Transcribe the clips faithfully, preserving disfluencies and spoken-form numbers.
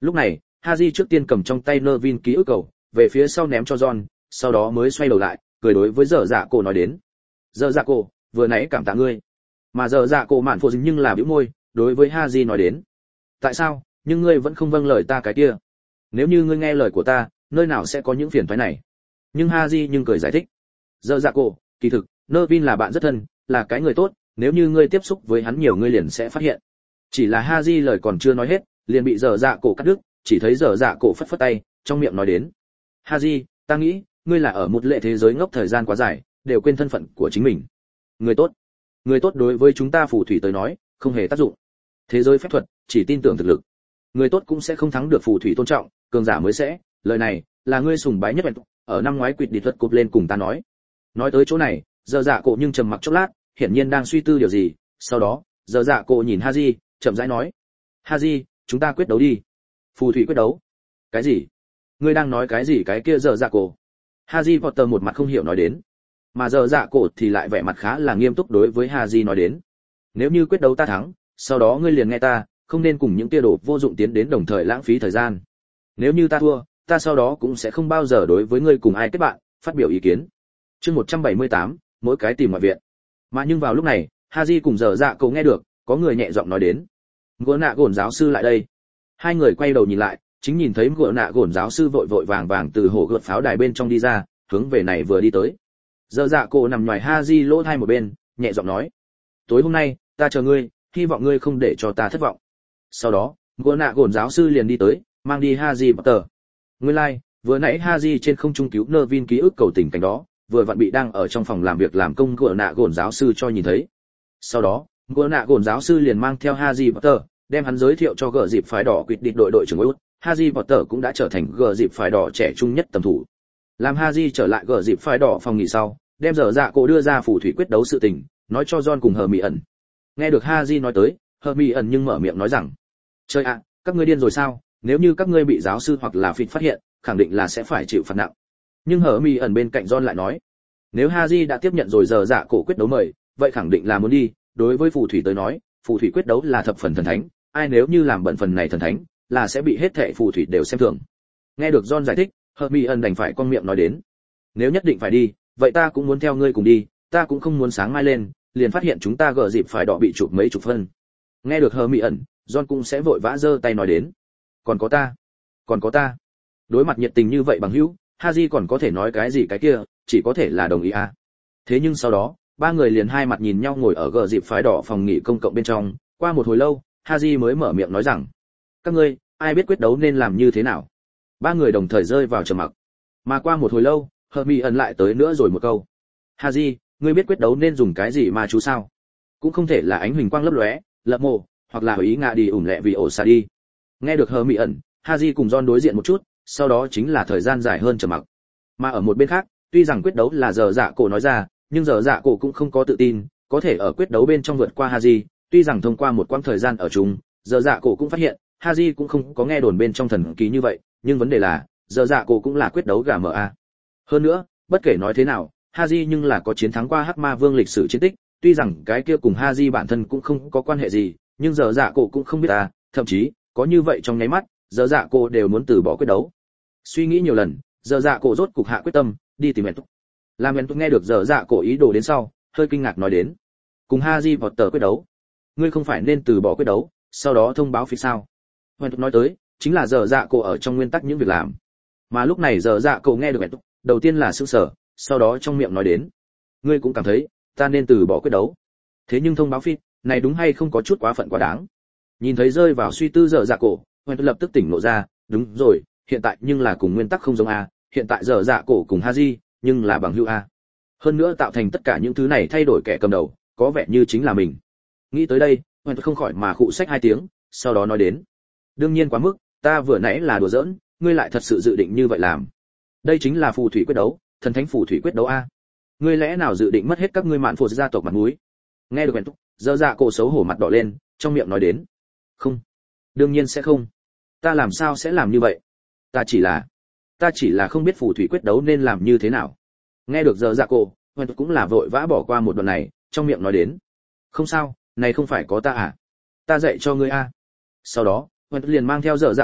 Lúc này Haji trước tiên cầm trong tay Nervin ký ức cầu về phía sau ném cho John, sau đó mới xoay đầu lại cười đối với dở dạ cổ nói đến. Dở dạ cổ, vừa nãy cảm tạ ngươi. Mà dở dạ cổ mạn phụ dính nhưng là bĩu môi đối với Haji nói đến. Tại sao nhưng ngươi vẫn không vâng lời ta cái kia? Nếu như ngươi nghe lời của ta, nơi nào sẽ có những phiền toái này? Nhưng Haji nhưng cười giải thích. Dở dạ cổ, kỳ thực Nervin là bạn rất thân, là cái người tốt, nếu như ngươi tiếp xúc với hắn nhiều ngươi liền sẽ phát hiện. Chỉ là Haji lời còn chưa nói hết, liền bị dở dạ cổ cắt đứt, chỉ thấy dở dạ cổ phất phất tay, trong miệng nói đến. Haji, ta nghĩ ngươi là ở một lệ thế giới ngốc thời gian quá dài, đều quên thân phận của chính mình. Người tốt, người tốt đối với chúng ta phù thủy tới nói, không hề tác dụng. Thế giới phép thuật chỉ tin tưởng thực lực. Người tốt cũng sẽ không thắng được phù thủy tôn trọng, cường giả mới sẽ. Lời này là ngươi sùng bái nhất ở năm ngoái quỵt đi thuật cột lên cùng ta nói. Nói tới chỗ này, dở dạ cổ nhưng trầm mặc chốc lát, hiển nhiên đang suy tư điều gì. Sau đó, dở dạ cổ nhìn Haji, chậm rãi nói: Haji, chúng ta quyết đấu đi. Phù thủy quyết đấu? Cái gì? Ngươi đang nói cái gì? Cái kia dở dạ cổ. Haji Potter một mặt không hiểu nói đến, mà dở dạ cổ thì lại vẻ mặt khá là nghiêm túc đối với Haji nói đến. Nếu như quyết đấu ta thắng, sau đó ngươi liền nghe ta, không nên cùng những tia đồ vô dụng tiến đến đồng thời lãng phí thời gian. Nếu như ta thua, ta sau đó cũng sẽ không bao giờ đối với ngươi cùng ai kết bạn, phát biểu ý kiến. Chương một trăm bảy mươi tám, mỗi cái tìm ngoại viện. Mà nhưng vào lúc này, Haji cùng dở dạ cổ nghe được, có người nhẹ giọng nói đến. Ngựa nạ gổn giáo sư lại đây. Hai người quay đầu nhìn lại, chính nhìn thấy ngựa nạ gổn giáo sư vội vội vàng vàng từ hồ gợt pháo đài bên trong đi ra, hướng về này vừa đi tới. Dở dạ cổ nằm ngoài Haji lỗ tai một bên, nhẹ giọng nói: tối hôm nay ta chờ ngươi, hy vọng ngươi không để cho ta thất vọng. Sau đó ngựa nạ gổn giáo sư liền đi tới, mang đi Haji Potter. Nguyên lai, like, vừa nãy Haji trên không trung cứu Nervin ký ức cầu tình cảnh đó, vừa vặn bị đang ở trong phòng làm việc làm công ngựa nạ gổn giáo sư cho nhìn thấy. Sau đó ngựa nạ gổn giáo sư liền mang theo Haji Potter, đem hắn giới thiệu cho gờ dịp phái đỏ quyết định đội đội trưởng Wood. Haji Potter cũng đã trở thành gờ dịp phái đỏ trẻ trung nhất tầm thủ. Làm Haji trở lại gờ dịp phái đỏ phòng nghỉ sau, đem dở dạ cổ đưa ra phù thủy quyết đấu sự tình, nói cho John cùng Hermione. Nghe được Haji nói tới, Hermione nhưng mở miệng nói rằng: "Trời ạ, các ngươi điên rồi sao? Nếu như các ngươi bị giáo sư hoặc là Fitz phát hiện, khẳng định là sẽ phải chịu phạt nặng." Nhưng Hermione bên cạnh John lại nói: "Nếu Haji đã tiếp nhận rồi dở dạ cổ quyết đấu mời, vậy khẳng định là muốn đi, đối với phù thủy tới nói, phù thủy quyết đấu là thập phần thần thánh, ai nếu như làm bận phần này thần thánh, là sẽ bị hết thảy phù thủy đều xem thường." Nghe được John giải thích, Hermione đành phải con miệng nói đến: "Nếu nhất định phải đi, vậy ta cũng muốn theo ngươi cùng đi, ta cũng không muốn sáng mai lên, liền phát hiện chúng ta gỡ dịp phải đỏ bị chụp mấy chục phân." Nghe được Hermione, John cũng sẽ vội vã giơ tay nói đến: "Còn có ta, còn có ta." Đối mặt nhiệt tình như vậy bằng hữu, Haji còn có thể nói cái gì cái kia, chỉ có thể là đồng ý à. Thế nhưng sau đó, ba người liền hai mặt nhìn nhau ngồi ở gờ dịp phái đỏ phòng nghỉ công cộng bên trong, qua một hồi lâu, Haji mới mở miệng nói rằng: "Các ngươi, ai biết quyết đấu nên làm như thế nào?" Ba người đồng thời rơi vào trầm mặc. Mà qua một hồi lâu, Hermione lại tới nữa rồi một câu: "Haji, ngươi biết quyết đấu nên dùng cái gì mà chú sao? Cũng không thể là ánh huỳnh quang lấp lóe, lập mồ, hoặc là ý ngạ đi ủng lẹ vì ổ xa đi." Nghe được Hermione, Haji cùng John đối diện một chút, sau đó chính là thời gian dài hơn trầm mặc. Mà ở một bên khác, tuy rằng quyết đấu là dở dạ cổ nói ra, nhưng dở dạ cổ cũng không có tự tin có thể ở quyết đấu bên trong vượt qua Haji. Tuy rằng thông qua một quãng thời gian ở chung, dở dạ cổ cũng phát hiện Haji cũng không có nghe đồn bên trong thần kỳ như vậy, nhưng vấn đề là dở dạ cổ cũng là quyết đấu gà mờ a. Hơn nữa, bất kể nói thế nào, Haji nhưng là có chiến thắng qua Hắc Ma Vương lịch sử chiến tích, tuy rằng cái kia cùng Haji bản thân cũng không có quan hệ gì, nhưng dở dạ cổ cũng không biết à, thậm chí có như vậy trong nháy mắt, dở dạ cổ đều muốn từ bỏ quyết đấu. Suy nghĩ nhiều lần, dở dạ cổ rốt cục hạ quyết tâm đi tìm Entuk. Làm Entuk nghe được dở dạ cổ ý đồ đến sau, hơi kinh ngạc nói đến: "Cùng Haji Potter quyết đấu? Ngươi không phải nên từ bỏ quyết đấu, sau đó thông báo phía sao?" Entuk nói tới chính là dở dạ cổ ở trong nguyên tắc những việc làm. Mà lúc này dở dạ cổ nghe được Entuk, đầu tiên là sửng sở, sau đó trong miệng nói đến: "Ngươi cũng cảm thấy ta nên từ bỏ quyết đấu? Thế nhưng thông báo phía này đúng hay không có chút quá phận quá đáng?" Nhìn thấy rơi vào suy tư dở dạ cổ, Entuk lập tức tỉnh ngộ ra: "Đúng rồi, hiện tại nhưng là cùng nguyên tắc không giống a, hiện tại dở dạ cổ cùng Haji nhưng là bằng hữu a. Hơn nữa tạo thành tất cả những thứ này thay đổi kẻ cầm đầu, có vẻ như chính là mình." Nghĩ tới đây, Hoành không khỏi mà khụ sách hai tiếng, sau đó nói đến: "Đương nhiên quá mức, ta vừa nãy là đùa giỡn, ngươi lại thật sự dự định như vậy làm? Đây chính là phù thủy quyết đấu, thần thánh phù thủy quyết đấu a. Ngươi lẽ nào dự định mất hết các ngươi mạn phù gia tộc mặt mũi?" Nghe được Hoành, dở dạ cổ xấu hổ mặt đỏ lên, trong miệng nói đến: "Không, đương nhiên sẽ không. Ta làm sao sẽ làm như vậy? Ta chỉ là ta chỉ là không biết phù thủy quyết đấu nên làm như thế nào." Nghe được dở dạ cổ, Hoành cũng là vội vã bỏ qua một đoạn này, trong miệng nói đến: "Không sao, này không phải có ta à? Ta dạy cho ngươi a." Sau đó, Hoành liền mang theo dở dạ cổ,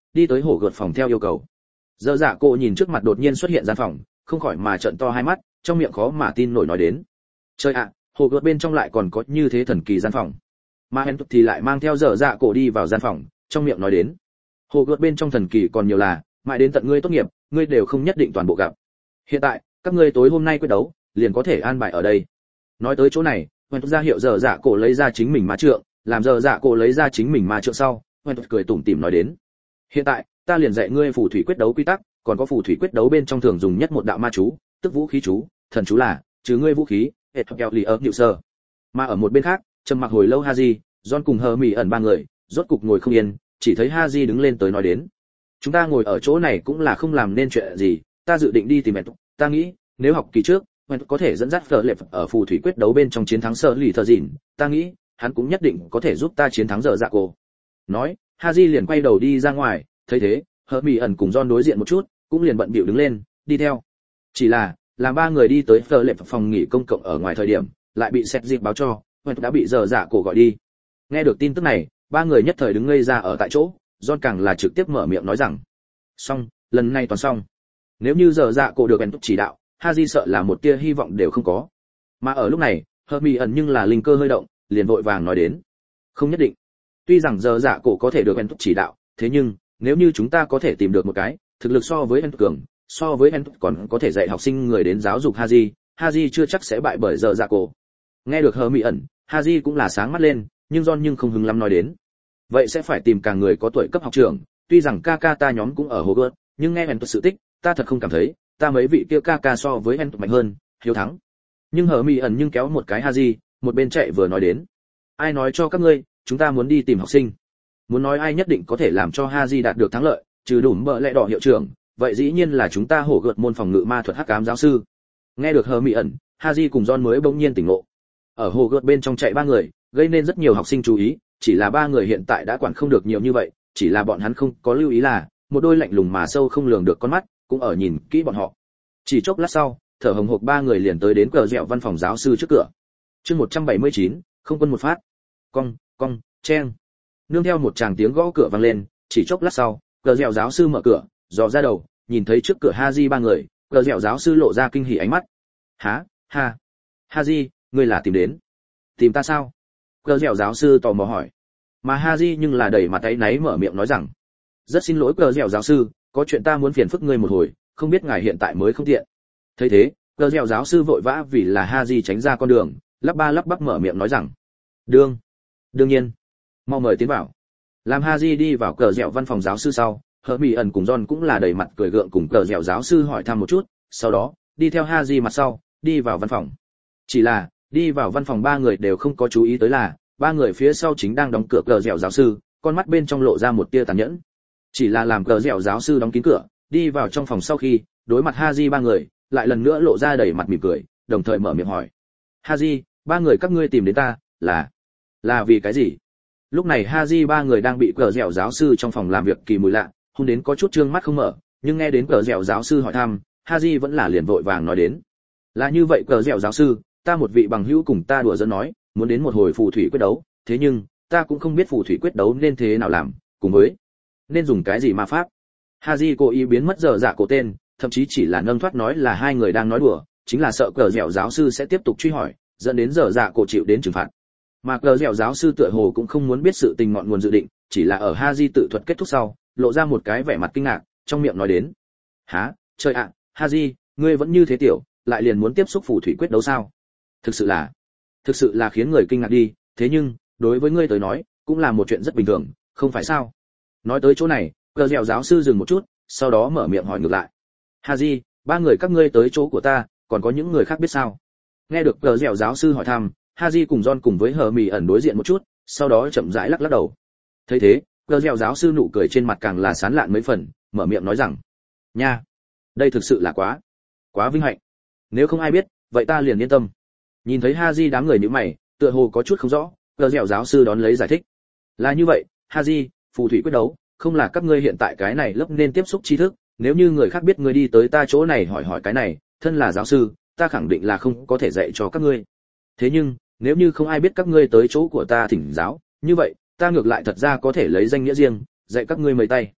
đi tới hổ gợt phòng theo yêu cầu. Dở dạ cổ nhìn trước mặt đột nhiên xuất hiện gian phòng, không khỏi mà trợn to hai mắt, trong miệng khó mà tin nổi nói đến. Trời ạ, hổ gợt bên trong lại còn có như thế thần kỳ gian phòng. Mà Hèn thì lại mang theo dở dạ cổ đi vào gian phòng, trong miệng nói đến. Hổ gợt bên trong thần kỳ còn nhiều là, mãi đến tận ngươi tốt nghiệp, ngươi đều không nhất định toàn bộ gặp. Hiện tại, các ngươi tối hôm nay quyết đấu, liền có thể an bài ở đây. Nói tới chỗ này, Hèn ra hiệu dở dạ cổ lấy ra chính mình ma trượng, làm dở dạ cổ lấy ra chính mình ma trượng sau, Hèn cười tủm tỉm nói đến. Hiện tại, ta liền dạy ngươi phù thủy quyết đấu quy tắc, còn có phù thủy quyết đấu bên trong thường dùng nhất một đạo ma chú, tức vũ khí chú, thần chú là trừ ngươi vũ khí, hệ thuật kẹo lì ở nhịu sơ. Mà ở một bên khác, trầm mặc hồi lâu Haji, John cùng Hờ Mị ẩn ba người, rốt cục ngồi không yên, chỉ thấy Haji đứng lên tới nói đến. Chúng ta ngồi ở chỗ này cũng là không làm nên chuyện gì, ta dự định đi tìm mẹ, ta nghĩ, nếu học kỳ trước, mẹ có thể dẫn dắt Phở Lệ ở phù thủy quyết đấu bên trong chiến thắng Sở Lì Thờ Dịn, ta nghĩ, hắn cũng nhất định có thể giúp ta chiến thắng Dở Dạ Cổ. Nói, Haji liền quay đầu đi ra ngoài, thấy thế, Hờ Mị ẩn cùng John đối diện một chút, cũng liền bận bịu đứng lên, đi theo. Chỉ là, làm ba người đi tới Phở Lệ phòng nghỉ công cộng ở ngoài thời điểm, lại bị Sét Dịp báo cho, Huyền đã bị Dở Dạ Cổ gọi đi. Nghe được tin tức này, ba người nhất thời đứng ngây ra ở tại chỗ, John càng là trực tiếp mở miệng nói rằng: "Xong, lần này toàn xong. Nếu như Dở Dạ Cổ được Huyền chỉ đạo, Haji sợ là một tia hy vọng đều không có." Mà ở lúc này, Hermione ẩn nhưng là linh cơ hơi động, liền vội vàng nói đến: "Không nhất định. Tuy rằng Dở Dạ Cổ có thể được Huyền chỉ đạo, thế nhưng, nếu như chúng ta có thể tìm được một cái thực lực so với Huyền cường, so với Huyền còn có thể dạy học sinh người đến giáo dục Haji, Haji chưa chắc sẽ bại bởi Dở Dạ Cổ." Nghe được Hermione ẩn, Haji cũng là sáng mắt lên, nhưng John nhưng không hứng lắm nói đến. Vậy sẽ phải tìm cả người có tuổi cấp học trưởng, tuy rằng ca ca ta nhóm cũng ở Hogwarts, nhưng nghe Huyền sự tích, ta thật không cảm thấy, ta mấy vị kia ca ca so với Huyền mạnh hơn, hiếu thắng. Nhưng Hermione ẩn nhưng kéo một cái Haji, một bên chạy vừa nói đến. Ai nói cho các ngươi, chúng ta muốn đi tìm học sinh. Muốn nói ai nhất định có thể làm cho Haji đạt được thắng lợi, trừ đủ bợ lẽ đỏ hiệu trưởng, vậy dĩ nhiên là chúng ta Hogwarts môn phòng ngự ma thuật hắc ám giáo sư. Nghe được Hermione ẩn, Haji cùng John mới bỗng nhiên tỉnh ngộ. Ở Hogwarts bên trong chạy ba người, gây nên rất nhiều học sinh chú ý, chỉ là ba người hiện tại đã quản không được nhiều như vậy, chỉ là bọn hắn không có lưu ý là, một đôi lạnh lùng mà sâu không lường được con mắt, cũng ở nhìn kỹ bọn họ. Chỉ chốc lát sau, thở hồng hộc ba người liền tới đến cờ dẻo văn phòng giáo sư trước cửa. Chương một trăm bảy mươi chín, không quân một phát. Cong, cong, chen. Nương theo một tràng tiếng gõ cửa vang lên, chỉ chốc lát sau, cờ dẻo giáo sư mở cửa, dò ra đầu, nhìn thấy trước cửa Haji ba người, cờ dẻo giáo sư lộ ra kinh hỉ ánh mắt. Hả, ha, Haji, ngươi là tìm đến? Tìm ta sao? Cờ dẻo giáo sư tò mò hỏi. Mà Haji nhưng là đầy mặt áy náy mở miệng nói rằng, rất xin lỗi cờ dẻo giáo sư, có chuyện ta muốn phiền phức ngươi một hồi, không biết ngài hiện tại mới không tiện. Thấy thế, cờ dẻo giáo sư vội vã vì là Haji tránh ra con đường, lắp ba lắp bắp mở miệng nói rằng, đương, đương nhiên, mau mời tiến vào. Làm Haji đi vào cờ dẻo văn phòng giáo sư sau, Hermione ẩn cùng John cũng là đầy mặt cười gượng cùng cờ dẻo giáo sư hỏi thăm một chút, sau đó đi theo Haji mặt sau, đi vào văn phòng. Chỉ là đi vào văn phòng ba người đều không có chú ý tới là ba người phía sau chính đang đóng cửa cờ dẻo giáo sư, con mắt bên trong lộ ra một tia tàn nhẫn. Chỉ là làm cờ dẻo giáo sư đóng kín cửa, đi vào trong phòng sau khi đối mặt Haji ba người, lại lần nữa lộ ra đầy mặt mỉm cười, đồng thời mở miệng hỏi: Haji, ba người các ngươi tìm đến ta là là vì cái gì? Lúc này Haji ba người đang bị cờ dẻo giáo sư trong phòng làm việc kỳ mùi lạ hôn đến có chút trương mắt không mở, nhưng nghe đến cờ dẻo giáo sư hỏi thăm, Haji vẫn là liền vội vàng nói đến: là như vậy cờ dẻo giáo sư, ta một vị bằng hữu cùng ta đùa giỡn nói, muốn đến một hồi phù thủy quyết đấu, thế nhưng ta cũng không biết phù thủy quyết đấu nên thế nào làm, cùng với nên dùng cái gì ma pháp. Haji cố ý biến mất Dở Dạ Cổ tên, thậm chí chỉ là nâng thoát nói là hai người đang nói đùa, chính là sợ cờ dẻo giáo sư sẽ tiếp tục truy hỏi, dẫn đến Dở Dạ Cổ chịu đến trừng phạt. Mà cờ dẻo giáo sư tựa hồ cũng không muốn biết sự tình ngọn nguồn dự định, chỉ là ở Haji tự thuật kết thúc sau, lộ ra một cái vẻ mặt kinh ngạc, trong miệng nói đến: há, trời ạ, Haji, ngươi vẫn như thế tiểu, lại liền muốn tiếp xúc phù thủy quyết đấu sao? Thực sự là, thực sự là khiến người kinh ngạc đi, thế nhưng đối với ngươi tới nói, cũng là một chuyện rất bình thường, không phải sao? Nói tới chỗ này, cờ dẻo giáo sư dừng một chút, sau đó mở miệng hỏi ngược lại: Haji, ba người các ngươi tới chỗ của ta, còn có những người khác biết sao? Nghe được cờ dẻo giáo sư hỏi thăm, Haji cùng John cùng với Hermione ẩn đối diện một chút, sau đó chậm rãi lắc lắc đầu. Thấy thế, cờ dẻo giáo sư nụ cười trên mặt càng là sán lạn mấy phần, mở miệng nói rằng: nha, đây thực sự là quá, quá vinh hạnh. Nếu không ai biết, vậy ta liền yên tâm. Nhìn thấy Haji đám người nhíu mày, tựa hồ có chút không rõ, cờ dẻo giáo sư đón lấy giải thích: là như vậy, Haji, phù thủy quyết đấu, không là các ngươi hiện tại cái này lớp nên tiếp xúc tri thức, nếu như người khác biết ngươi đi tới ta chỗ này hỏi hỏi cái này, thân là giáo sư, ta khẳng định là không có thể dạy cho các ngươi. Thế nhưng, nếu như không ai biết các ngươi tới chỗ của ta thỉnh giáo, như vậy, ta ngược lại thật ra có thể lấy danh nghĩa riêng, dạy các ngươi mấy tay.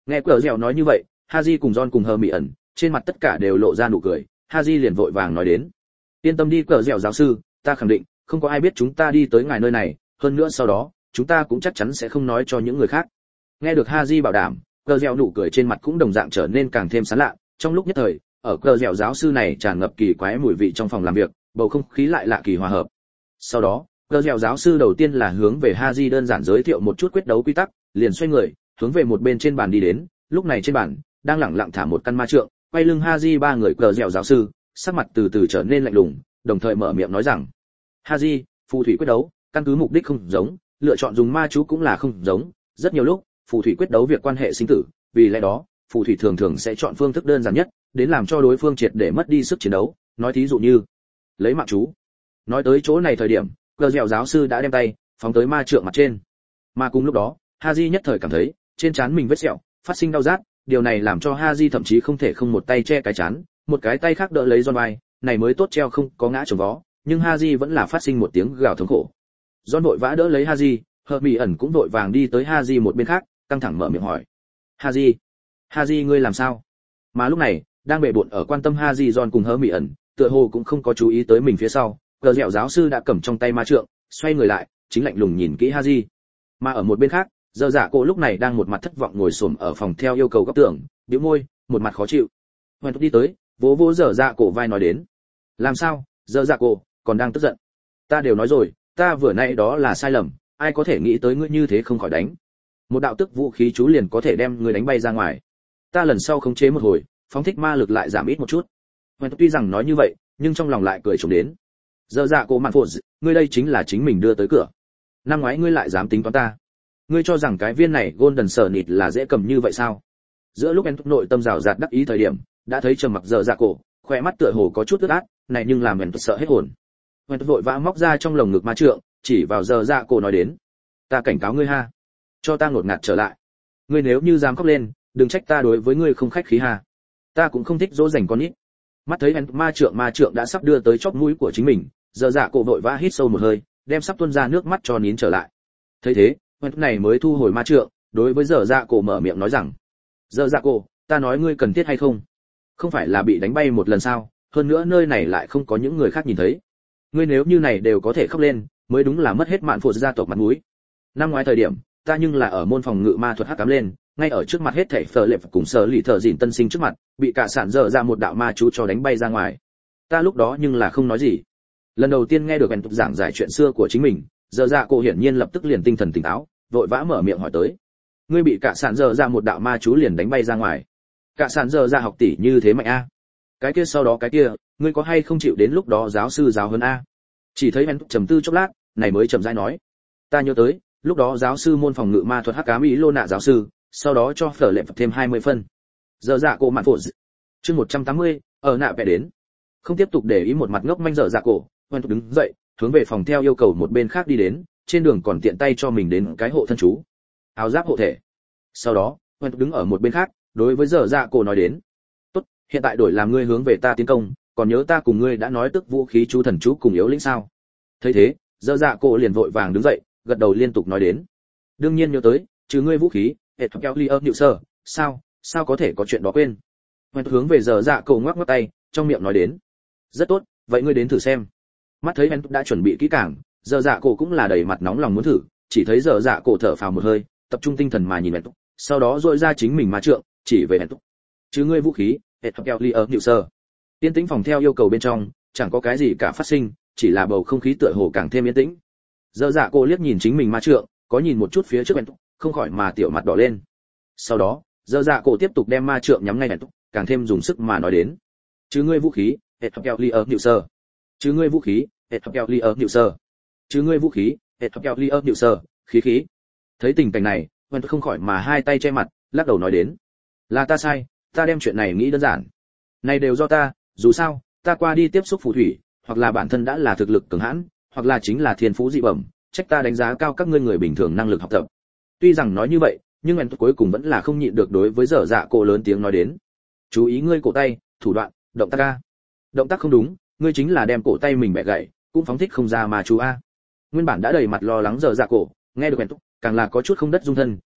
Nghe cờ dẻo nói như vậy, Haji cùng John cùng hờ mị ẩn, trên mặt tất cả đều lộ ra nụ cười. Haji liền vội vàng nói đến: yên tâm đi cờ dẻo giáo sư, ta khẳng định không có ai biết chúng ta đi tới ngài nơi này, hơn nữa sau đó chúng ta cũng chắc chắn sẽ không nói cho những người khác. Nghe được Haji bảo đảm, cờ dẻo nụ cười trên mặt cũng đồng dạng trở nên càng thêm sán lạ. Trong lúc nhất thời, ở cờ dẻo giáo sư này tràn ngập kỳ quái mùi vị trong phòng làm việc, bầu không khí lại lạ kỳ hòa hợp. Sau đó, cờ dẻo giáo sư đầu tiên là hướng về Haji đơn giản giới thiệu một chút quyết đấu quy tắc, liền xoay người hướng về một bên trên bàn đi đến. Lúc này trên bàn đang lẳng lặng thả một căn ma trượng, quay lưng Haji ba người cờ dẻo giáo sư, sắc mặt từ từ trở nên lạnh lùng, đồng thời mở miệng nói rằng: Haji, phù thủy quyết đấu, căn cứ mục đích không giống, lựa chọn dùng ma chú cũng là không giống, rất nhiều lúc phù thủy quyết đấu việc quan hệ sinh tử, vì lẽ đó phù thủy thường thường sẽ chọn phương thức đơn giản nhất đến làm cho đối phương triệt để mất đi sức chiến đấu, nói thí dụ như lấy mạng chú. Nói tới chỗ này thời điểm, cờ dẻo giáo sư đã đem tay phóng tới ma trượng mặt trên, mà cùng lúc đó Haji nhất thời cảm thấy trên trán mình vết sẹo phát sinh đau rát, điều này làm cho Haji thậm chí không thể không một tay che cái trán, một cái tay khác đỡ lấy John vai, này mới tốt treo không có ngã chồng vó, nhưng Haji vẫn là phát sinh một tiếng gào thống khổ. John vội vã đỡ lấy Haji, Hermione ẩn cũng vội vàng đi tới Haji một bên khác, căng thẳng mở miệng hỏi: Haji, Haji ngươi làm sao? Mà lúc này, đang bệ bội ở quan tâm Haji John cùng Hermione ẩn, tựa hồ cũng không có chú ý tới mình phía sau, cờ dẻo giáo sư đã cầm trong tay ma trượng, xoay người lại, chính lạnh lùng nhìn kỹ Haji. Mà ở một bên khác, Dở Dạ Cổ lúc này đang một mặt thất vọng ngồi xổm ở phòng theo yêu cầu góc tường, bĩu môi, một mặt khó chịu. Hoan đi tới, vỗ vỗ Dở Dạ Cổ vai nói đến: làm sao, Dở Dạ Cổ còn đang tức giận? Ta đều nói rồi, ta vừa nãy đó là sai lầm, ai có thể nghĩ tới ngươi như thế không khỏi đánh. Một đạo tức vũ khí chú liền có thể đem ngươi đánh bay ra ngoài. Ta lần sau khống chế một hồi, phóng thích ma lực lại giảm ít một chút. Hoan tuy rằng nói như vậy, nhưng trong lòng lại cười trống đến. Dở Dạ Cổ mạn phụ, ngươi đây chính là chính mình đưa tới cửa. Năm ngoái ngươi lại dám tính toán ta. Ngươi cho rằng cái viên này golden sở nịt là dễ cầm như vậy sao? Giữa lúc em nội tâm rào rạt đắc ý thời điểm, đã thấy trầm mặc Dở Dạ Cổ, khóe mắt tựa hồ có chút ướt át, này nhưng làm em sợ hết hồn. Em vội vã móc ra trong lồng ngực ma trượng, chỉ vào Dở Dạ Cổ nói đến: ta cảnh cáo ngươi ha, cho ta ngột ngạt trở lại. Ngươi nếu như dám khóc lên, đừng trách ta đối với ngươi không khách khí ha. Ta cũng không thích dỗ dành con nít. Mắt thấy em ma trượng ma trượng đã sắp đưa tới chóp mũi của chính mình, Dở Dạ Cổ vội vã hít sâu một hơi, đem sắp tuôn ra nước mắt cho nín trở lại. Thấy thế, Hoan này mới thu hồi ma trượng, đối với Dở Dạ Cổ mở miệng nói rằng: Dở Dạ Cổ, ta nói ngươi cần thiết hay không? Không phải là bị đánh bay một lần sao? Hơn nữa nơi này lại không có những người khác nhìn thấy. Ngươi nếu như này đều có thể khóc lên, mới đúng là mất hết mạn phụ gia tộc mặt mũi. Năm ngoái thời điểm, ta nhưng là ở môn phòng ngự ma thuật hắc ám lên, ngay ở trước mặt hết thảy phở lệ cùng sở lì thợ dịn tân sinh trước mặt, bị cả sản dở ra một đạo ma chú cho đánh bay ra ngoài. Ta lúc đó nhưng là không nói gì. Lần đầu tiên nghe được Hàn Tục giảng giải chuyện xưa của chính mình, Dở Dạ Cổ hiển nhiên lập tức liền tinh thần tỉnh táo, vội vã mở miệng hỏi tới: ngươi bị cả sản dở ra một đạo ma chú liền đánh bay ra ngoài? Cả sản dở ra học tỷ như thế mạnh a? Cái kia sau đó cái kia, ngươi có hay không chịu đến lúc đó giáo sư giáo huấn a? Chỉ thấy Hàn Tục trầm tư chốc lát, này mới chậm rãi nói: ta nhớ tới, lúc đó giáo sư môn phòng ngự ma thuật hắc ám ý lô nạ giáo sư, sau đó cho phở lệ thêm hai mươi phân. Dở Dạ Cổ mạn phụ. Chương một trăm tám mươi, ở nạ vẽ đến. Không tiếp tục để ý một mặt ngốc manh Dở Dạ Cổ, Hoan đứng dậy, hướng về phòng theo yêu cầu một bên khác đi đến, trên đường còn tiện tay cho mình đến cái hộ thân chú, áo giáp hộ thể. Sau đó, Hoan đứng ở một bên khác, đối với Dở Dạ Cổ nói đến: tốt, hiện tại đổi làm ngươi hướng về ta tiến công, còn nhớ ta cùng ngươi đã nói tức vũ khí chú thần chú cùng yếu lĩnh sao? Thấy thế, Dở Dạ Cổ liền vội vàng đứng dậy, gật đầu liên tục nói đến: đương nhiên nhớ tới, trừ ngươi vũ khí, hệ thống kéo ly ấp nhự sơ, sao, sao có thể có chuyện đó quên? Hoan hướng về Dở Dạ Cổ ngoắc ngoắc tay, trong miệng nói đến: rất tốt, vậy ngươi đến thử xem. Mắt thấy Hoan đã chuẩn bị kỹ càng, Dở Dạ Cổ cũng là đầy mặt nóng lòng muốn thử, chỉ thấy Dở Dạ Cổ thở phào một hơi, tập trung tinh thần mà nhìn Hoan, sau đó dội ra chính mình ma trượng, chỉ về Hoan: chứ ngươi vũ khí, hệ thống kéo ly ấp nhự sơ. Yên tĩnh phòng theo yêu cầu bên trong, chẳng có cái gì cả phát sinh, chỉ là bầu không khí tựa hồ càng thêm yên tĩnh. Dở Dạ Cổ liếc nhìn chính mình ma trượng, có nhìn một chút phía trước Hoan, không khỏi mà tiểu mặt đỏ lên. Sau đó, Dở Dạ Cổ tiếp tục đem ma trượng nhắm ngay Hoan, càng thêm dùng sức mà nói đến: chứ ngươi vũ khí, hệ thống kéo ly ấp nhự sơ. chứ ngươi vũ khí, hệ thống kéo ly ấp nhự sơ. chứ ngươi vũ khí, hệ thống kéo ly ấp nhự sơ. Khí khí. Thấy tình cảnh này, Hoan không khỏi mà hai tay che mặt, lắc đầu nói đến: là ta sai, ta đem chuyện này nghĩ đơn giản. Này đều do ta, dù sao, ta qua đi tiếp xúc phù thủy, hoặc là bản thân đã là thực lực cường hãn, hoặc là chính là thiên phú dị bẩm, trách ta đánh giá cao các ngươi người bình thường năng lực học tập. Tuy rằng nói như vậy, nhưng Hoan cuối cùng vẫn là không nhịn được đối với Dở Dạ Cổ lớn tiếng nói đến: chú ý ngươi cổ tay, thủ đoạn, động tác a. Động tác không đúng, ngươi chính là đem cổ tay mình bẻ gãy, cũng phóng thích không ra mà chú a. Nguyên bản đã đầy mặt lo lắng Dở Dạ Cổ, nghe được Hoan càng là có chút không đất dung thân,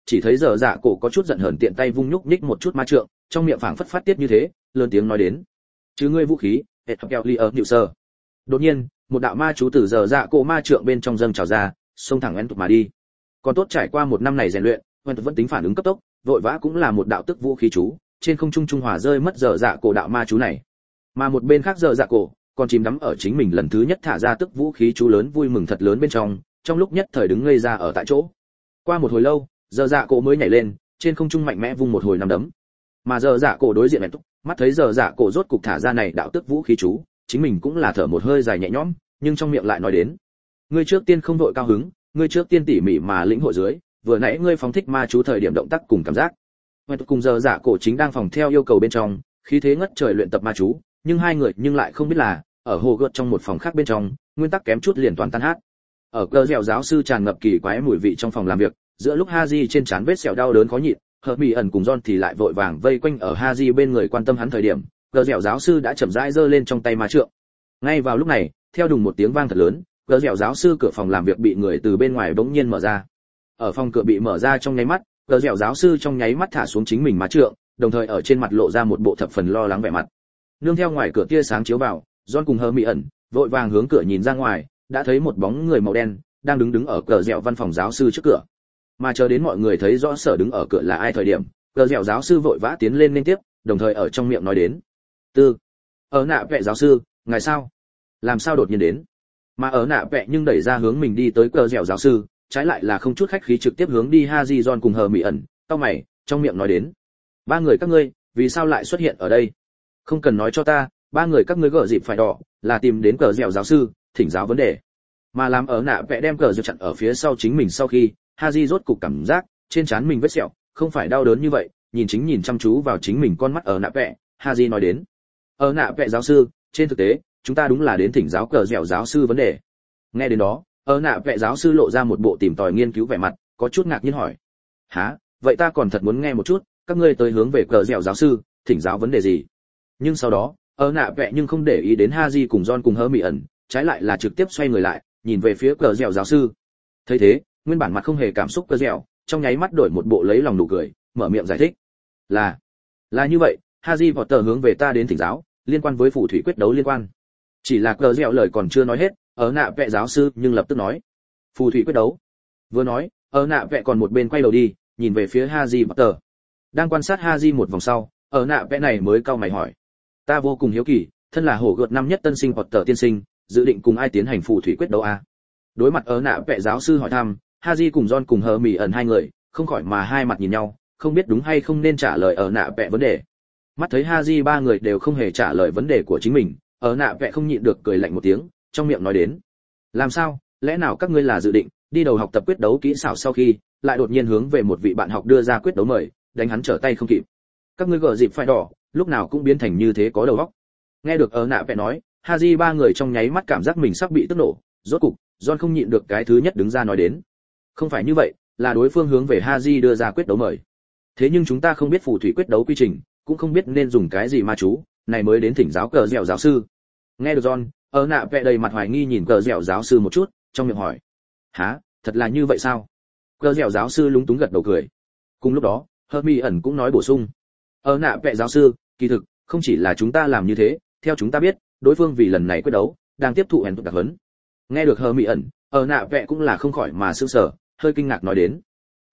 chỉ thấy giờ dạ cổ có chút giận hờn tiện tay vung nhúc nhích một chút ma trượng, trong miệng phảng phất phát tiết như thế, lớn tiếng nói đến: chứ ngươi vũ khí hệ keo li ở nhự sơ. Đột nhiên một đạo ma chú từ giờ dạ cổ ma trượng bên trong dâng trào ra, xông thẳng en tụt mà đi. Còn tốt trải qua một năm này rèn luyện, en tụt vẫn tính phản ứng cấp tốc, vội vã cũng là một đạo tức vũ khí chú, trên không trung trung hòa rơi mất giờ dạ cổ đạo ma chú này. Mà một bên khác giờ dạ cổ còn chìm đắm ở chính mình lần thứ nhất thả ra tức vũ khí chú lớn vui mừng thật lớn bên trong, trong lúc nhất thời đứng ngây ra ở tại chỗ. Qua một hồi lâu, giờ dạ cổ mới nhảy lên, trên không trung mạnh mẽ vung một hồi nắm đấm. Mà giờ dạ cổ đối diện en tụt, mắt thấy giờ dạ cổ rốt cục thả ra này đạo tức vũ khí chú, chính mình cũng là thở một hơi dài nhẹ nhõm, nhưng trong miệng lại nói đến: ngươi trước tiên không vội cao hứng, ngươi trước tiên tỉ mỉ mà lĩnh hội dưới, vừa nãy ngươi phóng thích ma chú thời điểm động tác cùng cảm giác. Ngoài cùng giờ dạ cổ chính đang phòng theo yêu cầu bên trong, khí thế ngất trời luyện tập ma chú, nhưng hai người nhưng lại không biết là ở hồ gợt trong một phòng khác bên trong, nguyên tắc kém chút liền toàn tan hát. Ở cơ dẻo giáo sư tràn ngập kỳ quái mùi vị trong phòng làm việc, giữa lúc Haji trên trán vết sẹo đau đớn khó nhịn, Hợp Mỹ ẩn cùng John thì lại vội vàng vây quanh ở Haji bên người quan tâm hắn thời điểm, cơ dẻo giáo sư đã chậm rãi giơ lên trong tay ma trượng. Ngay vào lúc này, theo đùng một tiếng vang thật lớn, cơ dẻo giáo sư cửa phòng làm việc bị người từ bên ngoài bỗng nhiên mở ra. Ở phòng cửa bị mở ra trong nháy mắt, cơ dẻo giáo sư trong nháy mắt thả xuống chính mình ma trượng, đồng thời ở trên mặt lộ ra một bộ thập phần lo lắng vẻ mặt. Nương theo ngoài cửa tia sáng chiếu vào, John cùng Hợp Mỹ ẩn vội vàng hướng cửa nhìn ra ngoài, đã thấy một bóng người màu đen đang đứng đứng ở cờ dẻo văn phòng giáo sư trước cửa. Mà chờ đến mọi người thấy rõ sở đứng ở cửa là ai thời điểm, cờ dẻo giáo sư vội vã tiến lên liên tiếp, đồng thời ở trong miệng nói đến: tư ở nạ vẽ giáo sư, ngài sao làm sao đột nhiên đến. Mà ở nạ vẽ nhưng đẩy ra hướng mình đi tới cờ dẻo giáo sư, trái lại là không chút khách khí trực tiếp hướng đi Haji John cùng Hờ Mỹ ẩn, cau mày, trong miệng nói đến: ba người các ngươi vì sao lại xuất hiện ở đây? Không cần nói cho ta, ba người các ngươi gỡ dịp phải đỏ là tìm đến cờ dẻo giáo sư thỉnh giáo vấn đề. Mà làm ở nạ vẽ đem cờ dẻo chặn ở phía sau chính mình sau khi, Haji rốt cục cảm giác trên trán mình vết sẹo không phải đau đớn như vậy, nhìn chính nhìn chăm chú vào chính mình con mắt ở nạ vẽ, Haji nói đến: ở nạ vẽ giáo sư, trên thực tế chúng ta đúng là đến thỉnh giáo cờ dẻo giáo sư vấn đề. Nghe đến đó, ở nạ vẽ giáo sư lộ ra một bộ tìm tòi nghiên cứu vẻ mặt, có chút ngạc nhiên hỏi: hả, vậy ta còn thật muốn nghe một chút, các ngươi tới hướng về cờ dẻo giáo sư thỉnh giáo vấn đề gì? Nhưng sau đó, ở nạ vẽ nhưng không để ý đến Haji cùng John cùng Hơ Mỹ ẩn, trái lại là trực tiếp xoay người lại, nhìn về phía cờ dẻo giáo sư. Thấy thế, nguyên bản mặt không hề cảm xúc cờ dẻo, trong nháy mắt đổi một bộ lấy lòng nụ cười, mở miệng giải thích: là là như vậy, Haji vọt tờ hướng về ta đến thỉnh giáo, liên quan với phù thủy quyết đấu liên quan. Chỉ là cờ dẻo lời còn chưa nói hết, ở nạ vẽ giáo sư nhưng lập tức nói: phù thủy quyết đấu. Vừa nói, ở nạ vẽ còn một bên quay đầu đi, nhìn về phía Haji vọt tờ. Đang quan sát Haji một vòng sau, ở nạ vẽ này mới cau mày hỏi: ta vô cùng hiếu kỳ, thân là hổ gợt năm nhất tân sinh vọt tờ tiên sinh, dự định cùng ai tiến hành phù thủy quyết đấu à? Đối mặt ở nạ vẽ giáo sư hỏi thăm, Haji cùng John cùng Hờ Mỹ ẩn hai người không khỏi mà hai mặt nhìn nhau, không biết đúng hay không nên trả lời ở nạ vẽ vấn đề. Mắt thấy Haji ba người đều không hề trả lời vấn đề của chính mình, ở nạ vẽ không nhịn được cười lạnh một tiếng, trong miệng nói đến: làm sao, lẽ nào các ngươi là dự định đi đầu học tập quyết đấu kỹ xảo sau khi lại đột nhiên hướng về một vị bạn học đưa ra quyết đấu mời, đánh hắn trở tay không kịp? Các ngươi gở dịp phải đỏ lúc nào cũng biến thành như thế có đầu óc. Nghe được ở nạ vẽ nói, Haji ba người trong nháy mắt cảm giác mình sắp bị tức nổ, rốt cục John không nhịn được cái thứ nhất đứng ra nói đến: không phải như vậy, là đối phương hướng về Haji đưa ra quyết đấu mời. Thế nhưng chúng ta không biết phù thủy quyết đấu quy trình, cũng không biết nên dùng cái gì ma chú, này mới đến thỉnh giáo cờ dẻo giáo sư. Nghe được John, ở nạ vẽ đầy mặt hoài nghi nhìn cờ dẻo giáo sư một chút, trong miệng hỏi: hả, thật là như vậy sao? Cờ dẻo giáo sư lúng túng gật đầu cười. Cùng lúc đó, Hermione ẩn cũng nói bổ sung: ở nạ vẽ giáo sư, kỳ thực không chỉ là chúng ta làm như thế, theo chúng ta biết, đối phương vì lần này quyết đấu đang tiếp thụ hèn đặc huấn. Nghe được Hermione ẩn, ở nạ vẽ cũng là không khỏi mà sững sờ, hơi kinh ngạc nói đến: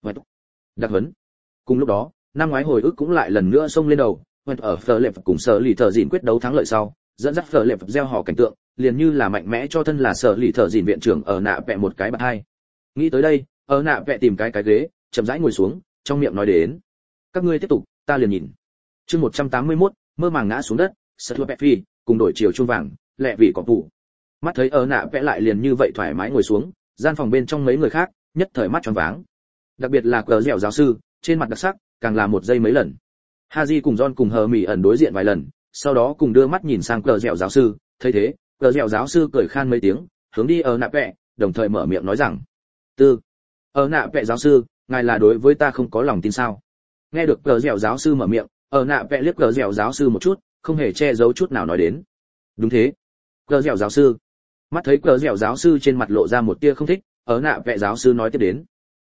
đặc huấn. Cùng lúc đó, năm ngoái hồi ức cũng lại lần nữa xông lên đầu, ở Phở Lệp cùng Sở Lì Thở Dìn quyết đấu thắng lợi sau, dẫn dắt Phở Lệp gieo hò cảnh tượng, liền như là mạnh mẽ cho thân là Sở Lì Thở Dìn viện trưởng ở nạ vẽ một cái bạt hai. Nghĩ tới đây, ở nạ vẽ tìm cái cái ghế, chậm rãi ngồi xuống, trong miệng nói đến: các ngươi tiếp tục, ta liền nhìn. Chương một trăm tám mươi mốt, mơ màng ngã xuống đất, Sơ Phi cùng đổi chiều chuông vàng, lẹ vị cỏ phụ. Mắt thấy ở nạ vẽ lại liền như vậy thoải mái ngồi xuống, gian phòng bên trong mấy người khác nhất thời mắt tròn váng. Đặc biệt là cờ dẻo giáo sư, trên mặt đặc sắc càng là một giây mấy lần. Haji cùng John cùng Hờ Mỹ ẩn đối diện vài lần, sau đó cùng đưa mắt nhìn sang cờ dẻo giáo sư, thấy thế, cờ dẻo giáo sư cười khan mấy tiếng, hướng đi ở nạ vẽ, đồng thời mở miệng nói rằng: tư ở nạ vẽ giáo sư, ngài là đối với ta không có lòng tin sao? Nghe được cờ dẻo giáo sư mở miệng, ở nạ vẽ liếc cờ dẻo giáo sư một chút, không hề che giấu chút nào nói đến: đúng thế, cờ dẻo giáo sư. Mắt thấy cờ dẻo giáo sư trên mặt lộ ra một tia không thích, ở nạ vẽ giáo sư nói tiếp đến: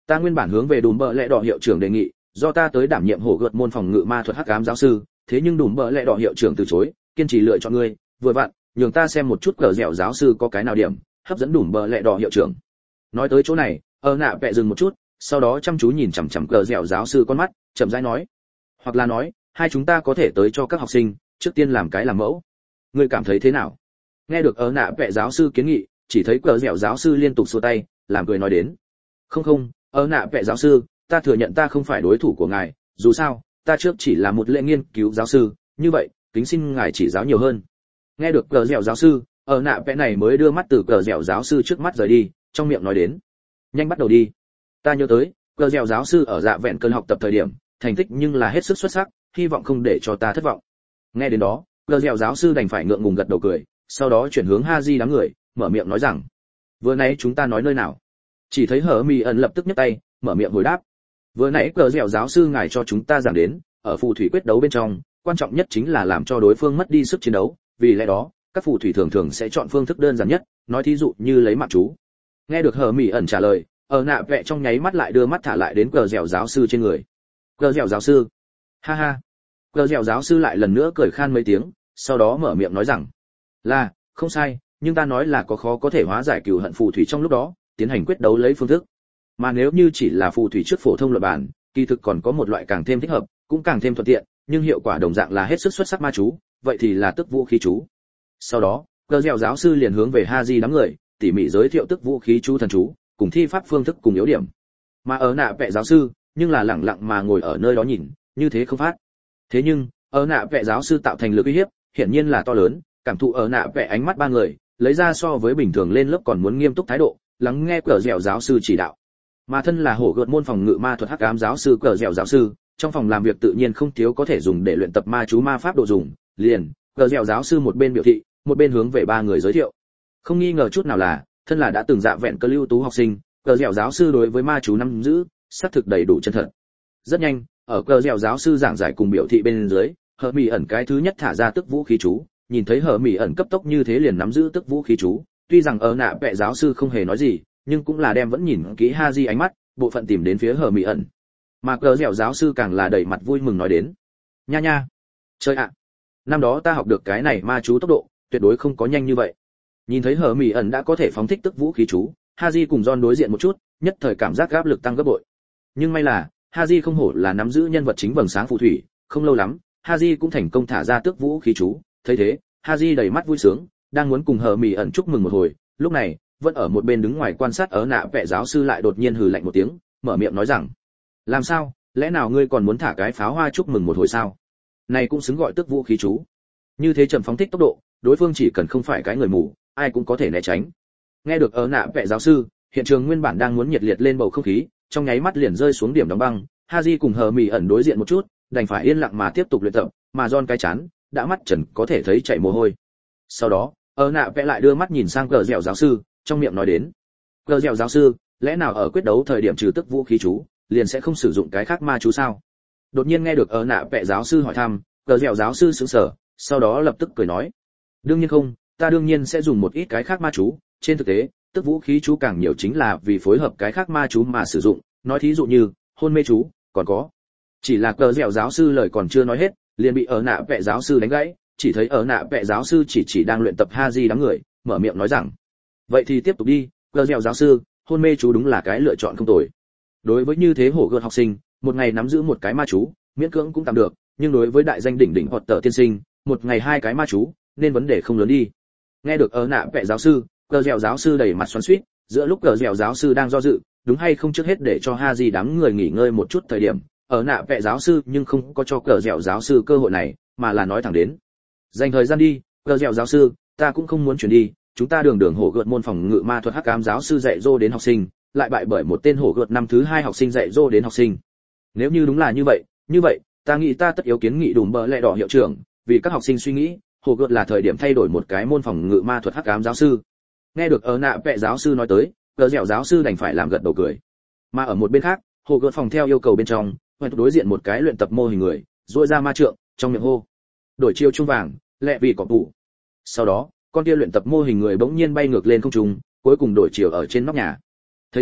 Ta nguyên bản hướng về đùm bợ lẹ đỏ hiệu trưởng đề nghị do ta tới đảm nhiệm hổ gợt môn phòng ngự ma thuật hắc ám giáo sư, thế nhưng đùm bợ lẹ đỏ hiệu trưởng từ chối, kiên trì lựa chọn ngươi, vừa vặn nhường ta xem một chút cờ dẻo giáo sư có cái nào điểm hấp dẫn đùm bợ lẹ đỏ hiệu trưởng. Nói tới chỗ này, ở nạ vẽ dừng một chút, sau đó chăm chú nhìn chằm chằm cờ dẻo giáo sư con mắt, chậm rãi nói, hoặc là nói hai chúng ta có thể tới cho các học sinh trước tiên làm cái làm mẫu, ngươi cảm thấy thế nào? Nghe được ở nạ vẽ giáo sư kiến nghị, chỉ thấy cờ dẻo giáo sư liên tục xua tay, làm cười nói đến, không không, ở nạ vẽ giáo sư, ta thừa nhận ta không phải đối thủ của ngài, dù sao ta trước chỉ là một lệ nghiên cứu giáo sư, như vậy kính xin ngài chỉ giáo nhiều hơn. Nghe được cờ dẻo giáo sư, ở nạ vẽ này mới đưa mắt từ cờ dẻo giáo sư trước mắt rời đi, trong miệng nói đến, nhanh bắt đầu đi. Ta nhớ tới cờ dẻo giáo sư ở dạ vẹn cơn học tập thời điểm thành tích nhưng là hết sức xuất sắc, hy vọng không để cho ta thất vọng. Nghe đến đó, cờ dẻo giáo sư đành phải ngượng ngùng gật đầu cười, sau đó chuyển hướng Haji đám người, mở miệng nói rằng, vừa nãy chúng ta nói nơi nào? Chỉ thấy hở mì ẩn lập tức nhấc tay, mở miệng hồi đáp, vừa nãy cờ dẻo giáo sư ngài cho chúng ta giảng đến, ở phù thủy quyết đấu bên trong quan trọng nhất chính là làm cho đối phương mất đi sức chiến đấu, vì lẽ đó các phù thủy thường thường sẽ chọn phương thức đơn giản nhất, nói thí dụ như lấy mạng chú. Nghe được hở mì ẩn trả lời, ở nạ vẽ trong nháy mắt lại đưa mắt thả lại đến cờ dẻo giáo sư trên người. Cờ dẻo giáo sư, ha ha. Cờ dẻo giáo sư lại lần nữa cười khan mấy tiếng, sau đó mở miệng nói rằng, là không sai, nhưng ta nói là có khó có thể hóa giải cừu hận phù thủy trong lúc đó tiến hành quyết đấu lấy phương thức, mà nếu như chỉ là phù thủy trước phổ thông luật bản, kỳ thực còn có một loại càng thêm thích hợp, cũng càng thêm thuận tiện, nhưng hiệu quả đồng dạng là hết sức xuất sắc ma chú, vậy thì là tức vũ khí chú. Sau đó, cờ dẻo giáo sư liền hướng về Haji đám người tỉ mỉ giới thiệu tức vũ khí chú thần chú cùng thi pháp phương thức cùng yếu điểm, mà ở nạ vẽ giáo sư nhưng là lẳng lặng mà ngồi ở nơi đó nhìn, như thế không phát. Thế nhưng ở nạ vẽ giáo sư tạo thành lực uy hiếp hiển nhiên là to lớn, cảm thụ ở nạ vẽ ánh mắt ba người lấy ra so với bình thường lên lớp còn muốn nghiêm túc thái độ, lắng nghe cờ dẻo giáo sư chỉ đạo. Mà thân là hổ gợt môn phòng ngự ma thuật hắc ám giáo sư cờ dẻo giáo sư, trong phòng làm việc tự nhiên không thiếu có thể dùng để luyện tập ma chú ma pháp đồ dùng, liền cờ dẻo giáo sư một bên biểu thị, một bên hướng về ba người giới thiệu. Không nghi ngờ chút nào là, thân là đã từng dạ vẹn cơ lưu tú học sinh, cờ dẻo giáo sư đối với ma chú nắm giữ xác thực đầy đủ chân thật. Rất nhanh, ở cờ dẻo giáo sư giảng giải cùng biểu thị bên dưới, hở mỉ ẩn cái thứ nhất thả ra tức vũ khí chú, nhìn thấy hở mỉ ẩn cấp tốc như thế liền nắm giữ tức vũ khí chú, tuy rằng ở nạ vẽ giáo sư không hề nói gì, nhưng cũng là đem vẫn nhìn kỹ Haji ánh mắt, bộ phận tìm đến phía hở mỉ ẩn. Mà cờ dẻo giáo sư càng là đầy mặt vui mừng nói đến, nha nha, chơi ạ, năm đó ta học được cái này ma chú tốc độ tuyệt đối không có nhanh như vậy. Nhìn thấy hở mỉ ẩn đã có thể phóng thích tức vũ khí chú, Haji cùng John đối diện một chút, nhất thời cảm giác áp lực tăng gấp bội. Nhưng may là Haji không hổ là nắm giữ nhân vật chính vầng sáng phù thủy, không lâu lắm Haji cũng thành công thả ra tức vũ khí chú. Thấy thế, Haji đầy mắt vui sướng, đang muốn cùng hở mỉ ẩn chúc mừng một hồi, lúc này vẫn ở một bên đứng ngoài quan sát ở nạ vẽ giáo sư lại đột nhiên hừ lạnh một tiếng, mở miệng nói rằng, làm sao, lẽ nào ngươi còn muốn thả cái pháo hoa chúc mừng một hồi sao? Này cũng xứng gọi tức vũ khí chú. Như thế chậm phóng thích tốc độ, đối phương chỉ cần không phải cái người mù, ai cũng có thể né tránh. Nghe được ở nạ vẽ giáo sư, hiện trường nguyên bản đang muốn nhiệt liệt lên bầu không khí, trong nháy mắt liền rơi xuống điểm đóng băng. Haji cùng hờ mỉ ẩn đối diện một chút, đành phải yên lặng mà tiếp tục luyện tập, mà John cái chán đã mắt trần có thể thấy chảy mồ hôi. Sau đó, ở nạ vẽ lại đưa mắt nhìn sang cờ dẻo giáo sư, trong miệng nói đến, cờ dẻo giáo sư, lẽ nào ở quyết đấu thời điểm trừ tức vũ khí chú, liền sẽ không sử dụng cái khác ma chú sao? Đột nhiên nghe được ở nạ vẽ giáo sư hỏi thăm, cờ dẻo giáo sư sững sờ, sau đó lập tức cười nói, đương nhiên không, ta đương nhiên sẽ dùng một ít cái khác ma chú, trên thực tế tức vũ khí chú càng nhiều chính là vì phối hợp cái khác ma chú mà sử dụng, nói thí dụ như hôn mê chú, còn có. Chỉ là cờ dẻo giáo sư lời còn chưa nói hết, liền bị ở nạ vẽ giáo sư đánh gãy, chỉ thấy ở nạ vẽ giáo sư chỉ chỉ đang luyện tập Haji đám người, mở miệng nói rằng, vậy thì tiếp tục đi, cờ dẻo giáo sư, hôn mê chú đúng là cái lựa chọn không tồi. Đối với như thế hổ gợt học sinh, một ngày nắm giữ một cái ma chú, miễn cưỡng cũng tạm được, nhưng đối với đại danh đỉnh đỉnh hoặc tờ tiên sinh, một ngày hai cái ma chú, nên vấn đề không lớn đi. Nghe được ở nạ vẽ giáo sư, cờ dẻo giáo sư đầy mặt xoắn xuýt, giữa lúc cờ dẻo giáo sư đang do dự, đúng hay không trước hết để cho Haji đám người nghỉ ngơi một chút thời điểm, ở nạ vẽ giáo sư nhưng không có cho cờ dẻo giáo sư cơ hội này, mà là nói thẳng đến, dành thời gian đi, cờ dẻo giáo sư, ta cũng không muốn chuyển đi, chúng ta đường đường hổ gợt môn phòng ngự ma thuật hắc ám giáo sư dạy dỗ đến học sinh, lại bại bởi một tên hổ gợt năm thứ hai học sinh dạy dỗ đến học sinh. Nếu như đúng là như vậy, như vậy, ta nghĩ ta tất yếu kiến nghị đùm bờ lẹ đỏ hiệu trưởng, vì các học sinh suy nghĩ, hổ gợt là thời điểm thay đổi một cái môn phòng ngự ma thuật hắc ám giáo sư. Nghe được ở nạ vẽ giáo sư nói tới, cờ dẻo giáo sư đành phải làm gật đầu cười. Mà ở một bên khác, hổ gợt phòng theo yêu cầu bên trong, hoạch đối diện một cái luyện tập mô hình người, duỗi ra ma trượng, trong miệng hô, đổi chiêu trung vàng, lẹ vì cọp tủ. Sau đó, con kia luyện tập mô hình người bỗng nhiên bay ngược lên không trung, cuối cùng đổi chiều ở trên nóc nhà. Thấy thế,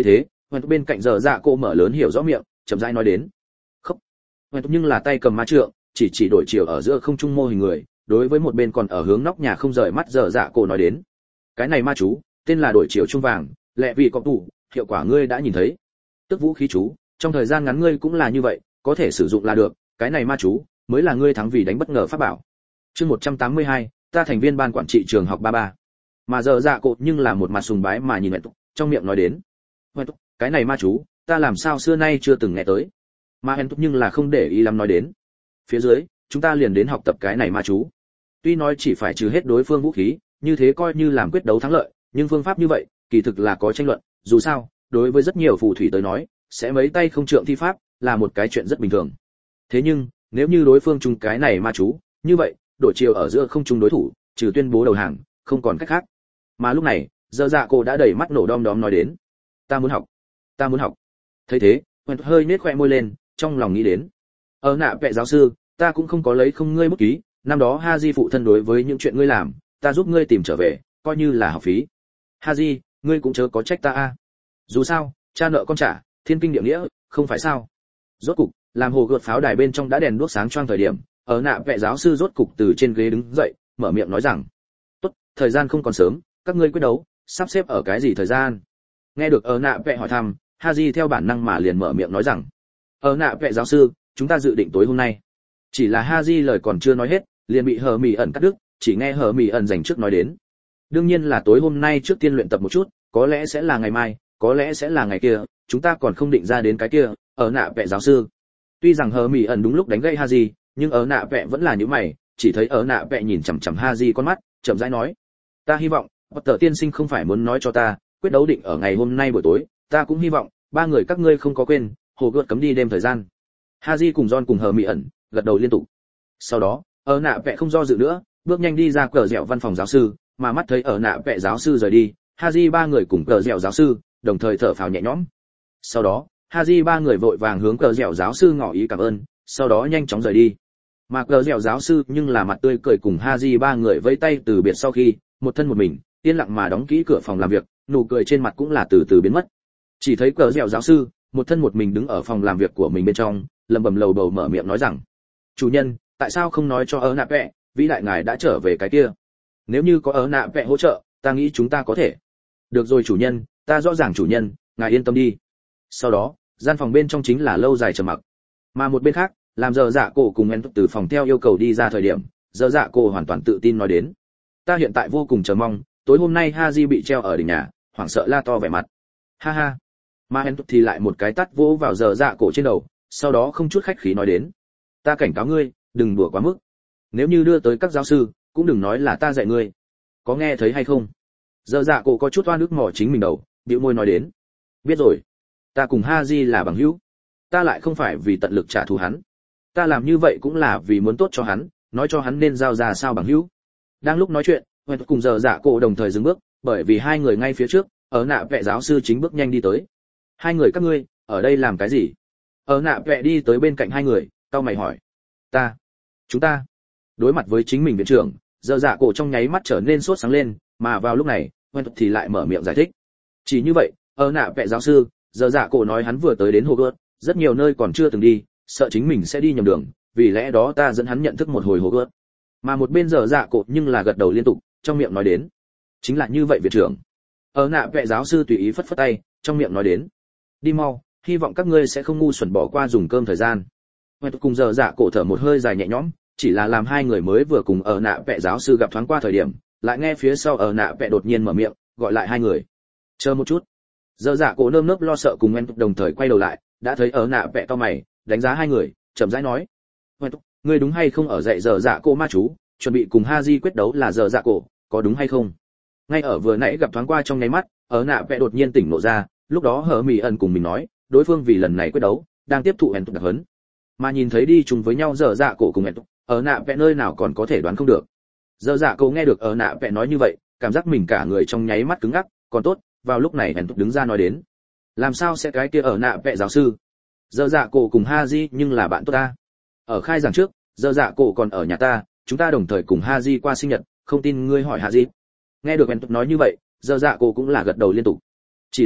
Hoen bên cạnh giờ dạ cô mở lớn hiểu rõ miệng, chậm rãi nói đến. Khóc. Hoen nhưng là tay cầm ma trượng, chỉ chỉ đổi chiều ở giữa không trung mô hình người, đối với một bên còn ở hướng nóc nhà không rời mắt giờ dạ cô nói đến. Cái này ma chú, tên là đổi chiều trung vàng, lẹ vì có tủ, hiệu quả ngươi đã nhìn thấy. Tức vũ khí chú, trong thời gian ngắn ngươi cũng là như vậy, có thể sử dụng là được, cái này ma chú mới là ngươi thắng vì đánh bất ngờ pháp bảo. Chương một trăm tám mươi hai, ta thành viên ban quản trị trường học ba ba. Mà giờ dạ cột nhưng là một mặt sùng bái mà nhìn Hoen, trong miệng nói đến. Hoen, cái này ma chú, ta làm sao xưa nay chưa từng nghe tới. Mà Hoen nhưng là không để ý lắm nói đến. Phía dưới, chúng ta liền đến học tập cái này ma chú. Tuy nói chỉ phải trừ hết đối phương vũ khí, như thế coi như làm quyết đấu thắng lợi, nhưng phương pháp như vậy, kỳ thực là có tranh luận, dù sao, đối với rất nhiều phù thủy tới nói, sẽ mấy tay không trượng thi pháp, là một cái chuyện rất bình thường. Thế nhưng, nếu như đối phương chung cái này ma chú, như vậy, đổi chiều ở giữa không chung đối thủ, trừ tuyên bố đầu hàng, không còn cách khác. Mà lúc này, giờ dạ cô đã đầy mắt nổ đom đóm nói đến, ta muốn học, ta muốn học. Thấy thế, Hoen hơi nết khoe môi lên, trong lòng nghĩ đến, ở nạ vệ giáo sư, ta cũng không có lấy không ngươi bút ký, năm đó Haji phụ thân đối với những chuyện ngươi làm, ta giúp ngươi tìm trở về, coi như là học phí. Haji, ngươi cũng chớ có trách ta a. Dù sao, cha nợ con trả, thiên kinh địa nghĩa, không phải sao? Rốt cục, làm hồ gợt pháo đài bên trong đã đèn đuốc sáng choang thời điểm, ở nạ vệ giáo sư rốt cục từ trên ghế đứng dậy, mở miệng nói rằng, tốt, thời gian không còn sớm, các ngươi quyết đấu, sắp xếp ở cái gì thời gian? Nghe được ở nạ vệ hỏi thăm, Haji theo bản năng mà liền mở miệng nói rằng, ở nạ vệ giáo sư, chúng ta dự định tối hôm nay. Chỉ là Haji lời còn chưa nói hết, liền bị hờ mì ẩn cắt đứt, chỉ nghe hờ mì ẩn dành trước nói đến. Đương nhiên là tối hôm nay trước tiên luyện tập một chút, có lẽ sẽ là ngày mai, có lẽ sẽ là ngày kia, chúng ta còn không định ra đến cái kia, ở nạ vệ giáo sư. Tuy rằng hờ mì ẩn đúng lúc đánh gãy Haji, nhưng ở nạ vệ vẫn là như mày, chỉ thấy ở nạ vệ nhìn chằm chằm Haji con mắt, chậm rãi nói, ta hy vọng, Potter tiên sinh không phải muốn nói cho ta, quyết đấu định ở ngày hôm nay buổi tối, ta cũng hy vọng, ba người các ngươi không có quên, hồ gợt cấm đi đêm thời gian. Haji cùng John cùng hờ mì ẩn gật đầu liên tục. Sau đó, ở nạ vệ không do dự nữa, bước nhanh đi ra cờ dẻo văn phòng giáo sư, mà mắt thấy ở nạ vệ giáo sư rời đi, Haji ba người cùng cờ dẻo giáo sư đồng thời thở phào nhẹ nhõm. Sau đó, Haji ba người vội vàng hướng cờ dẻo giáo sư ngỏ ý cảm ơn, sau đó nhanh chóng rời đi. Mà cờ dẻo giáo sư nhưng là mặt tươi cười cùng Haji ba người vẫy tay từ biệt sau khi, một thân một mình, yên lặng mà đóng kỹ cửa phòng làm việc, nụ cười trên mặt cũng là từ từ biến mất. Chỉ thấy cờ dẻo giáo sư, một thân một mình đứng ở phòng làm việc của mình bên trong, lẩm bẩm lầu bầu mở miệng nói rằng, chủ nhân, tại sao không nói cho ở nạ vẽ, vĩ đại ngài đã trở về cái kia. Nếu như có ở nạ vẽ hỗ trợ, ta nghĩ chúng ta có thể. Được rồi chủ nhân, ta rõ ràng chủ nhân, ngài yên tâm đi. Sau đó, gian phòng bên trong chính là lâu dài trầm mặc. Mà một bên khác, làm giờ dạ cổ cùng en từ phòng theo yêu cầu đi ra thời điểm, giờ dạ cổ hoàn toàn tự tin nói đến, ta hiện tại vô cùng chờ mong, tối hôm nay Haji bị treo ở đỉnh nhà, hoảng sợ la to vẻ mặt. Ha ha. Mà en thì lại một cái tát vỗ vào giờ dạ cổ trên đầu, sau đó không chút khách khí nói đến, ta cảnh cáo ngươi, đừng đùa quá mức. Nếu như đưa tới các giáo sư, cũng đừng nói là ta dạy ngươi. Có nghe thấy hay không? Giờ dạ cổ có chút oan ức mò chính mình đầu, bĩu môi nói đến, biết rồi, ta cùng Haji là bằng hữu, ta lại không phải vì tận lực trả thù hắn, ta làm như vậy cũng là vì muốn tốt cho hắn, nói cho hắn nên giao ra sao bằng hữu. Đang lúc nói chuyện, Hoen cùng giờ dạ cổ đồng thời dừng bước, bởi vì hai người ngay phía trước, ở nạ vệ giáo sư chính bước nhanh đi tới. Hai người các ngươi ở đây làm cái gì? Ở nạ vệ đi tới bên cạnh hai người, cau mày hỏi. Ta, chúng ta. Đối mặt với chính mình viện trưởng, giờ dạ cổ trong nháy mắt trở nên sốt sáng lên, mà vào lúc này, Hoen thì lại mở miệng giải thích. Chỉ như vậy, ở nạ vệ giáo sư, giờ dạ cổ nói hắn vừa tới đến Hogwarts, rất nhiều nơi còn chưa từng đi, sợ chính mình sẽ đi nhầm đường, vì lẽ đó ta dẫn hắn nhận thức một hồi Hogwarts. Mà một bên giờ dạ cổ nhưng là gật đầu liên tục, trong miệng nói đến, chính là như vậy viện trưởng. Ở nạ vệ giáo sư tùy ý phất phất tay, trong miệng nói đến, đi mau, hy vọng các ngươi sẽ không ngu xuẩn bỏ qua dùng cơm thời gian. Hoen cùng giờ dạ cổ thở một hơi dài nhẹ nhõm, chỉ là làm hai người mới vừa cùng ở nạ vệ giáo sư gặp thoáng qua thời điểm, lại nghe phía sau ở nạ vệ đột nhiên mở miệng, gọi lại hai người. Chờ một chút. Giờ dạ cổ nơm nớp lo sợ cùng Hoen đồng thời quay đầu lại, đã thấy ở nạ vệ cao mày, đánh giá hai người, chậm rãi nói, Hoen, ngươi đúng hay không ở dạy giờ dạ cổ ma chú, chuẩn bị cùng Haji quyết đấu là giờ dạ cổ, có đúng hay không? Ngay ở vừa nãy gặp thoáng qua trong nháy mắt, ở nạ vệ đột nhiên tỉnh ngộ ra, lúc đó hở mì ẩn cùng mình nói, đối phương vì lần này quyết đấu, đang tiếp thụ Hoen đặc huấn. Mà nhìn thấy đi chung với nhau giờ dạ cổ cùng Hoen, ở nạ vệ nơi nào còn có thể đoán không được. Giờ dạ cổ nghe được ở nạ vệ nói như vậy, cảm giác mình cả người trong nháy mắt cứng ngắc, còn tốt, vào lúc này Hoen đứng ra nói đến, làm sao sẽ cái kia ở nạ vệ giáo sư? Giờ dạ cổ cùng Haji nhưng là bạn tốt ta. Ở khai giảng trước, giờ dạ cổ còn ở nhà ta, chúng ta đồng thời cùng Haji qua sinh nhật, không tin ngươi hỏi Haji. Nghe được Hoen nói như vậy, giờ dạ cổ cũng là gật đầu liên tục. Chỉ là,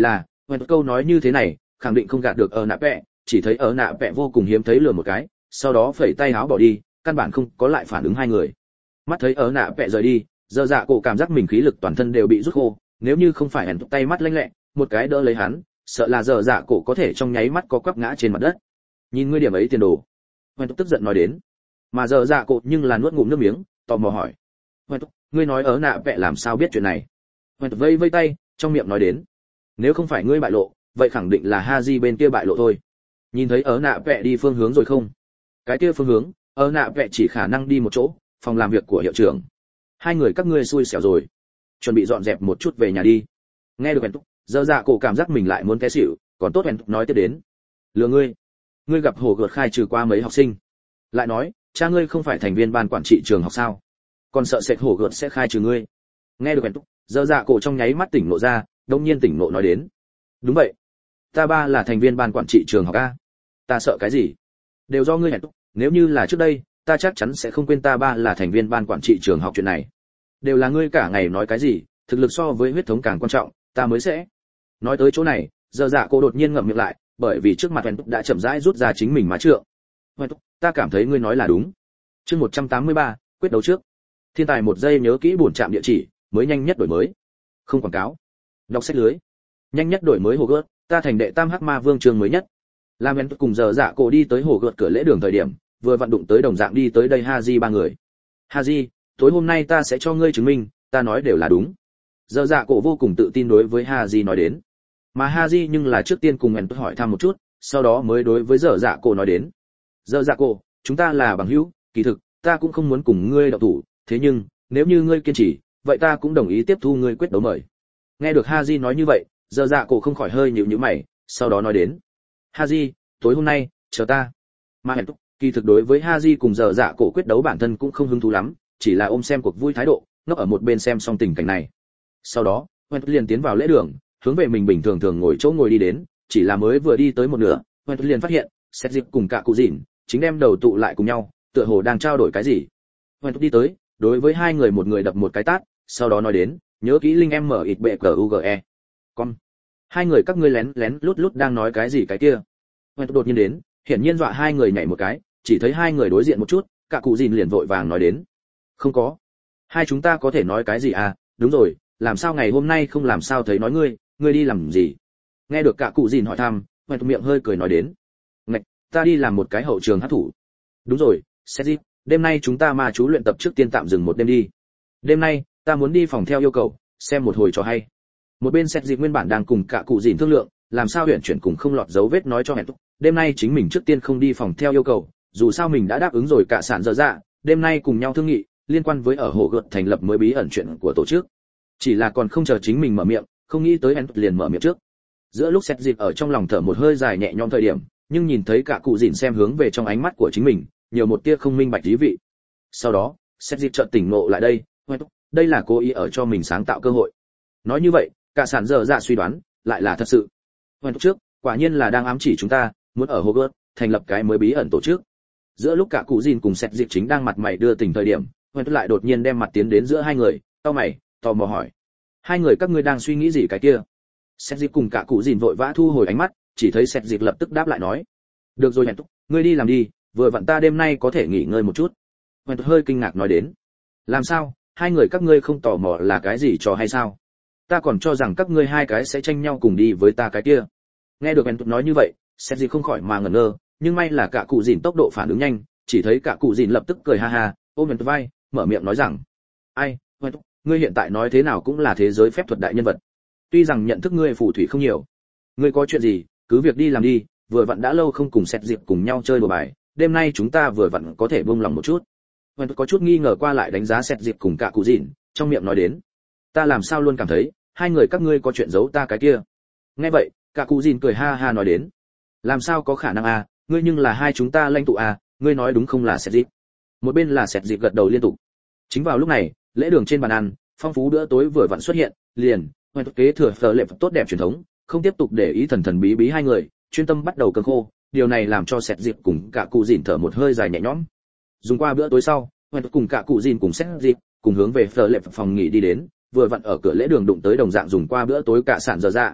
Hoẹt câu nói như thế này khẳng định không gạt được ở nạ vẽ, chỉ thấy ở nạ vẽ vô cùng hiếm thấy lừa một cái, sau đó phẩy tay áo bỏ đi, căn bản không có lại phản ứng hai người. Mắt thấy ở nạ vẽ rời đi, giờ dạ cổ cảm giác mình khí lực toàn thân đều bị rút khô, nếu như không phải hèn tay mắt lanh lẹ, một cái đỡ lấy hắn, sợ là giờ dạ cổ có thể trong nháy mắt có quắp ngã trên mặt đất. Nhìn ngươi điểm ấy tiền đồ. Hoẹt tức giận nói đến. Mà giờ dạ cổ nhưng là nuốt ngụm nước miếng, tò mò hỏi. Hoẹt, ngươi nói ở nạ vẽ làm sao biết chuyện này? Hoẹt vây vây tay, trong miệng nói đến. Nếu không phải ngươi bại lộ, vậy khẳng định là Haji bên kia bại lộ thôi. Nhìn thấy ở nạ vẽ đi phương hướng rồi không? Cái kia phương hướng, ở nạ vẽ chỉ khả năng đi một chỗ, phòng làm việc của hiệu trưởng. Hai người các ngươi xui xẻo rồi, chuẩn bị dọn dẹp một chút về nhà đi. Nghe được Hoẹt, giờ dạ cổ cảm giác mình lại muốn té xỉu, còn tốt Hoẹt nói tiếp đến. Lừa ngươi, ngươi gặp hồ gợt khai trừ qua mấy học sinh, lại nói cha ngươi không phải thành viên ban quản trị trường học sao, còn sợ sệt hồ gợt sẽ khai trừ ngươi. Nghe được Hoẹt, giờ dạ cổ trong nháy mắt tỉnh nộ ra, đông nhiên tỉnh nộ nói đến. Đúng vậy, ta ba là thành viên ban quản trị trường học a. Ta sợ cái gì? Đều do ngươi Hoẹt, nếu như là trước đây ta chắc chắn sẽ không quên ta ba là thành viên ban quản trị trường học chuyện này. Đều là ngươi cả ngày nói cái gì, thực lực so với huyết thống càng quan trọng, ta mới sẽ. Nói tới chỗ này, giờ dạ cô đột nhiên ngậm miệng lại, bởi vì trước mặt Hoẹt đã chậm rãi rút ra chính mình má trượng. Hoẹt, ta cảm thấy ngươi nói là đúng. Chương một trăm tám mươi ba, quyết đấu trước. Thiên tài một giây nhớ kỹ buồn trạm địa chỉ, mới nhanh nhất đổi mới. Không quảng cáo. Đọc sách lưới. Nhanh nhất đổi mới hồ gợt, ta thành đệ tam hắc ma vương chương mới nhất. Lam Hoẹt cùng giờ dạ cô đi tới hồ gợt cửa lễ đường thời điểm, vừa vặn đụng tới đồng dạng đi tới đây Haji ba người. Haji, tối hôm nay ta sẽ cho ngươi chứng minh, ta nói đều là đúng. Giờ dạ cổ vô cùng tự tin đối với Haji nói đến. Mà Haji nhưng là trước tiên cùng Hoẹt hỏi thăm một chút, sau đó mới đối với giờ dạ cổ nói đến. Giờ dạ cổ, chúng ta là bằng hữu, kỳ thực, ta cũng không muốn cùng ngươi động thủ, thế nhưng, nếu như ngươi kiên trì, vậy ta cũng đồng ý tiếp thu ngươi quyết đấu mời. Nghe được Haji nói như vậy, giờ dạ cổ không khỏi hơi nhíu nhíu mày, sau đó nói đến. Haji, tối hôm nay, chờ ta. Mà Hoẹt, kỳ thực đối với Haji cùng giờ dạ cổ quyết đấu bản thân cũng không hứng thú lắm, chỉ là ôm xem cuộc vui thái độ, ngốc ở một bên xem xong tình cảnh này. Sau đó, Hoẹt liền tiến vào lễ đường, hướng về mình bình thường thường ngồi chỗ ngồi đi đến, chỉ là mới vừa đi tới một nửa, Hoẹt liền phát hiện, Sét Dịp cùng cả cụ Dĩn chính đem đầu tụ lại cùng nhau, tựa hồ đang trao đổi cái gì. Hoẹt đi tới, đối với hai người một người đập một cái tát, sau đó nói đến, nhớ kỹ linh em mở ịt bệ cờ u ge. Con. Hai người các ngươi lén lén lút lút đang nói cái gì cái kia? Hoẹt đột nhiên đến, hiển nhiên dọa hai người nhảy một cái, chỉ thấy hai người đối diện một chút, cả cụ Dĩn liền vội vàng nói đến. Không có. Hai chúng ta có thể nói cái gì à, đúng rồi, làm sao ngày hôm nay không làm sao thấy nói ngươi, ngươi đi làm gì? Nghe được cả cụ Dĩn hỏi thăm, Hoẹt miệng hơi cười nói đến. Ngạch, ta đi làm một cái hậu trường hát thủ. Đúng rồi, Sét Dịp, đêm nay chúng ta ma chú luyện tập trước tiên tạm dừng một đêm đi. Đêm nay, ta muốn đi phòng theo yêu cầu, xem một hồi trò hay. Một bên Sét Dịp nguyên bản đang cùng cả cụ Dĩn thương lượng, làm sao huyền chuyển cùng không lọt dấu vết nói cho Hoẹt, đêm nay chính mình trước tiên không đi phòng theo yêu cầu, dù sao mình đã đáp ứng rồi cả sản dở dạ, đêm nay cùng nhau thương nghị liên quan với ở hồ gợt thành lập mới bí ẩn chuyện của tổ chức. Chỉ là còn không chờ chính mình mở miệng, không nghĩ tới Hoẹt liền mở miệng trước. Giữa lúc Sét Dịp ở trong lòng thở một hơi dài nhẹ nhõm thời điểm, nhưng nhìn thấy cả cụ Dĩn xem hướng về trong ánh mắt của chính mình, nhiều một tia không minh bạch ý vị. Sau đó, Sét Dịp chợt tỉnh ngộ lại đây, Hoẹt, đây là cố ý ở cho mình sáng tạo cơ hội. Nói như vậy, cả sản dở dạ suy đoán lại là thật sự. Hoẹt trước, quả nhiên là đang ám chỉ chúng ta, muốn ở Hogwarts thành lập cái mới bí ẩn tổ chức. Giữa lúc cả cụ Dĩn cùng Sét Dịp chính đang mặt mày đưa tình thời điểm, Hoẹt lại đột nhiên đem mặt tiến đến giữa hai người, cau mày, tò mò hỏi: hai người các ngươi đang suy nghĩ gì cái kia? Sét Dịp cùng cả cụ Dĩn vội vã thu hồi ánh mắt, chỉ thấy Sét Dịp lập tức đáp lại nói: được rồi Hoẹt, ngươi đi làm đi, vừa vặn ta đêm nay có thể nghỉ ngơi một chút. Hoẹt hơi kinh ngạc nói đến: làm sao, hai người các ngươi không tò mò là cái gì trò hay sao? Ta còn cho rằng các ngươi hai cái sẽ tranh nhau cùng đi với ta cái kia. Nghe được Hoẹt nói như vậy, Sét Dịp không khỏi mà ngẩn ngơ, nhưng may là cả cụ Dĩn tốc độ phản ứng nhanh, chỉ thấy cả cụ Dĩn lập tức cười ha ha, ôm Hoẹt vai, mở miệng nói rằng: ai, Hoẹt, ngươi hiện tại nói thế nào cũng là thế giới phép thuật đại nhân vật. Tuy rằng nhận thức ngươi phù thủy không nhiều, ngươi có chuyện gì, cứ việc đi làm đi, vừa vặn đã lâu không cùng Sét Dịp cùng nhau chơi đùa bài, đêm nay chúng ta vừa vặn có thể buông lòng một chút. Hoẹt có chút nghi ngờ qua lại đánh giá Sét Dịp cùng cả cụ Dĩn, trong miệng nói đến: ta làm sao luôn cảm thấy hai người các ngươi có chuyện giấu ta cái kia. Nghe vậy, cả cụ Dĩn cười ha ha nói đến: làm sao có khả năng à, ngươi nhưng là hai chúng ta lãnh tụ à, ngươi nói đúng không là Sét Dịp? Một bên là Sét Dịp gật đầu liên tục. Chính vào lúc này, lễ đường trên bàn ăn, phong phú bữa tối vừa vặn xuất hiện, liền Hoẹt kế thừa phở lệ tốt đẹp truyền thống, không tiếp tục để ý thần thần bí bí hai người, chuyên tâm bắt đầu cơm khô, điều này làm cho Sét Dịp cùng cả cụ Dĩn thở một hơi dài nhẹ nhõm. Dùng qua bữa tối sau, Hoẹt cùng cả cụ Dĩn cùng Sét Dịp cùng hướng về phở lệ phòng nghỉ đi đến, vừa vặn ở cửa lễ đường đụng tới đồng dạng dùng qua bữa tối cả sản dở dạ.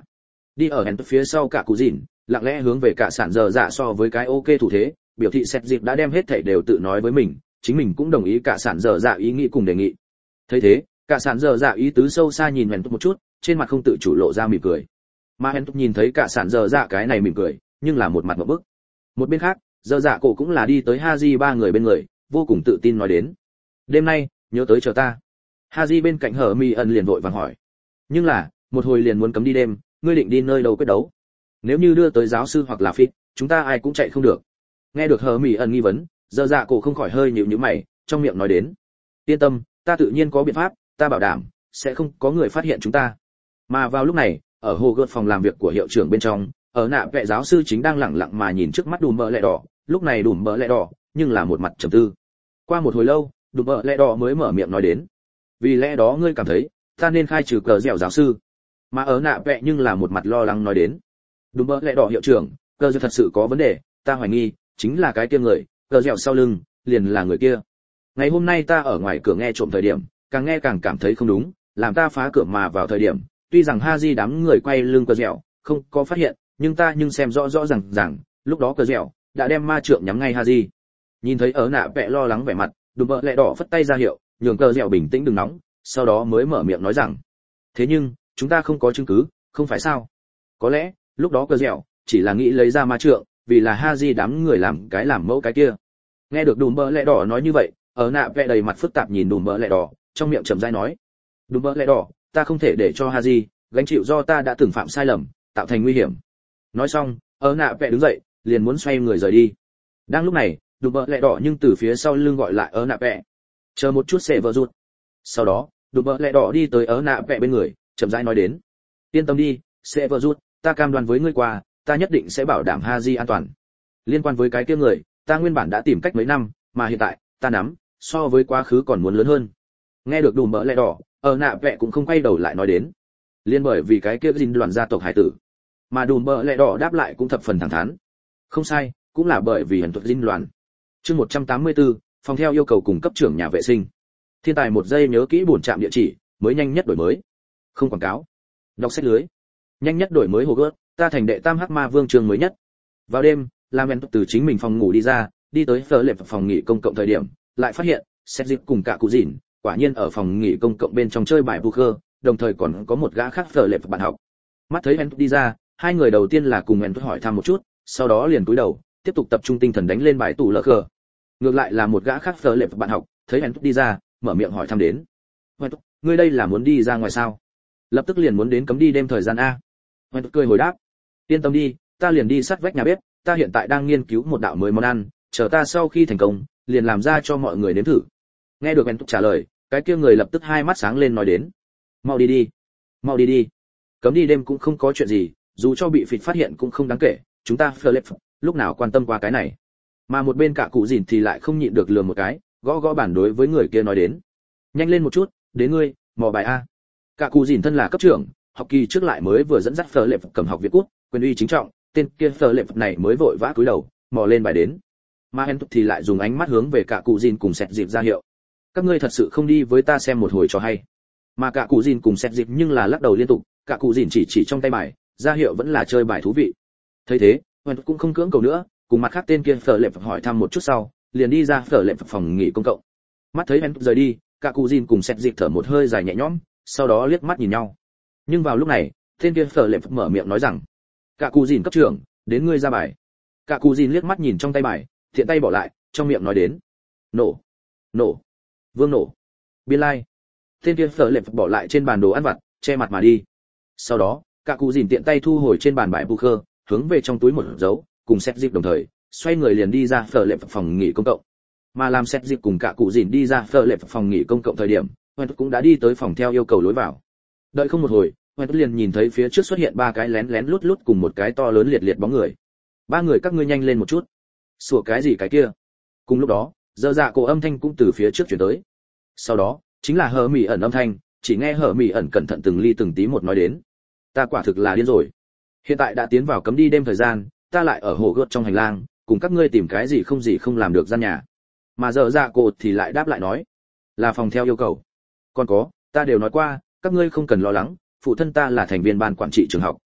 đi ở hẹn phía sau cả cụ dìn, lặng lẽ hướng về cả sản giờ dạ so với cái ok thủ thế, biểu thị xét dịp đã đem hết thảy đều tự nói với mình, chính mình cũng đồng ý cả sản giờ dạ ý nghĩ cùng đề nghị. Thấy thế, cả sản giờ dạ ý tứ sâu xa nhìn hẹn một chút, trên mặt không tự chủ lộ ra mỉm cười. Mà hẹn nhìn thấy cả sản giờ dạ cái này mỉm cười, nhưng là một mặt ngộp bức. Một bên khác, giờ dạ cổ cũng là đi tới Haji ba người bên người, vô cùng tự tin nói đến: đêm nay nhớ tới chờ ta. Haji bên cạnh hở mi ẩn liền vội vàng hỏi: nhưng là một hồi liền muốn cấm đi đêm, ngươi định đi nơi đâu quyết đấu? Nếu như đưa tới giáo sư hoặc là phi, chúng ta ai cũng chạy không được. Nghe được hở mi ẩn nghi vấn, giờ dạ cổ không khỏi hơi nhíu nhíu mày, trong miệng nói đến: yên tâm, ta tự nhiên có biện pháp, ta bảo đảm sẽ không có người phát hiện chúng ta. Mà vào lúc này, ở hồ gợt phòng làm việc của hiệu trưởng bên trong, ở nạ vệ giáo sư chính đang lẳng lặng mà nhìn trước mắt đùm bờ lẹ đỏ, lúc này đùm bờ lẹ đỏ nhưng là một mặt trầm tư. Qua một hồi lâu, đùm bờ lẹ đỏ mới mở miệng nói đến: vì lẽ đó ngươi cảm thấy ta nên khai trừ cờ dẻo giáo sư? Mà ở nạ vệ nhưng là một mặt lo lắng nói đến: đùm bờ lẹ đỏ hiệu trưởng, cờ dẻo thật sự có vấn đề, ta hoài nghi chính là cái kia người, cờ dẻo sau lưng liền là người kia. Ngày hôm nay ta ở ngoài cửa nghe trộm thời điểm, càng nghe càng cảm thấy không đúng, làm ta phá cửa mà vào thời điểm, tuy rằng Haji đám người quay lưng cờ dẻo, không có phát hiện, nhưng ta nhưng xem rõ rõ ràng ràng, lúc đó cờ dẻo đã đem ma trượng nhắm ngay Haji. Nhìn thấy ở nạ vẽ lo lắng vẻ mặt, đùm bợ lẹ đỏ phất tay ra hiệu, nhường cờ dẻo bình tĩnh đừng nóng, sau đó mới mở miệng nói rằng: thế nhưng chúng ta không có chứng cứ, không phải sao? Có lẽ lúc đó cờ dẻo chỉ là nghĩ lấy ra ma trượng, vì là Haji đám người làm cái làm mẫu cái kia. Nghe được đùm bợ lẹ đỏ nói như vậy, ở nạ vẽ đầy mặt phức tạp nhìn đùm bợ lẹ đỏ, trong miệng chậm rãi nói: đùm bợ lẹ đỏ, ta không thể để cho Haji gánh chịu do ta đã từng phạm sai lầm, tạo thành nguy hiểm. Nói xong, ở nạ vẽ đứng dậy, liền muốn xoay người rời đi. Đang lúc này, đùm bợ lẹ đỏ nhưng từ phía sau lưng gọi lại ở nạ vẽ: chờ một chút, sẽ vợ rụt. Sau đó, đùm bợ lẹ đỏ đi tới ở nạ vẽ bên người, chậm rãi nói đến: yên tâm đi, sẽ vợ rụt, ta cam đoan với ngươi qua, ta nhất định sẽ bảo đảm Haji an toàn. Liên quan với cái kia người, ta nguyên bản đã tìm cách mấy năm, mà hiện tại ta nắm so với quá khứ còn muốn lớn hơn. Nghe được đùm bợ lẹ đỏ, ở nạ vẽ cũng không quay đầu lại nói đến: liên bởi vì cái kia dinh đoàn gia tộc hải tử. Mà đùm bợ lẹ đỏ đáp lại cũng thập phần thẳng thắn: không sai, cũng là bởi vì hận thuật dinh đoàn. Chương một trăm tám mươi tư, phòng theo yêu cầu cung cấp trưởng nhà vệ sinh. Thiên tài một giây nhớ kỹ buồn trạm địa chỉ, mới nhanh nhất đổi mới. Không quảng cáo. Đọc sách lưới. Nhanh nhất đổi mới hồ gớt, ta thành đệ tam hắc ma vương chương mới nhất. Vào đêm, Lam Men từ chính mình phòng ngủ đi ra, đi tới phở lệp phòng nghỉ công cộng thời điểm, lại phát hiện Sét Dịp cùng cả cụ dìn, quả nhiên ở phòng nghỉ công cộng bên trong chơi bài poker, đồng thời còn có một gã khác phở lệp bạn học. Mắt thấy Men đi ra, hai người đầu tiên là cùng Men hỏi thăm một chút, sau đó liền cúi đầu, tiếp tục tập trung tinh thần đánh lên bài tủ lờ cờ. Ngược lại là một gã khác phở lệp bạn học, thấy Men đi ra, mở miệng hỏi thăm đến: Men, ngươi đây là muốn đi ra ngoài sao? Lập tức liền muốn đến cấm đi đêm thời gian a? Men cười hồi đáp: yên tâm đi, ta liền đi sát vách nhà bếp, ta hiện tại đang nghiên cứu một đạo mới món ăn, chờ ta sau khi thành công, liền làm ra cho mọi người nếm thử. Nghe được Men trả lời, cái kia người lập tức hai mắt sáng lên nói đến: mau đi đi, mau đi đi, cấm đi đêm cũng không có chuyện gì, dù cho bị phịt phát hiện cũng không đáng kể, chúng ta Philip lúc nào quan tâm qua cái này. Mà một bên cả cụ dìn thì lại không nhịn được lườm một cái, gõ gõ bản đối với người kia nói đến: nhanh lên một chút, đến ngươi, mò bài a. Cả cụ dìn thân là cấp trưởng, học kỳ trước lại mới vừa dẫn dắt Philip cầm học Việt quốc, quyền uy chính trọng, tên kia Philip này mới vội vã cúi đầu, mò lên bài đến. Mà Hen thì lại dùng ánh mắt hướng về cả cụ dìn cùng Sét Dịp ra hiệu: các ngươi thật sự không đi với ta xem một hồi cho hay? Mà cả cụ dìn cùng Sét Dịp nhưng là lắc đầu liên tục, cả cụ dìn chỉ chỉ trong tay bài, ra hiệu vẫn là chơi bài thú vị. Thấy thế, Hen cũng không cưỡng cầu nữa, cùng mặt khác tên kia phở lệp hỏi thăm một chút sau, liền đi ra phở lệp phòng nghỉ công cộng. Mắt thấy Hen rời đi, cả cụ dìn cùng Sét Dịp thở một hơi dài nhẹ nhõm, sau đó liếc mắt nhìn nhau. Nhưng vào lúc này, tên kia phở lệp mở miệng nói rằng: cả cụ dìn cấp trưởng, đến ngươi ra bài. Cả cụ dìn liếc mắt nhìn trong tay bài, thiện tay bỏ lại, trong miệng nói đến: nổ, nổ, vương nổ, biên lai. Tên kia phở lệp bỏ lại trên bàn đồ ăn vặt, che mặt mà đi. Sau đó, cả cụ dìn tiện tay thu hồi trên bàn bài poker, hướng về trong túi một dấu, cùng Sét Dịp đồng thời, xoay người liền đi ra phở lệp phòng nghỉ công cộng. Mà làm Sét Dịp cùng cả cụ dìn đi ra phở lệp phòng nghỉ công cộng thời điểm, Hoen cũng đã đi tới phòng theo yêu cầu lối vào. Đợi không một hồi, Hoen liền nhìn thấy phía trước xuất hiện ba cái lén lén lút lút cùng một cái to lớn liệt liệt bóng người. Ba người các ngươi nhanh lên một chút. Sủa cái gì cái kia? Cùng lúc đó, dơ dạ cổ âm thanh cũng từ phía trước chuyển tới. Sau đó, chính là hở mỉ ẩn âm thanh, chỉ nghe hở mỉ ẩn cẩn thận từng ly từng tí một nói đến: ta quả thực là điên rồi. Hiện tại đã tiến vào cấm đi đêm thời gian, ta lại ở hồ gợt trong hành lang, cùng các ngươi tìm cái gì không gì không làm được gian nhà. Mà dơ dạ cổ thì lại đáp lại nói: là phòng theo yêu cầu. Còn có, ta đều nói qua, các ngươi không cần lo lắng, phụ thân ta là thành viên ban quản trị trường học.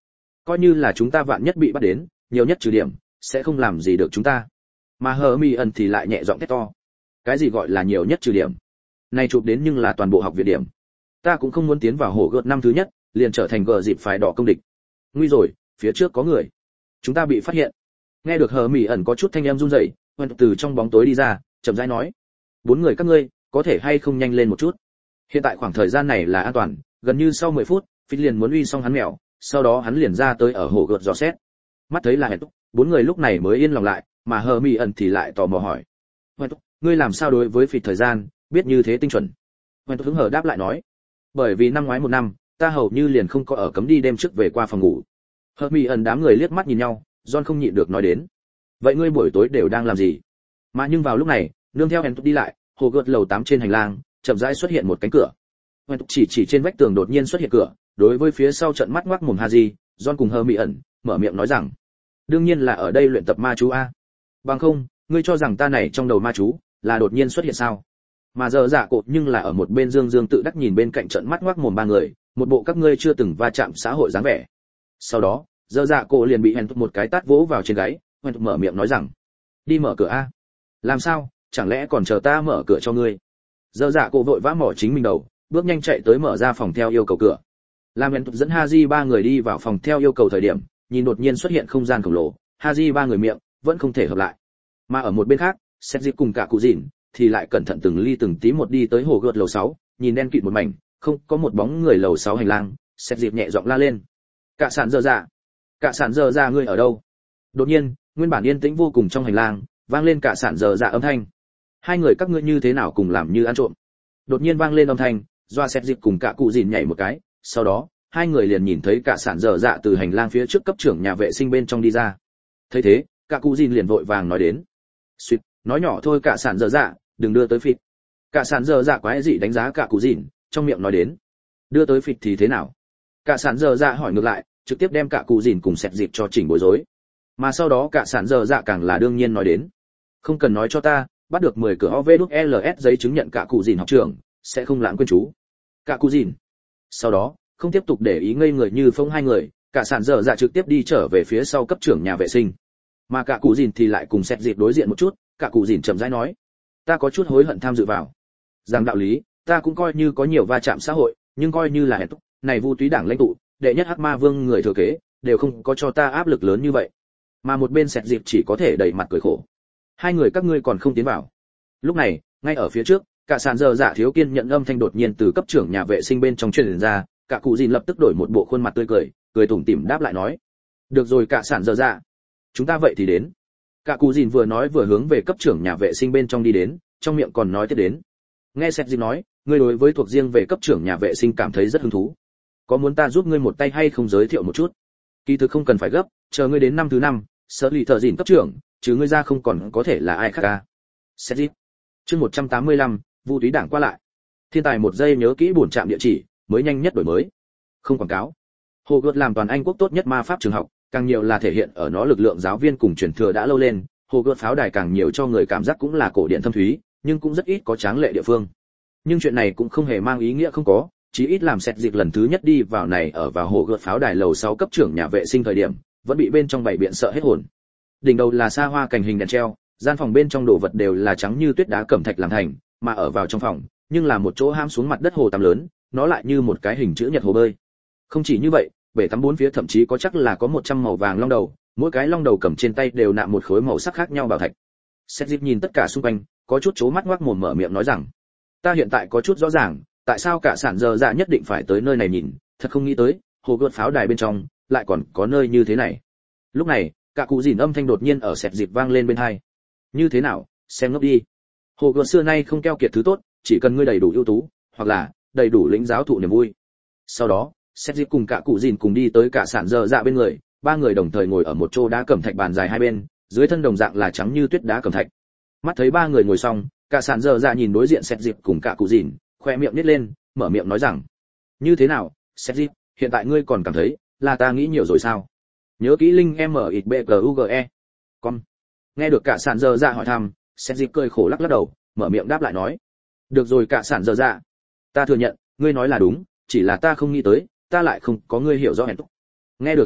coi như là chúng ta vạn nhất bị bắt đến, nhiều nhất trừ điểm, sẽ không làm gì được chúng ta. Mà hờ mi ẩn thì lại nhẹ giọng thét to. Cái gì gọi là nhiều nhất trừ điểm? Này chụp đến nhưng là toàn bộ học viện điểm. Ta cũng không muốn tiến vào hổ gợt năm thứ nhất, liền trở thành gờ dịp phải đỏ công địch. Nguy rồi, phía trước có người. Chúng ta bị phát hiện. Nghe được hờ mi ẩn có chút thanh em run rẩy, Hoan từ trong bóng tối đi ra, chậm rãi nói: "Bốn người các ngươi, có thể hay không nhanh lên một chút? Hiện tại khoảng thời gian này là an toàn, gần như sau mười phút, Phích liền muốn uy xong hắn mèo, sau đó hắn liền ra tới ở hồ gợt dò xét." Mắt thấy là Hẹn, bốn người lúc này mới yên lòng lại, mà hờ mi ẩn thì lại tò mò hỏi: "Hẹn, ngươi làm sao đối với Phích thời gian biết như thế tinh chuẩn?" Hẹn hứng hờ đáp lại nói: "Bởi vì năm ngoái một năm, ta hầu như liền không có ở cấm đi đêm trước về qua phòng ngủ." Hờ mi ẩn đám người liếc mắt nhìn nhau, John không nhịn được nói đến: "Vậy ngươi buổi tối đều đang làm gì?" Mà nhưng vào lúc này, nương theo Hẹn đi lại, hồ gợt lầu tám trên hành lang, chậm rãi xuất hiện một cánh cửa. Hẹn chỉ chỉ trên vách tường đột nhiên xuất hiện cửa, đối với phía sau trận mắt ngoác mồm Haji, John cùng hờ mi ẩn mở miệng nói rằng: "Đương nhiên là ở đây luyện tập ma chú a. Bằng không, ngươi cho rằng ta này trong đầu ma chú là đột nhiên xuất hiện sao?" Mà giờ dạ cột nhưng là ở một bên dương dương tự đắc nhìn bên cạnh trận mắt ngoác mồm ba người, một bộ các ngươi chưa từng va chạm xã hội dáng vẻ. Sau đó, giờ dạ cổ liền bị Hẹn một cái tát vỗ vào trên gáy, Hẹn mở miệng nói rằng: "Đi mở cửa a." "Làm sao, chẳng lẽ còn chờ ta mở cửa cho ngươi?" Giờ dạ cổ vội vã mỏ chính mình đầu, bước nhanh chạy tới mở ra phòng theo yêu cầu cửa. Làm Hẹn dẫn Haji ba người đi vào phòng theo yêu cầu thời điểm, nhìn đột nhiên xuất hiện không gian khổng lồ, Haji ba người miệng vẫn không thể hợp lại. Mà ở một bên khác, Sét Dịp cùng cả cụ Dìn thì lại cẩn thận từng ly từng tí một đi tới hồ gợt lầu sáu, nhìn đen kịt một mảnh, không có một bóng người lầu sáu hành lang, Sét Dịp nhẹ giọng la lên: "Cả sản dơ dạ, cả sản dơ dạ ngươi ở đâu?" Đột nhiên, nguyên bản yên tĩnh vô cùng trong hành lang, vang lên cả sản dơ dạ âm thanh: "Hai người các ngươi như thế nào cùng làm như ăn trộm?" Đột nhiên vang lên âm thanh, doa Sét Dịp cùng cả cụ Dìn nhảy một cái, sau đó, hai người liền nhìn thấy cả sản dơ dạ từ hành lang phía trước cấp trưởng nhà vệ sinh bên trong đi ra. Thấy thế, cả cụ Dìn liền vội vàng nói đến: "Xuyệt, nói nhỏ thôi cả sản dơ dạ, đừng đưa tới Phịt." Cả sản dơ dạ quái dị đánh giá cả cụ Dìn, trong miệng nói đến: "Đưa tới Phịt thì thế nào?" Cả sản dơ dạ hỏi ngược lại, trực tiếp đem cả cụ Dìn cùng Sét Dịp cho chỉnh bối rối. Mà sau đó cả sản dơ dạ càng là đương nhiên nói đến: "Không cần nói cho ta, bắt được mười cửa o vê đút lờ ét giấy chứng nhận cả cụ Dìn học trưởng, sẽ không lãng quên chú." Cả cụ Dìn. Sau đó, không tiếp tục để ý ngây người như phông hai người, cả sản dơ dạ trực tiếp đi trở về phía sau cấp trưởng nhà vệ sinh. Mà cả cụ Dìn thì lại cùng Sét Dịp đối diện một chút, cả cụ Dìn chậm rãi nói: "Ta có chút hối hận tham dự vào. Rằng đạo lý, ta cũng coi như có nhiều va chạm xã hội, nhưng coi như là Hẹn, này Vu Túy Đảng lãnh tụ, đệ nhất Hắc Ma Vương người thừa kế, đều không có cho ta áp lực lớn như vậy." Mà một bên Sét Dịp chỉ có thể đẩy mặt cười khổ: "Hai người các ngươi còn không tiến vào." Lúc này, ngay ở phía trước, cả sàn dơ dạ thiếu kiên nhận âm thanh đột nhiên từ cấp trưởng nhà vệ sinh bên trong truyền ra, cả cụ Dìn lập tức đổi một bộ khuôn mặt tươi cười, cười tủm tỉm đáp lại nói: "Được rồi cả sàn dơ dạ, chúng ta vậy thì đến." Cả cụ Dìn vừa nói vừa hướng về cấp trưởng nhà vệ sinh bên trong đi đến, trong miệng còn nói tiếp đến: "Nghe Sét Dịp nói, ngươi đối với thuộc riêng về cấp trưởng nhà vệ sinh cảm thấy rất hứng thú. Có muốn ta giúp ngươi một tay hay không giới thiệu một chút? Kỳ thực không cần phải gấp, chờ ngươi đến năm thứ năm, sở lì thợ dìn cấp trưởng, chứ ngươi ra không còn có thể là ai khác cả." Sét Dịp. Chương một trăm tám mươi lăm, Vu Túy Đảng qua lại. Thiên tài một giây nhớ kỹ buồn trạm địa chỉ, mới nhanh nhất đổi mới. Không quảng cáo. Hồ Gợt làm toàn Anh quốc tốt nhất ma pháp trường học, càng nhiều là thể hiện ở nó lực lượng giáo viên cùng truyền thừa đã lâu lên, Hồ Gợt pháo đài càng nhiều cho người cảm giác cũng là cổ điển thâm thúy, nhưng cũng rất ít có tráng lệ địa phương. Nhưng chuyện này cũng không hề mang ý nghĩa không có, chí ít làm Sét Dịp lần thứ nhất đi vào này ở vào Hồ Gợt pháo đài lầu sáu cấp trưởng nhà vệ sinh thời điểm, vẫn bị bên trong bảy biện sợ hết hồn. Đỉnh đầu là xa hoa cảnh hình đèn treo, gian phòng bên trong đồ vật đều là trắng như tuyết đá cẩm thạch làm thành, mà ở vào trong phòng, nhưng là một chỗ ham xuống mặt đất hồ tắm lớn, nó lại như một cái hình chữ nhật hồ bơi. Không chỉ như vậy, bể tắm bốn phía thậm chí có chắc là có một trăm màu vàng long đầu, mỗi cái long đầu cầm trên tay đều nạm một khối màu sắc khác nhau bảo thạch. Sét Dịp nhìn tất cả xung quanh, có chút chố mắt ngoác mồm mở miệng nói rằng: "Ta hiện tại có chút rõ ràng, tại sao cả sản giờ dạ nhất định phải tới nơi này nhìn, thật không nghĩ tới, hồ gợt pháo đài bên trong lại còn có nơi như thế này." Lúc này, cả cụ Dìn âm thanh đột nhiên ở Sét Dịp vang lên bên tai. "Như thế nào, xem ngốc đi. Hồ gợt xưa nay không keo kiệt thứ tốt, chỉ cần ngươi đầy đủ ưu tú, hoặc là đầy đủ lĩnh giáo thụ niềm vui." Sau đó, Sét Dịp cùng cả cụ Dìn cùng đi tới cả sản giờ dạ bên người, ba người đồng thời ngồi ở một chỗ đá cẩm thạch bàn dài hai bên, dưới thân đồng dạng là trắng như tuyết đá cẩm thạch. Mắt thấy ba người ngồi xong, cả sản giờ dạ nhìn đối diện Sét Dịp cùng cả cụ Dìn, khoe miệng nhếch lên, mở miệng nói rằng: "Như thế nào, Sét Dịp, hiện tại ngươi còn cảm thấy là ta nghĩ nhiều rồi sao? Nhớ kỹ linh em ở ít bê giê u giê e. Con." Nghe được cả sản giờ dạ hỏi thăm, Sét Dịp cười khổ lắc lắc đầu, mở miệng đáp lại nói: "Được rồi cả sản giờ dạ, ta thừa nhận, ngươi nói là đúng, chỉ là ta không nghĩ tới, ta lại không có ngươi hiểu rõ hẹn." Nghe được Sét Dịp,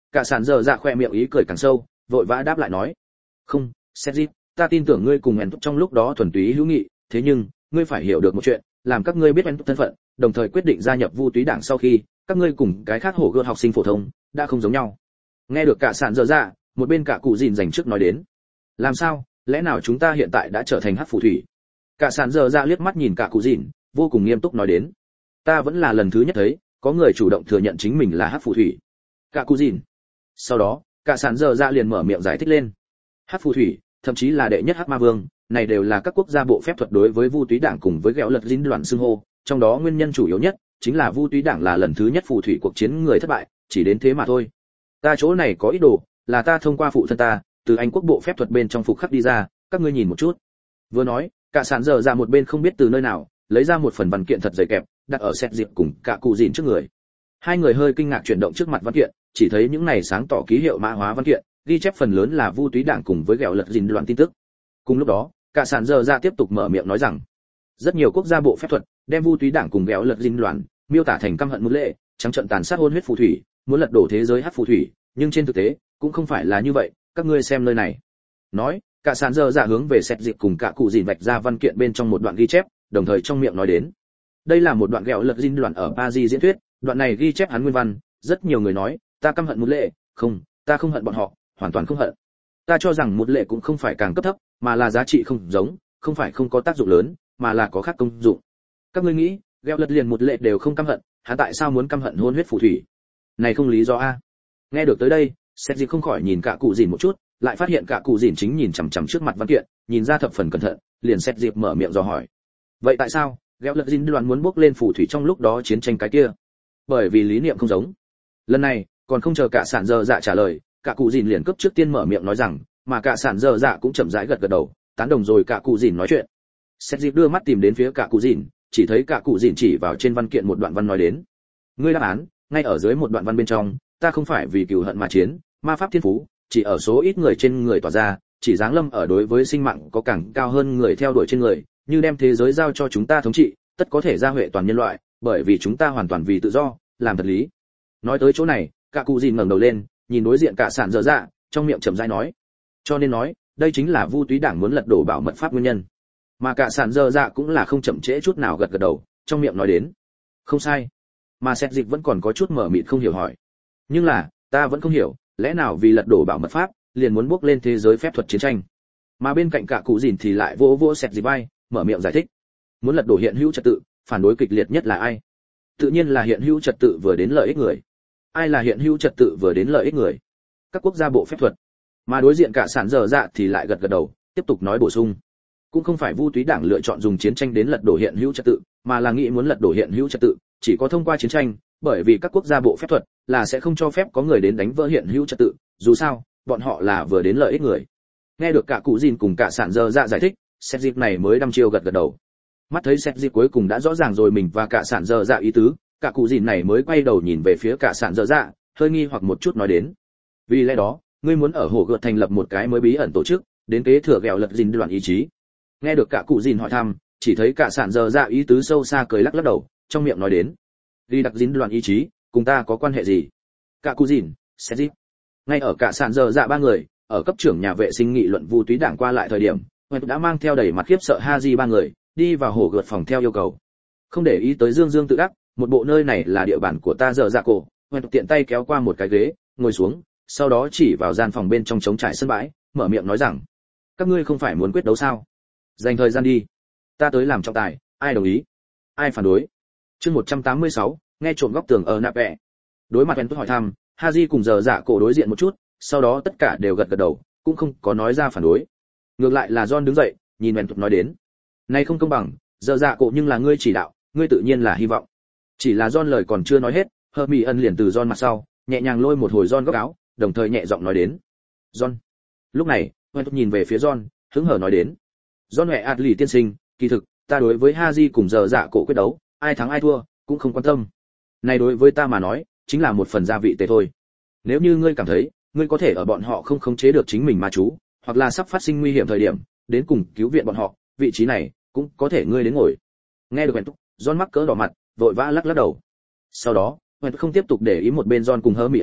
cả sàn giờ dạ khoe miệng ý cười càng sâu, vội vã đáp lại nói: "Không, Cedric, ta tin tưởng ngươi cùng Entus trong lúc đó thuần túy hữu nghị, thế nhưng, ngươi phải hiểu được một chuyện, làm các ngươi biết Entus thân phận, đồng thời quyết định gia nhập Vu Túy Đảng sau khi, các ngươi cùng cái khác hổ gươm học sinh phổ thông đã không giống nhau." Nghe được cả sàn giờ dạ, một bên cả cụ dìn dành trước nói đến: "Làm sao, lẽ nào chúng ta hiện tại đã trở thành hắc phù thủy?" Cả sàn giờ dạ liếc mắt nhìn cả cụ dìn, vô cùng nghiêm túc nói đến: "Ta vẫn là lần thứ nhất thấy có người chủ động thừa nhận chính mình là hắc phù thủy." Cả cụ dìn. Sau đó, cả sàn giờ dạ liền mở miệng giải thích lên: "Hắc phù thủy, thậm chí là đệ nhất hắc ma vương, này đều là các quốc gia bộ phép thuật đối với Vu Túy Đảng cùng với Gẹo Lật Dính Đoàn xưng hô, trong đó nguyên nhân chủ yếu nhất chính là Vu Túy Đảng là lần thứ nhất phù thủy cuộc chiến người thất bại, chỉ đến thế mà thôi. Ta chỗ này có ý đồ, là ta thông qua phụ thân ta, từ Anh quốc bộ phép thuật bên trong phục khắc đi ra, các ngươi nhìn một chút." Vừa nói, cả sàn giờ ra một bên không biết từ nơi nào, lấy ra một phần văn kiện thật dày kẹp, đặt ở xét dịp cùng cả cụ dìn trước người. Hai người hơi kinh ngạc chuyển động trước mặt văn kiện, chỉ thấy những này sáng tỏ ký hiệu mã hóa văn kiện, ghi chép phần lớn là Vu Túy Đảng cùng với Gẹo Lật Dính Đoàn tin tức. Cùng lúc đó, cả sàn giờ ra tiếp tục mở miệng nói rằng, rất nhiều quốc gia bộ phép thuật đem Vu Túy Đảng cùng Gẹo Lật Dính Đoàn miêu tả thành căm hận muốn lệ, trắng trợn tàn sát hôn huyết phù thủy, muốn lật đổ thế giới hắc phù thủy, nhưng trên thực tế cũng không phải là như vậy, các ngươi xem nơi này. Nói, cả sàn giờ dạ hướng về xét dịp cùng cả cụ dìn vạch ra văn kiện bên trong một đoạn ghi chép, đồng thời trong miệng nói đến, đây là một đoạn Gẹo Lật Dính Đoàn ở Paris diễn thuyết, đoạn này ghi chép hắn nguyên văn, rất nhiều người nói, ta căm hận muốn lệ, không, ta không hận bọn họ, hoàn toàn không hận. Ta cho rằng một lệ cũng không phải càng cấp thấp, mà là giá trị không giống, không phải không có tác dụng lớn, mà là có khác công dụng. Các ngươi nghĩ, Gẹo Lật liền một lệ đều không căm hận, hắn tại sao muốn căm hận hôn huyết phù thủy? Này không lý do a. Nghe được tới đây, Sét Dịp không khỏi nhìn cả cụ dìn một chút, lại phát hiện cả cụ dìn chính nhìn chằm chằm trước mặt văn kiện, nhìn ra thập phần cẩn thận, liền Sét Dịp mở miệng dò hỏi: vậy tại sao Gẹo Lật Dính Đoàn muốn bước lên phù thủy trong lúc đó chiến tranh cái kia? Bởi vì lý niệm không giống. Lần này còn không chờ cả sản dơ dạ trả lời, cả cụ dìn liền cấp trước tiên mở miệng nói rằng, mà cả sản dơ dạ cũng chậm rãi gật gật đầu, tán đồng rồi cả cụ dìn nói chuyện. Sét Dịp đưa mắt tìm đến phía cả cụ dìn, chỉ thấy cả cụ dìn chỉ vào trên văn kiện một đoạn văn nói đến: ngươi đáp án ngay ở dưới một đoạn văn bên trong, ta không phải vì cừu hận mà chiến, ma pháp thiên phú chỉ ở số ít người trên người tỏa ra, chỉ giáng lâm ở đối với sinh mạng có càng cao hơn người theo đuổi trên người, như đem thế giới giao cho chúng ta thống trị, tất có thể gia huệ toàn nhân loại, bởi vì chúng ta hoàn toàn vì tự do, làm thật lý. Nói tới chỗ này, cả cụ dìn ngẩng đầu lên, nhìn đối diện cả sản dở dạ, trong miệng chậm rãi nói: cho nên nói, đây chính là Vu Túy Đảng muốn lật đổ bảo mật pháp nguyên nhân. Mà cả sản dở dạ cũng là không chậm trễ chút nào gật gật đầu, trong miệng nói đến: không sai. Mà Sét Dịch vẫn còn có chút mở mịt không hiểu hỏi: nhưng là, ta vẫn không hiểu, lẽ nào vì lật đổ bảo mật pháp, liền muốn bước lên thế giới phép thuật chiến tranh? Mà bên cạnh cả cụ dìn thì lại vỗ vỗ Sét Dịch vai, mở miệng giải thích: muốn lật đổ hiện hữu trật tự, phản đối kịch liệt nhất là ai? Tự nhiên là hiện hữu trật tự vừa đến lợi ích người. Ai là hiện hữu trật tự vừa đến lợi ích người? Các quốc gia bộ phép thuật. Mà đối diện cả sản dở dạ thì lại gật gật đầu, tiếp tục nói bổ sung: cũng không phải Vu Túy Đảng lựa chọn dùng chiến tranh đến lật đổ hiện hữu trật tự, mà là nghĩ muốn lật đổ hiện hữu trật tự, chỉ có thông qua chiến tranh, bởi vì các quốc gia bộ phép thuật là sẽ không cho phép có người đến đánh vỡ hiện hữu trật tự, dù sao, bọn họ là vừa đến lợi ích người. Nghe được cả cụ dìn cùng cả sản dơ dạ giải thích, Sét Dịp này mới đăm chiêu gật gật đầu. Mắt thấy Sét Dịp cuối cùng đã rõ ràng rồi mình và cả sản dơ dạ ý tứ, cả cụ dìn này mới quay đầu nhìn về phía cả sản dơ dạ, hơi nghi hoặc một chút nói đến: vì lẽ đó, ngươi muốn ở hồ gợt thành lập một cái mới bí ẩn tổ chức, đến kế thừa Gẹo Lật Dính Đoàn ý chí? Nghe được cả cụ dìn hỏi thăm, chỉ thấy cả sản dơ dạ ý tứ sâu xa cười lắc lắc đầu, trong miệng nói đến: Ghi đặc dính đoàn ý chí, cùng ta có quan hệ gì? Cả cụ dìn, Sét Dịp. Ngay ở cả sản dơ dạ ba người, ở cấp trưởng nhà vệ sinh nghị luận Vu Túy Đảng qua lại thời điểm, Hoẹt đã mang theo đầy mặt khiếp sợ Haji ba người, đi vào hồ gợt phòng theo yêu cầu. Không để ý tới Dương Dương tự đắc, một bộ nơi này là địa bàn của ta dở dạ cổ, Hoẹt tiện tay kéo qua một cái ghế, ngồi xuống, sau đó chỉ vào gian phòng bên trong trống trải sân bãi, mở miệng nói rằng: các ngươi không phải muốn quyết đấu sao? Dành thời gian đi, ta tới làm trọng tài, ai đồng ý, ai phản đối? Chương một trăm tám mươi sáu, nghe trộm góc tường ở nạp vẽ. Đối mặt Hoẹt hỏi thăm, Haji cùng dở dạ cổ đối diện một chút, sau đó tất cả đều gật gật đầu, cũng không có nói ra phản đối. Ngược lại là John đứng dậy, nhìn Hoẹt nói đến: này không công bằng, dở dạ cổ nhưng là ngươi chỉ đạo, ngươi tự nhiên là hy vọng. Chỉ là John lời còn chưa nói hết, Hermione liền từ John mặt sau, nhẹ nhàng lôi một hồi John góc áo, đồng thời nhẹ giọng nói đến: John. Lúc này, Hoẹt nhìn về phía John, hứng hở nói đến: John Huệ Adley tiên sinh, kỳ thực, ta đối với Haji cùng dở dạ cổ quyết đấu, ai thắng ai thua, cũng không quan tâm. Này đối với ta mà nói, chính là một phần gia vị tệ thôi. Nếu như ngươi cảm thấy, ngươi có thể ở bọn họ không khống chế được chính mình mà chú, hoặc là sắp phát sinh nguy hiểm thời điểm, đến cùng cứu viện bọn họ, vị trí này cũng có thể ngươi đến ngồi. Nghe được Hoẹt, John mắc cỡ đỏ mặt, vội vã lắc lắc đầu. Sau đó, Hoẹt không tiếp tục để ý một bên John cùng Hermione,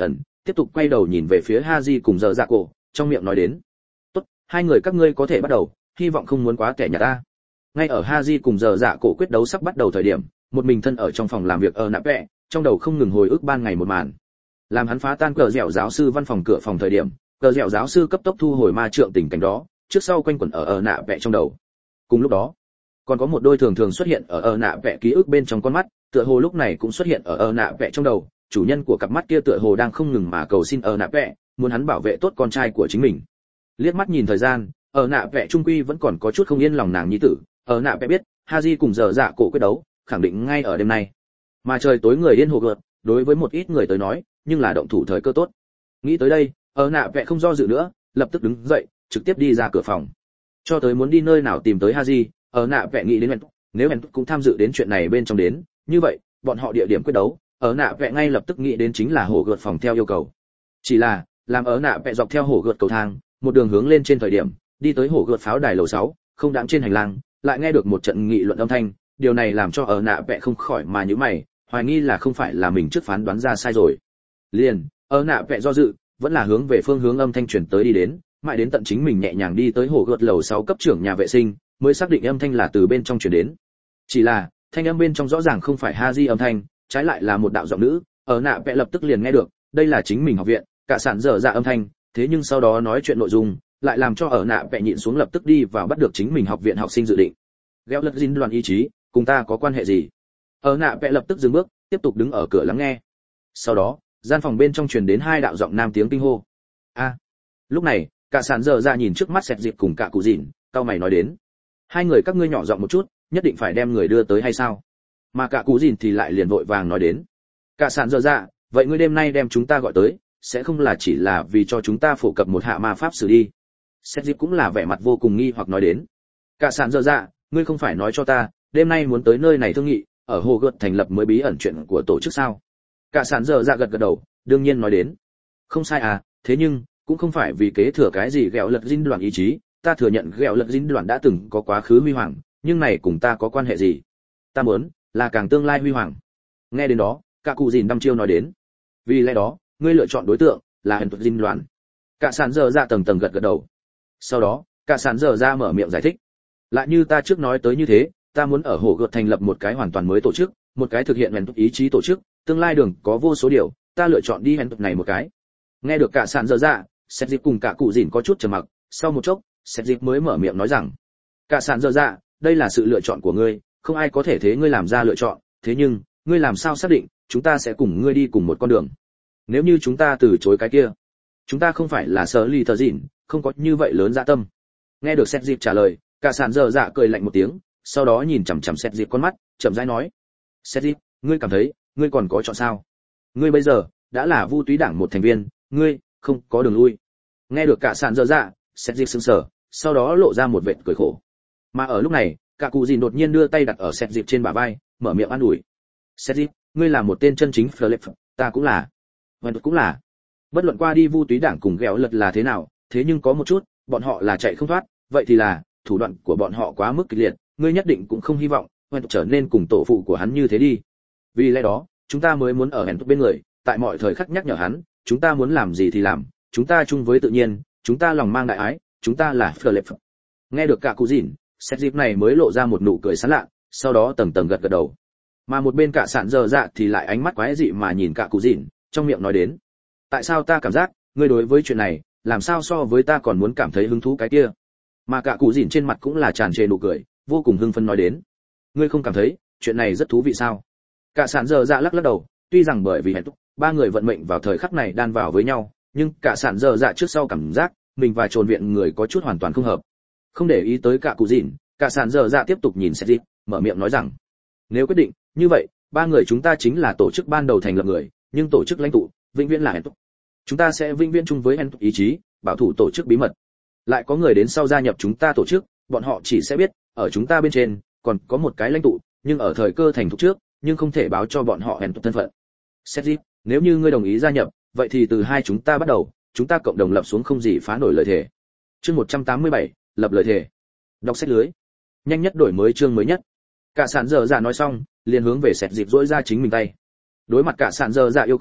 tiếp tục quay đầu nhìn về phía Haji cùng Dở Dạ Cổ, trong miệng nói đến: "Tốt, hai người các ngươi có thể bắt đầu, hy vọng không muốn quá kẻ nhà ta." Ngay ở Haji cùng Dở Dạ Cổ quyết đấu sắp bắt đầu thời điểm, một mình thân ở trong phòng làm việc ở nạ vẽ, trong đầu không ngừng hồi ức ban ngày một màn. Làm hắn phá tan cờ dẻo giáo sư văn phòng cửa phòng thời điểm, cờ dẻo giáo sư cấp tốc thu hồi ma trượng tình cảnh đó, trước sau quanh quẩn ở ở nạ vẽ trong đầu. Cùng lúc đó, còn có một đôi thường thường xuất hiện ở ở nạ vẽ ký ức bên trong con mắt, tựa hồ lúc này cũng xuất hiện ở ở nạ vẽ trong đầu, chủ nhân của cặp mắt kia tựa hồ đang không ngừng mà cầu xin ở nạ vẽ, muốn hắn bảo vệ tốt con trai của chính mình. Liếc mắt nhìn thời gian, ở nạ vẽ trung quy vẫn còn có chút không yên lòng nàng nhi tử, ở nạ vẽ biết, Haji cùng Dở Dạ Cổ quyết đấu, khẳng định ngay ở đêm nay. Mà trời tối người yên hồ gợt, đối với một ít người tới nói, nhưng là động thủ thời cơ tốt. Nghĩ tới đây, ở nạ vẽ không do dự nữa, lập tức đứng dậy, trực tiếp đi ra cửa phòng. Cho tới muốn đi nơi nào tìm tới Haji, ở nạ vẽ nghĩ đến Hẹn, nếu Hẹn cũng tham dự đến chuyện này bên trong đến, như vậy, bọn họ địa điểm quyết đấu, ở nạ vẽ ngay lập tức nghĩ đến chính là hồ gợt phòng theo yêu cầu. Chỉ là, làm ở nạ vẽ dọc theo hồ gợt cầu thang, một đường hướng lên trên thời điểm, đi tới hồ gợt pháo đài lầu sáu, không đáng trên hành lang, lại nghe được một trận nghị luận âm thanh, điều này làm cho ở nạ vẽ không khỏi mà nhíu mày, hoài nghi là không phải là mình trước phán đoán ra sai rồi. Liền, ở nạ vẽ do dự, vẫn là hướng về phương hướng âm thanh truyền tới đi đến, mãi đến tận chính mình nhẹ nhàng đi tới hồ gợt lầu sáu cấp trưởng nhà vệ sinh, mới xác định âm thanh là từ bên trong truyền đến. Chỉ là, thanh âm bên trong rõ ràng không phải Haji âm thanh, trái lại là một đạo giọng nữ, ở nạ vẽ lập tức liền nghe được, đây là chính mình học viện, cả sản Dở Dạ âm thanh, thế nhưng sau đó nói chuyện nội dung, lại làm cho ở nạ vẽ nhịn xuống lập tức đi vào bắt được chính mình học viện học sinh dự định. Gẹo lật dính đoàn ý chí, cùng ta có quan hệ gì? Ở nạ vẽ lập tức dừng bước, tiếp tục đứng ở cửa lắng nghe. Sau đó, gian phòng bên trong truyền đến hai đạo giọng nam tiếng kinh hô. A. Lúc này, cả sản Dở Dạ nhìn trước mắt Sẹt Dịp cùng cả cụ dìn, cau mày nói đến: hai người các ngươi nhỏ giọng một chút, nhất định phải đem người đưa tới hay sao? Mà cả cụ dìn thì lại liền vội vàng nói đến: cả sản Dở Dạ, vậy ngươi đêm nay đem chúng ta gọi tới, sẽ không là chỉ là vì cho chúng ta phổ cập một hạ ma pháp sử đi? Sẹt Dịp cũng là vẻ mặt vô cùng nghi hoặc nói đến: cả sản Dở Dạ, ngươi không phải nói cho ta, đêm nay muốn tới nơi này thương nghị, ở hồ gợt thành lập mới bí ẩn chuyện của tổ chức sao? Cả sản Dở Dạ gật gật đầu, đương nhiên nói đến: không sai à, thế nhưng cũng không phải vì kế thừa cái gì ghẹo lật dinh đoàn ý chí, ta thừa nhận ghẹo lật dinh đoàn đã từng có quá khứ huy hoàng, nhưng này cùng ta có quan hệ gì? Ta muốn là càng tương lai huy hoàng. Nghe đến đó, cả cụ dìn đăm chiêu nói đến: vì lẽ đó, ngươi lựa chọn đối tượng là hèn thuật dinh đoàn. Cả sản Dở Dạ tầng tầng gật gật đầu. Sau đó, cả sản Dở Dạ mở miệng giải thích: lại như ta trước nói tới như thế, ta muốn ở hồ gợt thành lập một cái hoàn toàn mới tổ chức, một cái thực hiện hèn thuật ý chí tổ chức, tương lai đường có vô số điều, ta lựa chọn đi hèn thuật này một cái. Nghe được cả sản Dở Dạ, Sẹt Dịp cùng cả cụ dìn có chút trầm mặc, sau một chốc, Sẹt Dịp mới mở miệng nói rằng: cả sản Dở Dạ, đây là sự lựa chọn của ngươi, không ai có thể thế ngươi làm ra lựa chọn, thế nhưng, ngươi làm sao xác định chúng ta sẽ cùng ngươi đi cùng một con đường? Nếu như chúng ta từ chối cái kia, chúng ta không phải là sở ly thờ dịn, không có như vậy lớn dạ tâm. Nghe được Sẹt Dịp trả lời, cả sản Dở Dạ cười lạnh một tiếng, sau đó nhìn chằm chằm Sẹt Dịp con mắt, chậm rãi nói: Sẹt Dịp, ngươi cảm thấy ngươi còn có chọn sao? Ngươi bây giờ đã là Vu Túy Đảng một thành viên, ngươi không có đường lui. Nghe được cả sản Dở Dạ, Sẹt Dịp sững sờ, sau đó lộ ra một vệt cười khổ. Mà ở lúc này, cả cụ dìn đột nhiên đưa tay đặt ở Sẹt Dịp trên bả vai, mở miệng an ủi: Sẹt Dịp, ngươi là một tên chân chính Flip, ta cũng là, Vân cũng là. Bất luận qua đi Vu Túy Đảng cùng ghẹo lật là thế nào, thế nhưng có một chút, bọn họ là chạy không thoát, vậy thì là thủ đoạn của bọn họ quá mức kịch liệt, ngươi nhất định cũng không hy vọng Vân trở nên cùng tổ phụ của hắn như thế đi. Vì lẽ đó, chúng ta mới muốn ở hẹn bên người, tại mọi thời khắc nhắc nhở hắn, chúng ta muốn làm gì thì làm, chúng ta chung với tự nhiên, chúng ta lòng mang đại ái, chúng ta là Flip. Nghe được cả cụ dìn, Sẹt Dịp này mới lộ ra một nụ cười sán lạ, sau đó tầng tầng gật gật đầu. Mà một bên cả sản Dở Dạ thì lại ánh mắt quái dị mà nhìn cả cụ dìn, trong miệng nói đến: tại sao ta cảm giác ngươi đối với chuyện này làm sao so với ta còn muốn cảm thấy hứng thú cái kia? Mà cả cụ dìn trên mặt cũng là tràn trề nụ cười, vô cùng hưng phấn nói đến: ngươi không cảm thấy chuyện này rất thú vị sao? Cả sản Dở Dạ lắc lắc đầu, tuy rằng bởi vì hẹn túc, ba người vận mệnh vào thời khắc này đan vào với nhau, nhưng cả sản Dở Dạ trước sau cảm giác mình và trồn viện người có chút hoàn toàn không hợp. Không để ý tới cả cụ dìn, cả sản Dở Dạ tiếp tục nhìn Sẹt Dịp, mở miệng nói rằng: nếu quyết định như vậy, ba người chúng ta chính là tổ chức ban đầu thành lập người, nhưng tổ chức lãnh tụ vĩnh viễn là hẹn túc. Chúng ta sẽ vĩnh viễn chung với hẹn túc ý chí, bảo thủ tổ chức bí mật. Lại có người đến sau gia nhập chúng ta tổ chức, bọn họ chỉ sẽ biết ở chúng ta bên trên còn có một cái lãnh tụ, nhưng ở thời cơ thành thục trước, nhưng không thể báo cho bọn họ hẹn túc thân phận. Sẹt Dịp, nếu như ngươi đồng ý gia nhập, vậy thì từ hai chúng ta bắt đầu, chúng ta cộng đồng lập xuống không gì phá nổi lời thề. Chương một trăm tám mươi bảy, lập lời thề. Đọc sách lưới. Nhanh nhất đổi mới chương mới nhất. Cả sản Dở Dạ nói xong, liền hướng về Sẹt Dịp duỗi ra chính mình tay. Đối mặt cả sản Dở Dạ yêu cầu,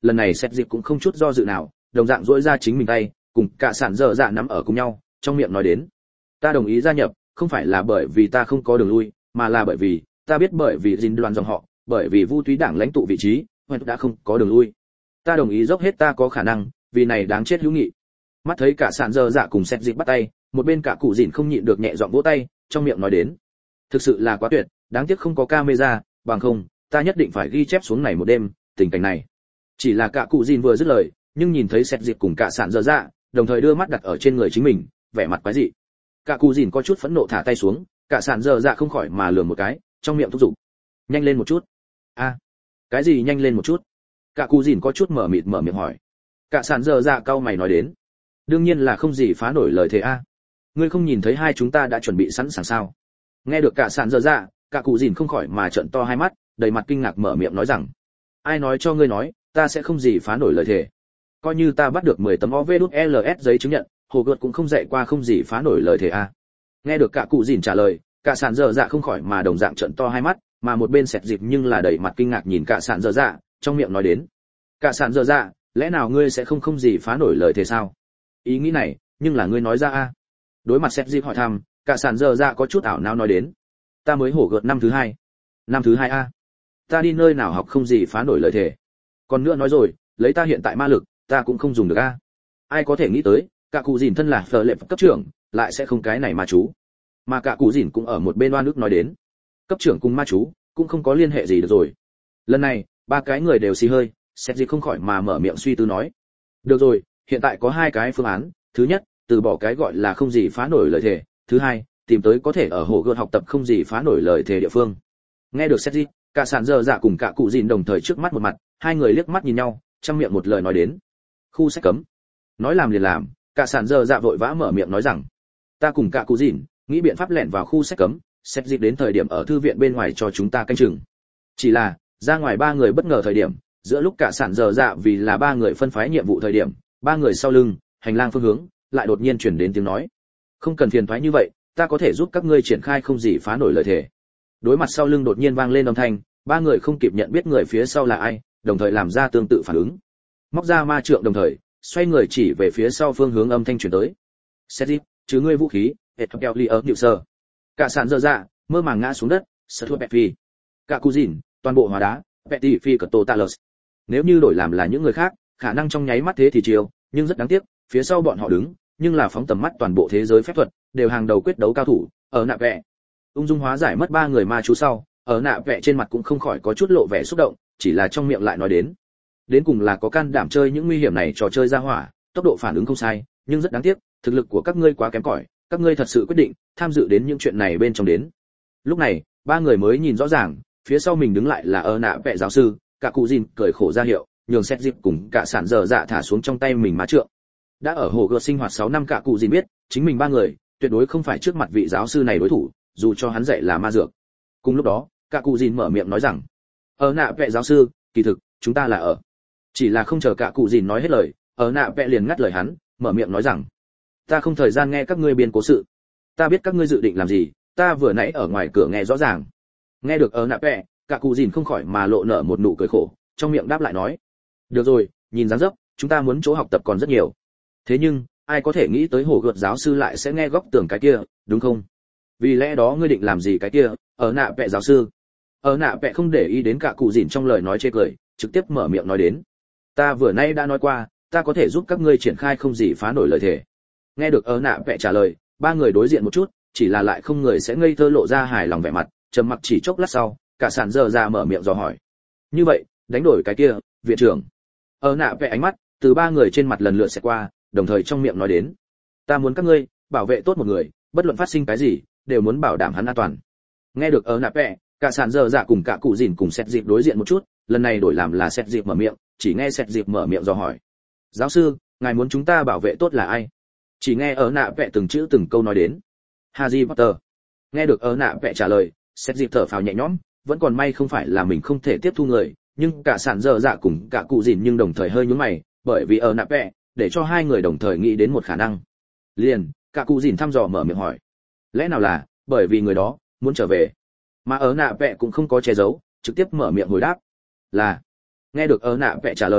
lần này xét dịp cũng không chút do dự nào, đồng dạng duỗi ra chính mình tay, cùng cả sản dở dạ nắm ở cùng nhau, trong miệng nói đến: ta đồng ý gia nhập, không phải là bởi vì ta không có đường lui, mà là bởi vì ta biết bởi vì dinh đoàn dòng họ, bởi vì vu túy đảng lãnh tụ vị trí, hoạch đã không có đường lui. Ta đồng ý dốc hết ta có khả năng, vì này đáng chết hữu nghị. Mắt thấy cả sản dở dạ cùng xét dịp bắt tay, một bên cả cụ dìn không nhịn được nhẹ giọng vỗ tay, trong miệng nói đến: thực sự là quá tuyệt, đáng tiếc không có camera, bằng không ta nhất định phải ghi chép xuống này một đêm tình cảnh này. Chỉ là cả cụ dìn vừa dứt lời, nhưng nhìn thấy xét dịp cùng cả sản dở dạ, đồng thời đưa mắt đặt ở trên người chính mình, vẻ mặt quái dị. Cả cụ dìn có chút phẫn nộ thả tay xuống, cả sản dở dạ không khỏi mà lườm một cái, trong miệng thúc giục: nhanh lên một chút. A, cái gì nhanh lên một chút? Cả cụ dìn có chút mở mịt mở miệng hỏi. Cả sản dở dạ cau mày nói đến: đương nhiên là không gì phá nổi lời thề a. Ngươi không nhìn thấy hai chúng ta đã chuẩn bị sẵn sàng sao? Nghe được cả sản dở dạ, cả cụ dìn không khỏi mà trợn to hai mắt, đầy mặt kinh ngạc mở miệng nói rằng: ai nói cho ngươi nói, ta sẽ không gì phá nổi lời thề. Coi như ta bắt được mười tấm o vê đút lờ ét giấy chứng nhận, hồ gợt cũng không dạy qua không gì phá nổi lời thề a. Nghe được cả cụ dìn trả lời, cả sản dở dạ không khỏi mà đồng dạng trợn to hai mắt, mà một bên sẹt dịp nhưng là đầy mặt kinh ngạc nhìn cả sản dở dạ, trong miệng nói đến: cả sản dở dạ, lẽ nào ngươi sẽ không không gì phá nổi lời thề sao? Ý nghĩ này, nhưng là ngươi nói ra a. Đối mặt sẹt dịp hỏi thăm, cả sản dở dạ có chút ảo não nói đến: ta mới hổ gợt năm thứ hai. Năm thứ hai a? Ta đi nơi nào học không gì phá nổi lời thề. Còn nữa nói rồi, lấy ta hiện tại ma lực, ta cũng không dùng được a. Ai có thể nghĩ tới, cả cụ dìn thân là phở lệ cấp trưởng, lại sẽ không cái này ma chú. Mà cả cụ dìn cũng ở một bên oan ức nói đến: cấp trưởng cùng ma chú cũng không có liên hệ gì được rồi. Lần này, ba cái người đều xì hơi, xét gì không khỏi mà mở miệng suy tư nói: được rồi, hiện tại có hai cái phương án, thứ nhất, từ bỏ cái gọi là không gì phá nổi lời thề, thứ hai, tìm tới có thể ở hồ gươm học tập không gì phá nổi lời thề địa phương. Nghe được xét gì, cả sản dở dạ cùng cả cụ dìn đồng thời trước mắt một mặt, hai người liếc mắt nhìn nhau, trong miệng một lời nói đến: khu sách cấm. Nói làm liền làm, cả sản dở dạ vội vã mở miệng nói rằng: ta cùng cả cụ dìn nghĩ biện pháp lẻn vào khu sách cấm, xét dịp đến thời điểm ở thư viện bên ngoài cho chúng ta canh chừng. Chỉ là ra ngoài ba người bất ngờ thời điểm, giữa lúc cả sản dở dạ vì là ba người phân phái nhiệm vụ thời điểm, ba người sau lưng hành lang phương hướng lại đột nhiên chuyển đến tiếng nói: không cần phiền toái như vậy, ta có thể giúp các ngươi triển khai không gì phá nổi lời thề. Đối mặt sau lưng đột nhiên vang lên âm thanh, ba người không kịp nhận biết người phía sau là ai, đồng thời làm ra tương tự phản ứng. Móc ra ma trượng đồng thời, xoay người chỉ về phía sau phương hướng âm thanh truyền tới: Sedip, chứ ngươi vũ khí, hệ thống keo ly ở nhự sơ. Cả sản dở dạ, mơ màng ngã xuống đất, sợ thua Petri. Cả cụ dìn, toàn bộ hóa đá, Petri phi cật totalus. Nếu như đổi làm là những người khác, khả năng trong nháy mắt thế thì chiều, nhưng rất đáng tiếc, phía sau bọn họ đứng, nhưng là phóng tầm mắt toàn bộ thế giới phép thuật, đều hàng đầu quyết đấu cao thủ, ở nạ vẽ. Ung dung hóa giải mất ba người ma chú sau, ở nạ vẽ trên mặt cũng không khỏi có chút lộ vẻ xúc động, chỉ là trong miệng lại nói đến: đến cùng là có can đảm chơi những nguy hiểm này trò chơi ra hỏa, tốc độ phản ứng không sai, nhưng rất đáng tiếc, thực lực của các ngươi quá kém cỏi, các ngươi thật sự quyết định tham dự đến những chuyện này bên trong đến. Lúc này, ba người mới nhìn rõ ràng, phía sau mình đứng lại là ở nạ vẽ giáo sư, cả cụ dìn cười khổ ra hiệu, nhường xét dịp cùng cả sản dở dạ thả xuống trong tay mình má trượng. Đã ở hồ gợt sinh hoạt sáu năm, cả cụ dìn biết, chính mình ba người tuyệt đối không phải trước mặt vị giáo sư này đối thủ, dù cho hắn dạy là ma dược. Cùng lúc đó, cả cụ dìn mở miệng nói rằng: ở nạ vẽ giáo sư, kỳ thực chúng ta là ở. Chỉ là không chờ cả cụ dìn nói hết lời, ở nạ vẽ liền ngắt lời hắn, mở miệng nói rằng: ta không thời gian nghe các ngươi biên cố sự, ta biết các ngươi dự định làm gì, ta vừa nãy ở ngoài cửa nghe rõ ràng. Nghe được ở nạ vẽ, cả cụ dìn không khỏi mà lộ nở một nụ cười khổ, trong miệng đáp lại nói: được rồi, nhìn dáng dấp chúng ta muốn chỗ học tập còn rất nhiều. Thế nhưng ai có thể nghĩ tới hồ gợt giáo sư lại sẽ nghe góc tưởng cái kia, đúng không? Vì lẽ đó ngươi định làm gì cái kia, ở nạ vẽ giáo sư? Ở nạ vẽ không để ý đến cả cụ dìn trong lời nói chê cười, trực tiếp mở miệng nói đến: ta vừa nay đã nói qua, ta có thể giúp các ngươi triển khai không gì phá nổi lời thề. Nghe được ở nạ vẽ trả lời, ba người đối diện một chút, chỉ là lại không người sẽ ngây thơ lộ ra hài lòng vẻ mặt, trầm mặc chỉ chốc lát sau, cả sản dở ra mở miệng dò hỏi: như vậy, đánh đổi cái kia, viện trưởng? Ở nạ vẽ ánh mắt từ ba người trên mặt lần lượt sẽ qua, đồng thời trong miệng nói đến: ta muốn các ngươi bảo vệ tốt một người, bất luận phát sinh cái gì, đều muốn bảo đảm hắn an toàn. Nghe được ở nạ vẽ, cả sản dở dạ cùng cả cụ dìn cùng xét dịp đối diện một chút, lần này đổi làm là xét dịp mở miệng, chỉ nghe xét dịp mở miệng dò hỏi: giáo sư, ngài muốn chúng ta bảo vệ tốt là ai? Chỉ nghe ở nạ vẽ từng chữ từng câu nói đến: Harry Potter. Nghe được ở nạ vẽ trả lời, xét dịp thở phào nhẹ nhõm, vẫn còn may không phải là mình không thể tiếp thu người, nhưng cả sản dở dạ cùng cả cụ dìn nhưng đồng thời hơi nhướng mày, bởi vì ở nạ vẽ để cho hai người đồng thời nghĩ đến một khả năng. Liền, cả cụ dìn thăm dò mở miệng hỏi: lẽ nào là bởi vì người đó muốn trở về? Mà ở nạ vẽ cũng không có che giấu, trực tiếp mở miệng hồi đáp: là. Nghe được ở nạ vẽ trả lời,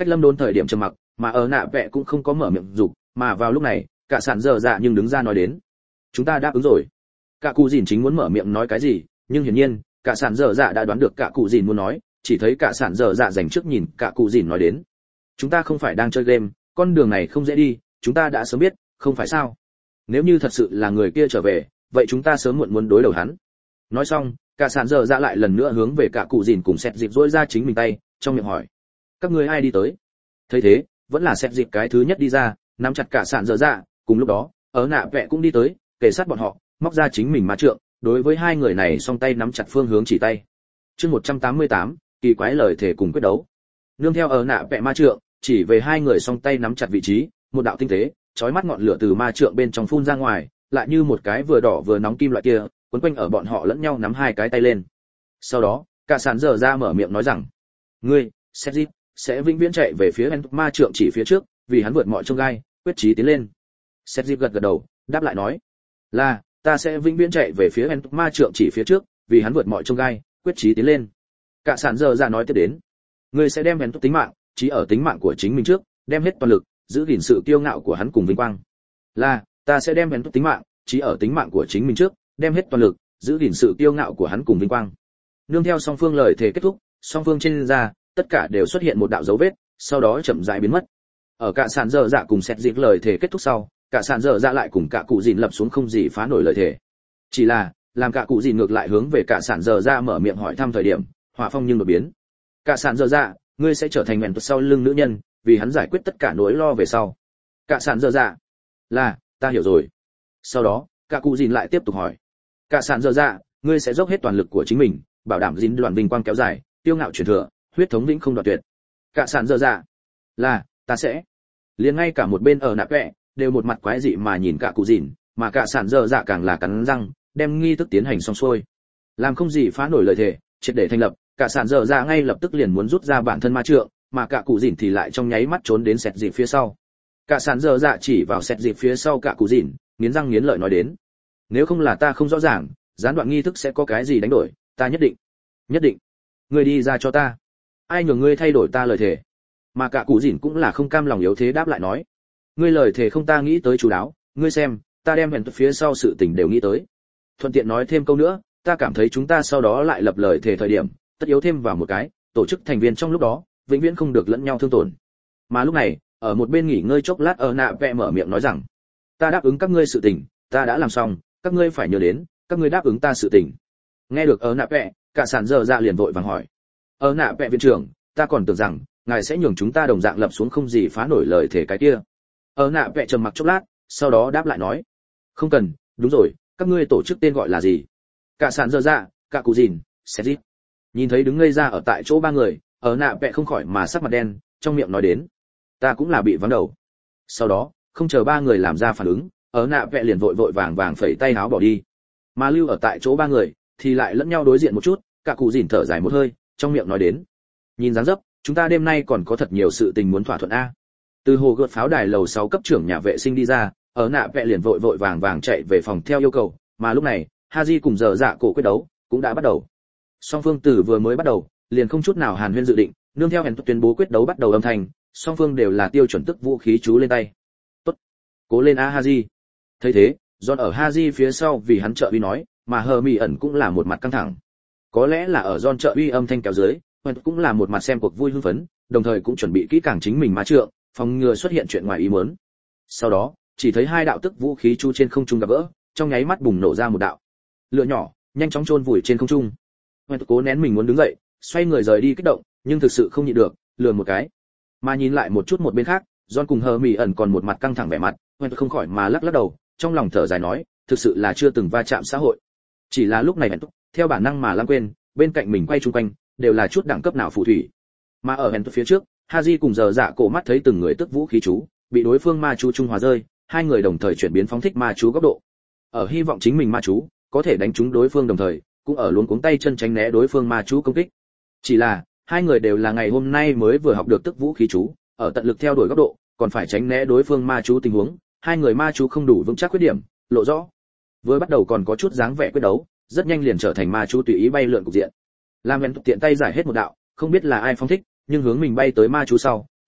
cách lâm đốn thời điểm trầm mặc, mà ở nạ vẽ cũng không có mở miệng dục, mà vào lúc này cả sản dở dạ nhưng đứng ra nói đến, chúng ta đáp ứng rồi. Cả cụ dìn chính muốn mở miệng nói cái gì, nhưng hiển nhiên cả sản dở dạ đã đoán được cả cụ dìn muốn nói, chỉ thấy cả sản dở dạ dành trước nhìn cả cụ dìn nói đến, chúng ta không phải đang chơi game, con đường này không dễ đi, chúng ta đã sớm biết, không phải sao? Nếu như thật sự là người kia trở về, vậy chúng ta sớm muộn muốn đối đầu hắn. Nói xong, cả sản dở dạ lại lần nữa hướng về cả cụ dìn cùng xét dịp dỗi ra chính mình tay, trong miệng hỏi, các ngươi ai đi tới? Thấy thế, vẫn là xét dịp cái thứ nhất đi ra, nắm chặt cả sản dở dạ, cùng lúc đó, ở nạ vẽ cũng đi tới, kề sát bọn họ, móc ra chính mình ma trượng, đối với hai người này song tay nắm chặt phương hướng chỉ tay. Chương một trăm tám mươi tám, kỳ quái lời thể cùng quyết đấu. Nương theo ở nạ vẽ ma trượng, chỉ về hai người song tay nắm chặt vị trí, một đạo tinh tế, chói mắt ngọn lửa từ ma trượng bên trong phun ra ngoài, lại như một cái vừa đỏ vừa nóng kim loại kia, quấn quanh ở bọn họ lẫn nhau nắm hai cái tay lên. Sau đó, cả sản dở ra mở miệng nói rằng, ngươi, Seth sẽ vĩnh viễn chạy về phía ma trượng chỉ phía trước, vì hắn vượt mọi chông gai, quyết chí tiến lên. Seth gật gật đầu, đáp lại nói, là, ta sẽ vĩnh viễn chạy về phía ma trượng chỉ phía trước, vì hắn vượt mọi chông gai, quyết chí tiến lên. Cả sản dở ra nói tiếp đến, ngươi sẽ đem tính mạng, chí ở tính mạng của chính mình trước, đem hết toàn lực, giữ gìn sự kiêu ngạo của hắn cùng vinh quang. Là, ta sẽ đem hắn tính mạng, chí ở tính mạng của chính mình trước, đem hết toàn lực, giữ gìn sự kiêu ngạo của hắn cùng vinh quang. Nương theo song phương lời thề kết thúc, song phương trên da, tất cả đều xuất hiện một đạo dấu vết, sau đó chậm rãi biến mất. Ở cả sàn dở dạ cùng xét dịp lời thề kết thúc sau, cả sàn dở dạ lại cùng cả cụ dìn lập xuống không gì phá nổi lời thề. Chỉ là, làm cả cụ dìn ngược lại hướng về cả sàn dở dạ mở miệng hỏi thăm thời điểm, hỏa phong nhưng đột biến. Cả sàn dở dạ, ngươi sẽ trở thành mẹn sau lưng nữ nhân, vì hắn giải quyết tất cả nỗi lo về sau. Cả sản dở dạ, là, ta hiểu rồi. Sau đó, cả cụ dìn lại tiếp tục hỏi, cả sản dở dạ, ngươi sẽ dốc hết toàn lực của chính mình, bảo đảm dính đoàn vinh quang kéo dài, tiêu ngạo truyền thừa, huyết thống vĩnh không đoạn tuyệt. Cả sản dở dạ, là, ta sẽ. Liền ngay cả một bên ở nạp vẽ đều một mặt quái dị mà nhìn cả cụ dìn, mà cả sản dở dạ càng là cắn răng, đem nghi thức tiến hành xong xuôi. Làm không gì phá nổi lời thề, triệt để thành lập, cả sản dở dạ ngay lập tức liền muốn rút ra bản thân ma trượng, mà cả cụ dìn thì lại trong nháy mắt trốn đến sẹt dịp phía sau. Cả sản dở dạ chỉ vào sẹt dịp phía sau cả cụ dìn, nghiến răng nghiến lợi nói đến, nếu không là ta không rõ ràng, gián đoạn nghi thức sẽ có cái gì đánh đổi, ta nhất định, nhất định, ngươi đi ra cho ta. Ai nhường ngươi thay đổi ta lời thề? Mà cả cụ dìn cũng là không cam lòng yếu thế đáp lại nói, ngươi lời thề không ta nghĩ tới chú đáo, ngươi xem, ta đem hẹn phía sau sự tình đều nghĩ tới. Thuận tiện nói thêm câu nữa, ta cảm thấy chúng ta sau đó lại lập lời thề thời điểm, tất yếu thêm vào một cái, tổ chức thành viên trong lúc đó vĩnh viễn không được lẫn nhau thương tổn. Mà lúc này, ở một bên nghỉ ngơi chốc lát ở nạ vẽ mở miệng nói rằng, ta đáp ứng các ngươi sự tình, ta đã làm xong, các ngươi phải nhớ đến, các ngươi đáp ứng ta sự tình. Nghe được ở nạ vẽ, cả sản dở dạ liền vội vàng hỏi, ở nạ vẽ viện trưởng, ta còn tưởng rằng ngài sẽ nhường chúng ta đồng dạng lập xuống không gì phá nổi lời thể cái kia. Ở nạ vẽ trầm mặc chốc lát, sau đó đáp lại nói, không cần, đúng rồi, các ngươi tổ chức tên gọi là gì? Cả sản dở dạ, cả cụ dìn, Seth. Nhìn thấy đứng ngây ra ở tại chỗ ba người, ở nạ vẽ không khỏi mà sắc mặt đen, trong miệng nói đến, ta cũng là bị vắng đầu. Sau đó, không chờ ba người làm ra phản ứng, ở nạ vẽ liền vội vội vàng vàng phẩy tay áo bỏ đi. Mà lưu ở tại chỗ ba người thì lại lẫn nhau đối diện một chút, cả cụ dìn thở dài một hơi, trong miệng nói đến, nhìn dáng dấp, chúng ta đêm nay còn có thật nhiều sự tình muốn thỏa thuận a. Từ hồ gợt pháo đài lầu sáu cấp trưởng nhà vệ sinh đi ra, ở nạ vẽ liền vội vội vàng vàng chạy về phòng theo yêu cầu, mà lúc này, Haji cùng giờ dạ cổ quyết đấu cũng đã bắt đầu. Song phương từ vừa mới bắt đầu, liền không chút nào hàn huyên dự định, nương theo hẹn tuyên bố quyết đấu bắt đầu âm thanh, song phương đều là tiêu chuẩn tức vũ khí chú lên tay. Tốt, cố lên a Haji. Thấy thế, John ở Haji phía sau vì hắn trợ uy nói, mà Hermi ẩn cũng là một mặt căng thẳng. Có lẽ là ở John trợ uy âm thanh kéo dưới, Hẹn cũng là một mặt xem cuộc vui hưng phấn, đồng thời cũng chuẩn bị kỹ càng chính mình ma trượng, phòng ngừa xuất hiện chuyện ngoài ý muốn. Sau đó, chỉ thấy hai đạo tức vũ khí chú trên không trung gặp gỡ, trong nháy mắt bùng nổ ra một đạo lửa nhỏ, nhanh chóng chôn vùi trên không trung. Hẹn cố nén mình muốn đứng dậy, xoay người rời đi kích động, nhưng thực sự không nhịn được, lừa một cái. Mà nhìn lại một chút một bên khác, John cùng Hermi ẩn còn một mặt căng thẳng vẻ mặt, Hẹn không khỏi mà lắc lắc đầu, trong lòng thở dài nói, thực sự là chưa từng va chạm xã hội. Chỉ là lúc này Hẹn theo bản năng mà lãng quên, bên cạnh mình quay chung quanh đều là chút đẳng cấp nào phù thủy. Mà ở Hẹn phía trước, Haji cùng giờ dạ cổ mắt thấy từng người tức vũ khí chú, bị đối phương ma chú trung hòa rơi, hai người đồng thời chuyển biến phóng thích ma chú góc độ. Ở hy vọng chính mình ma chú có thể đánh trúng đối phương đồng thời, cũng ở luống cuống tay chân tránh né đối phương ma chú công kích. Chỉ là, hai người đều là ngày hôm nay mới vừa học được tức vũ khí chú, ở tận lực theo đuổi góc độ, còn phải tránh né đối phương ma chú tình huống, hai người ma chú không đủ vững chắc khuyết điểm, lộ rõ. Vừa bắt đầu còn có chút dáng vẻ quyết đấu, rất nhanh liền trở thành ma chú tùy ý bay lượn cục diện. Lam Hẹn tiện tay giải hết một đạo, không biết là ai phóng thích, nhưng hướng mình bay tới ma chú sau,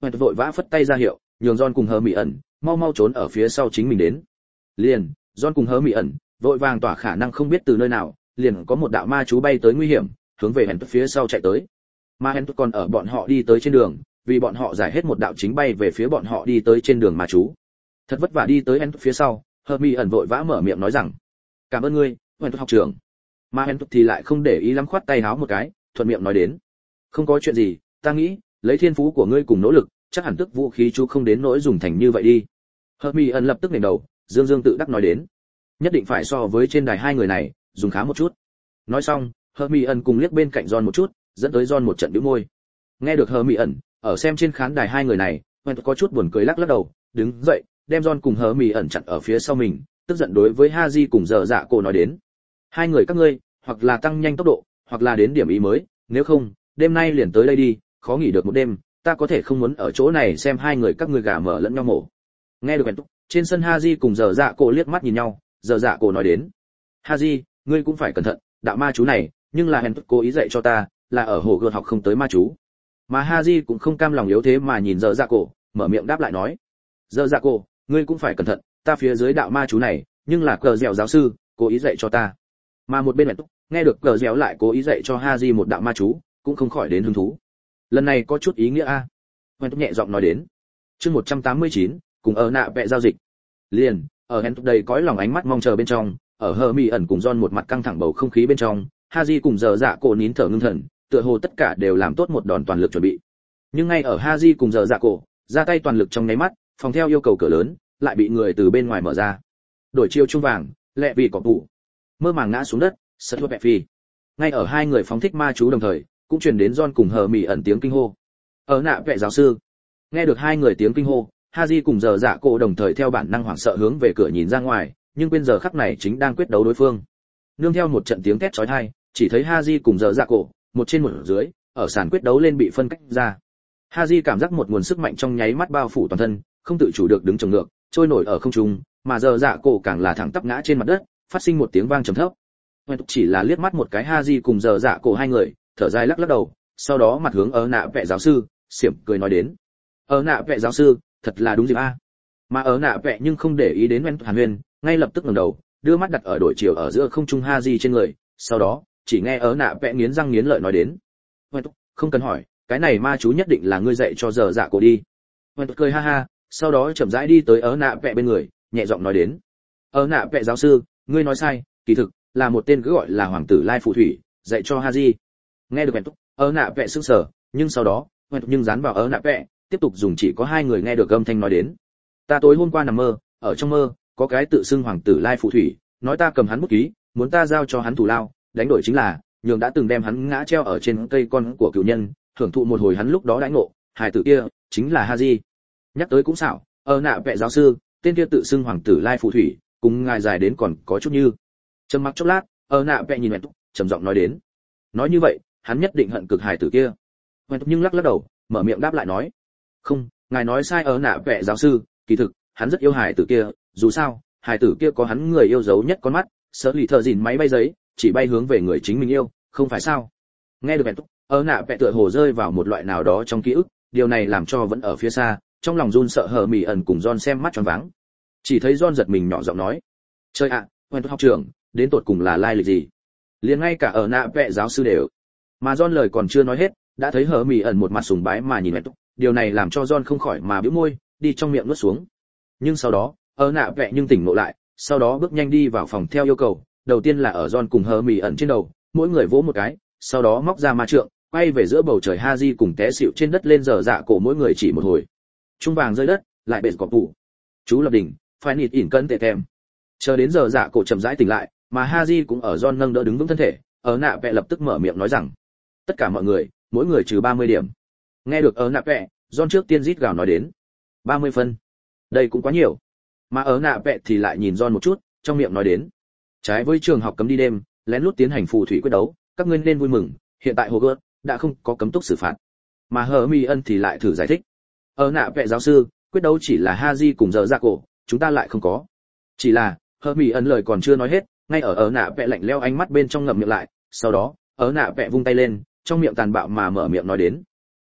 Hoẹt vội vã phất tay ra hiệu, nhường John cùng Hờ Mị ẩn mau mau trốn ở phía sau chính mình đến. Liền, John cùng Hờ Mị ẩn vội vàng tỏa khả năng không biết từ nơi nào, liền có một đạo ma chú bay tới nguy hiểm, hướng về hèn phía sau chạy tới. Ma hèn còn ở bọn họ đi tới trên đường, vì bọn họ giải hết một đạo chính bay về phía bọn họ đi tới trên đường ma chú. Thật vất vả đi tới hèn phía sau, Hờ Mị ẩn vội vã mở miệng nói rằng: "Cảm ơn ngươi, hèn học trưởng." Ma hèn thì lại không để ý lắm, khoát tay háo một cái, thuận miệng nói đến: "Không có chuyện gì, ta nghĩ, lấy thiên phú của ngươi cùng nỗ lực, chắc hẳn tức vũ khí chú không đến nỗi dùng thành như vậy đi." Hờ Mị ẩn lập tức ngẩng đầu, dương dương tự đắc nói đến: "Nhất định phải so với trên đài hai người này, dùng khá một chút." Nói xong, Hờ Mị ẩn cùng liếc bên cạnh John một chút, dẫn tới John một trận bĩu môi. Nghe được Hờ Mị ẩn ở xem trên khán đài hai người này, Hoẹt có chút buồn cười lắc lắc đầu, đứng dậy, đem John cùng Hờ Mị ẩn chặn ở phía sau mình, tức giận đối với Haji cùng Dở Dạ Cổ nói đến: "Hai người các ngươi, hoặc là tăng nhanh tốc độ, hoặc là đến điểm ý mới, nếu không, đêm nay liền tới đây đi, khó nghỉ được một đêm, ta có thể không muốn ở chỗ này xem hai người các ngươi gà mở lẫn nhau mổ." Nghe được Hoẹt, trên sân Haji cùng Dở Dạ Cổ liếc mắt nhìn nhau, Dở Dạ Cổ nói đến: "Haji, ngươi cũng phải cẩn thận, đạo ma chú này, nhưng là hèn cố ý dạy cho ta, là ở hồ gươm học không tới ma chú." Mà Haji cũng không cam lòng yếu thế mà nhìn Dở Dạ Cổ, mở miệng đáp lại nói: "Dở Dạ Cổ, ngươi cũng phải cẩn thận, ta phía dưới đạo ma chú này, nhưng là cờ dẻo giáo sư cố ý dạy cho ta." Mà một bên Hoẹt nghe được cờ dẻo lại cố ý dạy cho Haji một đạo ma chú, cũng không khỏi đến hứng thú. Lần này có chút ý nghĩa a. À? Hoẹt nhẹ giọng nói đến. Chương một trăm tám mươi chín, cùng ở nạ vẽ giao dịch. Liền, ở hèn đầy cõi lòng ánh mắt mong chờ bên trong, ở Hờ Mị ẩn cùng John một mặt căng thẳng bầu không khí bên trong, Haji cùng Dở Dạ Cổ nín thở ngưng thần, tựa hồ tất cả đều làm tốt một đòn toàn lực chuẩn bị. Nhưng ngay ở Haji cùng Dở Dạ Cổ ra tay toàn lực trong nháy mắt, phòng theo yêu cầu cửa lớn lại bị người từ bên ngoài mở ra. Đổi chiêu trung vàng, lẹ vị cọp tủ, mơ màng ngã xuống đất, sật thua bẹ phi. Ngay ở hai người phóng thích ma chú đồng thời, cũng truyền đến John cùng Hờ Mị ẩn tiếng kinh hô. Ở nạ vẽ giáo sư. Nghe được hai người tiếng kinh hô, Haji cùng Dở Dạ Cổ đồng thời theo bản năng hoảng sợ hướng về cửa nhìn ra ngoài, nhưng bên giờ khắc này chính đang quyết đấu đối phương. Nương theo một trận tiếng thét chói tai, chỉ thấy Haji cùng Dở Dạ Cổ, một trên một dưới, ở sàn quyết đấu lên bị phân cách ra. Haji cảm giác một nguồn sức mạnh trong nháy mắt bao phủ toàn thân, không tự chủ được đứng chồng ngược, trôi nổi ở không trung, mà Dở Dạ Cổ càng là thẳng tắp ngã trên mặt đất, phát sinh một tiếng vang trầm thấp. Hoẹt chỉ là liếc mắt một cái Haji cùng Dở Dạ Cổ hai người, thở dài lắc lắc đầu, sau đó mặt hướng ở nạ vẽ giáo sư, xiểm cười nói đến: "Ở nạ vẽ giáo sư, thật là đúng dịp a." Mà ở nạ vẽ nhưng không để ý đến Hoẹt Hàn Huyền, ngay lập tức ngẩng đầu, đưa mắt đặt ở đổi chiều ở giữa không trung Haji trên người, sau đó, chỉ nghe ở nạ vẽ nghiến răng nghiến lợi nói đến: "Hoẹt, không cần hỏi, cái này ma chú nhất định là ngươi dạy cho Dở Dạ Cổ đi." Hoẹt cười ha ha, sau đó chậm rãi đi tới ở nạ vẽ bên người, nhẹ giọng nói đến: "Ở nạ vẽ giáo sư, ngươi nói sai, kỳ thực là một tên cứ gọi là hoàng tử Lai Phù Thủy dạy cho Haji." Nghe được Hoẹt, ở nạ vẽ sững sờ, nhưng sau đó, Hoẹt nhưng dán vào ở nạ vẽ, tiếp tục dùng chỉ có hai người nghe được âm thanh nói đến: "Ta tối hôm qua nằm mơ, ở trong mơ, có cái tự xưng hoàng tử Lai Phù Thủy, nói ta cầm hắn bút ký, muốn ta giao cho hắn thủ lao, đánh đổi chính là nhường đã từng đem hắn ngã treo ở trên cây con của cựu nhân, hưởng thụ một hồi hắn lúc đó đãi ngộ, hài tử kia chính là Haji." Nhắc tới cũng xảo, ở nạ vẽ giáo sư, tên kia tự xưng hoàng tử Lai Phù Thủy, cùng ngài dài đến còn có chút như. Trầm mặc chốc lát, ở nạ vẽ nhìn Hoẹt, trầm giọng nói đến: "Nói như vậy, hắn nhất định hận cực hài tử kia." Hoẹt nhưng lắc lắc đầu, mở miệng đáp lại nói: "Không, ngài nói sai ở nạ vẽ giáo sư, kỳ thực hắn rất yêu hài tử kia, dù sao, hài tử kia có hắn người yêu dấu nhất con mắt, sợ lì thợ dìn máy bay giấy, chỉ bay hướng về người chính mình yêu, không phải sao?" Nghe được Hoẹt, ở nạ vẽ tựa hồ rơi vào một loại nào đó trong ký ức, điều này làm cho vẫn ở phía xa, trong lòng run sợ Hờ Mị ẩn cùng John xem mắt tròn váng. Chỉ thấy John giật mình nhỏ giọng nói: "Trời ạ, Hoẹt học trưởng, đến tột cùng là lai lịch gì?" Liền ngay cả ở nạ vẽ giáo sư đều. Mà John lời còn chưa nói hết, đã thấy Hờ Mị ẩn một mặt sùng bái mà nhìn Hoẹt, điều này làm cho John không khỏi mà bĩu môi, đi trong miệng nuốt xuống. Nhưng sau đó, ở nạ vẽ nhưng tỉnh ngộ lại, sau đó bước nhanh đi vào phòng theo yêu cầu, đầu tiên là ở John cùng Hờ Mị ẩn trên đầu, mỗi người vỗ một cái, sau đó móc ra ma trượng, quay về giữa bầu trời Haji cùng té xỉu trên đất lên Dở Dạ Cổ mỗi người chỉ một hồi. Trung vàng rơi đất, lại bệt cọp tủ. Chú lập đỉnh, phải nịt ỉn cân tệ tem. Chờ đến Dở Dạ Cổ chậm rãi tỉnh lại, mà Haji cũng ở John nâng đỡ đứng vững thân thể, ở nạ vẽ lập tức mở miệng nói rằng: "Tất cả mọi người, mỗi người trừ ba mươi điểm." Nghe được ở nạ vẽ, John trước tiên rít gào nói đến: ba mươi phân, đây cũng quá nhiều. Mà ở nạ vẽ thì lại nhìn John một chút, trong miệng nói đến: "Trái với trường học cấm đi đêm, lén lút tiến hành phù thủy quyết đấu, các ngươi nên vui mừng, hiện tại Hogwarts đã không có cấm túc xử phạt." Mà Hermione thì lại thử giải thích: "Ở nạ vẽ giáo sư, quyết đấu chỉ là Haji cùng Dở Dạ Cổ, chúng ta lại không có." Chỉ là, Hermione lời còn chưa nói hết, ngay ở ở nạ vẽ lạnh lẽo ánh mắt bên trong ngậm miệng lại, sau đó, ở nạ vẽ vung tay lên, trong miệng tàn bạo mà mở miệng nói đến: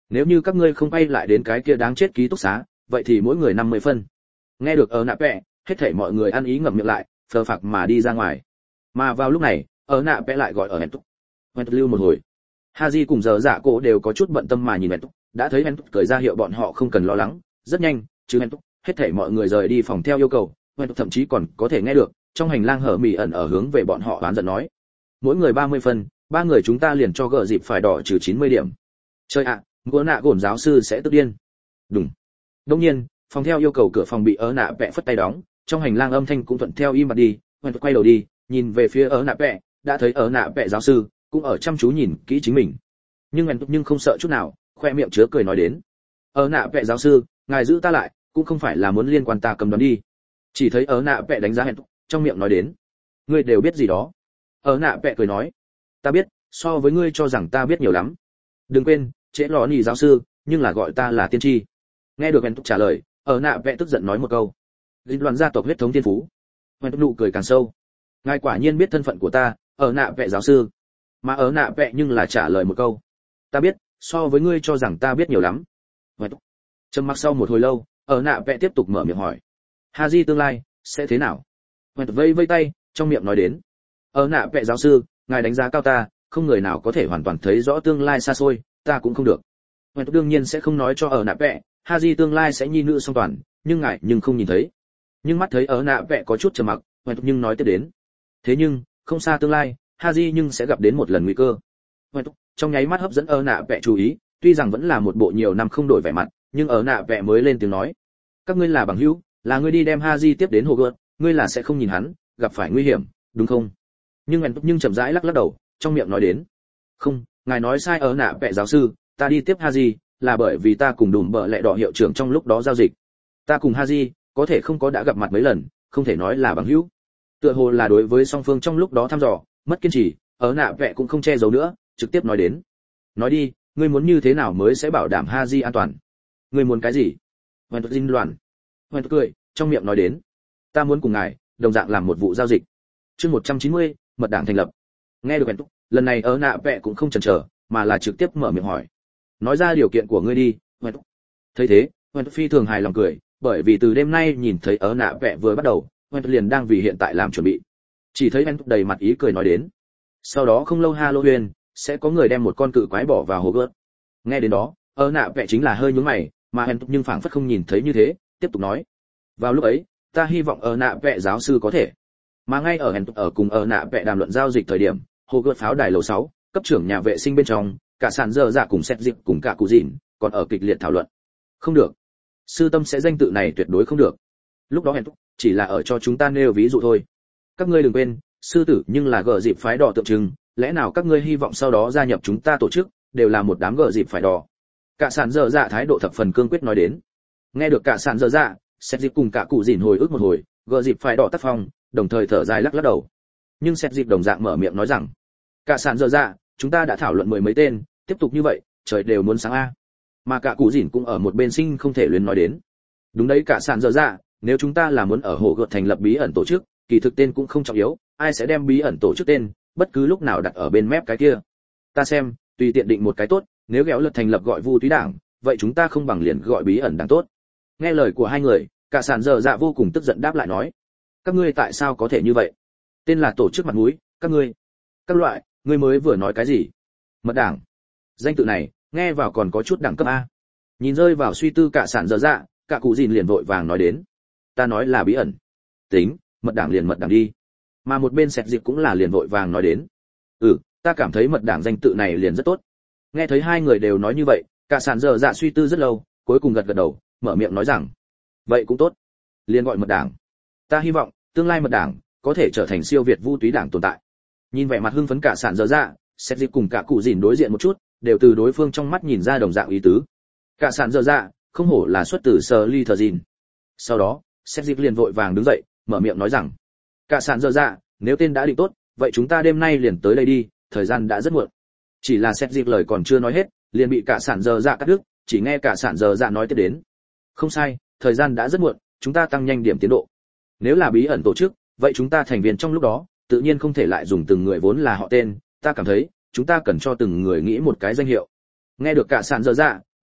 nếu như các ngươi không quay lại đến cái kia đáng chết ký túc xá, vậy thì mỗi người năm mươi phân. Nghe được ở nạ vẽ, hết thảy mọi người ăn ý ngậm miệng lại, phờ phạc mà đi ra ngoài. Mà vào lúc này, ở nạ vẽ lại gọi ở hẹn túc. Hẹn túc lưu một hồi. Haji cùng giờ dạ cổ đều có chút bận tâm mà nhìn hẹn túc, đã thấy hẹn túc cười ra hiệu bọn họ không cần lo lắng, rất nhanh, chứ hẹn túc, hết thảy mọi người rời đi phòng theo yêu cầu. Hẹn túc thậm chí còn có thể nghe được, trong hành lang hở mỉ ẩn ở hướng về bọn họ oán giận nói. Mỗi người ba mươi phân, ba người chúng ta liền cho gỡ dịp phải đỏ trừ chín mươi điểm. Chơi ạ, à, ngỗ nạ gổn giáo sư sẽ tức điên. Đúng. Đương nhiên, phòng theo yêu cầu cửa phòng bị ở nạ vẽ phất tay đóng, trong hành lang âm thanh cũng thuận theo im bặt đi. Hẹn túc quay đầu đi, nhìn về phía ở nạ vẽ, đã thấy ở nạ vẽ giáo sư cũng ở chăm chú nhìn kỹ chính mình. Nhưng hẹn túc nhưng không sợ chút nào, khoe miệng chứa cười nói đến. Ở nạ vẽ giáo sư, ngài giữ ta lại, cũng không phải là muốn liên quan ta cầm đoán đi. Chỉ thấy ở nạ vẽ đánh giá hẹn túc, trong miệng nói đến. Ngươi đều biết gì đó. Ở nạ vẽ cười nói. Ta biết, so với ngươi cho rằng ta biết nhiều lắm. Đừng quên, trễ lò nhì giáo sư, nhưng là gọi ta là tiên tri. Nghe được hẹn túc trả lời, ở nạ vẽ tức giận nói một câu. Linh đoàn gia tộc huyết thống tiên phú. Hẹn túc nụ cười càng sâu. Ngài quả nhiên biết thân phận của ta, ở nạ vẽ giáo sư. Mà ở nạ vẽ nhưng là trả lời một câu. Ta biết, so với ngươi cho rằng ta biết nhiều lắm. Hẹn túc. Trầm mặc sau một hồi lâu, ở nạ vẽ tiếp tục mở miệng hỏi. Haji tương lai sẽ thế nào? Hẹn túc vây vây tay, trong miệng nói đến. Ở nạ vẽ giáo sư, ngài đánh giá cao ta, không người nào có thể hoàn toàn thấy rõ tương lai xa xôi, ta cũng không được. Hẹn túc đương nhiên sẽ không nói cho ở nạ vẽ, Haji tương lai sẽ nhi nữ song toàn, nhưng ngài nhưng không nhìn thấy. Nhưng mắt thấy ở nạ vẽ có chút trầm mặc, Hẹn túc nhưng nói tiếp đến. Thế nhưng, không xa tương lai, Haji nhưng sẽ gặp đến một lần nguy cơ. Hẹn túc trong nháy mắt hấp dẫn ở nạ vẽ chú ý, tuy rằng vẫn là một bộ nhiều năm không đổi vẻ mặt, nhưng ở nạ vẽ mới lên tiếng nói. Các ngươi là bằng hữu, là ngươi đi đem Haji tiếp đến hồ gợt, ngươi là sẽ không nhìn hắn, gặp phải nguy hiểm, đúng không? Nhưng Hẹn túc nhưng chậm rãi lắc lắc đầu, trong miệng nói đến. Không, ngài nói sai ở nạ vẽ giáo sư, ta đi tiếp Haji là bởi vì ta cùng đùm bợ lẹ đỏ hiệu trưởng trong lúc đó giao dịch. Ta cùng Haji có thể không có đã gặp mặt mấy lần, không thể nói là bằng hữu. Tựa hồ là đối với song phương trong lúc đó thăm dò, mất kiên trì, ở nạ vẽ cũng không che giấu nữa, trực tiếp nói đến. Nói đi, ngươi muốn như thế nào mới sẽ bảo đảm Haji an toàn? Ngươi muốn cái gì? Hoan Tuất Dinh loạn. Hoan Tuất cười, trong miệng nói đến. Ta muốn cùng ngài, đồng dạng làm một vụ giao dịch. Chương một trăm chín mươi, mật đảng thành lập. Nghe được Hoan Tuất, lần này ở nạ vẽ cũng không chần chờ, mà là trực tiếp mở miệng hỏi. Nói ra điều kiện của ngươi đi, Hoan Tuất. Thấy thế, Hoan Tuất phi thường hài lòng cười, bởi vì từ đêm nay nhìn thấy ở nạ vẽ vừa bắt đầu, Hoan Tuất liền đang vì hiện tại làm chuẩn bị. Chỉ thấy Hoan Tuất đầy mặt ý cười nói đến. Sau đó không lâu Halloween, sẽ có người đem một con cự quái bỏ vào hồ gợt. Nghe đến đó, ở nạ vẽ chính là hơi nhướng mày, mà Hoan Tuất nhưng phảng phất không nhìn thấy như thế, tiếp tục nói. Vào lúc ấy, ta hy vọng ở nạ vẽ giáo sư có thể. Mà ngay ở Hoan Tuất ở cùng ở nạ vẽ đàm luận giao dịch thời điểm, hồ gợt pháo đài lầu sáu, cấp trưởng nhà vệ sinh bên trong, cả sàn dơ dạ cùng xét dịp cùng cả cụ dịn, còn ở kịch liệt thảo luận. Không được, sư tâm sẽ danh tự này tuyệt đối không được. Lúc đó Hoan Tuất chỉ là ở cho chúng ta nêu ví dụ thôi. Các ngươi đừng quên, sư tử nhưng là gờ dịp phái đỏ tượng trưng, lẽ nào các ngươi hy vọng sau đó gia nhập chúng ta tổ chức, đều là một đám gờ dịp phải đỏ. Cả sàn dơ dạ thái độ thập phần cương quyết nói đến. Nghe được cả sàn dơ dạ, xét dịp cùng cả cụ dịn hồi ức một hồi, gờ dịp phải đỏ tác phong, đồng thời thở dài lắc lắc đầu. Nhưng xét dịp đồng dạng mở miệng nói rằng, cả sàn dơ dạ, chúng ta đã thảo luận mười mấy tên, tiếp tục như vậy, trời đều muốn sáng a. Mà cả cụ dịn cũng ở một bên sinh không thể luyến nói đến. Đúng đấy cả sàn dơ dạ, nếu chúng ta là muốn ở hồ gợt thành lập bí ẩn tổ chức, kỳ thực tên cũng không trọng yếu, ai sẽ đem bí ẩn tổ chức tên, bất cứ lúc nào đặt ở bên mép cái kia. Ta xem, tùy tiện định một cái tốt, nếu ghéo lật thành lập gọi Vu Túy Đảng, vậy chúng ta không bằng liền gọi bí ẩn đảng tốt. Nghe lời của hai người, cả sàn dơ dạ vô cùng tức giận đáp lại nói. Các ngươi tại sao có thể như vậy? Tên là tổ chức mặt mũi, các ngươi. Các loại, ngươi mới vừa nói cái gì? Mật đảng. Danh tự này, nghe vào còn có chút đẳng cấp a. Nhìn rơi vào suy tư cả sàn dơ dạ, cả cụ dìn liền vội vàng nói đến. Ta nói là bí ẩn. Tính, mật đảng liền mật đảng đi. Mà một bên sẹt dịp cũng là liền vội vàng nói đến. Ừ, ta cảm thấy mật đảng danh tự này liền rất tốt. Nghe thấy hai người đều nói như vậy, cả sàn dơ dạ suy tư rất lâu, cuối cùng gật gật đầu, mở miệng nói rằng. Vậy cũng tốt. Liền gọi mật đảng. Ta hy vọng, tương lai mật đảng, có thể trở thành siêu việt Vu Túy Đảng tồn tại. Nhìn vẻ mặt hưng phấn cả sàn dơ dạ, sẹt dịp cùng cả cụ dìn đối diện một chút, đều từ đối phương trong mắt nhìn ra đồng dạng ý tứ. Cả sàn dơ dạ, không hổ là xuất từ Sở Ly Thờ Dìn. Sau đó, sẹt dịp liền vội vàng đứng dậy, mở miệng nói rằng. Cả sàn dơ dạ, nếu tên đã định tốt, vậy chúng ta đêm nay liền tới đây đi, thời gian đã rất muộn. Chỉ là sẹt dịp lời còn chưa nói hết, liền bị cả sàn dơ dạ cắt đứt, chỉ nghe cả sàn dơ dạ nói tiếp đến. Không sai, thời gian đã rất muộn, chúng ta tăng nhanh điểm tiến độ. Nếu là bí ẩn tổ chức, vậy chúng ta thành viên trong lúc đó, tự nhiên không thể lại dùng từng người vốn là họ tên, ta cảm thấy, chúng ta cần cho từng người nghĩ một cái danh hiệu. Nghe được cả sàn dơ dạ,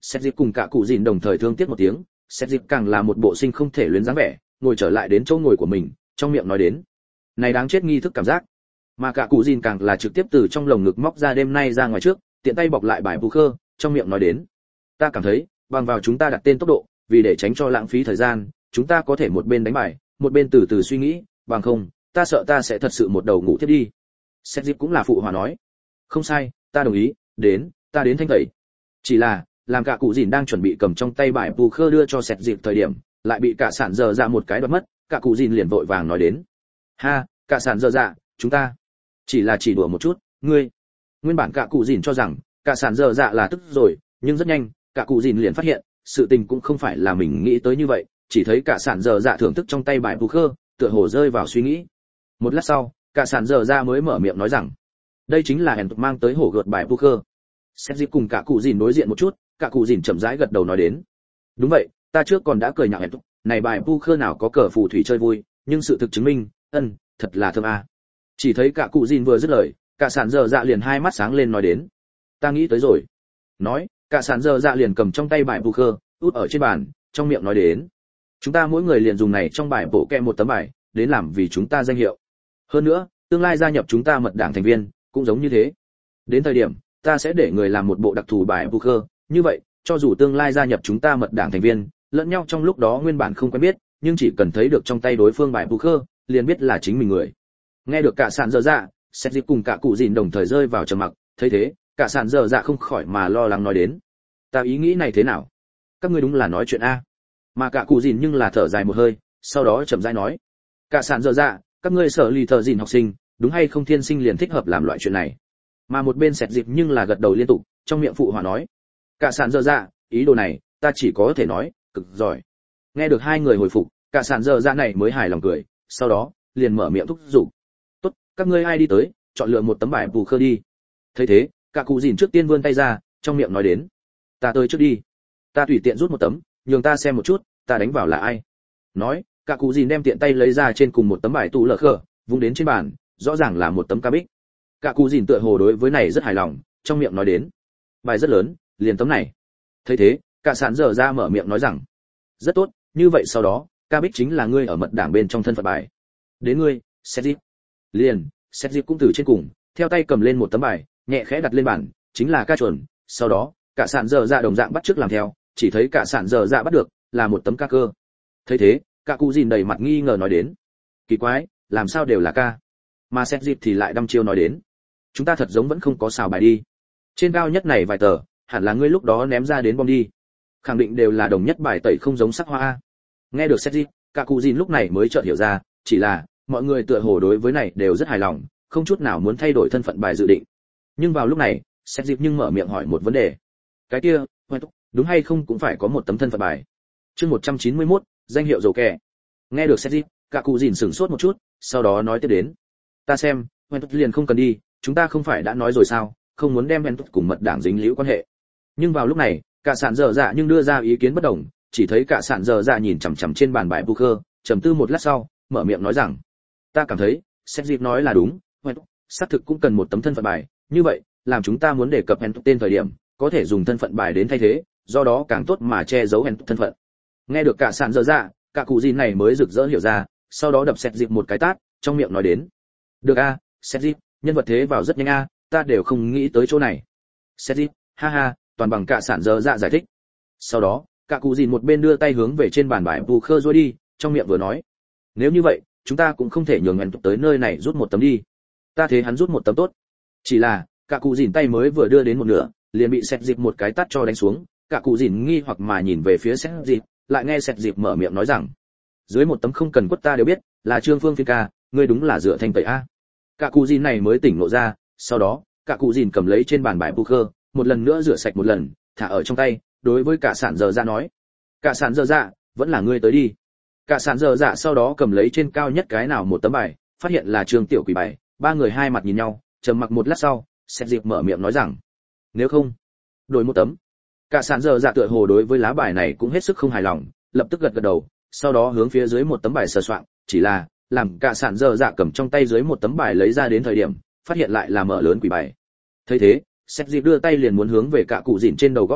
Sét Dịp cùng cả cụ dìn đồng thời thương tiếc một tiếng, Sét Dịp càng là một bộ sinh không thể luyến dáng vẻ, ngồi trở lại đến chỗ ngồi của mình, trong miệng nói đến: "Này đáng chết nghi thức cảm giác." Mà cả cụ dìn càng là trực tiếp từ trong lồng ngực móc ra đêm nay ra ngoài trước, tiện tay bọc lại bài poker, trong miệng nói đến: "Ta cảm thấy, bằng vào chúng ta đặt tên tốc độ, vì để tránh cho lãng phí thời gian, chúng ta có thể một bên đánh bài, một bên từ từ suy nghĩ, bằng không, ta sợ ta sẽ thật sự một đầu ngủ thiếp đi." Sét Dịp cũng là phụ hòa nói: "Không sai, ta đồng ý, đến, ta đến thanh tẩy." Chỉ là, làm cả cụ dìn đang chuẩn bị cầm trong tay bài poker đưa cho Sét Dịp thời điểm, lại bị cả sản dở dạ một cái đoạt mất, cả cụ dìn liền vội vàng nói đến: "Ha, cả sản dở dạ, chúng ta chỉ là chỉ đùa một chút, ngươi." Nguyên bản cả cụ dìn cho rằng cả sản dở dạ là tức rồi, nhưng rất nhanh, cả cụ dìn liền phát hiện, sự tình cũng không phải là mình nghĩ tới như vậy, chỉ thấy cả sản dở dạ thưởng thức trong tay bài poker, tựa hồ rơi vào suy nghĩ. Một lát sau, cả sản dở dạ mới mở miệng nói rằng: "Đây chính là hèn tục mang tới hổ gợt bài poker." Sét Dịp cùng cả cụ dìn đối diện một chút, cả cụ dìn chậm rãi gật đầu nói đến: "Đúng vậy, ta trước còn đã cười nhạo hèn tục, này bài poker nào có cờ phù thủy chơi vui, nhưng sự thực chứng minh, ân, thật là thơm a." À. Chỉ thấy cả cụ dìn vừa dứt lời, cả sản dở dạ liền hai mắt sáng lên nói đến: "Ta nghĩ tới rồi." Nói, cả sản dở dạ liền cầm trong tay bài poker, út ở trên bàn, trong miệng nói đến: "Chúng ta mỗi người liền dùng này trong bài bộ kẹ một tấm bài, đến làm vì chúng ta danh hiệu. Hơn nữa, tương lai gia nhập chúng ta mật đảng thành viên, cũng giống như thế. Đến thời điểm, ta sẽ để người làm một bộ đặc thù bài poker, như vậy, cho dù tương lai gia nhập chúng ta mật đảng thành viên, lẫn nhau trong lúc đó nguyên bản không quen biết, nhưng chỉ cần thấy được trong tay đối phương bài poker, liền biết là chính mình người." Nghe được cả sản dở dạ, Sét Dịp cùng cả cụ dìn đồng thời rơi vào trầm mặc, thấy thế, cả sản dở dạ không khỏi mà lo lắng nói đến: "Ta ý nghĩ này thế nào? Các ngươi đúng là nói chuyện a." Mà cả cụ dìn nhưng là thở dài một hơi, sau đó chậm rãi nói: "Cả sản dở dạ, các ngươi sở lì thợ dìn học sinh, đúng hay không thiên sinh liền thích hợp làm loại chuyện này?" Mà một bên Sét Dịp nhưng là gật đầu liên tục, trong miệng phụ hòa nói: "Cả sản dở dạ, ý đồ này, ta chỉ có thể nói, cực giỏi." Nghe được hai người hồi phục, cả sản dở dạ này mới hài lòng cười, sau đó, liền mở miệng thúc giục: "Tốt, các ngươi ai đi tới, chọn lựa một tấm bài poker đi." Thấy thế, cả cụ dìn trước tiên vươn tay ra, trong miệng nói đến: "Ta tới trước đi. Ta tùy tiện rút một tấm, nhường ta xem một chút, ta đánh vào là ai." Nói, cả cụ dìn đem tiện tay lấy ra trên cùng một tấm bài tụ lờ khờ, vung đến trên bàn, rõ ràng là một tấm ca bích. Cả cụ dìn tựa hồ đối với này rất hài lòng, trong miệng nói đến: "Bài rất lớn, liền tấm này." Thấy thế, cả sản dở ra mở miệng nói rằng: "Rất tốt, như vậy sau đó, ca bích chính là ngươi ở mật đảng bên trong thân phận bài. Đến ngươi, Sét Dịp." Liền, Sét Dịp cũng từ trên cùng, theo tay cầm lên một tấm bài, nhẹ khẽ đặt lên bàn, chính là ca chuẩn. Sau đó, cả sản dở dạ đồng dạng bắt chước làm theo, chỉ thấy cả sản dở dạ bắt được là một tấm ca cơ. Thấy thế, cả cụ dìn đầy mặt nghi ngờ nói đến: "Kỳ quái, làm sao đều là ca?" Mà Sét Dịp thì lại đăm chiêu nói đến: "Chúng ta thật giống vẫn không có xào bài đi. Trên cao nhất này vài tờ, hẳn là ngươi lúc đó ném ra đến bom đi. Khẳng định đều là đồng nhất bài tẩy không giống sắc hoa a." Nghe được Sét Dịp, cả cụ dìn lúc này mới chợt hiểu ra, chỉ là mọi người tựa hồ đối với này đều rất hài lòng, không chút nào muốn thay đổi thân phận bài dự định. Nhưng vào lúc này, Sét Dịp nhưng mở miệng hỏi một vấn đề: "Cái kia, đúng hay không cũng phải có một tấm thân phận bài?" Chương một trăm chín mươi mốt, danh hiệu dầu kẻ. Nghe được Sét Dịp, cả cụ dìn sửng sốt một chút, sau đó nói tiếp đến: "Ta xem, liền không cần đi, chúng ta không phải đã nói rồi sao, không muốn đem Ventus cùng mật đảng dính líu quan hệ." Nhưng vào lúc này, cả sản dở dạ nhưng đưa ra ý kiến bất đồng, chỉ thấy cả sản dở dạ nhìn chằm chằm trên bàn bài poker, trầm tư một lát sau, mở miệng nói rằng: "Ta cảm thấy, Sét Dịp nói là đúng, xác thực cũng cần một tấm thân phận bài, như vậy, làm chúng ta muốn đề cập Ventus tên thời điểm, có thể dùng thân phận bài đến thay thế, do đó càng tốt mà che giấu Ventus thân phận." Nghe được cả sản dở dạ, cả cụ dìn này mới rực rỡ hiểu ra, sau đó đập Sét Dịp một cái tát, trong miệng nói đến: "Được a, Sét Dịp, nhân vật thế vào rất nhanh a, ta đều không nghĩ tới chỗ này." Sét Dịp, ha ha, toàn bằng cả sản dở dạ giải thích. Sau đó, cả cụ dìn một bên đưa tay hướng về trên bàn bài poker rồi đi, trong miệng vừa nói: "Nếu như vậy, chúng ta cũng không thể nhường ngàn tục tới nơi này rút một tấm đi. Ta thế hắn rút một tấm tốt." Chỉ là, cả cụ dìn tay mới vừa đưa đến một nửa, liền bị Sét Dịp một cái tát cho đánh xuống, cả cụ dìn nghi hoặc mà nhìn về phía Sét Dịp, lại nghe Sét Dịp mở miệng nói rằng: "Dưới một tấm không cần quất ta đều biết, là Trương Phương Phiên ca, ngươi đúng là dựa thanh tẩy a." Cả cụ dìn này mới tỉnh ngộ ra, sau đó, cả cụ dìn cầm lấy trên bàn bài poker, một lần nữa rửa sạch một lần, thả ở trong tay, đối với cả sản dở dạ nói: "Cả sản dở dạ, vẫn là ngươi tới đi." Cả sản dở dạ sau đó cầm lấy trên cao nhất cái nào một tấm bài, phát hiện là Trương Tiểu Quỷ bài, ba người hai mặt nhìn nhau, trầm mặc một lát sau, Sét Dịp mở miệng nói rằng: "Nếu không, đổi một tấm." Cả sản dở dạ tựa hồ đối với lá bài này cũng hết sức không hài lòng, lập tức gật gật đầu, sau đó hướng phía dưới một tấm bài sờ soạng, chỉ là, làm cả sản dở dạ cầm trong tay dưới một tấm bài lấy ra đến thời điểm, phát hiện lại là mở lớn quỷ bài. Thấy thế, Sét Dịp đưa tay liền muốn hướng về cả cụ dìn trên đầu gõ đi,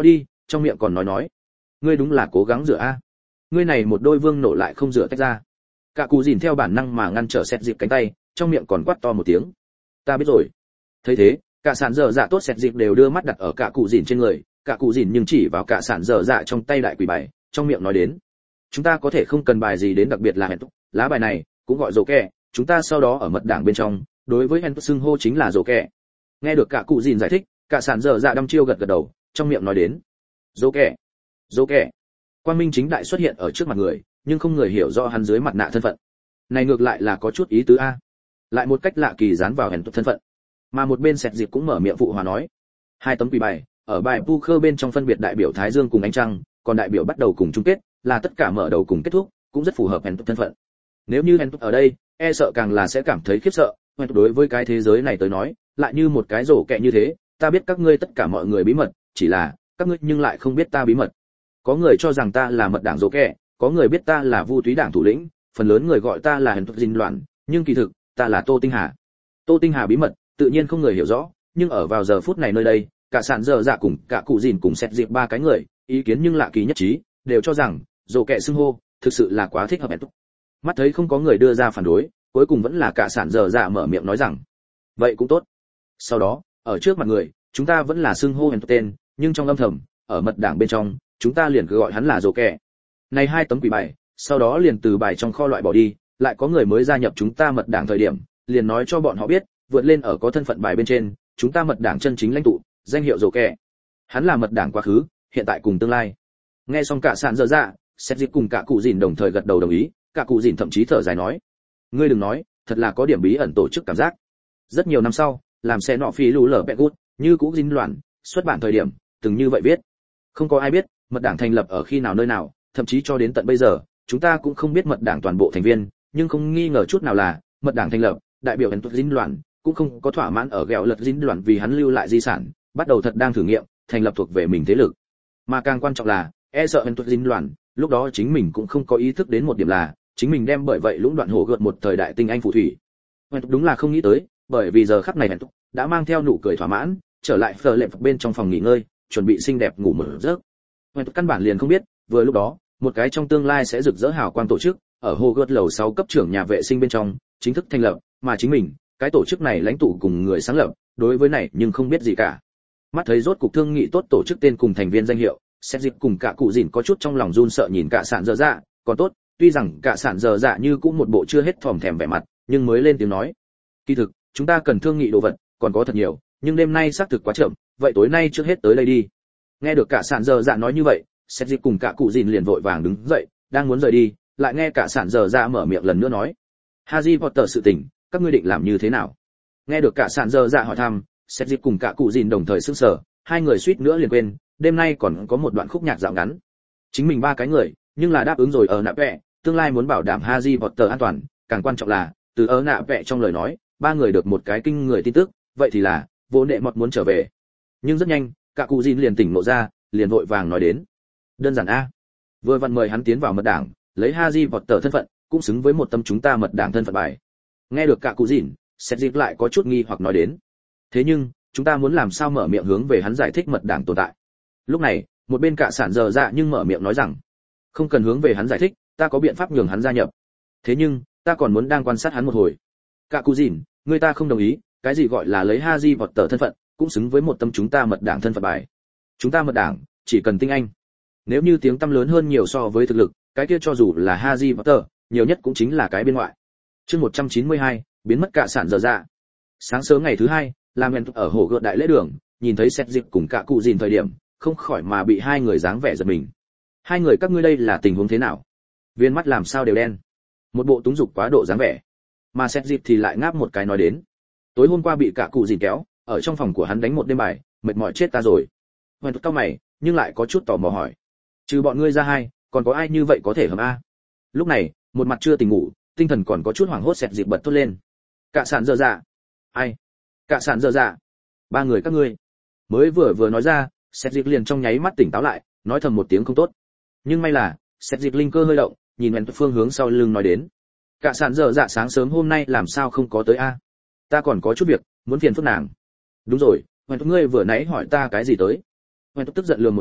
trong miệng còn nói nói ngươi đúng là cố gắng rửa a. Ngươi này một đôi vương nổ lại không rửa tách ra. Cả cụ dìn theo bản năng mà ngăn trở xét dịp cánh tay, trong miệng còn quát to một tiếng. Ta biết rồi. Thấy thế, cả sản dở dạ tốt xét dịp đều đưa mắt đặt ở cả cụ dìn trên người, cả cụ dìn nhưng chỉ vào cả sản dở dạ trong tay đại quỷ bài, trong miệng nói đến. Chúng ta có thể không cần bài gì đến đặc biệt là hẹn túc, lá bài này cũng gọi rổ kẹ, chúng ta sau đó ở mật đảng bên trong, đối với hẹn túc xưng hô chính là rổ kẹ. Nghe được cả cụ dìn giải thích, cả sản dở dạ đăm chiêu gật gật đầu, trong miệng nói đến. Rổ kẹ, rổ kẹ. Quang minh chính đại xuất hiện ở trước mặt người, nhưng không người hiểu rõ hắn dưới mặt nạ thân phận. Này ngược lại là có chút ý tứ a. Lại một cách lạ kỳ dán vào hèn tục thân phận. Mà một bên Sẹt Dịp cũng mở miệng phụ hòa nói, hai tấm quỷ bài, ở bài poker bên trong phân biệt đại biểu Thái Dương cùng ánh trăng, còn đại biểu bắt đầu cùng chung kết, là tất cả mở đầu cùng kết thúc, cũng rất phù hợp hèn tục thân phận. Nếu như hèn tục ở đây, e sợ càng là sẽ cảm thấy khiếp sợ, hèn tục đối với cái thế giới này tới nói, lại như một cái rổ kẹ như thế, ta biết các ngươi tất cả mọi người bí mật, chỉ là các ngươi nhưng lại không biết ta bí mật. Có người cho rằng ta là mật đảng rổ kẹ, có người biết ta là Vu Túy đảng thủ lĩnh, phần lớn người gọi ta là hèn tục dinh loạn, nhưng kỳ thực ta là Tô Tinh Hà. Tô Tinh Hà bí mật tự nhiên không người hiểu rõ, nhưng ở vào giờ phút này nơi đây, cả sản dở dạ cùng cả cụ dìn cùng xét dịp ba cái người, ý kiến nhưng lạ kỳ nhất trí, đều cho rằng rổ kẹ xưng hô thực sự là quá thích hợp hèn tục. Mắt thấy không có người đưa ra phản đối, cuối cùng vẫn là cả sản dở dạ mở miệng nói rằng, vậy cũng tốt. Sau đó, ở trước mặt người, chúng ta vẫn là xưng hô hèn tục tên, nhưng trong âm thầm, ở mật đảng bên trong, chúng ta liền cứ gọi hắn là rổ kẹ. Này hai tấm quỷ bài, sau đó liền từ bài trong kho loại bỏ đi, lại có người mới gia nhập chúng ta mật đảng thời điểm, liền nói cho bọn họ biết, vượt lên ở có thân phận bài bên trên, chúng ta mật đảng chân chính lãnh tụ, danh hiệu rổ kẹ. Hắn là mật đảng quá khứ, hiện tại cùng tương lai. Nghe xong cả sản dở dạ, Sét Dịp cùng cả cụ dìn đồng thời gật đầu đồng ý, cả cụ dìn thậm chí thở dài nói, ngươi đừng nói, thật là có điểm bí ẩn tổ chức cảm giác. Rất nhiều năm sau, làm xe nọ phi lù lở bẹ gút, như cũ dính loạn, xuất bản thời điểm, từng như vậy viết. Không có ai biết, mật đảng thành lập ở khi nào nơi nào, thậm chí cho đến tận bây giờ, chúng ta cũng không biết mật đảng toàn bộ thành viên, nhưng không nghi ngờ chút nào là, mật đảng thành lập, đại biểu hèn tuột dính loạn, cũng không có thỏa mãn ở ghẹo lật dính loạn vì hắn lưu lại di sản, bắt đầu thật đang thử nghiệm, thành lập thuộc về mình thế lực. Mà càng quan trọng là, e sợ hèn tuột dính loạn, lúc đó chính mình cũng không có ý thức đến một điểm là, chính mình đem bởi vậy lũng đoạn hổ gợt một thời đại tinh anh phù thủy. Hèn tuột đúng là không nghĩ tới, bởi vì giờ khắc này hèn tuột đã mang theo nụ cười thỏa mãn, trở lại phở lệ bên trong phòng nghỉ ngơi, chuẩn bị xinh đẹp ngủ một giấc. Hèn tuột căn bản liền không biết, vừa lúc đó, một cái trong tương lai sẽ rực rỡ hào quang tổ chức, ở hồ gợt lầu sáu cấp trưởng nhà vệ sinh bên trong, chính thức thành lập, mà chính mình, cái tổ chức này lãnh tụ cùng người sáng lập, đối với này nhưng không biết gì cả. Mắt thấy rốt cục thương nghị tốt tổ chức tên cùng thành viên danh hiệu, Sét Dịp cùng cả cụ dìn có chút trong lòng run sợ nhìn cả sản dở dạ, còn tốt, tuy rằng cả sản dở dạ như cũng một bộ chưa hết thòm thèm vẻ mặt, nhưng mới lên tiếng nói, kỳ thực, chúng ta cần thương nghị đồ vật, còn có thật nhiều, nhưng đêm nay xác thực quá chậm, vậy tối nay trước hết tới đây đi. Nghe được cả sản dở dạ nói như vậy, Sét Dịp cùng cả cụ dìn liền vội vàng đứng dậy, đang muốn rời đi, lại nghe cả sản dở dạ mở miệng lần nữa nói, Harry Potter sự tình, các ngươi định làm như thế nào? Nghe được cả sản dở dạ hỏi thăm, Sét Dịp cùng cả cụ dìn đồng thời sững sờ, hai người suýt nữa liền quên, đêm nay còn có một đoạn khúc nhạc dạo ngắn. Chính mình ba cái người, nhưng là đáp ứng rồi ở nạ vẽ, tương lai muốn bảo đảm Harry Potter an toàn, càng quan trọng là, từ ở nạ vẽ trong lời nói, ba người được một cái kinh người tin tức, vậy thì là, vô đệ mọt muốn trở về. Nhưng rất nhanh, cả cụ dìn liền tỉnh ngộ ra, liền vội vàng nói đến. Đơn giản a. Vừa vặn mời hắn tiến vào mật đảng, lấy Harry Potter thân phận, cũng xứng với một tâm chúng ta mật đảng thân phận bài. Nghe được cả cụ dìn, Sét Dịp lại có chút nghi hoặc nói đến. Thế nhưng, chúng ta muốn làm sao mở miệng hướng về hắn giải thích mật đảng tồn tại. Lúc này, một bên cả sản dở dạ nhưng mở miệng nói rằng, không cần hướng về hắn giải thích, ta có biện pháp nhường hắn gia nhập. Thế nhưng, ta còn muốn đang quan sát hắn một hồi. Cả cụ dìn, người ta không đồng ý, cái gì gọi là lấy Harry Potter thân phận, cũng xứng với một tâm chúng ta mật đảng thân phận bài. Chúng ta mật đảng, chỉ cần tinh anh. Nếu như tiếng tăm lớn hơn nhiều so với thực lực, cái kia cho dù là Harry Potter, nhiều nhất cũng chính là cái bên ngoại. Chương một trăm chín mươi hai, biến mất cả sản dở dạ. Sáng sớm ngày thứ hai, làm hẹn ở hồ gợt đại lễ đường, nhìn thấy Sét Dịp cùng cả cụ dìn thời điểm, không khỏi mà bị hai người dáng vẻ giật mình. Hai người các ngươi đây là tình huống thế nào? Viên mắt làm sao đều đen? Một bộ túng dục quá độ dáng vẻ. Mà Sét Dịp thì lại ngáp một cái nói đến, tối hôm qua bị cả cụ dìn kéo, ở trong phòng của hắn đánh một đêm bài, mệt mỏi chết ta rồi. Hoành túc cao mày, nhưng lại có chút tò mò hỏi, trừ bọn ngươi ra hai, còn có ai như vậy có thể hầm a? Lúc này, một mặt chưa tỉnh ngủ, tinh thần còn có chút hoảng hốt Sét Dịp bật thốt lên. Cả sản dở dạ. Ai? Cả sản dở dạ. Ba người các ngươi. Mới vừa vừa nói ra, Sét Dịp liền trong nháy mắt tỉnh táo lại, nói thầm một tiếng không tốt. Nhưng may là, Sét Dịp linh cơ hơi động, nhìn Hoành phương hướng sau lưng nói đến. Cả sản dở dạ sáng sớm hôm nay làm sao không có tới a? Ta còn có chút việc, muốn phiền phức nàng. Đúng rồi, Hoành ngươi vừa nãy hỏi ta cái gì tới? Hoành tức giận lườm một cái,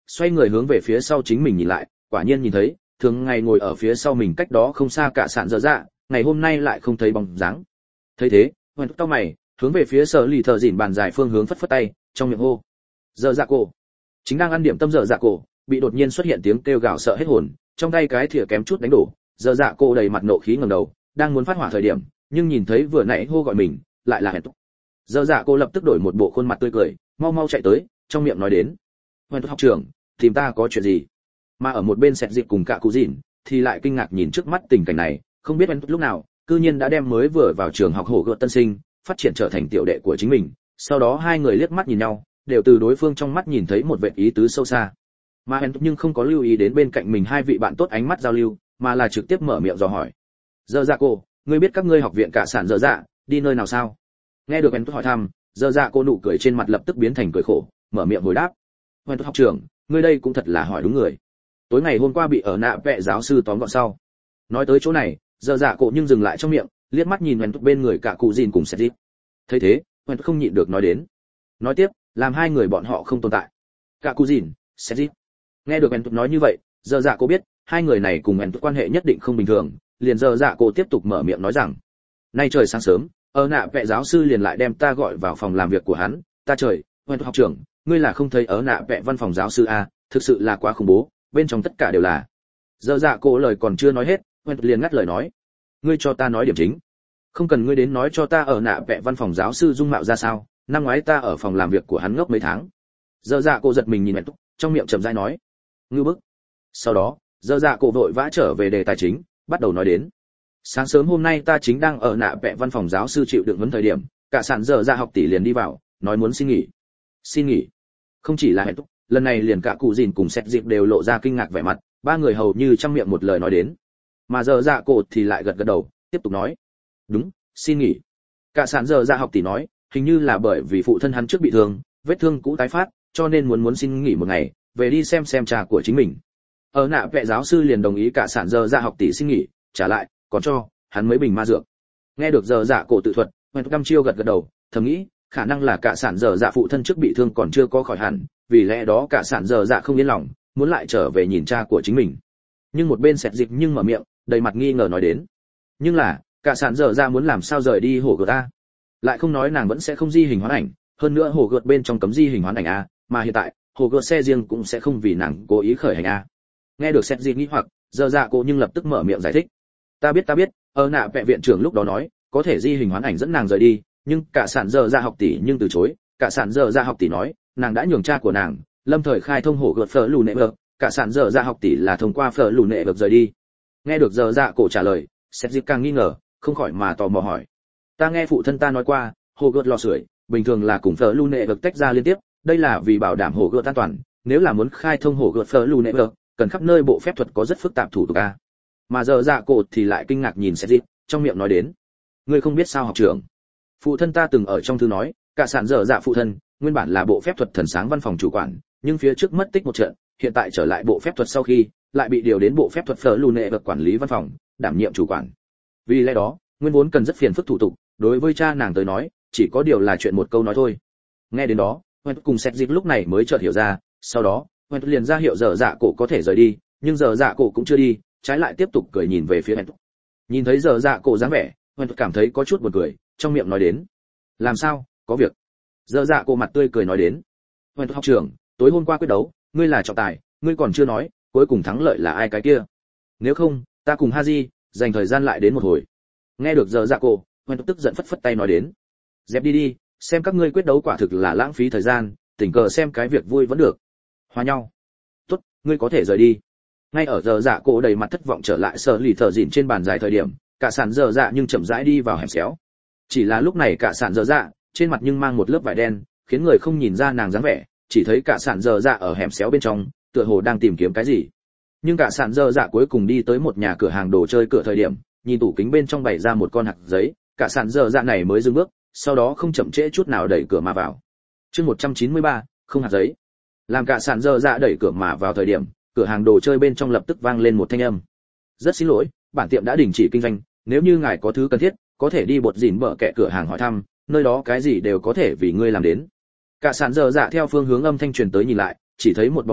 xoay người hướng về phía sau chính mình nhìn lại, quả nhiên nhìn thấy thường ngày ngồi ở phía sau mình cách đó không xa cả sạn dở dạ, ngày hôm nay lại không thấy bóng dáng. Thấy thế, hoành tao mày, hướng về phía sở lì thợ dỉn bàn dài phương hướng phất phất tay, trong miệng hô: dở dạ cổ. Chính đang ăn điểm tâm dở dạ cổ, bị đột nhiên xuất hiện tiếng kêu gào sợ hết hồn, trong tay cái thìa kém chút đánh đổ, dở dạ cổ đầy mặt nộ khí ngẩng đầu, đang muốn phát hỏa thời điểm, nhưng nhìn thấy vừa nãy hô gọi mình, lại là Hento. Dở dạ cổ lập tức đổi một bộ khuôn mặt tươi cười, mau mau chạy tới, trong miệng nói đến: Hento học trưởng, tìm ta có chuyện gì? Mà ở một bên Sẹt Dịp cùng cả cụ dìn thì lại kinh ngạc nhìn trước mắt tình cảnh này, không biết Hento lúc nào, cư nhiên đã đem mới vừa vào trường học hổ gợt tân sinh phát triển trở thành tiểu đệ của chính mình. Sau đó hai người liếc mắt nhìn nhau, đều từ đối phương trong mắt nhìn thấy một vệt ý tứ sâu xa. Mà Hento nhưng không có lưu ý đến bên cạnh mình hai vị bạn tốt ánh mắt giao lưu, mà là trực tiếp mở miệng dò hỏi: dở dạ cổ, ngươi biết các ngươi học viện cả sản dở dạ đi nơi nào sao? Nghe được Hento hỏi thăm, dở dạ cổ nụ cười trên mặt lập tức biến thành cười khổ, mở miệng hồi đáp: Hento học trưởng, ngươi đây cũng thật là hỏi đúng người. Tối ngày hôm qua bị ở nạ vẽ giáo sư tóm gọn sau. Nói tới chỗ này, dở dạ cổ nhưng dừng lại trong miệng, liếc mắt nhìn Hento bên người cả cụ dìn cùng Sẹt Dịp. Thấy thế, Hento không nhịn được nói đến. Nói tiếp, làm hai người bọn họ không tồn tại. Cả cụ dìn, Sẹt Dịp. Nghe được Hento nói như vậy, dở dạ cổ biết hai người này cùng Hento quan hệ nhất định không bình thường, liền dở dạ cổ tiếp tục mở miệng nói rằng: nay trời sáng sớm, ở nạ vẽ giáo sư liền lại đem ta gọi vào phòng làm việc của hắn. Ta trời, Hento học trưởng, ngươi là không thấy ở nạ vẽ văn phòng giáo sư a, thực sự là quá khủng bố, bên trong tất cả đều là. Dở dạ cổ lời còn chưa nói hết, Hento liền ngắt lời nói: ngươi cho ta nói điểm chính, không cần ngươi đến nói cho ta ở nạ vẽ văn phòng giáo sư dung mạo ra sao, năm ngoái ta ở phòng làm việc của hắn ngốc mấy tháng. Dở dạ cổ giật mình nhìn Hento, trong miệng chậm rãi nói: ngư bức. Sau đó, dở dạ cổ vội vã trở về đề tài chính, bắt đầu nói đến: sáng sớm hôm nay ta chính đang ở nạ vẽ văn phòng giáo sư chịu đựng vấn thời điểm, cả sản dở dạ học tỷ liền đi vào, nói muốn xin nghỉ. Xin nghỉ? Không chỉ là Hento, lần này liền cả cụ dìn cùng Sẹt Dịp đều lộ ra kinh ngạc vẻ mặt, ba người hầu như trăm miệng một lời nói đến. Mà dở dạ cổ thì lại gật gật đầu, tiếp tục nói: đúng, xin nghỉ. Cả sản dở dạ học tỷ nói, hình như là bởi vì phụ thân hắn trước bị thương, vết thương cũ tái phát, cho nên muốn muốn xin nghỉ một ngày, về đi xem xem cha của chính mình. Ở nạ vẽ giáo sư liền đồng ý cả sản dở dạ học tỷ xin nghỉ, trả lại còn cho hắn mấy bình ma dược. Nghe được dở dạ cổ tự thuật, Hento căm chiêu gật gật đầu, thầm nghĩ khả năng là cả sản dở dạ phụ thân trước bị thương còn chưa có khỏi hẳn, vì lẽ đó cả sản dở dạ không yên lòng, muốn lại trở về nhìn cha của chính mình. Nhưng một bên Sẹt Dịp nhưng mở miệng, đầy mặt nghi ngờ nói đến: nhưng là cả sản dở dạ muốn làm sao rời đi hồ gợt a? Lại không nói nàng vẫn sẽ không di hình hoán ảnh, hơn nữa hồ gợt bên trong cấm di hình hoán ảnh a, mà hiện tại hồ gợt xe riêng cũng sẽ không vì nàng cố ý khởi hành a. Nghe được Sẹt Dịp nghi hoặc, dở dạ cổ nhưng lập tức mở miệng giải thích: ta biết ta biết, ở nạ vẽ viện trưởng lúc đó nói có thể di hình hoán ảnh dẫn nàng rời đi, nhưng cả sản dở dạ học tỷ nhưng từ chối. Cả sản dở dạ học tỷ nói nàng đã nhường cha của nàng lâm thời khai thông hồ gợt phở lù nệ vợt, cả sản dở dạ học tỷ là thông qua phở lù nệ vợt rời đi. Nghe được dở dạ cổ trả lời, Sẹt Dịp càng nghi ngờ, không khỏi mà tò mò hỏi: ta nghe phụ thân ta nói qua, hồ gợt lò sưởi bình thường là cùng phở lù nệ vợt tách ra liên tiếp, đây là vì bảo đảm hồ gợt an toàn, nếu là muốn khai thông hồ gợt phở lù nệ vợt, cần khắp nơi bộ phép thuật có rất phức tạp thủ tục a. Mà dở dạ cổ thì lại kinh ngạc nhìn Sẹt Dịp, trong miệng nói đến: ngươi không biết sao học trưởng, phụ thân ta từng ở trong thư nói, cả sản dở dạ phụ thân nguyên bản là bộ phép thuật thần sáng văn phòng chủ quản, nhưng phía trước mất tích một trận, hiện tại trở lại bộ phép thuật sau khi lại bị điều đến bộ phép thuật phở lù nệ vật quản lý văn phòng, đảm nhiệm chủ quản. Vì lẽ đó nguyên vốn cần rất phiền phức thủ tục, đối với cha nàng tới nói chỉ có điều là chuyện một câu nói thôi. Nghe đến đó, Hento cùng Sẹt Dịp lúc này mới chợt hiểu ra, sau đó Hento liền ra hiệu dở dạ cổ có thể rời đi, nhưng dở dạ cổ cũng chưa đi, trái lại tiếp tục cười nhìn về phía Hento. Nhìn thấy dở dạ cổ dáng vẻ, Hento cảm thấy có chút buồn cười, trong miệng nói đến: làm sao, có việc? Dở dạ cổ mặt tươi cười nói đến: Hento học trưởng, tối hôm qua quyết đấu, ngươi là trọng tài, ngươi còn chưa nói, cuối cùng thắng lợi là ai cái kia? Nếu không, ta cùng Haji dành thời gian lại đến một hồi. Nghe được dở dạ cổ, Hento tức giận phất phất tay nói đến: dẹp đi đi, xem các ngươi quyết đấu quả thực là lãng phí thời gian, tình cờ xem cái việc vui vẫn được. Hòa nhau. Tốt, ngươi có thể rời đi. Ngay ở dở dạ cổ đầy mặt thất vọng trở lại sở lì thở dịn trên bàn dài thời điểm, cả sản dở dạ nhưng chậm rãi đi vào hẻm xéo. Chỉ là lúc này cả sản dở dạ trên mặt nhưng mang một lớp vải đen, khiến người không nhìn ra nàng dáng vẻ, chỉ thấy cả sản dở dạ ở hẻm xéo bên trong, tựa hồ đang tìm kiếm cái gì. Nhưng cả sản dở dạ cuối cùng đi tới một nhà cửa hàng đồ chơi cửa thời điểm, nhìn tủ kính bên trong bày ra một con hạt giấy, cả sản dở dạ này mới dừng bước, sau đó không chậm trễ chút nào đẩy cửa mà vào. Chương một trăm chín mươi ba, không hạt giấy. Làm cả sản dở dạ đẩy cửa mà vào thời điểm, cửa hàng đồ chơi bên trong lập tức vang lên một thanh âm: rất xin lỗi, bản tiệm đã đình chỉ kinh doanh, nếu như ngài có thứ cần thiết, có thể đi bột dỉn bở kẹ cửa hàng hỏi thăm, nơi đó cái gì đều có thể vì ngươi làm đến. Cả sản dở dạ theo phương hướng âm thanh truyền tới nhìn lại, chỉ thấy một bóng người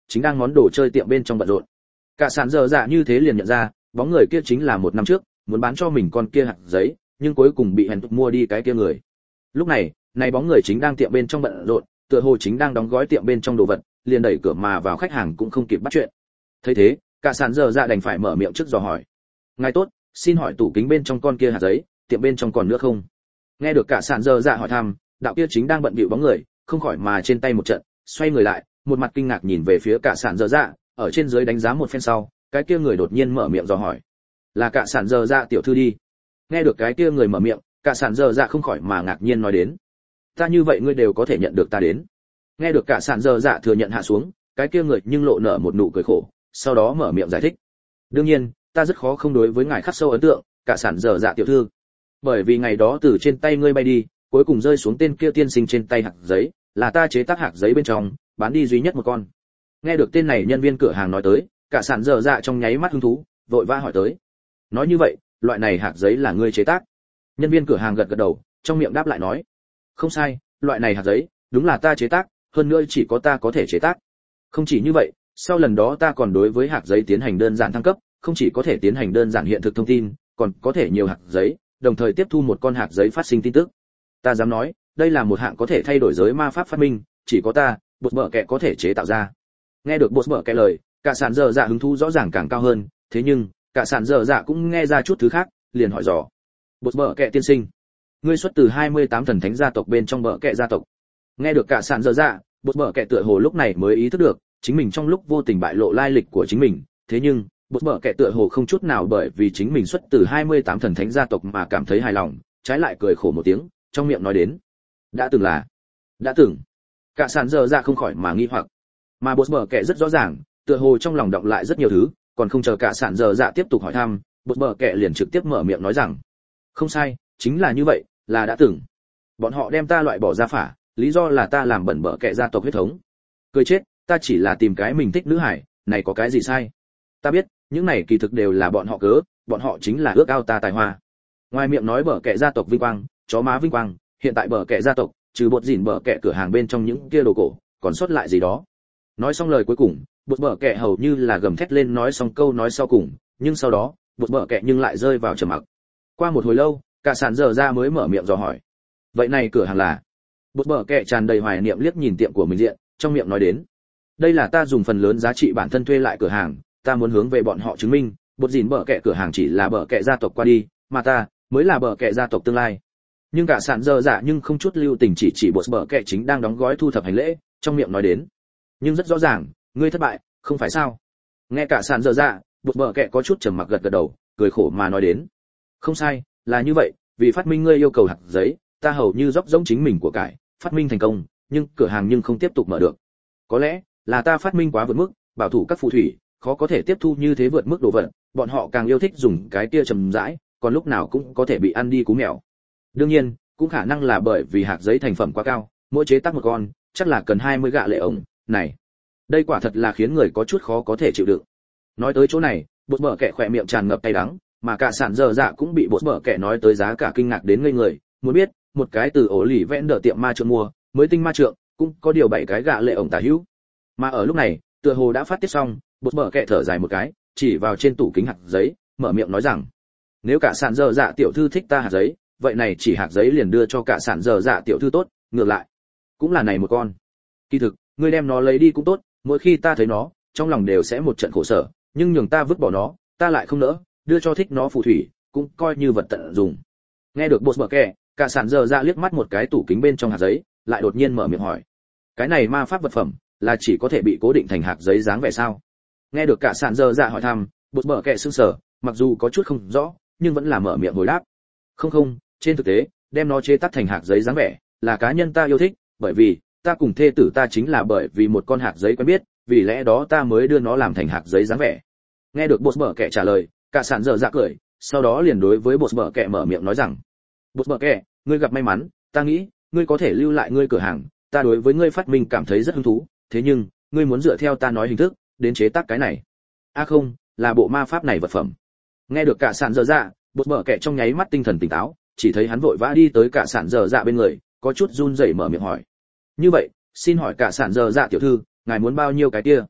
chính đang món đồ chơi tiệm bên trong bận rộn. Cả sản dở dạ như thế liền nhận ra, bóng người kia chính là một năm trước muốn bán cho mình con kia hạt giấy, nhưng cuối cùng bị hèn tục mua đi cái kia người. Lúc này, này bóng người chính đang tiệm bên trong bận rộn, tựa hồ chính đang đóng gói tiệm bên trong đồ vật, liền đẩy cửa mà vào, khách hàng cũng không kịp bắt chuyện. Thấy thế, cả sản dở dạ đành phải mở miệng trước dò hỏi. Ngài tốt, xin hỏi tủ kính bên trong con kia hạt giấy, tiệm bên trong còn nước không? Nghe được cả sản dở dạ hỏi thăm, đạo kia chính đang bận bịu bóng người, không khỏi mà trên tay một trận, xoay người lại, một mặt kinh ngạc nhìn về phía cả sản dở dạ, ở trên dưới đánh giá một phen sau, cái kia người đột nhiên mở miệng dò hỏi. Là cả sản dở dạ tiểu thư đi. Nghe được cái kia người mở miệng, cả sản dở dạ không khỏi mà ngạc nhiên nói đến. Ta như vậy ngươi đều có thể nhận được ta đến. Nghe được cả sản dở dạ thừa nhận hạ xuống, cái kia người nhưng lộ nở một nụ cười khổ, sau đó mở miệng giải thích. Đương nhiên, ta rất khó không đối với ngài khắc sâu ấn tượng, cả sản dở dạ tiểu thư. Bởi vì ngày đó từ trên tay ngươi bay đi, cuối cùng rơi xuống tên kia tiên sinh trên tay hạt giấy, là ta chế tác hạt giấy bên trong, bán đi duy nhất một con. Nghe được tên này nhân viên cửa hàng nói tới, cả sản dở dạ trong nháy mắt hứng thú, vội vã hỏi tới. Nói như vậy, loại này hạt giấy là ngươi chế tác? Nhân viên cửa hàng gật gật đầu, trong miệng đáp lại nói. Không sai, loại này hạt giấy, đúng là ta chế tác, hơn nữa chỉ có ta có thể chế tác. Không chỉ như vậy, sau lần đó ta còn đối với hạt giấy tiến hành đơn giản thăng cấp, không chỉ có thể tiến hành đơn giản hiện thực thông tin, còn có thể nhiều hạt giấy, đồng thời tiếp thu một con hạt giấy phát sinh tin tức. Ta dám nói, đây là một hạng có thể thay đổi giới ma pháp phát minh, chỉ có ta, bột bợ kẹ có thể chế tạo ra. Nghe được bột bợ kẹ lời, cả sản dở dạ hứng thú rõ ràng càng cao hơn, thế nhưng cả sản dở dạ cũng nghe ra chút thứ khác, liền hỏi dò. Bột bợ kẹ tiên sinh, ngươi xuất từ hai mươi tám thần thánh gia tộc bên trong bợ kẹ gia tộc. Nghe được cả sản dở dạ, bột bợ kẹ tựa hồ lúc này mới ý thức được, chính mình trong lúc vô tình bại lộ lai lịch của chính mình, thế nhưng bột bợ kẹ tựa hồ không chút nào bởi vì chính mình xuất từ hai mươi tám thần thánh gia tộc mà cảm thấy hài lòng, trái lại cười khổ một tiếng, trong miệng nói đến. Đã từng là, đã từng. Cả sản dở dạ không khỏi mà nghi hoặc, mà bột bợ kẹ rất rõ ràng, tựa hồ trong lòng động lại rất nhiều thứ, còn không chờ cả sản dở dạ tiếp tục hỏi thăm, bột bợ kẹ liền trực tiếp mở miệng nói rằng, không sai, chính là như vậy, là đã từng. Bọn họ đem ta loại bỏ ra phả, lý do là ta làm bẩn bợ kẹ gia tộc huyết thống. Cười chết, ta chỉ là tìm cái mình thích nữ hải, này có cái gì sai? Ta biết, những này kỳ thực đều là bọn họ cớ, bọn họ chính là ước ao ta tài hoa. Ngoài miệng nói bợ kẹ gia tộc vinh quang, chó má vinh quang, hiện tại bợ kẹ gia tộc, trừ bột dỉn bợ kẹ cửa hàng bên trong những kia đồ cổ, còn sót lại gì đó. Nói xong lời cuối cùng, bột bợ kẹ hầu như là gầm thét lên nói xong câu nói sau cùng, nhưng sau đó, bột bợ kẹ nhưng lại rơi vào trầm mặc. Qua một hồi lâu, cả sản dở ra mới mở miệng dò hỏi. Vậy này cửa hàng là? Bột bợ kẹ tràn đầy hoài niệm liếc nhìn tiệm của mình diện, trong miệng nói đến. Đây là ta dùng phần lớn giá trị bản thân thuê lại cửa hàng, ta muốn hướng về bọn họ chứng minh, bột dỉn bợ kẹ cửa hàng chỉ là bợ kẹ gia tộc qua đi, mà ta mới là bợ kẹ gia tộc tương lai. Nhưng cả sản dở dạ nhưng không chút lưu tình chỉ chỉ bột bợ kẹ chính đang đóng gói thu thập hành lễ, trong miệng nói đến. Nhưng rất rõ ràng, ngươi thất bại, không phải sao? Nghe cả sản dở dạ, bột bợ kẹ có chút trầm mặc gật gật đầu, cười khổ mà nói đến. Không sai, là như vậy, vì phát minh ngươi yêu cầu hạt giấy, ta hầu như dốc giống chính mình của cải, phát minh thành công, nhưng cửa hàng nhưng không tiếp tục mở được. Có lẽ là ta phát minh quá vượt mức, bảo thủ các phù thủy khó có thể tiếp thu như thế vượt mức đồ vật, bọn họ càng yêu thích dùng cái kia trầm rãi, còn lúc nào cũng có thể bị ăn đi cú mèo. Đương nhiên, cũng khả năng là bởi vì hạt giấy thành phẩm quá cao, mỗi chế tác một con, chắc là cần hai mươi gạ lệ ổng, này, đây quả thật là khiến người có chút khó có thể chịu đựng. Nói tới chỗ này, bột bợ kẹ khỏe miệng tràn ngập cay đắng, mà cả sản dở dạ cũng bị bột bợ kẹ nói tới giá cả kinh ngạc đến ngây người, muốn biết, một cái từ ổ lì vẽn đỡ tiệm ma trượng mua, mới tinh ma trượng, cũng có điều bảy cái gạ lệ ổng tả hữu. Mà ở lúc này, tựa hồ đã phát tiết xong, bột bợ kẹ thở dài một cái, chỉ vào trên tủ kính hạt giấy, mở miệng nói rằng, nếu cả sản dở dạ tiểu thư thích ta hạt giấy, vậy này chỉ hạt giấy liền đưa cho cả sản dở dạ tiểu thư tốt, ngược lại, cũng là này một con. Kỳ thực, ngươi đem nó lấy đi cũng tốt, mỗi khi ta thấy nó, trong lòng đều sẽ một trận khổ sở, nhưng nhường ta vứt bỏ nó, ta lại không nỡ, đưa cho thích nó phù thủy, cũng coi như vật tận dụng. Nghe được bột bợ kẹ, cả sản dở dạ liếc mắt một cái tủ kính bên trong hạt giấy, lại đột nhiên mở miệng hỏi, cái này ma pháp vật phẩm là chỉ có thể bị cố định thành hạt giấy dáng vẻ sao? Nghe được cả sản dở dạ hỏi thăm, bột bợ kẹ sững sờ, mặc dù có chút không rõ, nhưng vẫn là mở miệng hồi đáp. Không không, trên thực tế, đem nó chế tác thành hạt giấy dáng vẻ, là cá nhân ta yêu thích, bởi vì ta cùng thê tử ta chính là bởi vì một con hạt giấy quen biết, vì lẽ đó ta mới đưa nó làm thành hạt giấy dáng vẻ. Nghe được bột bợ kẹ trả lời, cả sản dở dạ cười, sau đó liền đối với bột bợ kẹ mở miệng nói rằng, bột bợ kẹ, ngươi gặp may mắn, ta nghĩ ngươi có thể lưu lại ngươi cửa hàng, ta đối với ngươi phát minh cảm thấy rất hứng thú, thế nhưng ngươi muốn dựa theo ta nói hình thức đến chế tác cái này. A à không, là bộ ma pháp này vật phẩm. Nghe được cả sản dở dạ, bột bợ kẹ trong nháy mắt tinh thần tỉnh táo, chỉ thấy hắn vội vã đi tới cả sản dở dạ bên người, có chút run rẩy mở miệng hỏi. Như vậy, xin hỏi cả sản dở dạ tiểu thư, ngài muốn bao nhiêu cái kia?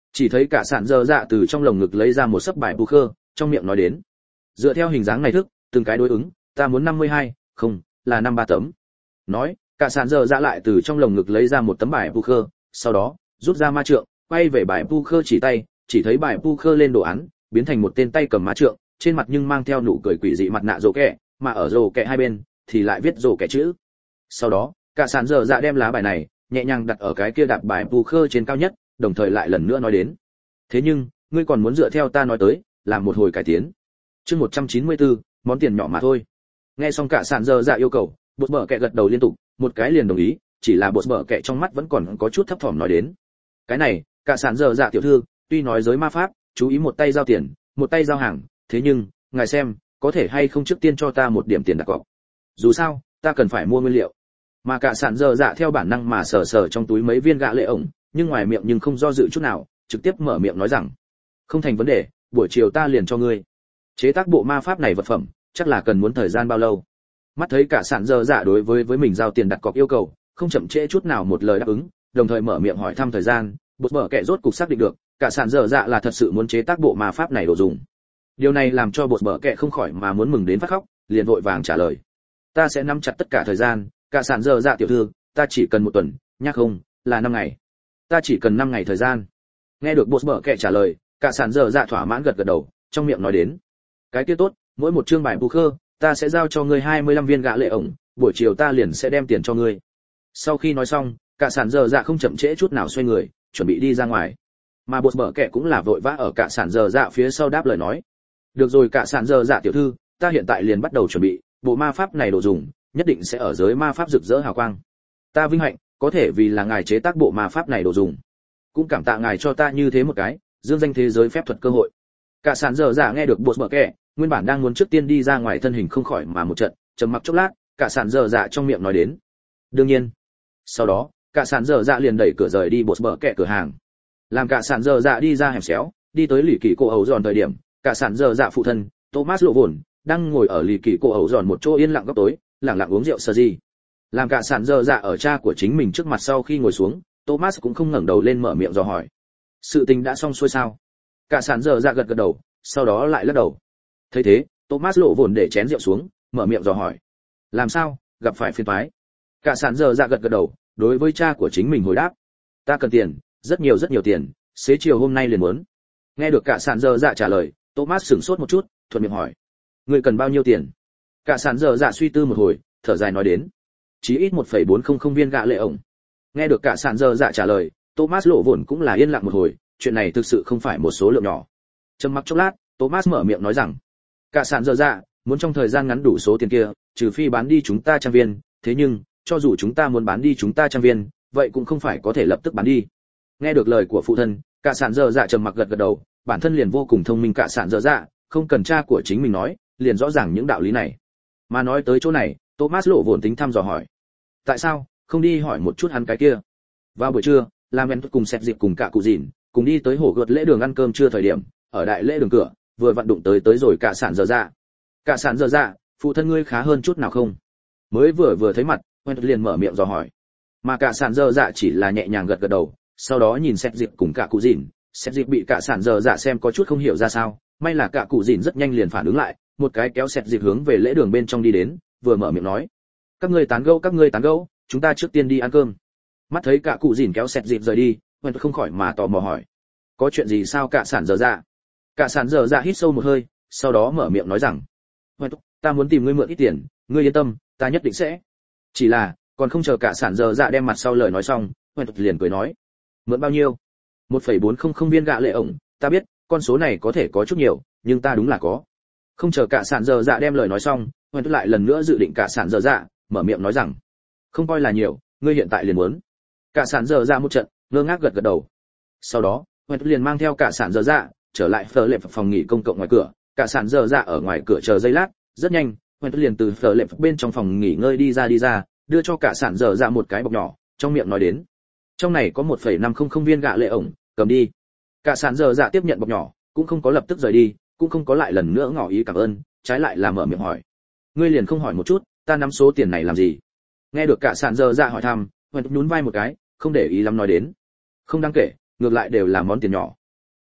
Chỉ thấy cả sạn dơ dạ từ trong lồng ngực lấy ra một sấp bài poker, trong miệng nói đến. Dựa theo hình dáng này thức, từng cái đối ứng, ta muốn năm mươi hai, không, là năm ba tấm. Nói, cả sạn dơ dạ lại từ trong lồng ngực lấy ra một tấm bài poker, sau đó, rút ra ma trượng, quay về bài poker chỉ tay, chỉ thấy bài poker lên đồ án, biến thành một tên tay cầm ma trượng, trên mặt nhưng mang theo nụ cười quỷ dị mặt nạ rồ kẹ, mà ở rồ kẹ hai bên thì lại viết rồ kẹ chữ. Sau đó, cả sạn dơ dạ đem lá bài này nhẹ nhàng đặt ở cái kia đạp bài poker trên cao nhất, đồng thời lại lần nữa nói đến. Thế nhưng, ngươi còn muốn dựa theo ta nói tới, làm một hồi cải tiến. Chương một trăm chín mươi tư, món tiền nhỏ mà thôi. Nghe xong cả sạn dơ dạ yêu cầu, bột bờ kẹ gật đầu liên tục, một cái liền đồng ý, chỉ là bột bờ kẹ trong mắt vẫn còn có chút thấp thỏm nói đến. Cái này, cả sạn dơ dạ tiểu thư, tuy nói giới ma pháp, chú ý một tay giao tiền, một tay giao hàng, thế nhưng, ngài xem, có thể hay không trước tiên cho ta một điểm tiền đặt cọc. Dù sao, ta cần phải mua nguyên liệu. Mà cả sạn dơ dạ theo bản năng mà sờ sờ trong túi mấy viên gạ lệ ổng, nhưng ngoài miệng nhưng không do dự chút nào, trực tiếp mở miệng nói rằng, không thành vấn đề, buổi chiều ta liền cho ngươi. Chế tác bộ ma pháp này vật phẩm, chắc là cần muốn thời gian bao lâu? Mắt thấy cả sạn dơ dạ đối với với mình giao tiền đặt cọc yêu cầu, không chậm trễ chút nào một lời đáp ứng, đồng thời mở miệng hỏi thăm thời gian, bột bờ kẹ rốt cục xác định được, cả sạn dơ dạ là thật sự muốn chế tác bộ ma pháp này đồ dùng. Điều này làm cho bột bờ kẹ không khỏi mà muốn mừng đến phát khóc, liền vội vàng trả lời, ta sẽ nắm chặt tất cả thời gian, cả sạn dơ dạ tiểu thư, ta chỉ cần một tuần, nhắc không, là năm ngày. Ta chỉ cần năm ngày thời gian. Nghe được bột bờ kẹ trả lời, cả sạn dơ dạ thỏa mãn gật gật đầu, trong miệng nói đến, cái kia tốt, mỗi một chương bài poker, ta sẽ giao cho ngươi hai mươi lăm viên gạ lệ ổng, buổi chiều ta liền sẽ đem tiền cho ngươi. Sau khi nói xong, cả sạn dơ dạ không chậm trễ chút nào xoay người, chuẩn bị đi ra ngoài. Mà bột bờ kẹ cũng là vội vã ở cả sạn dơ dạ phía sau đáp lời nói, được rồi cả sạn dơ dạ tiểu thư, ta hiện tại liền bắt đầu chuẩn bị, bộ ma pháp này đồ dùng, nhất định sẽ ở giới ma pháp rực rỡ hào quang. Ta vinh hạnh có thể vì là ngài chế tác bộ ma pháp này đồ dùng, cũng cảm tạ ngài cho ta như thế một cái dương danh thế giới phép thuật cơ hội. Cả sàn dở dạ nghe được bột bờ kẹ, nguyên bản đang muốn trước tiên đi ra ngoài thân hình không khỏi mà một trận trầm mặc chốc lát, cả sàn dở dạ trong miệng nói đến, đương nhiên. Sau đó, cả sàn dở dạ liền đẩy cửa rời đi bột bờ kẹ cửa hàng. Làm cả sàn dở dạ đi ra hẻm xéo, đi tới lì kỳ cô ấu giòn thời điểm, cả sàn dở dạ phụ thân Thomas lộ vồn đang ngồi ở lì kỳ cô ấu giòn một chỗ yên lặng góc tối, lặng lặng uống rượu sơ gì. Làm cả sàn dở dạ ở cha của chính mình trước mặt sau khi ngồi xuống, Thomas cũng không ngẩng đầu lên mở miệng dò hỏi, sự tình đã xong xuôi sao? Cả sàn dở dạ gật gật đầu, sau đó lại lắc đầu. Thấy thế, Thomas lộ vồn để chén rượu xuống, mở miệng dò hỏi, làm sao, gặp phải phiền toái? Cả sàn dở dạ gật gật đầu, đối với cha của chính mình hồi đáp, ta cần tiền, rất nhiều rất nhiều tiền, xế chiều hôm nay liền muốn. Nghe được cả sàn dở dạ trả lời, Thomas sửng sốt một chút, thuận miệng hỏi, ngươi cần bao nhiêu tiền? Cả sàn dở dạ suy tư một hồi, thở dài nói đến, chí ít một phẩy bốn không không viên gạ lệ ổng. Nghe được cả sàn dở dạ trả lời, Thomas lộ vồn cũng là yên lặng một hồi, chuyện này thực sự không phải một số lượng nhỏ. Trầm mặc chốc lát, Thomas mở miệng nói rằng, cả sàn dở dạ muốn trong thời gian ngắn đủ số tiền kia, trừ phi bán đi chúng ta trang viên, thế nhưng cho dù chúng ta muốn bán đi chúng ta trang viên, vậy cũng không phải có thể lập tức bán đi. Nghe được lời của phụ thân, cả sàn dở dạ trầm mặc gật gật đầu, bản thân liền vô cùng thông minh cả sàn dở dạ, không cần cha của chính mình nói, liền rõ ràng những đạo lý này. Mà nói tới chỗ này, Thomas lộ vồn tính thăm dò hỏi, tại sao không đi hỏi một chút hắn cái kia? Vào buổi trưa, làm em cùng xét dịp cùng cả cụ dìn cùng đi tới hồ gợt lễ đường ăn cơm trưa thời điểm, ở đại lễ đường cửa vừa vận đụng tới tới rồi cả sàn dở dạ. Cả sàn dở dạ, phụ thân ngươi khá hơn chút nào không? Mới vừa vừa thấy mặt, quen liền mở miệng dò hỏi. Mà cả sàn dở dạ chỉ là nhẹ nhàng gật gật đầu, sau đó nhìn xét dịp cùng cả cụ dìn, xét dịp bị cả sàn dở dạ xem có chút không hiểu ra sao, may là cả cụ dìn rất nhanh liền phản ứng lại, một cái kéo xét dịp hướng về lễ đường bên trong đi đến, vừa mở miệng nói, các ngươi tán gẫu các ngươi tán gẫu, chúng ta trước tiên đi ăn cơm. Mắt thấy cả cụ dìn kéo xét dịp rời đi, quen không khỏi mà tò mò hỏi, có chuyện gì sao cả sàn dở dạ? Cả sàn dở dạ hít sâu một hơi, sau đó mở miệng nói rằng, quen, ta muốn tìm ngươi mượn ít tiền, ngươi yên tâm, ta nhất định sẽ. Chỉ là còn không chờ cả sàn dở dạ đem mặt sau lời nói xong, quen liền cười nói, mượn bao nhiêu? một phẩy bốn không không viên gạ lệ ổng, ta biết con số này có thể có chút nhiều, nhưng ta đúng là có. Không chờ cả sàn dở dạ đem lời nói xong, quen lại lần nữa dự định cả sàn dở dạ, mở miệng nói rằng, không coi là nhiều, ngươi hiện tại liền muốn. Cả sàn dở dạ một trận ngơ ngác gật gật đầu. Sau đó quen liền mang theo cả sàn dở dạ trở lại phở lệ phòng nghỉ công cộng ngoài cửa. Cả sàn dở dạ ở ngoài cửa chờ giây lát, rất nhanh quen liền từ phở lệ bên trong phòng nghỉ ngơi đi ra đi ra, đưa cho cả sàn dở dạ một cái bọc nhỏ, trong miệng nói đến, trong này có một phẩy năm không không viên gạ lệ ổng, cầm đi. Cả sàn dở dạ tiếp nhận bọc nhỏ, cũng không có lập tức rời đi, cũng không có lại lần nữa ngỏ ý cảm ơn, trái lại là mở miệng hỏi, ngươi liền không hỏi một chút, ta nắm số tiền này làm gì? Nghe được cả sàn dở dạ hỏi thăm, quen nhún vai một cái, không để ý lắm nói đến, không đáng kể, ngược lại đều là món tiền nhỏ,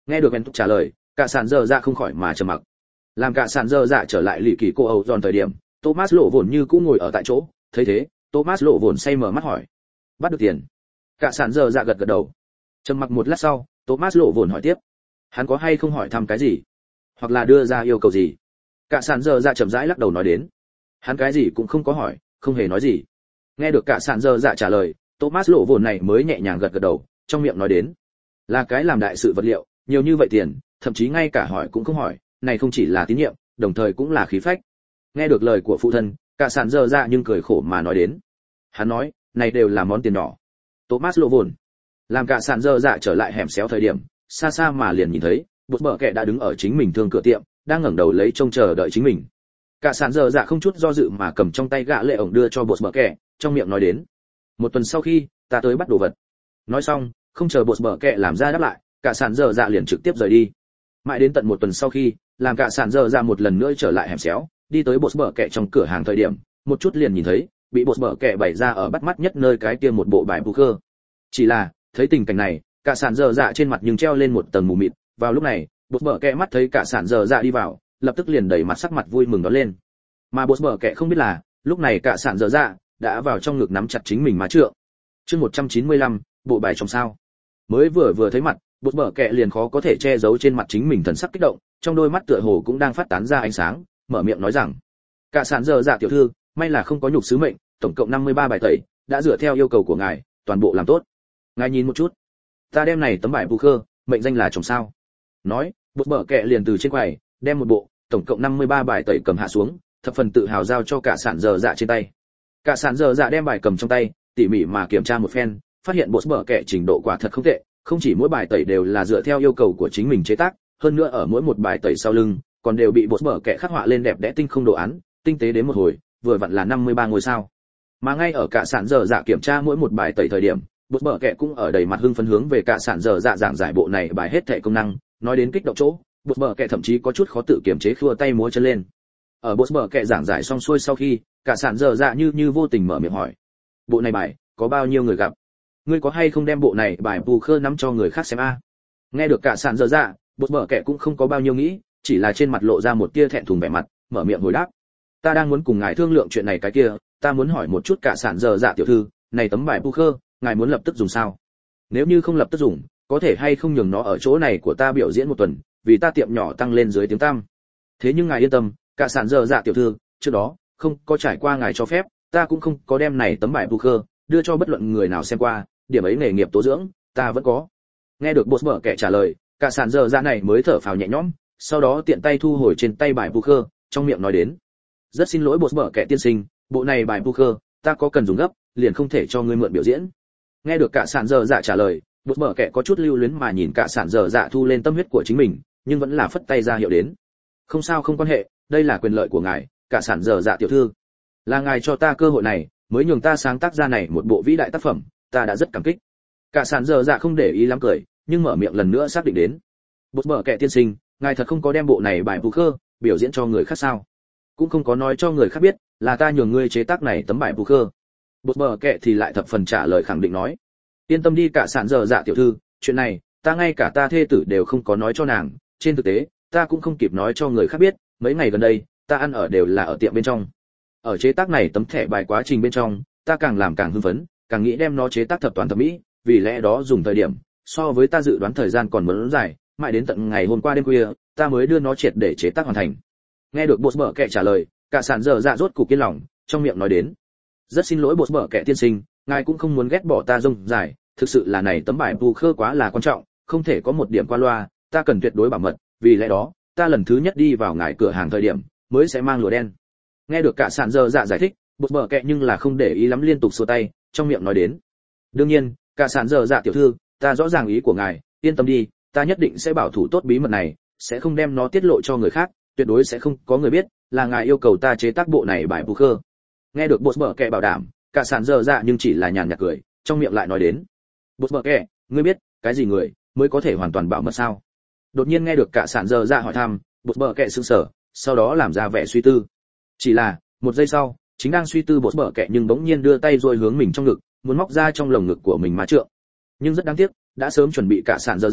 Nghe được Ventus trả lời, cả sàn dơ dạ không khỏi mà trầm mặc. Làm cả sàn dơ dạ trở lại lì kỳ cô Âu giòn thời điểm, Thomas lộ vồn như cũ ngồi ở tại chỗ, thấy thế, Thomas lộ vồn say mở mắt hỏi: "Bắt được tiền?" Cả sàn dơ dạ gật gật đầu. Trầm mặc một lát sau, Thomas lộ vồn hỏi tiếp: "Hắn có hay không hỏi thăm cái gì, hoặc là đưa ra yêu cầu gì?" Cả sàn dơ dạ chậm rãi lắc đầu nói đến: "Hắn cái gì cũng không có hỏi, không hề nói gì." Nghe được cả sàn dơ dạ trả lời, Thomas lộ vồn này mới nhẹ nhàng gật gật đầu, trong miệng nói đến: "Là cái làm đại sự vật liệu, nhiều như vậy tiền, thậm chí ngay cả hỏi cũng không hỏi, này không chỉ là tín nhiệm, đồng thời cũng là khí phách." Nghe được lời của phụ thân, cả sàn dơ dạ nhưng cười khổ mà nói đến: "Hắn nói, này đều là món tiền nhỏ." Thomas lộ vồn làm cả sàn dơ dạ trở lại hẻm xéo thời điểm, xa xa mà liền nhìn thấy bột bờ kẹ đã đứng ở chính mình thương cửa tiệm, đang ngẩng đầu lấy trông chờ đợi chính mình. Cả sàn dơ dạ không chút do dự mà cầm trong tay gạ lệ ổng đưa cho bột bờ kẹ, trong miệng nói đến: "Một tuần sau khi ta tới bắt đồ vật." Nói xong, không chờ bột bờ kẹ làm ra đáp lại, cả sàn dơ dạ liền trực tiếp rời đi. Mãi đến tận một tuần sau khi, làm cả sàn dơ dạ một lần nữa trở lại hẻm xéo, đi tới bột bờ kẹ trong cửa hàng thời điểm, một chút liền nhìn thấy bị bột bờ kẹ bày ra ở bắt mắt nhất nơi cái kia một bộ bài poker. Chỉ là thấy tình cảnh này, cả sàn dơ dạ trên mặt nhưng treo lên một tầng mù mịt. Vào lúc này, bột bờ kẹ mắt thấy cả sàn dơ dạ đi vào, lập tức liền đẩy mặt sắc mặt vui mừng đón lên. Mà bột bờ kẹ không biết là lúc này cả sàn dơ dạ đã vào trong ngực nắm chặt chính mình má trượng. Chương một trăm chín mươi lăm, bộ bài trong sao. Mới vừa vừa thấy mặt, bột bờ kẹ liền khó có thể che giấu trên mặt chính mình thần sắc kích động, trong đôi mắt tựa hồ cũng đang phát tán ra ánh sáng, mở miệng nói rằng: "Cả sàn dơ dạ tiểu thư, may là không có nhục sứ mệnh, tổng cộng năm mươi ba bài tẩy, đã dựa theo yêu cầu của ngài, toàn bộ làm tốt. Ngài nhìn một chút, ta đem này tấm bài poker, mệnh danh là chồng sao." Nói, bột bờ kẹ liền từ trên quầy đem một bộ tổng cộng năm mươi ba bài tẩy cầm hạ xuống, thập phần tự hào giao cho cả sàn dơ dạ trên tay. Cả sàn dơ dạ đem bài cầm trong tay, tỉ mỉ mà kiểm tra một phen, phát hiện bột bờ kẹ trình độ quả thật không tệ, không chỉ mỗi bài tẩy đều là dựa theo yêu cầu của chính mình chế tác, hơn nữa ở mỗi một bài tẩy sau lưng còn đều bị bột bờ kẹ khắc họa lên đẹp đẽ tinh không đồ án, tinh tế đến một hồi, vừa vặn là năm mươi ba ngôi sao. Mà ngay ở cả sàn dơ dạ kiểm tra mỗi một bài tẩy thời điểm, bột bờ kẹ cũng ở đầy mặt hưng phấn hướng về cả sàn dơ dạ giảng giải bộ này bài hết thảy công năng, nói đến kích động chỗ, bột bờ kẹ thậm chí có chút khó tự kiềm chế khua tay múa chân lên. Ở bột bờ kẹ giảng giải xong xuôi sau khi, cả sàn dơ dạ như như vô tình mở miệng hỏi: "Bộ này bài có bao nhiêu người gặp? Ngươi có hay không đem bộ này bài poker nắm cho người khác xem a?" Nghe được cả sàn dơ dạ, bột bờ kẹ cũng không có bao nhiêu nghĩ, chỉ là trên mặt lộ ra một tia thẹn thùng vẻ mặt, mở miệng hồi đáp: "Ta đang muốn cùng ngài thương lượng chuyện này cái kia, ta muốn hỏi một chút cả sàn dơ dạ tiểu thư, này tấm bài poker, ngài muốn lập tức dùng sao? Nếu như không lập tức dùng, có thể hay không nhường nó ở chỗ này của ta biểu diễn một tuần, vì ta tiệm nhỏ tăng lên dưới tiếng tăm. Thế nhưng ngài yên tâm, cả sàn dơ dạ tiểu thư, trước đó không có trải qua ngài cho phép, ta cũng không có đem này tấm bài poker đưa cho bất luận người nào xem qua, điểm ấy nghề nghiệp tố dưỡng, ta vẫn có." Nghe được boss bở kẻ trả lời, cả sàn dơ dạ này mới thở phào nhẹ nhõm, sau đó tiện tay thu hồi trên tay bài poker, trong miệng nói đến: "Rất xin lỗi boss bở kẻ tiên sinh, bộ này bài poker ta có cần dùng gấp, liền không thể cho ngươi mượn biểu diễn." Nghe được cả sàn dơ dạ trả lời, boss bở kẻ có chút lưu luyến mà nhìn cả sàn dơ dạ thu lên tâm huyết của chính mình, nhưng vẫn là phất tay ra hiệu đến: "Không sao, không quan hệ, đây là quyền lợi của ngài, cả sàn dơ dạ tiểu thư. Là ngài cho ta cơ hội này, mới nhường ta sáng tác ra này một bộ vĩ đại tác phẩm, ta đã rất cảm kích." Cả sàn dơ dạ không để ý lắm cười, nhưng mở miệng lần nữa xác định đến: "Boss bở kẻ tiên sinh, ngài thật không có đem bộ này bài poker biểu diễn cho người khác sao? Cũng không có nói cho người khác biết, là ta nhường ngươi chế tác này tấm bài poker." Boss bở kẻ thì lại thập phần trả lời khẳng định nói: "Yên tâm đi cả sàn dơ dạ tiểu thư, chuyện này ta ngay cả ta thê tử đều không có nói cho nàng, trên thực tế ta cũng không kịp nói cho người khác biết, mấy ngày gần đây ta ăn ở đều là ở tiệm bên trong. Ở chế tác này tấm thẻ bài quá trình bên trong, ta càng làm càng hưng phấn, càng nghĩ đem nó chế tác thập toàn thập mỹ, vì lẽ đó dùng thời điểm so với ta dự đoán thời gian còn muốn dài, mãi đến tận ngày hôm qua đêm khuya ta mới đưa nó triệt để chế tác hoàn thành." Nghe được boss bở kẻ trả lời, cả sàn dơ dạ rốt cục kiên lòng, trong miệng nói đến: "Rất xin lỗi boss bở kẻ tiên sinh, ngài cũng không muốn ghét bỏ ta rông dài, thực sự là này tấm bài poker quá là quan trọng, không thể có một điểm qua loa, ta cần tuyệt đối bảo mật, vì lẽ đó ta lần thứ nhất đi vào ngài cửa hàng thời điểm mới sẽ mang lụa đen." Nghe được cả sàn dơ dạ giải thích, boss bở kẻ nhưng là không để ý lắm, liên tục xua tay, trong miệng nói đến: "Đương nhiên, cả sàn dơ dạ tiểu thư, ta rõ ràng ý của ngài, yên tâm đi, ta nhất định sẽ bảo thủ tốt bí mật này, sẽ không đem nó tiết lộ cho người khác, tuyệt đối sẽ không có người biết là ngài yêu cầu ta chế tác bộ này bài poker." Nghe được boss bở kẻ bảo đảm, cả sàn dơ dạ nhưng chỉ là nhàn nhạt cười, trong miệng lại nói đến: "Boss bở kẻ, ngươi biết cái gì người mới có thể hoàn toàn bảo mật sao?" Đột nhiên nghe được cả sàn dơ dạ hỏi thăm, boss bở kẻ sững sờ, sau đó làm ra vẻ suy tư. Chỉ là một giây sau, chính đang suy tư boss bở kẻ nhưng bỗng nhiên đưa tay rồi hướng mình trong ngực, muốn móc ra trong lồng ngực của mình má trượng. Nhưng rất đáng tiếc, đã sớm chuẩn bị cả sàn dơ dạ,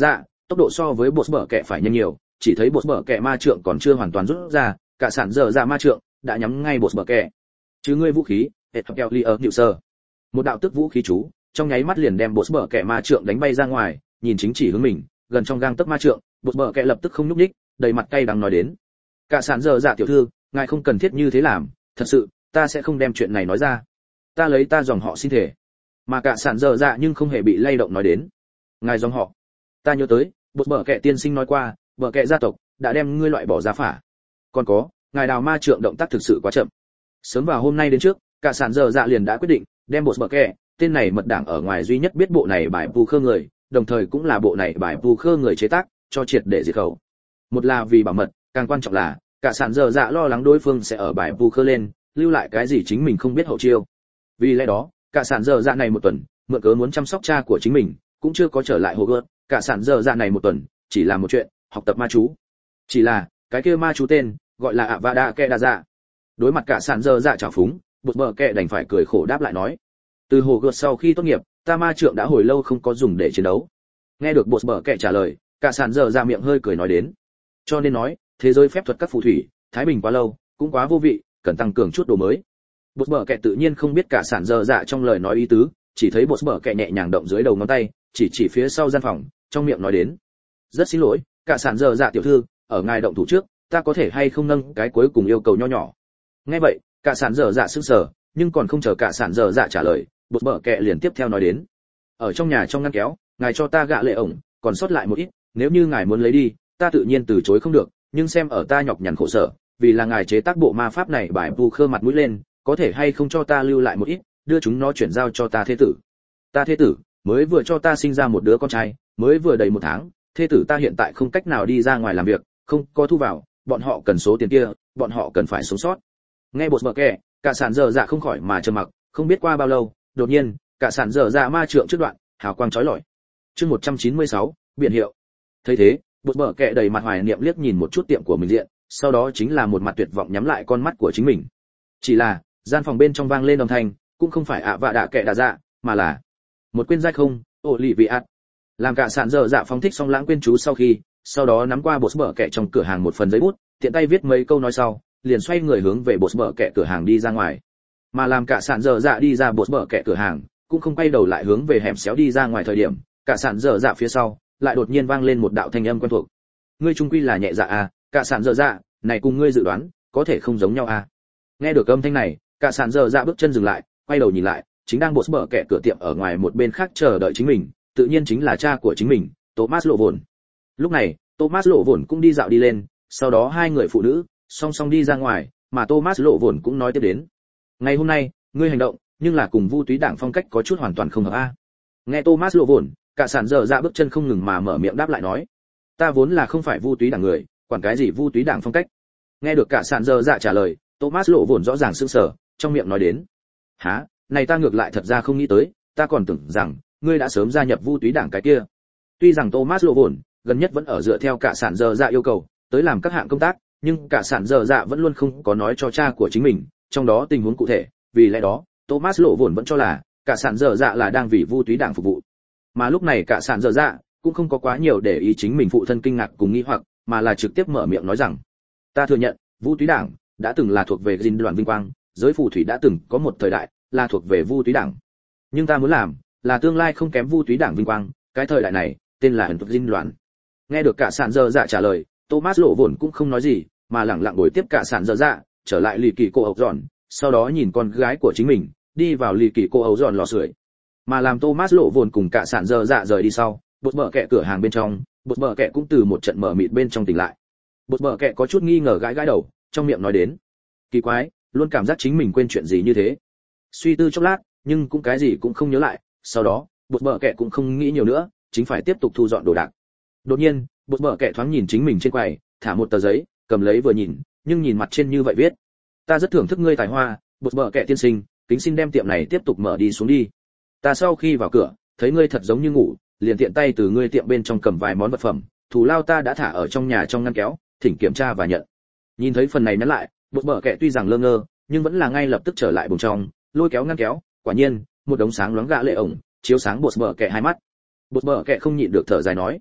tốc độ so với bột bờ kẹ phải nhanh nhiều, chỉ thấy bột bờ kẹ ma trượng còn chưa hoàn toàn rút ra, cả sản dở dạ ma trượng đã nhắm ngay bột bờ kẹ. Chứ ngươi vũ khí, hệ thống keo ly ở hiệu sơ. Một đạo tức vũ khí chú, trong nháy mắt liền đem bột bờ kẹ ma trượng đánh bay ra ngoài, nhìn chính chỉ hướng mình, gần trong gang tấc ma trượng, bột bờ kẹ lập tức không nhúc nhích, đầy mặt cay đắng nói đến: cả sản dở dạ tiểu thư, ngài không cần thiết như thế làm, thật sự, ta sẽ không đem chuyện này nói ra. Ta lấy ta dòng họ xin thể. Mà cả sản dở dạ nhưng không hề bị lay động nói đến: ngài dòng họ, ta nhớ tới, bột bờ kẹ tiên sinh nói qua, bờ kẹ gia tộc đã đem ngươi loại bỏ ra phả. Còn có, ngài đào ma trượng động tác thực sự quá chậm. Sớm vào hôm nay đến trước, cả sản dở dạ liền đã quyết định đem bột bờ kẹ, tên này mật đảng ở ngoài duy nhất biết bộ này bài pu khơ người, đồng thời cũng là bộ này bài pu khơ người chế tác, cho triệt để diệt khẩu. Một là vì bảo mật, càng quan trọng là cả sản dở dạ lo lắng đối phương sẽ ở bài pu khơ lên lưu lại cái gì chính mình không biết hậu chiêu. Vì lẽ đó, cả sản dở dạ này một tuần mượn cớ muốn chăm sóc cha của chính mình, cũng chưa có trở lại hồ gợt. Cả sản dở dạ này một tuần chỉ là một chuyện học tập ma chú. Chỉ là cái kia ma chú tên gọi là Avada Kedavra. Đối mặt cả sản dở dạ trào phúng, bột bờ kẹ đành phải cười khổ đáp lại nói: từ hồ gợt sau khi tốt nghiệp, ta ma trượng đã hồi lâu không có dùng để chiến đấu. Nghe được bột bờ kẹ trả lời, cả sản dở dạ miệng hơi cười nói đến: cho nên nói, thế giới phép thuật các phù thủy, thái bình quá lâu, cũng quá vô vị, cần tăng cường chút đồ mới. Bột bờ kẹ tự nhiên không biết cả sản dở dạ trong lời nói ý tứ, chỉ thấy bột bờ kẹ nhẹ nhàng động dưới đầu ngón tay, chỉ chỉ phía sau gian phòng, trong miệng nói đến: rất xin lỗi, cả sản dở dạ tiểu thư, ở ngài động thủ trước, ta có thể hay không nâng cái cuối cùng yêu cầu nho nhỏ. Nghe vậy, cả sản dở dạ sững sờ, nhưng còn không chờ cả sản dở dạ trả lời, bột bờ kẹ liền tiếp theo nói đến: ở trong nhà trong ngăn kéo, ngài cho ta gạ lệ ổng, còn sót lại một ít, nếu như ngài muốn lấy đi, ta tự nhiên từ chối không được, nhưng xem ở ta nhọc nhằn khổ sở, vì là ngài chế tác bộ ma pháp này bài pu khơ mặt mũi lên, có thể hay không cho ta lưu lại một ít, đưa chúng nó chuyển giao cho ta thế tử. Ta thế tử mới vừa cho ta sinh ra một đứa con trai, mới vừa đầy một tháng, thế tử ta hiện tại không cách nào đi ra ngoài làm việc, không có thu vào, bọn họ cần số tiền kia, bọn họ cần phải sống sót. Nghe bột bờ kẹ, cả sản dở dạ không khỏi mà trầm mặc, không biết qua bao lâu, đột nhiên, cả sản dở dạ ma trượng trước đoạn, hào quang chói lọi. Chương một trăm chín mươi sáu, biển hiệu. Thấy thế, bột bờ kẹ đầy mặt hoài niệm liếc nhìn một chút tiệm của mình diện, sau đó chính là một mặt tuyệt vọng nhắm lại con mắt của chính mình. Chỉ là, gian phòng bên trong vang lên âm thanh, cũng không phải ạ vạ đạ kẹ đà dạ, mà là một quên dai không, ổ lì vị ạt. Làm cả sản dở dạ phóng thích xong lãng quên chú sau khi, sau đó nắm qua bột bờ kẹ trong cửa hàng một phần giấy bút, tiện tay viết mấy câu nói sau, liền xoay người hướng về bột bờ kẹ cửa hàng đi ra ngoài. Mà làm cả sản dở dạ đi ra bột bờ kẹ cửa hàng, cũng không quay đầu lại hướng về hẻm xéo đi ra ngoài thời điểm, cả sản dở dạ phía sau lại đột nhiên vang lên một đạo thanh âm quen thuộc. Ngươi trung quy là nhẹ dạ à, cả sản dở dạ, này cùng ngươi dự đoán, có thể không giống nhau à. Nghe được âm thanh này, cả sản dở dạ bước chân dừng lại, quay đầu nhìn lại, chính đang bột bờ kẹ cửa tiệm ở ngoài một bên khác chờ đợi chính mình, tự nhiên chính là cha của chính mình, Thomas Lộ Vồn. Lúc này, Thomas Lộ Vồn cũng đi dạo đi lên, sau đó hai người phụ nữ song song đi ra ngoài, mà Thomas Lộ Vồn cũng nói tiếp đến: ngày hôm nay, ngươi hành động, nhưng là cùng Vu Túy Đảng phong cách có chút hoàn toàn không hợp a. Nghe Thomas Lộ Vồn, cả sản dở dạ bước chân không ngừng mà mở miệng đáp lại nói: ta vốn là không phải Vu Túy Đảng người, quản cái gì Vu Túy Đảng phong cách. Nghe được cả sản dở dạ trả lời, Thomas Lộ Vồn rõ ràng sững sờ, trong miệng nói đến: hả, này ta ngược lại thật ra không nghĩ tới, ta còn tưởng rằng ngươi đã sớm gia nhập Vu Túy Đảng cái kia. Tuy rằng Thomas Lộ Vồn gần nhất vẫn ở dựa theo cả sản dở dạ yêu cầu tới làm các hạng công tác, nhưng cả sản dở dạ vẫn luôn không có nói cho cha của chính mình trong đó tình huống cụ thể, vì lẽ đó Thomas Lộ Vồn vẫn cho là cả sản dở dạ là đang vì Vu Túy Đảng phục vụ. Mà lúc này cả sản dở dạ cũng không có quá nhiều để ý chính mình phụ thân kinh ngạc cùng nghi hoặc, mà là trực tiếp mở miệng nói rằng: ta thừa nhận, Vu Túy Đảng đã từng là thuộc về dinh đoàn vinh quang, giới phù thủy đã từng có một thời đại là thuộc về Vu Túy Đảng. Nhưng ta muốn làm là tương lai không kém Vu Túy Đảng vinh quang, cái thời đại này tên là ẩn thuộc dinh đoàn. Nghe được cả sản dở dạ trả lời, Thomas Lộ Vồn cũng không nói gì, mà lẳng lặng ngồi tiếp cả sản dở dạ, trở lại lì kỳ cô ấu giòn, sau đó nhìn con gái của chính mình đi vào lì kỳ cô ấu giòn lò sưởi. Mà làm Thomas Lộ Vồn cùng cả sản dở dạ rời đi sau, bột bờ kẹ cửa hàng bên trong, bột bờ kẹ cũng từ một trận mở mịt bên trong tỉnh lại. Bột bờ kẹ có chút nghi ngờ gãi gãi đầu, trong miệng nói đến: kỳ quái, luôn cảm giác chính mình quên chuyện gì như thế. Suy tư chốc lát, nhưng cũng cái gì cũng không nhớ lại, sau đó bột bờ kẹ cũng không nghĩ nhiều nữa, chính phải tiếp tục thu dọn đồ đạc. Đột nhiên, bột bờ kẹ thoáng nhìn chính mình trên quầy, thả một tờ giấy, cầm lấy vừa nhìn, nhưng nhìn mặt trên như vậy viết: ta rất thưởng thức ngươi tài hoa, bột bờ kẹ tiên sinh, kính xin đem tiệm này tiếp tục mở đi xuống đi. Ta sau khi vào cửa, thấy ngươi thật giống như ngủ, liền tiện tay từ ngươi tiệm bên trong cầm vài món vật phẩm, thù lao ta đã thả ở trong nhà trong ngăn kéo, thỉnh kiểm tra và nhận. Nhìn thấy phần này nhắn lại, bột bờ kẹ tuy rằng lơ ngơ, nhưng vẫn là ngay lập tức trở lại bùng trong, lôi kéo ngăn kéo, quả nhiên, một đống sáng loáng gạ lệ ổng chiếu sáng bột bờ kẹ hai mắt. Bột bờ kẹ không nhịn được thở dài nói: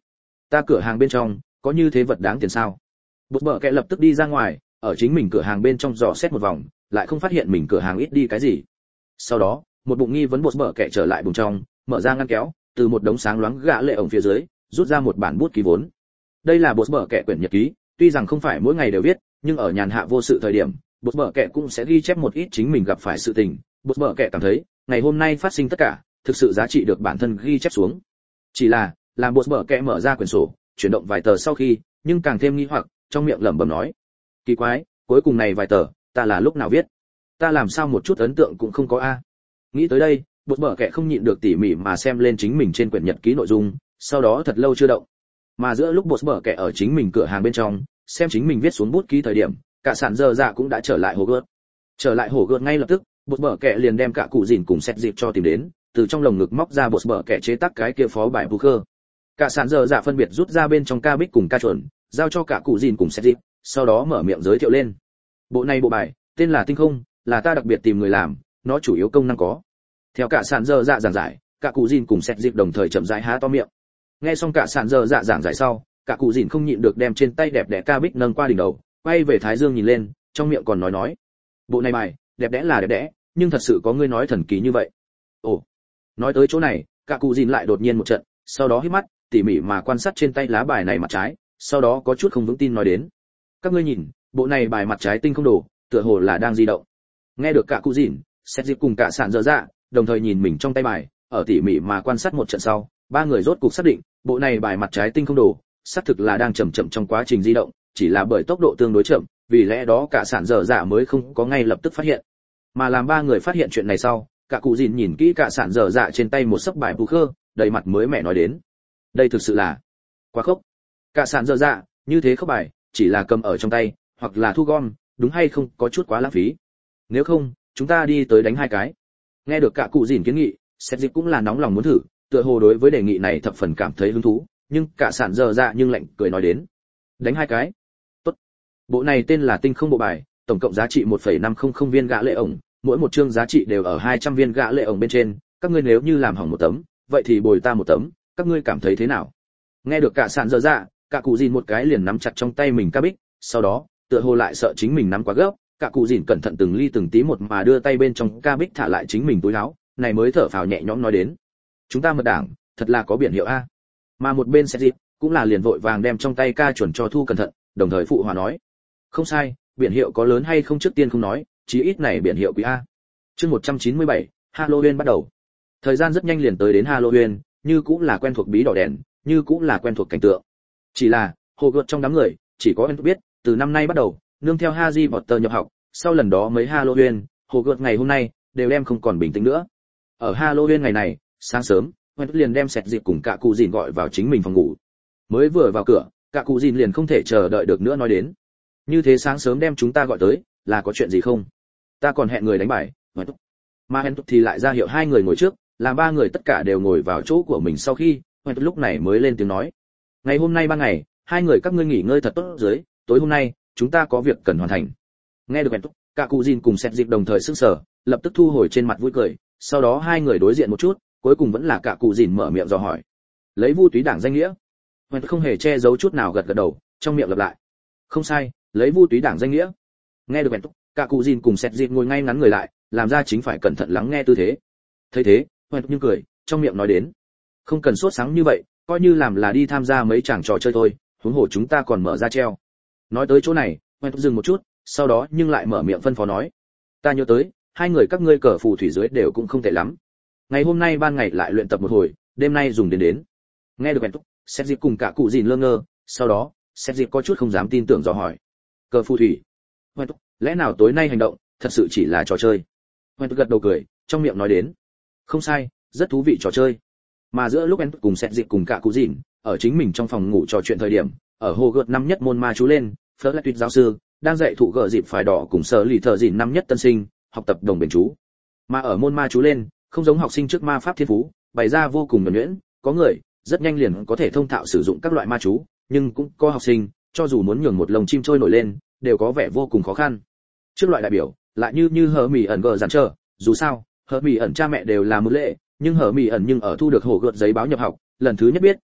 ta cửa hàng bên trong có như thế vật đáng tiền sao? Bột bờ kẹ lập tức đi ra ngoài, ở chính mình cửa hàng bên trong dò xét một vòng, lại không phát hiện mình cửa hàng ít đi cái gì. Sau đó, một bụng nghi vấn bột bờ kẹ trở lại bụng trong, mở ra ngăn kéo, từ một đống sáng loáng gã lệ ổng phía dưới, rút ra một bản bút ký vốn. Đây là bột bờ kẹ quyển nhật ký, tuy rằng không phải mỗi ngày đều viết, nhưng ở nhàn hạ vô sự thời điểm, bột bờ kẹ cũng sẽ ghi chép một ít chính mình gặp phải sự tình. Bột bờ kẹ cảm thấy, ngày hôm nay phát sinh tất cả, thực sự giá trị được bản thân ghi chép xuống. Chỉ là, làm bột bờ kẹ mở ra quyển sổ, chuyển động vài tờ sau khi, nhưng càng thêm nghi hoặc, trong miệng lẩm bẩm nói: kỳ quái, cuối cùng này vài tờ, ta là lúc nào viết? Ta làm sao một chút ấn tượng cũng không có a? Nghĩ tới đây, bột bờ kẹ không nhịn được tỉ mỉ mà xem lên chính mình trên quyển nhật ký nội dung, sau đó thật lâu chưa động. Mà giữa lúc bột bờ kẹ ở chính mình cửa hàng bên trong, xem chính mình viết xuống bút ký thời điểm, cả sản dơ dạ cũng đã trở lại hồ gợt. Trở lại hồ gợt ngay lập tức, bột bờ kẹ liền đem cả cụ dìn cùng xét dịp cho tìm đến, từ trong lồng ngực móc ra bột bờ kẹ chế tác cái kia phó bài poker. Cả sản dơ dạ phân biệt rút ra bên trong ca bích cùng ca chuẩn, giao cho cả cụ dìn cùng xét dịp, sau đó mở miệng giới thiệu lên. Bộ này bộ bài tên là tinh không, là ta đặc biệt tìm người làm, nó chủ yếu công năng có. Theo cả sản dơ dạ giảng giải, cả cụ dìn cùng xét dịp đồng thời chậm rãi há to miệng. Nghe xong cả sản dơ dạ giảng giải sau, cả cụ dìn không nhịn được đem trên tay đẹp đẽ ca bích nâng qua đỉnh đầu, quay về thái dương nhìn lên, trong miệng còn nói nói: bộ này bài đẹp đẽ là đẹp đẽ, nhưng thật sự có ngươi nói thần kỳ như vậy? Ồ. Nói tới chỗ này, cả cụ dìn lại đột nhiên một trận, sau đó hít mắt, tỉ mỉ mà quan sát trên tay lá bài này mặt trái, sau đó có chút không vững tin nói đến: các ngươi nhìn, bộ này bài mặt trái tinh không đồ, tựa hồ là đang di động. Nghe được cả cụ dìn, xét dịp cùng cả sản dơ dạ, đồng thời nhìn mình trong tay bài, ở tỉ mỉ mà quan sát một trận sau, ba người rốt cục xác định, bộ này bài mặt trái tinh không đồ, xác thực là đang chậm chậm trong quá trình di động, chỉ là bởi tốc độ tương đối chậm, vì lẽ đó cả sản dở dạ mới không có ngay lập tức phát hiện. Mà làm ba người phát hiện chuyện này sau, cả cụ dìn nhìn kỹ cả sản dở dạ trên tay một sấp bài poker, đầy mặt mới mẻ nói đến: đây thực sự là quá khốc. Cả sản dở dạ, như thế khốc bài, chỉ là cầm ở trong tay, hoặc là thu gom, đúng hay không, có chút quá lãng phí. Nếu không, chúng ta đi tới đánh hai cái. Nghe được cả cụ dìn kiến nghị, xét dịp cũng là nóng lòng muốn thử, tựa hồ đối với đề nghị này thập phần cảm thấy hứng thú, nhưng cả sản dở dạ nhưng lạnh cười nói đến: đánh hai cái. Tốt. Bộ này tên là tinh không bộ bài, tổng cộng giá trị một phẩy năm không không viên gã lệ ổng, mỗi một chương giá trị đều ở hai trăm viên gã lệ ổng bên trên, các ngươi nếu như làm hỏng một tấm, vậy thì bồi ta một tấm, các ngươi cảm thấy thế nào? Nghe được cả sản dở dạ, cả cụ dìn một cái liền nắm chặt trong tay mình ca bích, sau đó, tựa hồ lại sợ chính mình nắm quá gấp, cả cụ dìn cẩn thận từng ly từng tí một mà đưa tay bên trong ca bích thả lại chính mình túi áo, này mới thở phào nhẹ nhõm nói đến: chúng ta mật đảng, thật là có biển hiệu a. Mà một bên sẽ dịp, cũng là liền vội vàng đem trong tay ca chuẩn cho thu cẩn thận, đồng thời phụ hòa nói: không sai, biển hiệu có lớn hay không trước tiên không nói, chí ít này biển hiệu quý a. Chương một trăm chín mươi bảy, Halloween bắt đầu. Thời gian rất nhanh liền tới đến Halloween, như cũng là quen thuộc bí đỏ đèn, như cũng là quen thuộc cảnh tượng. Chỉ là, hồ gợt trong đám người, chỉ có anh biết, từ năm nay bắt đầu, nương theo Harry Potter nhập học, sau lần đó mấy Halloween, hồ gợt ngày hôm nay đều đem không còn bình tĩnh nữa. Ở Halloween ngày này, sáng sớm, anh liền đem sẹt dịp cùng cả cụ dìn gọi vào chính mình phòng ngủ. Mới vừa vào cửa, cả cụ dìn liền không thể chờ đợi được nữa nói đến: như thế sáng sớm đem chúng ta gọi tới, là có chuyện gì không? Ta còn hẹn người đánh bài. Mà Hẹn thì lại ra hiệu hai người ngồi trước, làm ba người tất cả đều ngồi vào chỗ của mình sau khi, Hẹn lúc này mới lên tiếng nói: ngày hôm nay ban ngày, hai người các ngươi nghỉ ngơi thật tốt dưới, tối hôm nay, chúng ta có việc cần hoàn thành. Nghe được Hẹn, cả cụ dìn cùng sẹt dịp đồng thời sững sờ, lập tức thu hồi trên mặt vui cười, sau đó hai người đối diện một chút, cuối cùng vẫn là cả cụ dìn mở miệng dò hỏi: lấy Vu Túy Đảng danh nghĩa? Hẹn không hề che giấu chút nào gật gật đầu, trong miệng lặp lại: không sai, lấy Vu Túy Đảng danh nghĩa. Nghe được Hẹn, cả cụ dìn cùng sẹt dịp ngồi ngay ngắn người lại, làm ra chính phải cẩn thận lắng nghe tư thế. Thấy thế, Hẹn nhưng cười, trong miệng nói đến: không cần sốt sáng như vậy, coi như làm là đi tham gia mấy chàng trò chơi thôi, huống hồ chúng ta còn mở ra treo. Nói tới chỗ này, Hẹn dừng một chút, sau đó nhưng lại mở miệng phân phó nói: ta nhớ tới, hai người các ngươi cờ phù thủy dưới đều cũng không tệ lắm. Ngày hôm nay ban ngày lại luyện tập một hồi, đêm nay dùng đến đến. Nghe được Hẹn, sẹt dịp cùng cả cụ dìn lơ ngơ, sau đó, sẹt dịp có chút không dám tin tưởng dò hỏi: cờ phù thủy? Hẹn, lẽ nào tối nay hành động thật sự chỉ là trò chơi? Hẹn gật đầu cười, trong miệng nói đến: không sai, rất thú vị trò chơi. Mà giữa lúc Hẹn cùng sẹt dịp cùng cả cụ dìn ở chính mình trong phòng ngủ trò chuyện thời điểm, ở hồ gợt năm nhất môn ma chú lên, Phớt lại tuyệt giáo sư đang dạy thụ gợ dịp phải đỏ cùng sở lì thợ dìn năm nhất tân sinh học tập đồng bền chú. Mà ở môn ma chú lên, không giống học sinh trước ma pháp thiên phú bày ra vô cùng nhuần nhuyễn, có người rất nhanh liền có thể thông thạo sử dụng các loại ma chú, nhưng cũng có học sinh cho dù muốn nhường một lồng chim trôi nổi lên đều có vẻ vô cùng khó khăn. Trước loại đại biểu lại như như hờ mì ẩn gờ giản trở, dù sao hờ mì ẩn cha mẹ đều là một lệ, nhưng hờ mì ẩn nhưng ở thu được hồ gợt giấy báo nhập học lần thứ nhất biết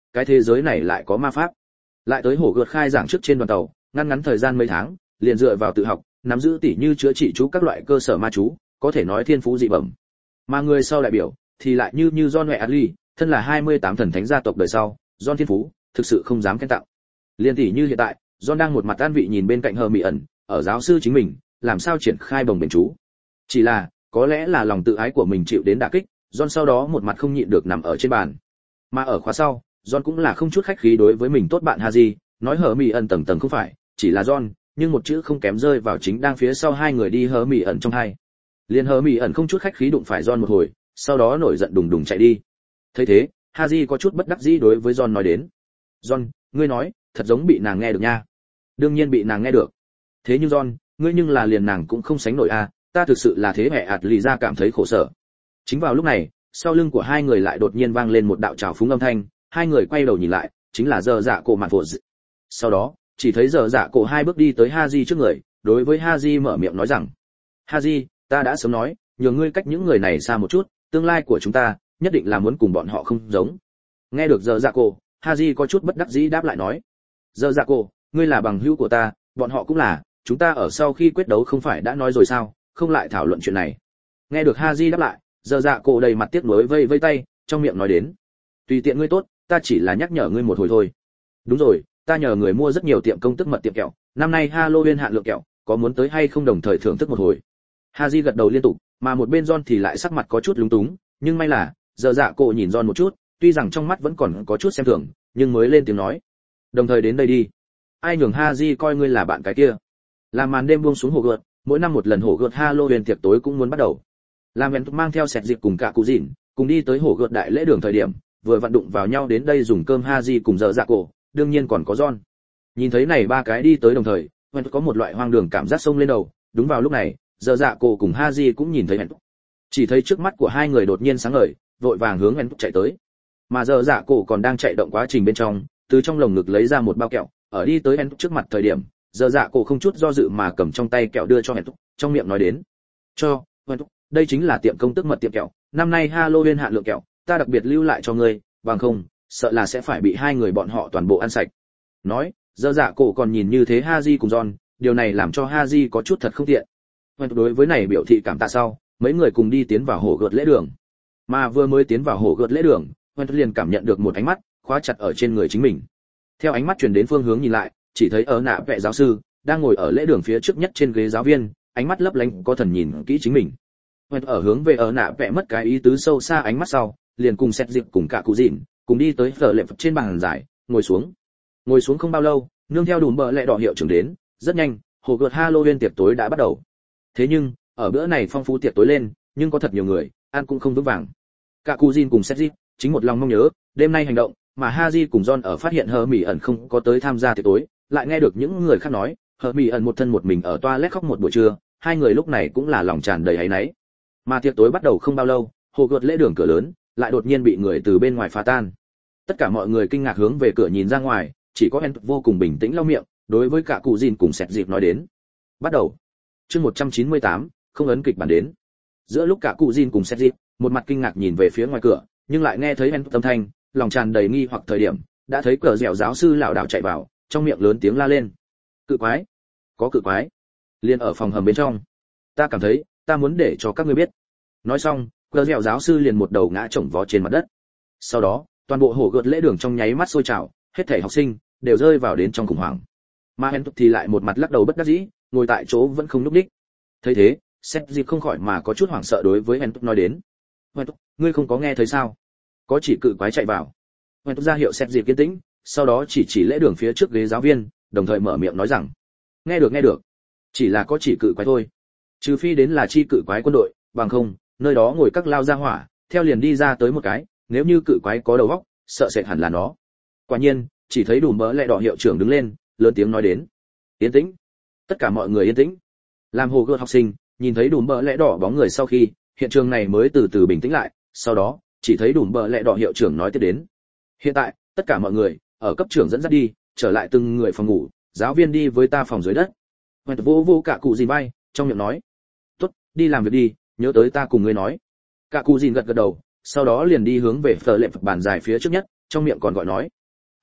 cái thế giới này lại có ma pháp. Lại tới hổ gợt khai giảng trước trên đoàn tàu, ngăn ngắn thời gian mấy tháng, liền dựa vào tự học, nắm giữ tỉ như chữa trị chú các loại cơ sở ma chú, có thể nói thiên phú dị bẩm. Mà người sau đại biểu thì lại như như John Weasley, thân là hai mươi tám thần thánh gia tộc đời sau, John thiên phú thực sự không dám khen tặng. Liên tỉ như hiện tại, John đang một mặt an vị nhìn bên cạnh Hờ Mị ẩn, ở giáo sư chính mình, làm sao triển khai bồng bềnh chú. Chỉ là, có lẽ là lòng tự ái của mình chịu đến đả kích, John sau đó một mặt không nhịn được nằm ở trên bàn. Mà ở khóa sau, John cũng là không chút khách khí đối với mình tốt bạn Haji, nói Hờ Mị ẩn tầng tầng không phải, chỉ là John, nhưng một chữ không kém rơi vào chính đang phía sau hai người đi Hờ Mị ẩn trong hai. Liên Hờ Mị ẩn không chút khách khí đụng phải John một hồi, sau đó nổi giận đùng đùng chạy đi. Thấy thế, Haji có chút bất đắc dĩ đối với John nói đến. John, ngươi nói, thật giống bị nàng nghe được nha. Đương nhiên bị nàng nghe được. Thế nhưng John, ngươi nhưng là liền nàng cũng không sánh nổi a, à, ta thực sự là thế hệ ạt lì ra cảm thấy khổ sở. Chính vào lúc này, sau lưng của hai người lại đột nhiên vang lên một đạo trào phúng âm thanh, hai người quay đầu nhìn lại, chính là Dở Dạ Cổ Mạn Phổ. Sau đó, chỉ thấy Dở Dạ Cổ hai bước đi tới Haji trước người, đối với Haji mở miệng nói rằng: "Haji, ta đã sớm nói, nhường ngươi cách những người này xa một chút, tương lai của chúng ta nhất định là muốn cùng bọn họ không giống." Nghe được Dở Dạ Cổ, Haji có chút bất đắc dĩ đáp lại nói: "Dở Dạ Cổ, ngươi là bằng hữu của ta, bọn họ cũng là, chúng ta ở sau khi quyết đấu không phải đã nói rồi sao, không lại thảo luận chuyện này." Nghe được Haji đáp lại, Dở Dạ Cổ đầy mặt tiếc nuối vây vây tay, trong miệng nói đến: "Tùy tiện ngươi tốt, ta chỉ là nhắc nhở ngươi một hồi thôi." "Đúng rồi, ta nhờ người mua rất nhiều tiệm công tức mật tiệm kẹo, năm nay Halloween hạn lượng kẹo, có muốn tới hay không đồng thời thưởng thức một hồi?" Haji gật đầu liên tục, mà một bên John thì lại sắc mặt có chút lúng túng, nhưng may là, Dở Dạ Cổ nhìn John một chút, tuy rằng trong mắt vẫn còn có chút xem thường, nhưng mới lên tiếng nói: "Đồng thời đến đây đi." Ai nhường Haji coi ngươi là bạn cái kia. Làm màn đêm buông xuống hồ gợt, mỗi năm một lần hồ gợt Halloween tiệc tối cũng muốn bắt đầu. Làm Vẹn mang theo sẹt dịp cùng cả cụ dịn, cùng đi tới hồ gợt đại lễ đường thời điểm, vừa vận đụng vào nhau đến đây dùng cơm Haji cùng Dở Dạ Cổ, đương nhiên còn có John. Nhìn thấy này ba cái đi tới đồng thời, Vẹn có một loại hoang đường cảm giác sông lên đầu, đúng vào lúc này, Dở Dạ Cổ cùng Haji cũng nhìn thấy Vẹn. Chỉ thấy trước mắt của hai người đột nhiên sáng ngời, vội vàng hướng Vẹn chạy tới. Mà Dở Dạ Cổ còn đang chạy động quá trình bên trong, từ trong lồng ngực lấy ra một bao kẹo, ở đi tới Vẹn trước mặt thời điểm, Dở Dạ Cổ không chút do dự mà cầm trong tay kẹo đưa cho Vẹn, trong miệng nói đến: "Cho, Vẹn, đây chính là tiệm công tức mật tiệm kẹo, năm nay Halloween hạn lượng kẹo, ta đặc biệt lưu lại cho ngươi, bằng không, sợ là sẽ phải bị hai người bọn họ toàn bộ ăn sạch." Nói, Dở Dạ Cổ còn nhìn như thế Haji cùng John, điều này làm cho Haji có chút thật không tiện. Vẹn đối với này biểu thị cảm tạ sau, mấy người cùng đi tiến vào hồ gợt lễ đường. Mà vừa mới tiến vào hồ gợt lễ đường, Vẹn liền cảm nhận được một ánh mắt khóa chặt ở trên người chính mình. Theo ánh mắt truyền đến phương hướng nhìn lại, chỉ thấy ở nạ vệ giáo sư đang ngồi ở lễ đường phía trước nhất trên ghế giáo viên, ánh mắt lấp lánh có thần nhìn kỹ chính mình. Vẹn ở hướng về ở nạ vệ mất cái ý tứ sâu xa ánh mắt sau, liền cùng xét dịp cùng cả cụ dịn, cùng đi tới phở lệ phật trên bàn giải, ngồi xuống. Ngồi xuống không bao lâu, nương theo đùm bờ lẹ đỏ hiệu trưởng đến, rất nhanh, hồ gợt Halloween tiệc tối đã bắt đầu. Thế nhưng, ở bữa này phong phú tiệc tối lên, nhưng có thật nhiều người, ăn cũng không vững vàng. Cả cụ dịn cùng xét dịp, chính một lòng mong nhớ, đêm nay hành động, mà Haji cùng John ở phát hiện Hờ Mị ẩn không có tới tham gia tiệc tối, lại nghe được những người khác nói, Hờ Mị ẩn một thân một mình ở toilet khóc một buổi trưa, hai người lúc này cũng là lòng tràn đầy áy náy. Mà tiệc tối bắt đầu không bao lâu, hồ gợt lễ đường cửa lớn lại đột nhiên bị người từ bên ngoài phá tan. Tất cả mọi người kinh ngạc hướng về cửa nhìn ra ngoài, chỉ có Hen vô cùng bình tĩnh lau miệng, đối với cả cụ Jin cùng Sẹt Dịp nói đến. Bắt đầu. Chương một trăm chín mươi tám, không ấn kịch bản đến. Giữa lúc cả cụ Jin cùng Sẹt Dịp, một mặt kinh ngạc nhìn về phía ngoài cửa, nhưng lại nghe thấy Hen âm thanh, lòng tràn đầy nghi hoặc thời điểm, đã thấy cờ dẻo giáo sư lão đảo chạy vào, trong miệng lớn tiếng la lên: "Cự quái! Có cự quái!" Liên ở phòng hầm bên trong. "Ta cảm thấy, ta muốn để cho các ngươi biết." Nói xong, cờ dẻo giáo sư liền một đầu ngã chồng vó trên mặt đất. Sau đó, toàn bộ hồ gợt lễ đường trong nháy mắt sôi trào, hết thảy học sinh đều rơi vào đến trong khủng hoảng. Mà Hen thì lại một mặt lắc đầu bất đắc dĩ, ngồi tại chỗ vẫn không nhúc nhích. Thấy thế, Sét Dịp không khỏi mà có chút hoảng sợ đối với Hen nói đến: "Hen, ngươi không có nghe thấy sao? Có chỉ cự quái chạy vào." Hen ra hiệu Sét Dịp kiên tĩnh, sau đó chỉ chỉ lễ đường phía trước ghế giáo viên, đồng thời mở miệng nói rằng: "Nghe được nghe được, chỉ là có chỉ cự quái thôi. Trừ phi đến là chi cự quái quân đội, bằng không, nơi đó ngồi các lao ra hỏa, theo liền đi ra tới một cái, nếu như cự quái có đầu óc, sợ sệt hẳn là nó." Quả nhiên, chỉ thấy đủ mỡ lẹ đỏ hiệu trưởng đứng lên, lớn tiếng nói đến: "Yên tĩnh." Tất cả mọi người yên tĩnh. Làm hồ gợt học sinh, nhìn thấy đủ mỡ lẹ đỏ bóng người sau khi, hiện trường này mới từ từ bình tĩnh lại, sau đó, chỉ thấy đủ mỡ lẹ đỏ hiệu trưởng nói tiếp đến: "Hiện tại, tất cả mọi người, ở cấp trưởng dẫn dắt đi, trở lại từng người phòng ngủ, giáo viên đi với ta phòng dưới đất." Hoẹt vô vô cả cụ Jin bay, trong miệng nói: "Tốt, đi làm việc đi, nhớ tới ta cùng ngươi nói." Cả cụ Jin gật gật đầu, sau đó liền đi hướng về phở lệ phật bàn dài phía trước nhất, trong miệng còn gọi nói: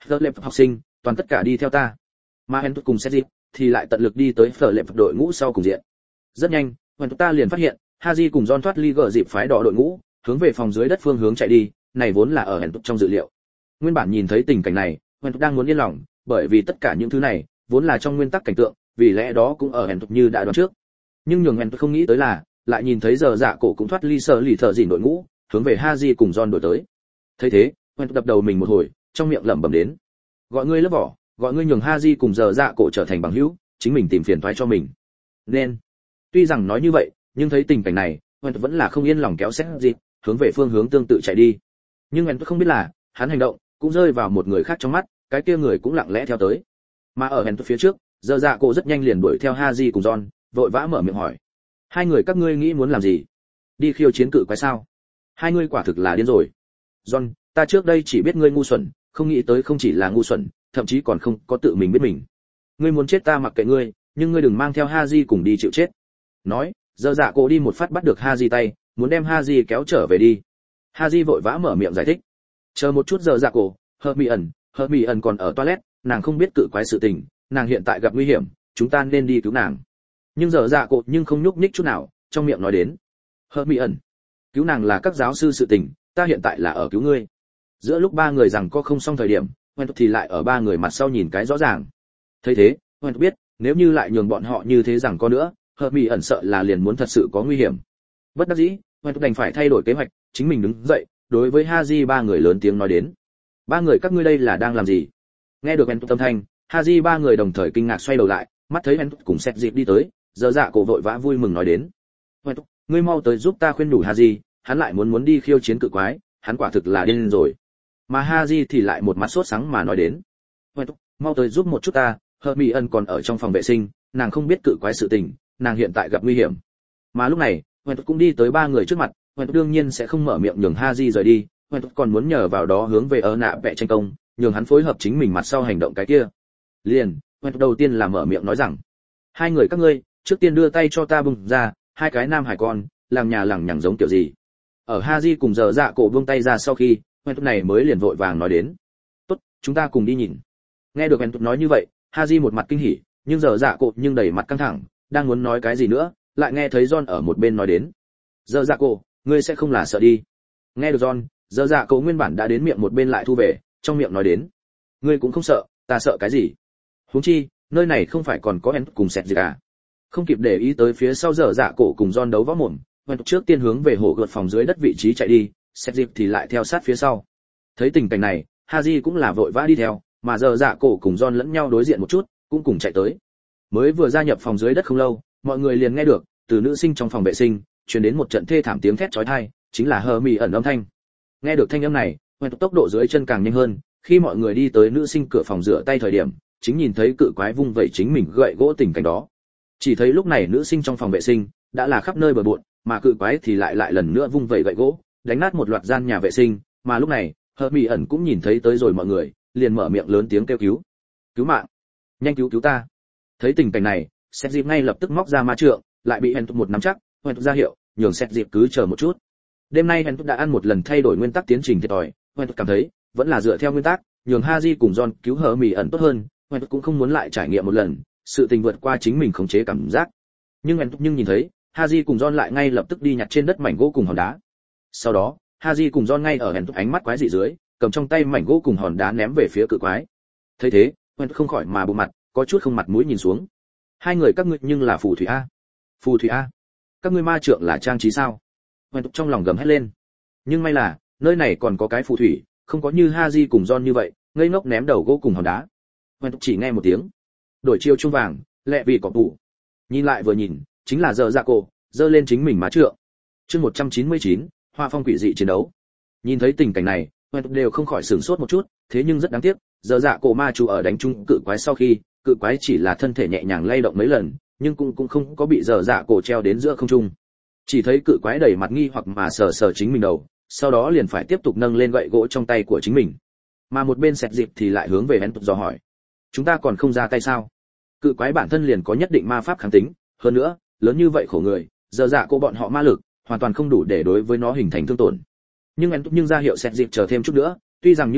Phở lệp học sinh toàn tất cả đi theo ta. Mà Hèn cùng Sét Dịp thì lại tận lực đi tới Phở lệp đội ngũ sau cùng diện. Rất nhanh, Hèn ta liền phát hiện Haji cùng John thoát ly gờ dịp phái đỏ đội ngũ, hướng về phòng dưới đất phương hướng chạy đi, này vốn là ở Hèn trong dự liệu. Nguyên bản nhìn thấy tình cảnh này, Hèn đang muốn yên lòng, bởi vì tất cả những thứ này vốn là trong nguyên tắc cảnh tượng, vì lẽ đó cũng ở Hèn như đã đoán trước. Nhưng nhường Hèn không nghĩ tới là, lại nhìn thấy giờ dạ cổ cũng thoát ly sở lì thợ dỉn đội ngũ, hướng về Haji cùng John đổi tới. Thấy thế, Hèn đập đầu mình một hồi, trong miệng lẩm bẩm đến: gọi ngươi lớp vỏ, gọi ngươi nhường Haji cùng giờ dạ cổ trở thành bằng hữu, chính mình tìm phiền toái cho mình. Nên, tuy rằng nói như vậy, nhưng thấy tình cảnh này, Hèn vẫn là không yên lòng kéo Sét Dịp hướng về phương hướng tương tự chạy đi. Nhưng Hèn không biết là, hắn hành động cũng rơi vào một người khác trong mắt, cái kia người cũng lặng lẽ theo tới. Mà ở Hèn phía trước, giờ dạ cổ rất nhanh liền đuổi theo Haji cùng John, vội vã mở miệng hỏi: hai người các ngươi nghĩ muốn làm gì? Đi khiêu chiến cự quái sao? Hai ngươi quả thực là điên rồi. John, ta trước đây chỉ biết ngươi ngu xuẩn, không nghĩ tới không chỉ là ngu xuẩn, thậm chí còn không có tự mình biết mình. Ngươi muốn chết ta mặc kệ ngươi, nhưng ngươi đừng mang theo Haji cùng đi chịu chết. Nói, giờ dạ cổ đi một phát bắt được Haji tay, muốn đem Haji kéo trở về đi. Haji vội vã mở miệng giải thích: chờ một chút, giờ dạ cổ, Hermione, Hermione còn ở toilet, nàng không biết cự quái sự tình, nàng hiện tại gặp nguy hiểm, chúng ta nên đi cứu nàng. Nhưng giờ dạ cổ nhưng không nhúc nhích chút nào, trong miệng nói đến: Hermione, cứu nàng là các giáo sư sự tình, ta hiện tại là ở cứu ngươi. Giữa lúc ba người rằng có không xong thời điểm, Huyền thì lại ở ba người mặt sau nhìn cái rõ ràng. Thấy thế, Huyền biết, nếu như lại nhường bọn họ như thế rằng có nữa, Hermione sợ là liền muốn thật sự có nguy hiểm. Bất đắc dĩ, Huyền đành phải thay đổi kế hoạch, chính mình đứng dậy, đối với Haji ba người lớn tiếng nói đến: ba người các ngươi đây là đang làm gì? Nghe được Huyền âm thanh, Haji ba người đồng thời kinh ngạc xoay đầu lại, mắt thấy Huyền cùng Sét Dịp đi tới, giờ dạ cổ vội vã vui mừng nói đến: Huyền, ngươi mau tới giúp ta khuyên đủ Haji, hắn lại muốn muốn đi khiêu chiến cự quái, hắn quả thực là điên rồi. Mà Haji thì lại một mặt sốt sắng mà nói đến: Huyền, mau tới giúp một chút ta, Hermione còn ở trong phòng vệ sinh, nàng không biết cự quái sự tình, nàng hiện tại gặp nguy hiểm. Mà lúc này, Huyền cũng đi tới ba người trước mặt, Huyền đương nhiên sẽ không mở miệng nhường Haji rời đi, Huyền còn muốn nhờ vào đó hướng về ở nạ vẽ tranh công, nhường hắn phối hợp chính mình mặt sau hành động cái kia. Liền, Huyền đầu tiên là mở miệng nói rằng: hai người các ngươi, trước tiên đưa tay cho ta bung ra, hai cái nam hải con, làng nhà lằng nhằng giống kiểu gì. Ở Haji cùng giờ dạ cổ buông tay ra sau khi, Huyền này mới liền vội vàng nói đến: tốt, chúng ta cùng đi nhìn. Nghe được Huyền nói như vậy, Haji một mặt kinh hỉ, nhưng giờ dạ cổ nhưng đầy mặt căng thẳng, đang muốn nói cái gì nữa, lại nghe thấy John ở một bên nói đến: giờ dạ cổ, ngươi sẽ không là sợ đi. Nghe được John, giờ dạ cổ nguyên bản đã đến miệng một bên lại thu về, trong miệng nói đến: ngươi cũng không sợ, ta sợ cái gì? Huống chi, nơi này không phải còn có Huyền cùng Sét gì cả. Không kịp để ý tới phía sau giờ dạ cổ cùng John đấu võ mồm, Huyền trước tiên hướng về hồ gợt phòng dưới đất vị trí chạy đi, Sét dịp thì lại theo sát phía sau. Thấy tình cảnh này, Haji cũng là vội vã đi theo, mà giờ dạ cổ cùng John lẫn nhau đối diện một chút, cũng cùng chạy tới. Mới vừa gia nhập phòng dưới đất không lâu, mọi người liền nghe được từ nữ sinh trong phòng vệ sinh truyền đến một trận thê thảm tiếng thét chói tai, chính là Hermione ẩn âm thanh. Nghe được thanh âm này, Huyền tốc độ dưới chân càng nhanh hơn, khi mọi người đi tới nữ sinh cửa phòng rửa tay thời điểm, chính nhìn thấy cự quái vung vẩy chính mình gậy gỗ tình cảnh đó. Chỉ thấy lúc này nữ sinh trong phòng vệ sinh đã là khắp nơi bừa bộn, mà cự quái thì lại lại lần nữa vung vẩy gậy gỗ, đánh nát một loạt gian nhà vệ sinh, mà lúc này, Hermione cũng nhìn thấy tới rồi mọi người, liền mở miệng lớn tiếng kêu cứu. Cứu mạng, nhanh cứu cứu ta. Thấy tình cảnh này, Sét Dịp ngay lập tức móc ra ma trượng, lại bị Huyền một nắm chắc, Huyền ra hiệu, nhường Sét Dịp cứ chờ một chút. Đêm nay Huyền đã ăn một lần thay đổi nguyên tắc tiến trình thiệt thòi, Huyền cảm thấy, vẫn là dựa theo nguyên tắc, nhường Haji cùng John cứu Hermione tốt hơn, Huyền cũng không muốn lại trải nghiệm một lần, sự tình vượt qua chính mình khống chế cảm giác. Nhưng Huyền nhưng nhìn thấy, Haji cùng John lại ngay lập tức đi nhặt trên đất mảnh gỗ cùng hòn đá. Sau đó, Haji cùng John ngay ở Huyền ánh mắt quái dị dưới, cầm trong tay mảnh gỗ cùng hòn đá ném về phía cự quái. Thấy thế, Huyền không khỏi mà bụng mặt, có chút không mặt mũi nhìn xuống. Hai người các ngươi nhưng là phù thủy a? Phù thủy a? Các ngươi ma trượng là trang trí sao? Huyền trong lòng gầm hét lên. Nhưng may là, nơi này còn có cái phù thủy, không có như Haji cùng John như vậy, ngây ngốc ném đầu gỗ cùng hòn đá. Huyền chỉ nghe một tiếng, đổi chiêu chuông vàng, lẹ vì cọp tủ. Nhìn lại vừa nhìn, chính là giờ dạ cổ, giơ lên chính mình má trượng. Chương một trăm chín mươi chín, Hoa phong quỷ dị chiến đấu. Nhìn thấy tình cảnh này, Huyền đều không khỏi sửng sốt một chút, thế nhưng rất đáng tiếc, giờ dạ cổ ma chú ở đánh chung cự quái sau khi, cự quái chỉ là thân thể nhẹ nhàng lay động mấy lần, nhưng cũng cũng không có bị giờ dạ cổ treo đến giữa không trung. Chỉ thấy cự quái đầy mặt nghi hoặc mà sờ sờ chính mình đầu, sau đó liền phải tiếp tục nâng lên gậy gỗ trong tay của chính mình. Mà một bên Sét Dịp thì lại hướng về Huyền dò hỏi: chúng ta còn không ra tay sao? Cự quái bản thân liền có nhất định ma pháp kháng tính, hơn nữa, lớn như vậy khổ người, giờ dạ cô bọn họ ma lực hoàn toàn không đủ để đối với nó hình thành thương tổn. Nhưng Huyền nhưng ra hiệu Sét Dịp chờ thêm chút nữa, tuy rằng như vậy,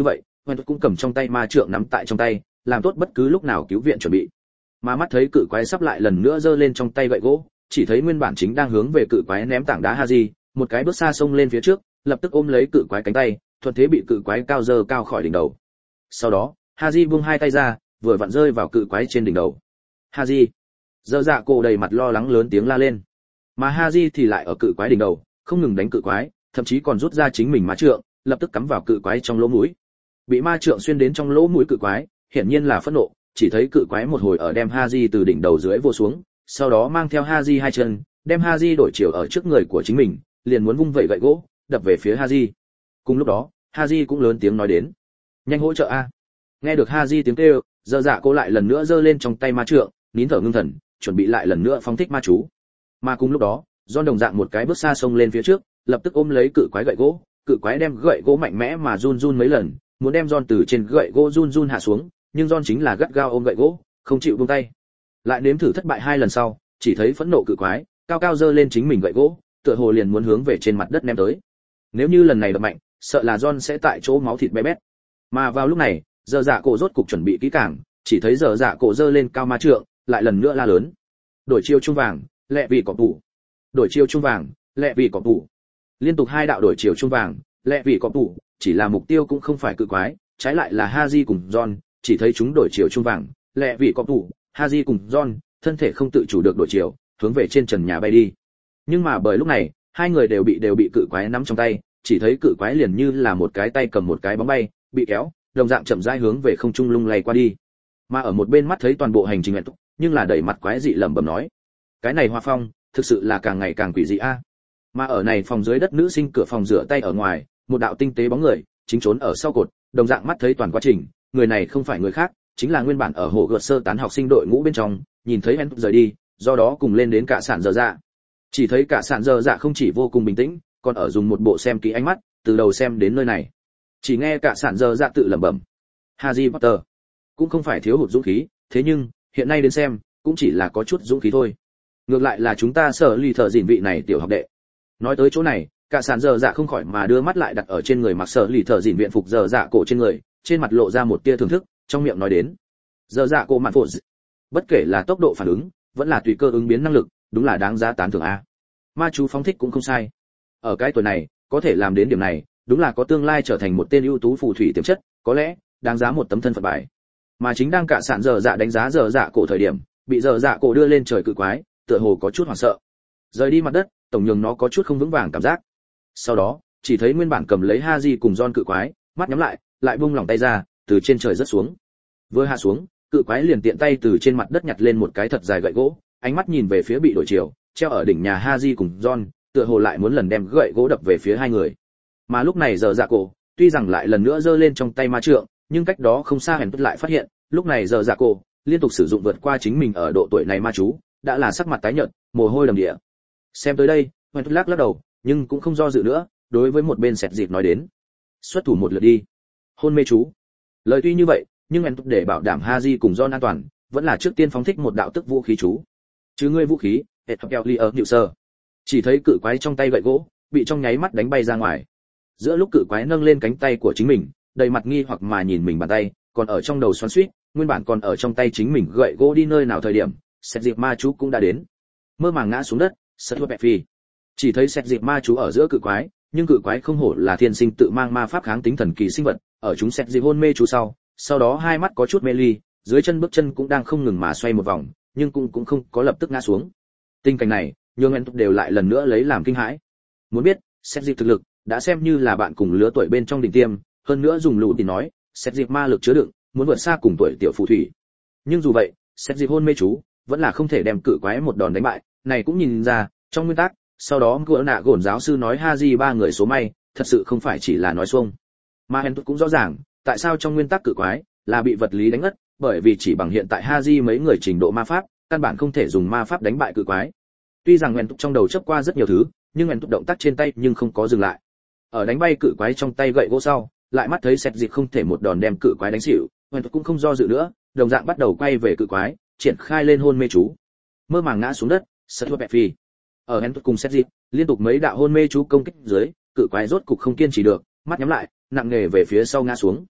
Hoen cũng cầm trong tay ma trượng nắm tại trong tay, làm tốt bất cứ lúc nào cứu viện chuẩn bị. Mà mắt thấy cự quái sắp lại lần nữa giơ lên trong tay gậy gỗ, chỉ thấy nguyên bản chính đang hướng về cự quái ném tảng đá Haji, một cái bước xa xông lên phía trước, lập tức ôm lấy cự quái cánh tay, thuận thế bị cự quái cao dơ cao khỏi đỉnh đầu. Sau đó, Haji buông hai tay ra, vừa vặn rơi vào cự quái trên đỉnh đầu. Haji, Dở dạ cổ đầy mặt lo lắng lớn tiếng la lên. Mà Haji thì lại ở cự quái đỉnh đầu, không ngừng đánh cự quái, thậm chí còn rút ra chính mình ma trượng, lập tức cắm vào cự quái trong lỗ mũi. Bị ma trượng xuyên đến trong lỗ mũi cự quái, hiển nhiên là phẫn nộ, chỉ thấy cự quái một hồi ở đem Haji từ đỉnh đầu dưới vô xuống, sau đó mang theo Haji hai chân, đem Haji đổi chiều ở trước người của chính mình, liền muốn vung vẩy gậy gỗ, đập về phía Haji. Cùng lúc đó, Haji cũng lớn tiếng nói đến: "Nhanh hỗ trợ a!" Nghe được Haji tiếng kêu, Dở dạ cổ lại lần nữa giơ lên trong tay ma trượng, nín thở ngưng thần, chuẩn bị lại lần nữa phóng thích ma chú. Mà cùng lúc đó, John đồng dạng một cái bước xa xông lên phía trước, lập tức ôm lấy cự quái gậy gỗ, cự quái đem gậy gỗ mạnh mẽ mà run run mấy lần, muốn đem John từ trên gậy gỗ run run hạ xuống, nhưng John chính là gắt gao ôm gậy gỗ, không chịu buông tay. Lại nếm thử thất bại hai lần sau, chỉ thấy phẫn nộ cự quái, cao cao giơ lên chính mình gậy gỗ, tựa hồ liền muốn hướng về trên mặt đất ném tới. Nếu như lần này đập mạnh, sợ là John sẽ tại chỗ máu thịt bé bét. Mà vào lúc này, Dở dạ cổ rốt cục chuẩn bị kỹ càng, chỉ thấy Dở dạ cổ giơ lên cao ma trượng, lại lần nữa la lớn: "Đổi chiêu trung vàng, lẹ vị cỏ tủ. Đổi chiêu trung vàng, lẹ vị cỏ tủ." Liên tục hai đạo đổi chiêu trung vàng, lẹ vị cỏ tủ, chỉ là mục tiêu cũng không phải cự quái, trái lại là Haji cùng John, chỉ thấy chúng đổi chiều trung vàng, lẹ vị cỏ tủ, Haji cùng John, thân thể không tự chủ được đổi chiều, hướng về trên trần nhà bay đi. Nhưng mà bởi lúc này, hai người đều bị đều bị cự quái nắm trong tay, chỉ thấy cự quái liền như là một cái tay cầm một cái bóng bay, bị kéo, đồng dạng chậm rãi hướng về không trung lung lay qua đi. Mà ở một bên mắt thấy toàn bộ hành trình túc, nhưng là đẩy mặt quái dị lẩm bẩm nói: "Cái này Hoa Phong, thực sự là càng ngày càng quỷ dị a." Mà ở này phòng dưới đất nữ sinh cửa phòng rửa tay ở ngoài, một đạo tinh tế bóng người chính trốn ở sau cột, đồng dạng mắt thấy toàn quá trình, người này không phải người khác, chính là nguyên bản ở hồ gợt sơ tán học sinh đội ngũ bên trong, nhìn thấy Hen rời đi, do đó cùng lên đến cả sản Dở dạ. Chỉ thấy cả sản Dở dạ không chỉ vô cùng bình tĩnh, còn ở dùng một bộ xem kỹ ánh mắt, từ đầu xem đến nơi này. Chỉ nghe cả sản Dở dạ tự lẩm bẩm: "Harry Potter cũng không phải thiếu hụt dũng khí, thế nhưng hiện nay đến xem, cũng chỉ là có chút dũng khí thôi. Ngược lại là chúng ta Sở Lì Thợ Dìn vị này tiểu học đệ." Nói tới chỗ này, cả sản Dở dạ không khỏi mà đưa mắt lại đặt ở trên người mặc Sở Lì Thợ Dìn viện phục Dở dạ cổ trên người, trên mặt lộ ra một tia thưởng thức, trong miệng nói đến: "Dở dạ cổ mạn phụ, bất kể là tốc độ phản ứng, vẫn là tùy cơ ứng biến năng lực, đúng là đáng giá tán thưởng a. Ma chú phóng thích cũng không sai. Ở cái tuổi này, có thể làm đến điểm này, đúng là có tương lai trở thành một tên ưu tú phù thủy tiềm chất, có lẽ đáng giá một tấm thân phận bài." Mà chính đang cả sản Dở dạ đánh giá Dở dạ cổ thời điểm, bị Dở dạ cổ đưa lên trời cự quái, tựa hồ có chút hoảng sợ. Rời đi mặt đất, tổng nhường nó có chút không vững vàng cảm giác. Sau đó, chỉ thấy nguyên bản cầm lấy Haji cùng John cự quái, mắt nhắm lại, lại buông lỏng tay ra, từ trên trời rớt xuống. Vừa hạ xuống, cự quái liền tiện tay từ trên mặt đất nhặt lên một cái thật dài gậy gỗ, ánh mắt nhìn về phía bị đổi chiều, treo ở đỉnh nhà Haji cùng John, tựa hồ lại muốn lần đem gậy gỗ đập về phía hai người. Mà lúc này Dở dạ cổ, tuy rằng lại lần nữa giơ lên trong tay ma trượng, nhưng cách đó không xa Hèn lại phát hiện, lúc này Dở dạ cổ liên tục sử dụng vượt qua chính mình ở độ tuổi này ma chú, đã là sắc mặt tái nhợt, mồ hôi đầm đìa. Xem tới đây, Hèn lắc lắc đầu, nhưng cũng không do dự nữa, đối với một bên Sẹt Dịp nói đến: "Xuất thủ một lượt đi." Hôn mê chú. Lời tuy như vậy, nhưng Hèn để bảo đảm Haji cùng John an toàn, vẫn là trước tiên phóng thích một đạo tức vũ khí chú. Chứ ngươi vũ khí, hệ thập keo ly ở nhự sơ. Chỉ thấy cự quái trong tay gậy gỗ bị trong nháy mắt đánh bay ra ngoài. Giữa lúc cự quái nâng lên cánh tay của chính mình, đầy mặt nghi hoặc mà nhìn mình bàn tay, còn ở trong đầu xoắn xuýt, nguyên bản còn ở trong tay chính mình gậy gỗ đi nơi nào thời điểm, Sẹt Dịp ma chú cũng đã đến. Mơ màng ngã xuống đất, sật thua bẹp phi. Chỉ thấy Sẹt Dịp ma chú ở giữa cự quái, nhưng cự quái không hổ là thiên sinh tự mang ma pháp kháng tính thần kỳ sinh vật, ở chúng Sẹt Dịp hôn mê chú sau, sau đó hai mắt có chút mê ly, dưới chân bước chân cũng đang không ngừng mà xoay một vòng, nhưng cũng cũng không có lập tức ngã xuống. Tình cảnh này, nhường Hèn đều lại lần nữa lấy làm kinh hãi. Muốn biết, Sẹt Dịp thực lực đã xem như là bạn cùng lứa tuổi bên trong đỉnh tiêm, hơn nữa dùng lũ thì nói, Sẹt Dịp ma lực chứa đựng, muốn vượt xa cùng tuổi tiểu phù thủy. Nhưng dù vậy, Sẹt Dịp hôn mê chú vẫn là không thể đem cự quái một đòn đánh bại, này cũng nhìn ra, trong nguyên tắc, sau đó gỡ nạ gổn giáo sư nói Haji ba người số may, thật sự không phải chỉ là nói xuông. Mà Hèn cũng rõ ràng, tại sao trong nguyên tắc cự quái là bị vật lý đánh ngất, bởi vì chỉ bằng hiện tại Haji mấy người trình độ ma pháp, căn bản không thể dùng ma pháp đánh bại cự quái. Tuy rằng Hèn trong đầu chớp qua rất nhiều thứ, nhưng Hèn động tác trên tay nhưng không có dừng lại. Ở đánh bay cự quái trong tay gậy gỗ sau, lại mắt thấy Sẹt Dịp không thể một đòn đem cự quái đánh xỉu, Hèn cũng không do dự nữa, đồng dạng bắt đầu quay về cự quái, triển khai lên hôn mê chú. Mơ màng ngã xuống đất, sật thua bẹp phi. Ở Hèn cùng Sẹt Dịp liên tục mấy đạo hôn mê chú công kích dưới, cự quái rốt cục không kiên trì được, mắt nhắm lại, nặng nề về phía sau ngã xuống.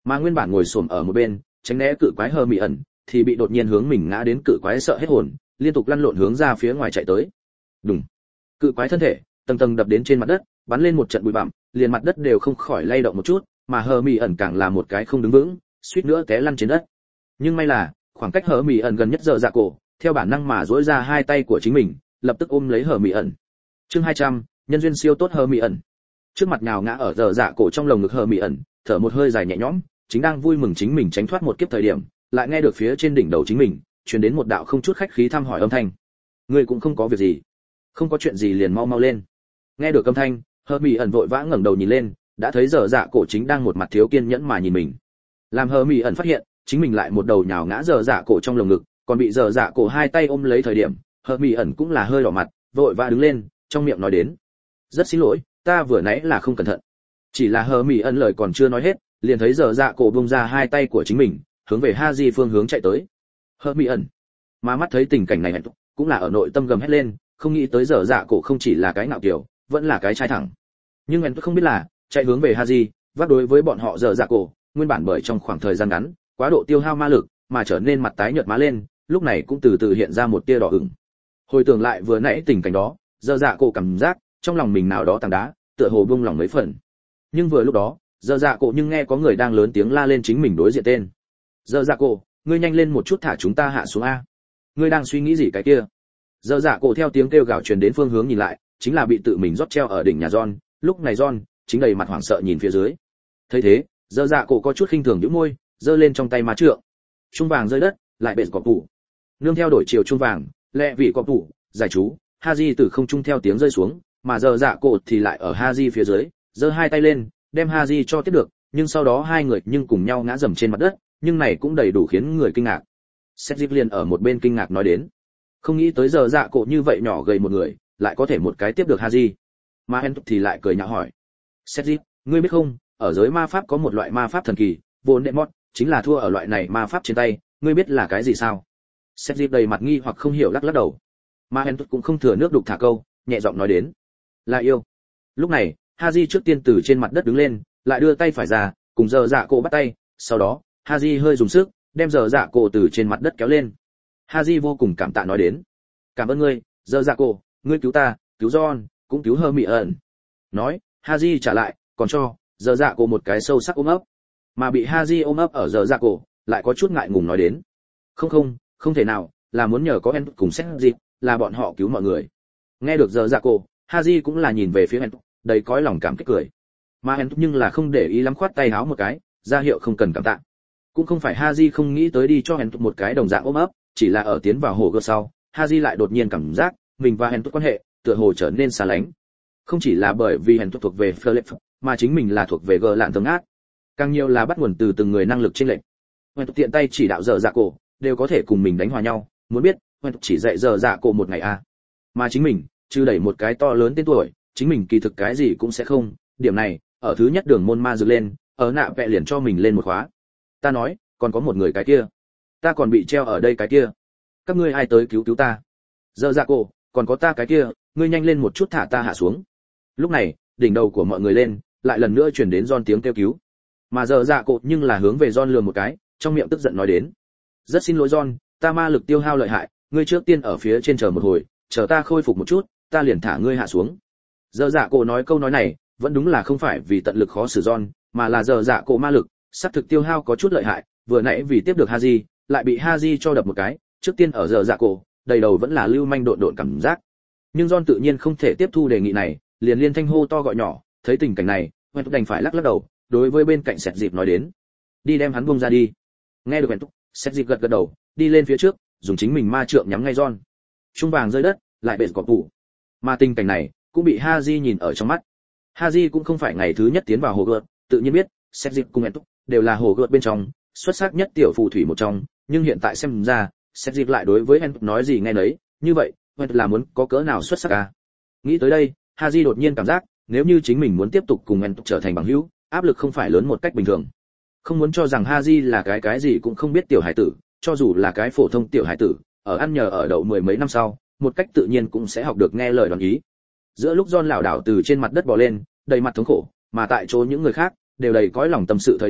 Mà nguyên bản ngồi xổm ở một bên tránh né cự quái hờ mị ẩn thì bị đột nhiên hướng mình ngã đến cự quái sợ hết hồn, liên tục lăn lộn hướng ra phía ngoài chạy tới. Đùng. Cự quái thân thể tầng tầng đập đến trên mặt đất, bắn lên một trận bụi bặm, liền mặt đất đều không khỏi lay động một chút, mà hờ mị ẩn càng là một cái không đứng vững, suýt nữa té lăn trên đất. Nhưng may là khoảng cách hờ mị ẩn gần nhất giờ dạ cổ, theo bản năng mà duỗi ra hai tay của chính mình, lập tức ôm lấy hờ mị ẩn. Chương hai trăm, nhân duyên siêu tốt hờ mị ẩn. Trước mặt nhào ngã ở giờ dạ cổ trong lồng ngực hờ mị ẩn, thở một hơi dài nhẹ nhõm, chính đang vui mừng chính mình tránh thoát một kiếp thời điểm, lại nghe được phía trên đỉnh đầu chính mình truyền đến một đạo không chút khách khí thăm hỏi âm thanh. Ngươi cũng không có việc gì? Không có chuyện gì liền mau mau lên. Nghe được âm thanh, hờ mị ẩn vội vã ngẩng đầu nhìn lên, đã thấy giờ dạ cổ chính đang một mặt thiếu kiên nhẫn mà nhìn mình. Làm hờ mị ẩn phát hiện chính mình lại một đầu nhào ngã giờ dạ cổ trong lồng ngực, còn bị giờ dạ cổ hai tay ôm lấy thời điểm, hờ mị ẩn cũng là hơi đỏ mặt, vội vã đứng lên, trong miệng nói đến: rất xin lỗi, ta vừa nãy là không cẩn thận. Chỉ là hờ mị ẩn lời còn chưa nói hết, liền thấy giờ dạ cổ bung ra hai tay của chính mình, hướng về Haji phương hướng chạy tới. Hờ mị ẩn mà mắt thấy tình cảnh này cũng là ở nội tâm gầm hết lên, không nghĩ tới giờ dạ cổ không chỉ là cái ngạo kiều, vẫn là cái trai thẳng. Nhưng anh không biết là chạy hướng về Haji, vác đối với bọn họ giờ dạ cổ, nguyên bản bởi trong khoảng thời gian ngắn quá độ tiêu hao ma lực mà trở nên mặt tái nhợt má lên, lúc này cũng từ từ hiện ra một tia đỏ ửng. Hồi tưởng lại vừa nãy tình cảnh đó, giờ dạ cổ cảm giác trong lòng mình nào đó tảng đá tựa hồ buông lỏng mấy phần. Nhưng vừa lúc đó, giờ dạ cổ nhưng nghe có người đang lớn tiếng la lên chính mình đối diện tên. Giờ dạ cổ, ngươi nhanh lên một chút thả chúng ta hạ xuống a. Ngươi đang suy nghĩ gì cái kia? Giờ dạ cổ theo tiếng kêu gào truyền đến phương hướng nhìn lại, chính là bị tự mình rót treo ở đỉnh nhà John. Lúc này John chính đầy mặt hoảng sợ nhìn phía dưới. Thấy thế, giờ dạ cổ có chút khinh thường nhíu môi, giơ lên trong tay má trượng. Trung vàng rơi đất, lại bệt cọp tủ. Nương theo đổi chiều trung vàng, lẹ vị cọp tủ, giải chú, Haji từ không trung theo tiếng rơi xuống, mà giờ dạ cổ thì lại ở Haji phía dưới, giơ hai tay lên, đem Haji cho tiếp được, nhưng sau đó hai người nhưng cùng nhau ngã dầm trên mặt đất, nhưng này cũng đầy đủ khiến người kinh ngạc. Seth liền ở một bên kinh ngạc nói đến, không nghĩ tới giờ dạ cổ như vậy nhỏ gầy một người, lại có thể một cái tiếp được Haji. Mà Hen thì lại cười nhạo hỏi, Seth, ngươi biết không, ở giới ma pháp có một loại ma pháp thần kỳ, vốn đệ mót, chính là thua ở loại này ma pháp trên tay, ngươi biết là cái gì sao? Seth đầy mặt nghi hoặc không hiểu lắc lắc đầu. Mà Hen cũng không thừa nước đục thả câu, nhẹ giọng nói đến, là yêu. Lúc này, Haji trước tiên từ trên mặt đất đứng lên, lại đưa tay phải ra, cùng giờ dạ cổ bắt tay, sau đó, Haji hơi dùng sức, đem giờ dạ cổ từ trên mặt đất kéo lên. Haji vô cùng cảm tạ nói đến, cảm ơn ngươi, giờ dạ cổ, ngươi cứu ta, cứu John, cũng cứu Hơ Mị ẩn. Nói, Haji trả lại, còn cho giờ dạ cổ một cái sâu sắc ôm ấp. Mà bị Haji ôm ấp ở giờ dạ cổ, lại có chút ngại ngùng nói đến, không không, không thể nào, là muốn nhờ có En cùng xét dịp, là bọn họ cứu mọi người. Nghe được giờ dạ cổ, Haji cũng là nhìn về phía En, đầy cõi lòng cảm kích cười. Mà En nhưng là không để ý lắm, khoát tay háo một cái, ra hiệu không cần cảm tạ. Cũng không phải Haji không nghĩ tới đi cho En một cái đồng dạng ôm ấp, chỉ là ở tiến vào hồ gợt sau, Haji lại đột nhiên cảm giác mình và En quan hệ tựa hồ trở nên xa lánh. Không chỉ là bởi vì En thuộc về Philip, mà chính mình là thuộc về gờ lạn tầng ác. Càng nhiều là bắt nguồn từ từng người năng lực chênh lệch. En tiện tay chỉ đạo giờ dạ cổ, đều có thể cùng mình đánh hòa nhau, muốn biết, En chỉ dạy giờ dạ cổ một ngày a. À. Mà chính mình, trừ đẩy một cái to lớn tên tuổi, chính mình kỳ thực cái gì cũng sẽ không, điểm này, ở thứ nhất đường môn ma dược lên, ở nạ vẽ liền cho mình lên một khóa. Ta nói, còn có một người cái kia, ta còn bị treo ở đây cái kia, các ngươi ai tới cứu cứu ta? Giờ dạ cổ, còn có ta cái kia, ngươi nhanh lên một chút thả ta hạ xuống. Lúc này, đỉnh đầu của mọi người lên, lại lần nữa truyền đến John tiếng kêu cứu. Mà giờ dạ cổ nhưng là hướng về John lườm một cái, trong miệng tức giận nói đến, rất xin lỗi John, ta ma lực tiêu hao lợi hại, ngươi trước tiên ở phía trên chờ một hồi, chờ ta khôi phục một chút, ta liền thả ngươi hạ xuống. Giờ dạ cổ nói câu nói này, vẫn đúng là không phải vì tận lực khó xử John, mà là giờ dạ cổ ma lực sắp thực tiêu hao có chút lợi hại, vừa nãy vì tiếp được Haji, lại bị Haji cho đập một cái, trước tiên ở giờ dạ cổ, đầy đầu vẫn là lưu manh độn độn cảm giác. Nhưng John tự nhiên không thể tiếp thu đề nghị này, liền liên thanh hô to gọi nhỏ, thấy tình cảnh này, Hoen đành phải lắc lắc đầu, đối với bên cạnh Sẹt Dịp nói đến, đi đem hắn buông ra đi. Nghe được Hoen, Sẹt Dịp gật gật đầu, đi lên phía trước, dùng chính mình ma trượng nhắm ngay John. Trung vàng rơi đất, lại bệt cọp tủ. Mà tình cảnh này cũng bị Haji nhìn ở trong mắt. Haji cũng không phải ngày thứ nhất tiến vào hồ gợt, tự nhiên biết, Sẹt Dịp cùng Hoen đều là hồ gợt bên trong xuất sắc nhất tiểu phù thủy một trong, nhưng hiện tại xem ra, Sẹt Dịp lại đối với Hoen nói gì nghe nấy, như vậy, Hoen là muốn có cỡ nào xuất sắc à? Nghĩ tới đây, Haji đột nhiên cảm giác, nếu như chính mình muốn tiếp tục cùng Hoen trở thành bằng hữu, áp lực không phải lớn một cách bình thường. Không muốn cho rằng Haji là cái cái gì cũng không biết tiểu hải tử, cho dù là cái phổ thông tiểu hải tử, ở ăn nhờ ở đậu mười mấy năm sau, một cách tự nhiên cũng sẽ học được nghe lời đoán ý. Giữa lúc John lảo đảo từ trên mặt đất bò lên, đầy mặt thống khổ, mà tại chỗ những người khác đều đầy cõi lòng tâm sự thời điểm,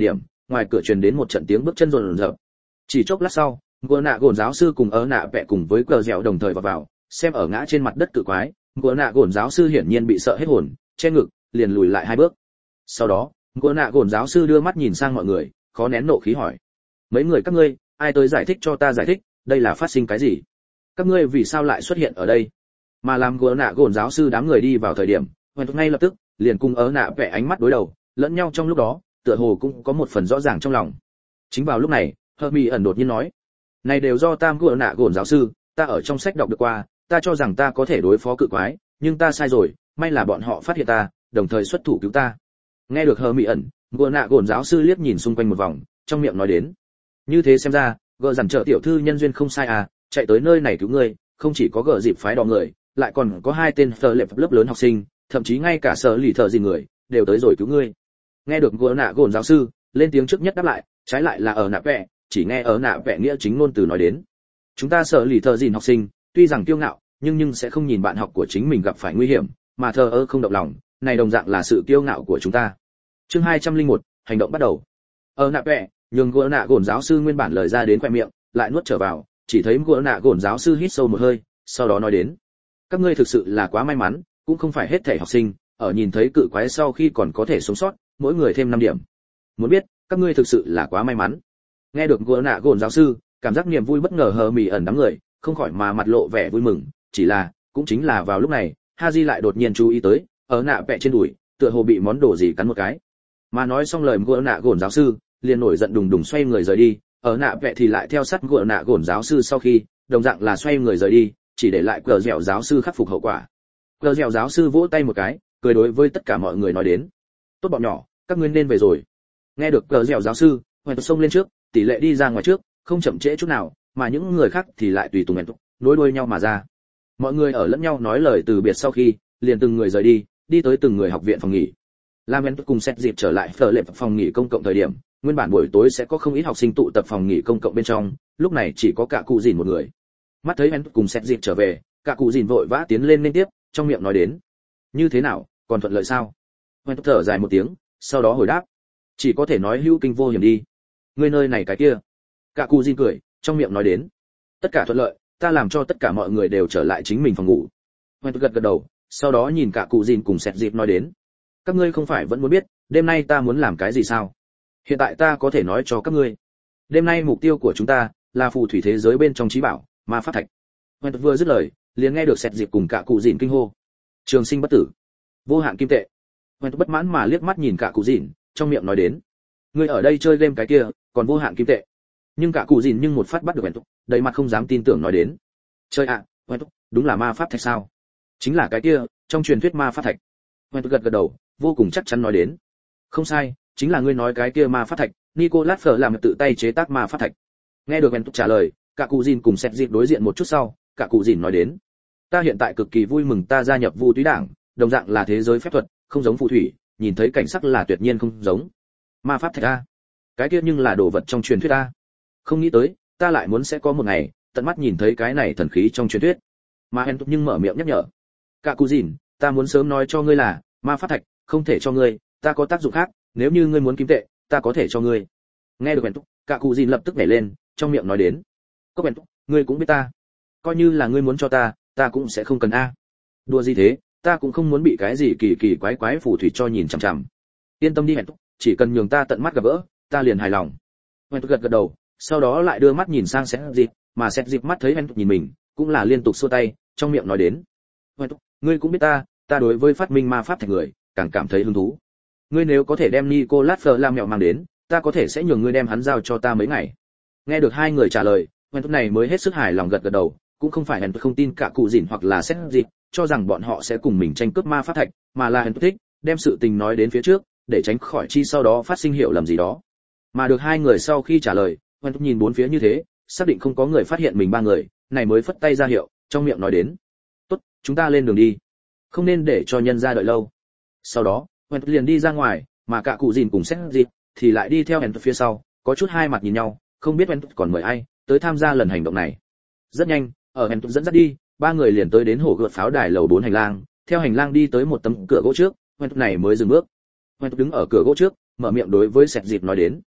ngoài cửa truyền đến một trận tiếng bước chân rồn rập. Chỉ chốc lát sau, Ngựa Nạ Gồn giáo sư cùng ở nạ vẽ cùng với cờ dẻo đồng thời vào vào, xem ở ngã trên mặt đất cự quái, Ngựa Nạ Gồn giáo sư hiển nhiên bị sợ hết hồn, che ngực, liền lùi lại hai bước. Sau đó, Ngựa Nạ Gồn giáo sư đưa mắt nhìn sang mọi người, khó nén nộ khí hỏi: "Mấy người các ngươi, ai tới giải thích cho ta giải thích, đây là phát sinh cái gì? Các ngươi vì sao lại xuất hiện ở đây?" Mà làm Ngựa Nạ Gồn giáo sư đám người đi vào thời điểm, hoàn ngay lập tức, liền cùng ở nạ vẽ ánh mắt đối đầu, lẫn nhau trong lúc đó, tựa hồ cũng có một phần rõ ràng trong lòng. Chính vào lúc này, Hermione ẩn đột nhiên nói: "Này đều do Tam Ngựa Nạ Gồn giáo sư, ta ở trong sách đọc được qua, ta cho rằng ta có thể đối phó cự quái, nhưng ta sai rồi, may là bọn họ phát hiện ta, đồng thời xuất thủ cứu ta." Nghe được Hermione ẩn, Ngựa Nạ Gồn giáo sư liếc nhìn xung quanh một vòng, trong miệng nói đến: "Như thế xem ra, gờ dằn trợ tiểu thư nhân duyên không sai à, chạy tới nơi này cứu ngươi, không chỉ có gờ dịp phái đỏ người, lại còn có hai tên phờ lệp lớp lớn học sinh, thậm chí ngay cả sở lì thợ gì người đều tới rồi cứu ngươi." Nghe được Ngựa Nạ Gồn giáo sư lên tiếng trước nhất đáp lại, trái lại là ở nạ vẽ, chỉ nghe ở nạ vẽ nghĩa chính ngôn từ nói đến: "Chúng ta sở lì thợ gìn học sinh, tuy rằng kiêu ngạo, nhưng nhưng sẽ không nhìn bạn học của chính mình gặp phải nguy hiểm, mà thờ ơ không động lòng, này đồng dạng là sự kiêu ngạo của chúng ta." Chương hai trăm lẻ một, hành động bắt đầu. Ở nạ vẽ, nhường Ngựa Nạ Gồn giáo sư nguyên bản lời ra đến khoe miệng, lại nuốt trở vào, chỉ thấy Ngựa Nạ Gồn giáo sư hít sâu một hơi, sau đó nói đến: "Các ngươi thực sự là quá may mắn, cũng không phải hết thảy học sinh ở nhìn thấy cự quái sau khi còn có thể sống sót, mỗi người thêm năm điểm. Muốn biết, các ngươi thực sự là quá may mắn." Nghe được Ngựa Nạ Gồn giáo sư, cảm giác niềm vui bất ngờ hờ mì ẩn đám người, không khỏi mà mặt lộ vẻ vui mừng, chỉ là, cũng chính là vào lúc này, Haji lại đột nhiên chú ý tới, ở nạ vẽ trên đùi, tựa hồ bị món đồ gì cắn một cái. Mà nói xong lời Ngựa Nạ Gồn giáo sư, liền nổi giận đùng đùng xoay người rời đi, ở nạ vẽ thì lại theo sát Ngựa Nạ Gồn giáo sư sau khi, đồng dạng là xoay người rời đi, chỉ để lại cờ dẻo giáo sư khắc phục hậu quả. Cờ dẻo giáo sư vỗ tay một cái, cười đối với tất cả mọi người nói đến: "Tốt bọn nhỏ, các ngươi nên về rồi." Nghe được cờ dẻo giáo sư, Hoành xông lên trước, tỷ lệ đi ra ngoài trước, không chậm trễ chút nào, mà những người khác thì lại tùy tùng hẹn nối đuôi nhau mà ra. Mọi người ở lẫn nhau nói lời từ biệt sau khi, liền từng người rời đi, đi tới từng người học viện phòng nghỉ. Lam Hẹn cùng xét dịp trở lại phở lệ phòng nghỉ công cộng thời điểm, nguyên bản buổi tối sẽ có không ít học sinh tụ tập phòng nghỉ công cộng bên trong, lúc này chỉ có cả cụ dìn một người. Mắt thấy Hẹn cùng xét dịp trở về, cả cụ dìn vội vã tiến lên liên tiếp, trong miệng nói đến: "Như thế nào, còn thuận lợi sao?" Hẹn thở dài một tiếng, sau đó hồi đáp: "Chỉ có thể nói hữu kinh vô hiểm đi. Ngươi nơi này cái kia." Cả cụ dìn cười, trong miệng nói đến: "Tất cả thuận lợi, ta làm cho tất cả mọi người đều trở lại chính mình phòng ngủ." Hẹn gật gật đầu, sau đó nhìn cả cụ dìn cùng xét dịp nói đến: "Các ngươi không phải vẫn muốn biết, đêm nay ta muốn làm cái gì sao? Hiện tại ta có thể nói cho các ngươi. Đêm nay mục tiêu của chúng ta là phù thủy thế giới bên trong trí bảo, ma pháp thạch." Hẹn vừa dứt lời, liền nghe được xét dịp cùng cả cụ dìn kinh hô: "Trường sinh bất tử, vô hạn kim tệ." Hẹn bất mãn mà liếc mắt nhìn cả cụ dìn, trong miệng nói đến: "Ngươi ở đây chơi game cái kia, còn vô hạn kim tệ?" Nhưng cả cụ dìn nhưng một phát bắt được Hẹn, đầy mặt không dám tin tưởng nói đến: "Chơi ạ, à, đúng là ma pháp thạch sao?" "Chính là cái kia, trong truyền thuyết ma pháp thạch." Hẹn gật gật đầu, vô cùng chắc chắn nói đến: "Không sai, chính là ngươi nói cái kia ma pháp thạch, Nicolas Fleur làm tự tay chế tác ma pháp thạch." Nghe được Hẹn trả lời, cả cụ dìn cùng xét dịp đối diện một chút sau, cả cụ dìn nói đến: "Ta hiện tại cực kỳ vui mừng ta gia nhập Vu Túy Đảng, đồng dạng là thế giới phép thuật, không giống phù thủy, nhìn thấy cảnh sắc là tuyệt nhiên không giống. Ma pháp thạch a, cái kia nhưng là đồ vật trong truyền thuyết a. Không nghĩ tới, ta lại muốn sẽ có một ngày tận mắt nhìn thấy cái này thần khí trong truyền thuyết." Mà Hẹn nhưng mở miệng nhắc nhở: "Cả cụ dìn, ta muốn sớm nói cho ngươi là, ma pháp thạch không thể cho ngươi, ta có tác dụng khác, nếu như ngươi muốn kim tệ, ta có thể cho ngươi." Nghe được Hẹn, cả cụ dìn lập tức nhảy lên, trong miệng nói đến: "Cốc Hẹn, ngươi cũng biết ta, coi như là ngươi muốn cho ta, ta cũng sẽ không cần a. Đùa gì thế, ta cũng không muốn bị cái gì kỳ kỳ quái quái phù thủy cho nhìn chằm chằm. Yên tâm đi Hẹn, chỉ cần nhường ta tận mắt gặp gỡ, ta liền hài lòng." Hẹn gật gật đầu, sau đó lại đưa mắt nhìn sang Sét Dịp, mà Sét Dịp mắt thấy Hẹn nhìn mình, cũng là liên tục xua tay, trong miệng nói đến: "Hẹn, ngươi cũng biết ta, ta đối với phát minh ma pháp thạch người, càng cảm thấy hứng thú. Ngươi nếu có thể đem Nicolas Fleur làm mẹo mang đến, ta có thể sẽ nhường ngươi đem hắn giao cho ta mấy ngày." Nghe được hai người trả lời, Hẹn này mới hết sức hài lòng gật gật đầu, cũng không phải Hẹn không tin cả cụ dìn hoặc là Sét Dịp, cho rằng bọn họ sẽ cùng mình tranh cướp ma pháp thạch, mà là Hẹn thích đem sự tình nói đến phía trước, để tránh khỏi chi sau đó phát sinh hiểu lầm gì đó. Mà được hai người sau khi trả lời, Hẹn nhìn bốn phía như thế, xác định không có người phát hiện mình ba người, này mới phất tay ra hiệu, trong miệng nói đến: "Tốt, chúng ta lên đường đi, không nên để cho nhân gia đợi lâu." Sau đó, Hẹn liền đi ra ngoài, mà cả cụ dìn cùng Sét Dịp thì lại đi theo Hẹn phía sau, có chút hai mặt nhìn nhau, không biết Hẹn còn mời ai tới tham gia lần hành động này. Rất nhanh, ở Hẹn dẫn dắt đi, ba người liền tới đến hồ gợt pháo đài lầu bốn hành lang, theo hành lang đi tới một tấm cửa gỗ trước, Hẹn này mới dừng bước. Hẹn đứng ở cửa gỗ trước, mở miệng đối với Sét Dịp nói đến: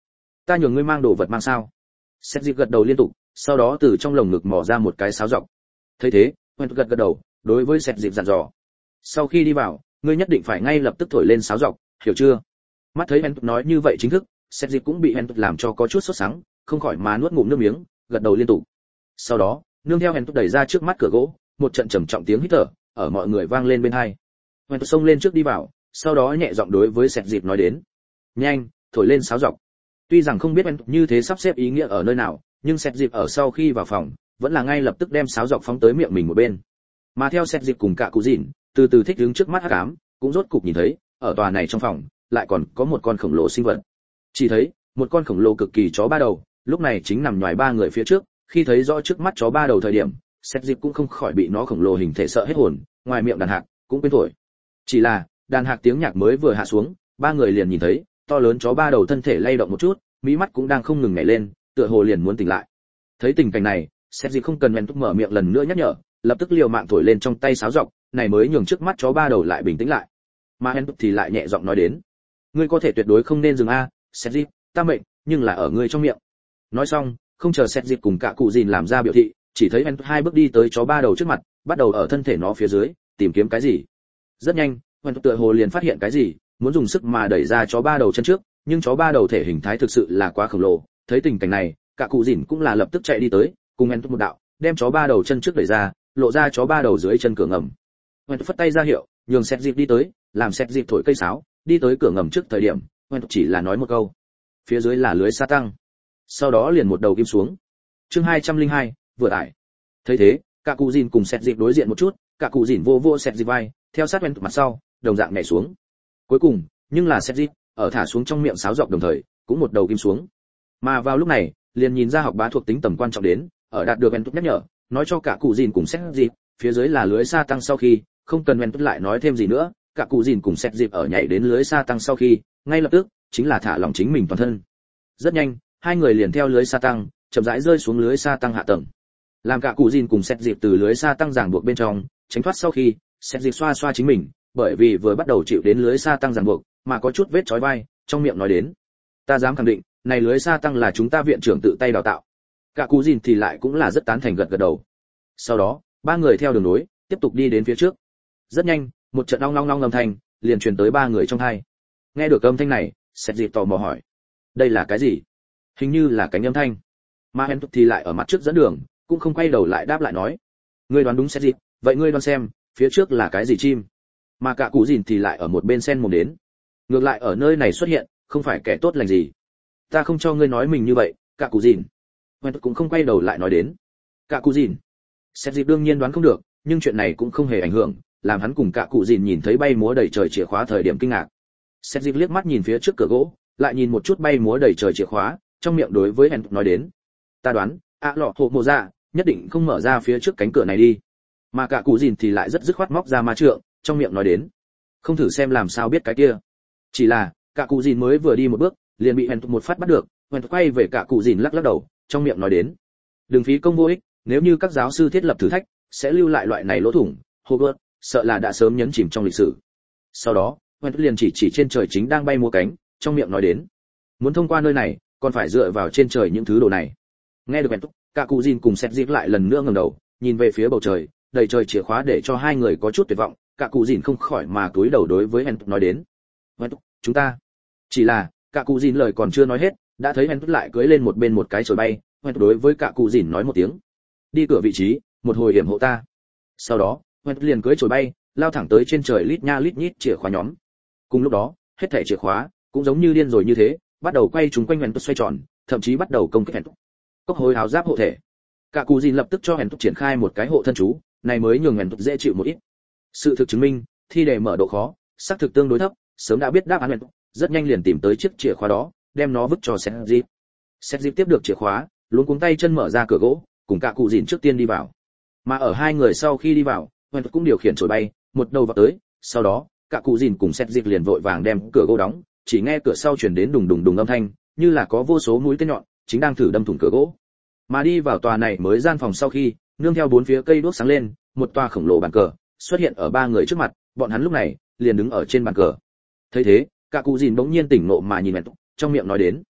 Ta nhường ngươi mang đồ vật mang sao? Sét dịp gật đầu liên tục, sau đó từ trong lồng ngực mò ra một cái sáo dọc. Thấy thế, Hoen gật gật đầu, đối với Sét dịp dặn dò. Sau khi đi vào, ngươi nhất định phải ngay lập tức thổi lên sáo dọc, hiểu chưa? Mắt thấy Hoen nói như vậy chính thức, Sét dịp cũng bị Hoen làm cho có chút sốt sắng, không khỏi mà nuốt ngụm nước miếng, gật đầu liên tục. Sau đó, nương theo Hoen đẩy ra trước mắt cửa gỗ, một trận trầm trọng tiếng hít thở ở mọi người vang lên bên tai. Hoen xông lên trước đi vào, sau đó nhẹ giọng đối với Sét dịp nói đến: "Nhanh, thổi lên sáo dọc." Tuy rằng không biết Hoen như thế sắp xếp ý nghĩa ở nơi nào, nhưng Sét dịp ở sau khi vào phòng, vẫn là ngay lập tức đem sáo dọc phóng tới miệng mình một bên. Mà theo Sét dịp cùng cả cụ dìn, từ từ thích đứng trước mắt hắc ám, cũng rốt cục nhìn thấy, ở tòa này trong phòng, lại còn có một con khổng lồ sinh vật. Chỉ thấy, một con khổng lồ cực kỳ chó ba đầu, lúc này chính nằm nhòi ba người phía trước, khi thấy rõ trước mắt chó ba đầu thời điểm, Sét dịp cũng không khỏi bị nó khổng lồ hình thể sợ hết hồn, ngoài miệng đàn hạc cũng quên thổi. Chỉ là, đàn hạc tiếng nhạc mới vừa hạ xuống, ba người liền nhìn thấy, to lớn chó ba đầu thân thể lay động một chút, mí mắt cũng đang không ngừng nhảy lên, tựa hồ liền muốn tỉnh lại. Thấy tình cảnh này, Sét dịp không cần Hoen mở miệng lần nữa nhắc nhở, lập tức liều mạng thổi lên trong tay sáo dọc, này mới nhường trước mắt chó ba đầu lại bình tĩnh lại. Mà Hoen thì lại nhẹ giọng nói đến: "Ngươi có thể tuyệt đối không nên dừng a, Sét dịp, ta mệnh, nhưng là ở ngươi trong miệng." Nói xong, không chờ Sét dịp cùng cả cụ dìn làm ra biểu thị, chỉ thấy Hoen hai bước đi tới chó ba đầu trước mặt, bắt đầu ở thân thể nó phía dưới tìm kiếm cái gì. Rất nhanh, Hoen tựa hồ liền phát hiện cái gì, muốn dùng sức mà đẩy ra chó ba đầu chân trước, nhưng chó ba đầu thể hình thái thực sự là quá khổng lồ. Thấy tình cảnh này, cả cụ dìn cũng là lập tức chạy đi tới, cùng Hoen một đạo, đem chó ba đầu chân trước đẩy ra, lộ ra chó ba đầu dưới chân cửa ngầm. Hoen phất tay ra hiệu, nhường Sét dịp đi tới, làm Sét dịp thổi cây sáo, đi tới cửa ngầm trước thời điểm, Hoen chỉ là nói một câu: "Phía dưới là lưới sa tăng." Sau đó liền một đầu kim xuống. Chương hai trăm lẻ hai, vừa tải. Thấy thế, cả cụ dìn cùng Sét dịp đối diện một chút, cả cụ dìn vô vô Sét dịp vai, theo sát Hoen mặt sau, đồng dạng nhảy xuống. Cuối cùng, nhưng là Sét dịp ở thả xuống trong miệng sáo dọc đồng thời, cũng một đầu kim xuống. Mà vào lúc này, liền nhìn ra học bá thuộc tính tầm quan trọng đến, ở đạt được Hoen nhắc nhở, nói cho cả cụ dìn cùng Sét dịp, phía dưới là lưới sa tăng sau khi, không cần Hoen lại nói thêm gì nữa, cả cụ dìn cùng Sét dịp ở nhảy đến lưới sa tăng sau khi, ngay lập tức chính là thả lỏng chính mình toàn thân. Rất nhanh, hai người liền theo lưới sa tăng, chậm rãi rơi xuống lưới sa tăng hạ tầng. Làm cả cụ dìn cùng Sét dịp từ lưới sa tăng ràng buộc bên trong tránh thoát sau khi, Sét dịp xoa xoa chính mình, bởi vì vừa bắt đầu chịu đến lưới sa tăng ràng buộc, mà có chút vết chói vai, trong miệng nói đến: "Ta dám khẳng định, này lưới sa tăng là chúng ta viện trưởng tự tay đào tạo." Cả cụ dìn thì lại cũng là rất tán thành gật gật đầu. Sau đó, ba người theo đường nối, tiếp tục đi đến phía trước. Rất nhanh, một trận ong long long âm thanh liền truyền tới ba người trong tai. Nghe được âm thanh này, Sét dịp tò mò hỏi: "Đây là cái gì?" Hình như là cánh âm thanh. Mà Hoen thì lại ở mặt trước dẫn đường, cũng không quay đầu lại đáp lại nói: "Ngươi đoán đúng Sét dịp, vậy ngươi đoán xem, phía trước là cái gì chim?" Mà cả cụ dìn thì lại ở một bên sen mồm đến: "Ngược lại ở nơi này xuất hiện, không phải kẻ tốt lành gì. Ta không cho ngươi nói mình như vậy, cả cụ dìn." Hoen cũng không quay đầu lại nói đến: "Cả cụ dìn." Sét dịp đương nhiên đoán không được, nhưng chuyện này cũng không hề ảnh hưởng, làm hắn cùng cả cụ dìn nhìn thấy bay múa đầy trời chìa khóa thời điểm kinh ngạc. Sét dịp liếc mắt nhìn phía trước cửa gỗ, lại nhìn một chút bay múa đầy trời chìa khóa, trong miệng đối với Hoen nói đến: "Ta đoán, ạ lọ hộ mộ dạ nhất định không mở ra phía trước cánh cửa này đi." Mà cả cụ dìn thì lại rất dứt khoát móc ra ma trượng, trong miệng nói đến: "Không thử xem làm sao biết cái kia." Chỉ là, cả cụ dìn mới vừa đi một bước, liền bị Hoen một phát bắt được. Hoen quay về cả cụ dìn lắc lắc đầu, trong miệng nói đến: "Đừng phí công vô ích, nếu như các giáo sư thiết lập thử thách, sẽ lưu lại loại này lỗ thủng, Hogwarts sợ là đã sớm nhấn chìm trong lịch sử." Sau đó, Hoen liền chỉ chỉ trên trời chính đang bay múa cánh, trong miệng nói đến: "Muốn thông qua nơi này, còn phải dựa vào trên trời những thứ đồ này." Nghe được Hoen, cả cụ dìn cùng Sét dịp lại lần nữa ngẩng đầu, nhìn về phía bầu trời, đầy trời chìa khóa để cho hai người có chút tuyệt vọng, cả cụ dìn không khỏi mà cúi đầu đối với Hoen nói đến: "Hoen, chúng ta..." Chỉ là, cả cụ dìn lời còn chưa nói hết, đã thấy Hoen lại cưỡi lên một bên một cái chổi bay, Hoen đối với cả cụ dìn nói một tiếng: "Đi cửa vị trí, một hồi hiểm hộ ta." Sau đó, Hoen liền cưỡi chổi bay, lao thẳng tới trên trời lít nha lít nhít chìa khóa nhóm. Cùng lúc đó, hết thảy chìa khóa cũng giống như điên rồi như thế, bắt đầu quay chúng quanh Hoen xoay tròn, thậm chí bắt đầu công kích Hoen. Cốc hối áo giáp hộ thể. Cả cụ dìn lập tức cho Hoen triển khai một cái hộ thân chú, này mới nhường Hoen dễ chịu một ít. Sự thực chứng minh, thi đề mở độ khó, xác thực tương đối thấp, sớm đã biết đáp án Hoen, rất nhanh liền tìm tới chiếc chìa khóa đó, đem nó vứt cho Sét dịp. Sét dịp tiếp được chìa khóa, luống cuống tay chân mở ra cửa gỗ, cùng cả cụ dìn trước tiên đi vào. Mà ở hai người sau khi đi vào, Hoen cũng điều khiển chổi bay, một đầu vào tới, sau đó, cả cụ dìn cùng Sét dịp liền vội vàng đem cửa gỗ đóng, chỉ nghe cửa sau truyền đến đùng đùng đùng âm thanh, như là có vô số mũi tên nhọn chính đang thử đâm thủng cửa gỗ. Mà đi vào tòa này mới gian phòng sau khi, nương theo bốn phía cây đuốc sáng lên, một tòa khổng lồ bàn cờ xuất hiện ở ba người trước mặt, bọn hắn lúc này liền đứng ở trên bàn cờ. Thấy thế, cả cụ dìn bỗng nhiên tỉnh ngộ mà nhìn Hoen, trong miệng nói đến: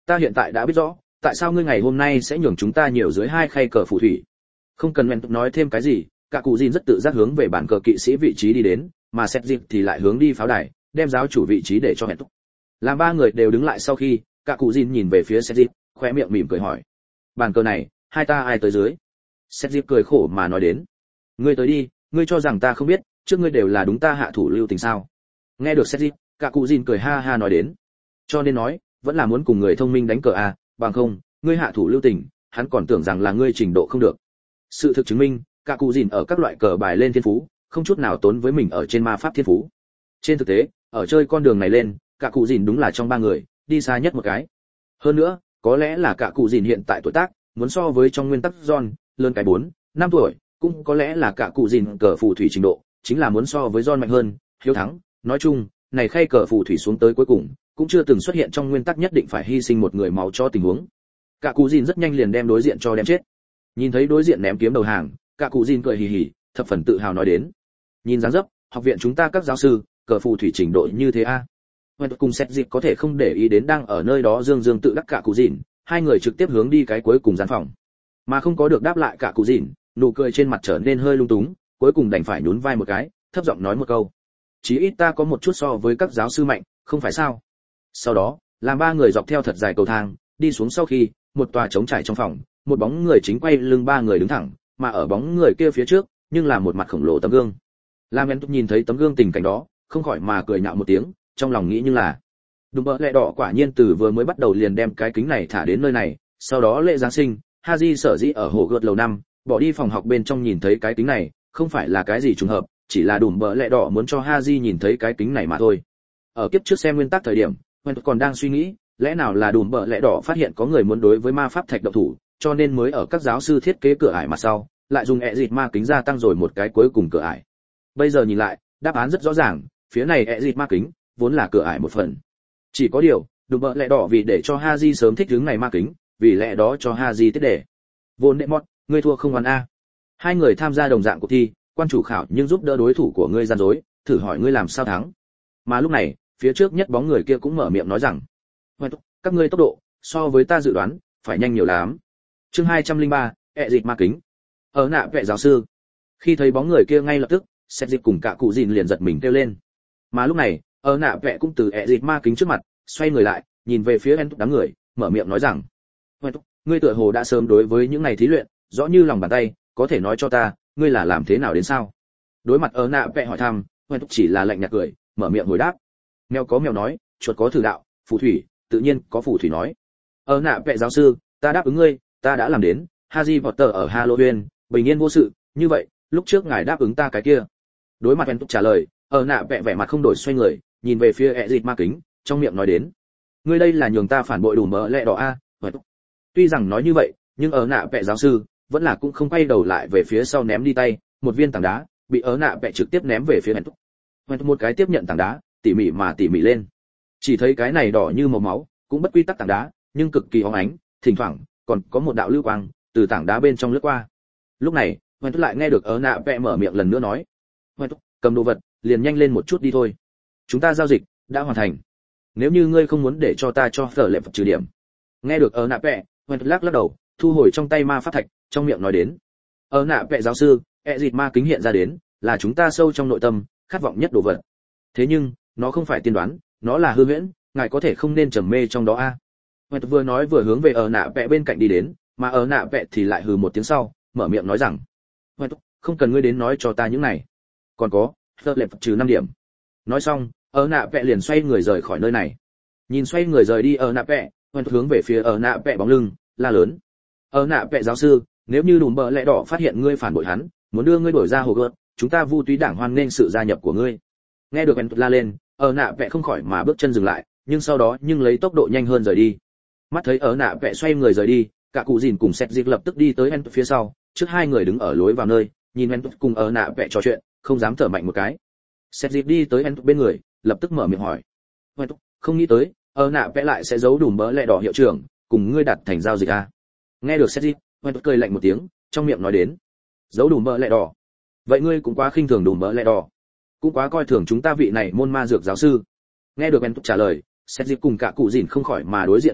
Ta hiện tại đã biết rõ tại sao ngươi ngày hôm nay sẽ nhường chúng ta nhiều dưới hai khay cờ phù thủy. Không cần men nói thêm cái gì, cả cụ Jin rất tự giác hướng về bản cờ kỵ sĩ vị trí đi đến, mà xét dịp thì lại hướng đi pháo đài, đem giáo chủ vị trí để cho hẹn. Làm ba người đều đứng lại sau khi, cả cụ Jin nhìn về phía xét dịp, khóe miệng mỉm cười hỏi: "Bàn cờ này, hai ta ai tới dưới?" Xét dịp cười khổ mà nói đến: "Ngươi tới đi, ngươi cho rằng ta không biết, trước ngươi đều là đúng ta hạ thủ lưu tình sao?" Nghe được xét dịp, cả cụ Jin cười ha ha nói đến: "Cho nên nói, vẫn là muốn cùng người thông minh đánh cờ à, bằng không, ngươi hạ thủ lưu tình, hắn còn tưởng rằng là ngươi trình độ không được." Sự thực chứng minh, cả cụ Jin ở các loại cờ bài lên thiên phú, không chút nào tốn với mình ở trên ma pháp thiên phú. Trên thực tế, ở chơi con đường này lên, cả cụ Jin đúng là trong ba người, đi xa nhất một cái. Hơn nữa, có lẽ là cả cụ Jin hiện tại tuổi tác, muốn so với trong nguyên tắc John, lớn cái bốn, năm tuổi, cũng có lẽ là cả cụ Jin cờ phù thủy trình độ, chính là muốn so với John mạnh hơn, hiếu thắng. Nói chung, này khay cờ phù thủy xuống tới cuối cùng, cũng chưa từng xuất hiện trong nguyên tắc nhất định phải hy sinh một người máu cho tình huống. Cả cụ Jin rất nhanh liền đem đối diện cho đem chết. Nhìn thấy đối diện ném kiếm đầu hàng, cả cụ Jin cười hì hì, thập phần tự hào nói đến: "Nhìn dáng dấp, học viện chúng ta các giáo sư, cờ phù thủy trình độ như thế a." À. Hoan cùng xét dịp có thể không để ý đến đang ở nơi đó dương dương tự đắc cả cụ Jin, hai người trực tiếp hướng đi cái cuối cùng gian phòng. Mà không có được đáp lại cả cụ Jin, nụ cười trên mặt trở nên hơi lung túng, cuối cùng đành phải nhún vai một cái, thấp giọng nói một câu: "Chí ít ta có một chút so với các giáo sư mạnh, không phải sao?" Sau đó, làm ba người dọc theo thật dài cầu thang, đi xuống sau khi, một tòa trống trải trong phòng, một bóng người chính quay lưng ba người đứng thẳng, mà ở bóng người kia phía trước, nhưng là một mặt khổng lồ tấm gương. Lam En nhìn thấy tấm gương tình cảnh đó, không khỏi mà cười nhạo một tiếng, trong lòng nghĩ như là Đùm bợ lẹ đỏ quả nhiên từ vừa mới bắt đầu liền đem cái kính này thả đến nơi này, sau đó lễ giáng sinh, Haji sở dĩ ở hồ gợt lầu năm, bỏ đi phòng học bên trong nhìn thấy cái kính này, không phải là cái gì trùng hợp, chỉ là Đùm bợ lẹ đỏ muốn cho Haji nhìn thấy cái kính này mà thôi. Ở kiếp trước xem nguyên tắc thời điểm,Wen còn đang suy nghĩ, lẽ nào là Đùm bợ lẹ đỏ phát hiện có người muốn đối với ma pháp thạch động thủ, cho nên mới ở các giáo sư thiết kế cửa ải mặt sau, lại dùng ẹ dịt ma kính gia tăng rồi một cái cuối cùng cửa ải. Bây giờ nhìn lại, đáp án rất rõ ràng, phía này ẹ dịt ma kính vốn là cửa ải một phần. Chỉ có điều, Đùm bợ lẹ đỏ vì để cho Haji sớm thích ứng này ma kính, vì lẽ đó cho Haji tiết đề. Vốn đệ mọt, ngươi thua không oan a. Hai người tham gia đồng dạng cuộc thi, quan chủ khảo nhưng giúp đỡ đối thủ của ngươi gian dối, thử hỏi ngươi làm sao thắng. Mà lúc này, phía trước nhất bóng người kia cũng mở miệng nói rằng: "Các ngươi tốc độ so với ta dự đoán phải nhanh nhiều lắm." Chương hai trăm lẻ ba, ẹ dịt ma kính. Ở nạ vệ giáo sư. Khi thấy bóng người kia ngay lập tức, Sét Dịp cùng cả cụ Dìn liền giật mình kêu lên. Mà lúc này, ở nạ vệ cũng từ ẹ dịt ma kính trước mặt, xoay người lại, nhìn về phía En đám người, mở miệng nói rằng: "Ngươi tựa hồ đã sớm đối với những này thí luyện rõ như lòng bàn tay, có thể nói cho ta, ngươi là làm thế nào đến sao?" Đối mặt ở nạ vệ hỏi thăm, En chỉ là lạnh nhạt cười, mở miệng hồi đáp: "Mèo có mèo nói, chuột có thử đạo, phù thủy, tự nhiên có phù thủy nói. Ở nạ vệ giáo sư, ta đáp ứng ngươi, ta đã làm đến, Harry Potter ở Halloween, bình yên vô sự, như vậy, lúc trước ngài đáp ứng ta cái kia." Đối mặt En trả lời, ở nạ vệ vẻ mặt không đổi xoay người, nhìn về phía ẹ dịt ma kính, trong miệng nói đến: "Ngươi đây là nhường ta phản bội đủ mỡ lẹ đỏ a." À? Tuy rằng nói như vậy, nhưng ở nạ vệ giáo sư vẫn là cũng không quay đầu lại về phía sau ném đi tay, một viên tảng đá bị ở nạ vệ trực tiếp ném về phía En. En một cái tiếp nhận tảng đá, tỉ mỉ mà tỉ mỉ lên. Chỉ thấy cái này đỏ như màu máu, cũng bất quy tắc tảng đá, nhưng cực kỳ óng ánh, thỉnh thoảng còn có một đạo lưu quang từ tảng đá bên trong lướt qua. Lúc này, Hoen lại nghe được ở nạ vẽ mở miệng lần nữa nói: "Hoen, cầm đồ vật, liền nhanh lên một chút đi thôi. Chúng ta giao dịch đã hoàn thành. Nếu như ngươi không muốn để cho ta cho phở lệ vật trừ điểm." Nghe được ở nạ vẽ, Hoen lắc lắc đầu, thu hồi trong tay ma pháp thạch, trong miệng nói đến: "Ở nạ vẽ giáo sư, ẹ dịt ma kính hiện ra đến, là chúng ta sâu trong nội tâm khát vọng nhất đồ vật. Thế nhưng, nó không phải tiên đoán, nó là hư huyễn, ngài có thể không nên trầm mê trong đó a." À. Hoẹt vừa nói vừa hướng về ở nạ vẽ bên cạnh đi đến, mà ở nạ vẽ thì lại hừ một tiếng sau, mở miệng nói rằng: "Hoẹt, không cần ngươi đến nói cho ta những này. Còn có, phở lệ trừ năm điểm." Nói xong, ở nạ vẽ liền xoay người rời khỏi nơi này. Nhìn xoay người rời đi ở nạ vẽ, Hoẹt hướng về phía ở nạ vẽ bóng lưng, la lớn: "Ở nạ vẽ giáo sư, nếu như Đùm bợ lẹ đỏ phát hiện ngươi phản bội hắn, muốn đưa ngươi đổi ra hồ gợt, chúng ta Vu Túy đảng hoan nghênh sự gia nhập của ngươi." Nghe được Hoẹt la lên, ở nạ vẽ không khỏi mà bước chân dừng lại, nhưng sau đó nhưng lấy tốc độ nhanh hơn rời đi. Mắt thấy ở nạ vẽ xoay người rời đi, cả cụ Dìn cùng Sét Dịp lập tức đi tới En phía sau, trước hai người đứng ở lối vào nơi, nhìn En cùng ở nạ vẽ trò chuyện, không dám thở mạnh một cái. Sét Dịp đi tới En bên người, lập tức mở miệng hỏi: "Không nghĩ tới, ở nạ vẽ lại sẽ giấu Đùm bỡ lẹ đỏ hiệu trưởng, cùng ngươi đặt thành giao dịch à?" Nghe được Sét Dịp, En cười lạnh một tiếng, trong miệng nói đến: "Giấu Đùm bỡ lẹ đỏ? Vậy ngươi cũng quá khinh thường Đùm bỡ lẹ đỏ, cũng quá coi thường chúng ta vị này môn ma dược giáo sư." Nghe được En trả lời, Sét Dịp cùng cả cụ Dìn không khỏi mà đối diện một chút,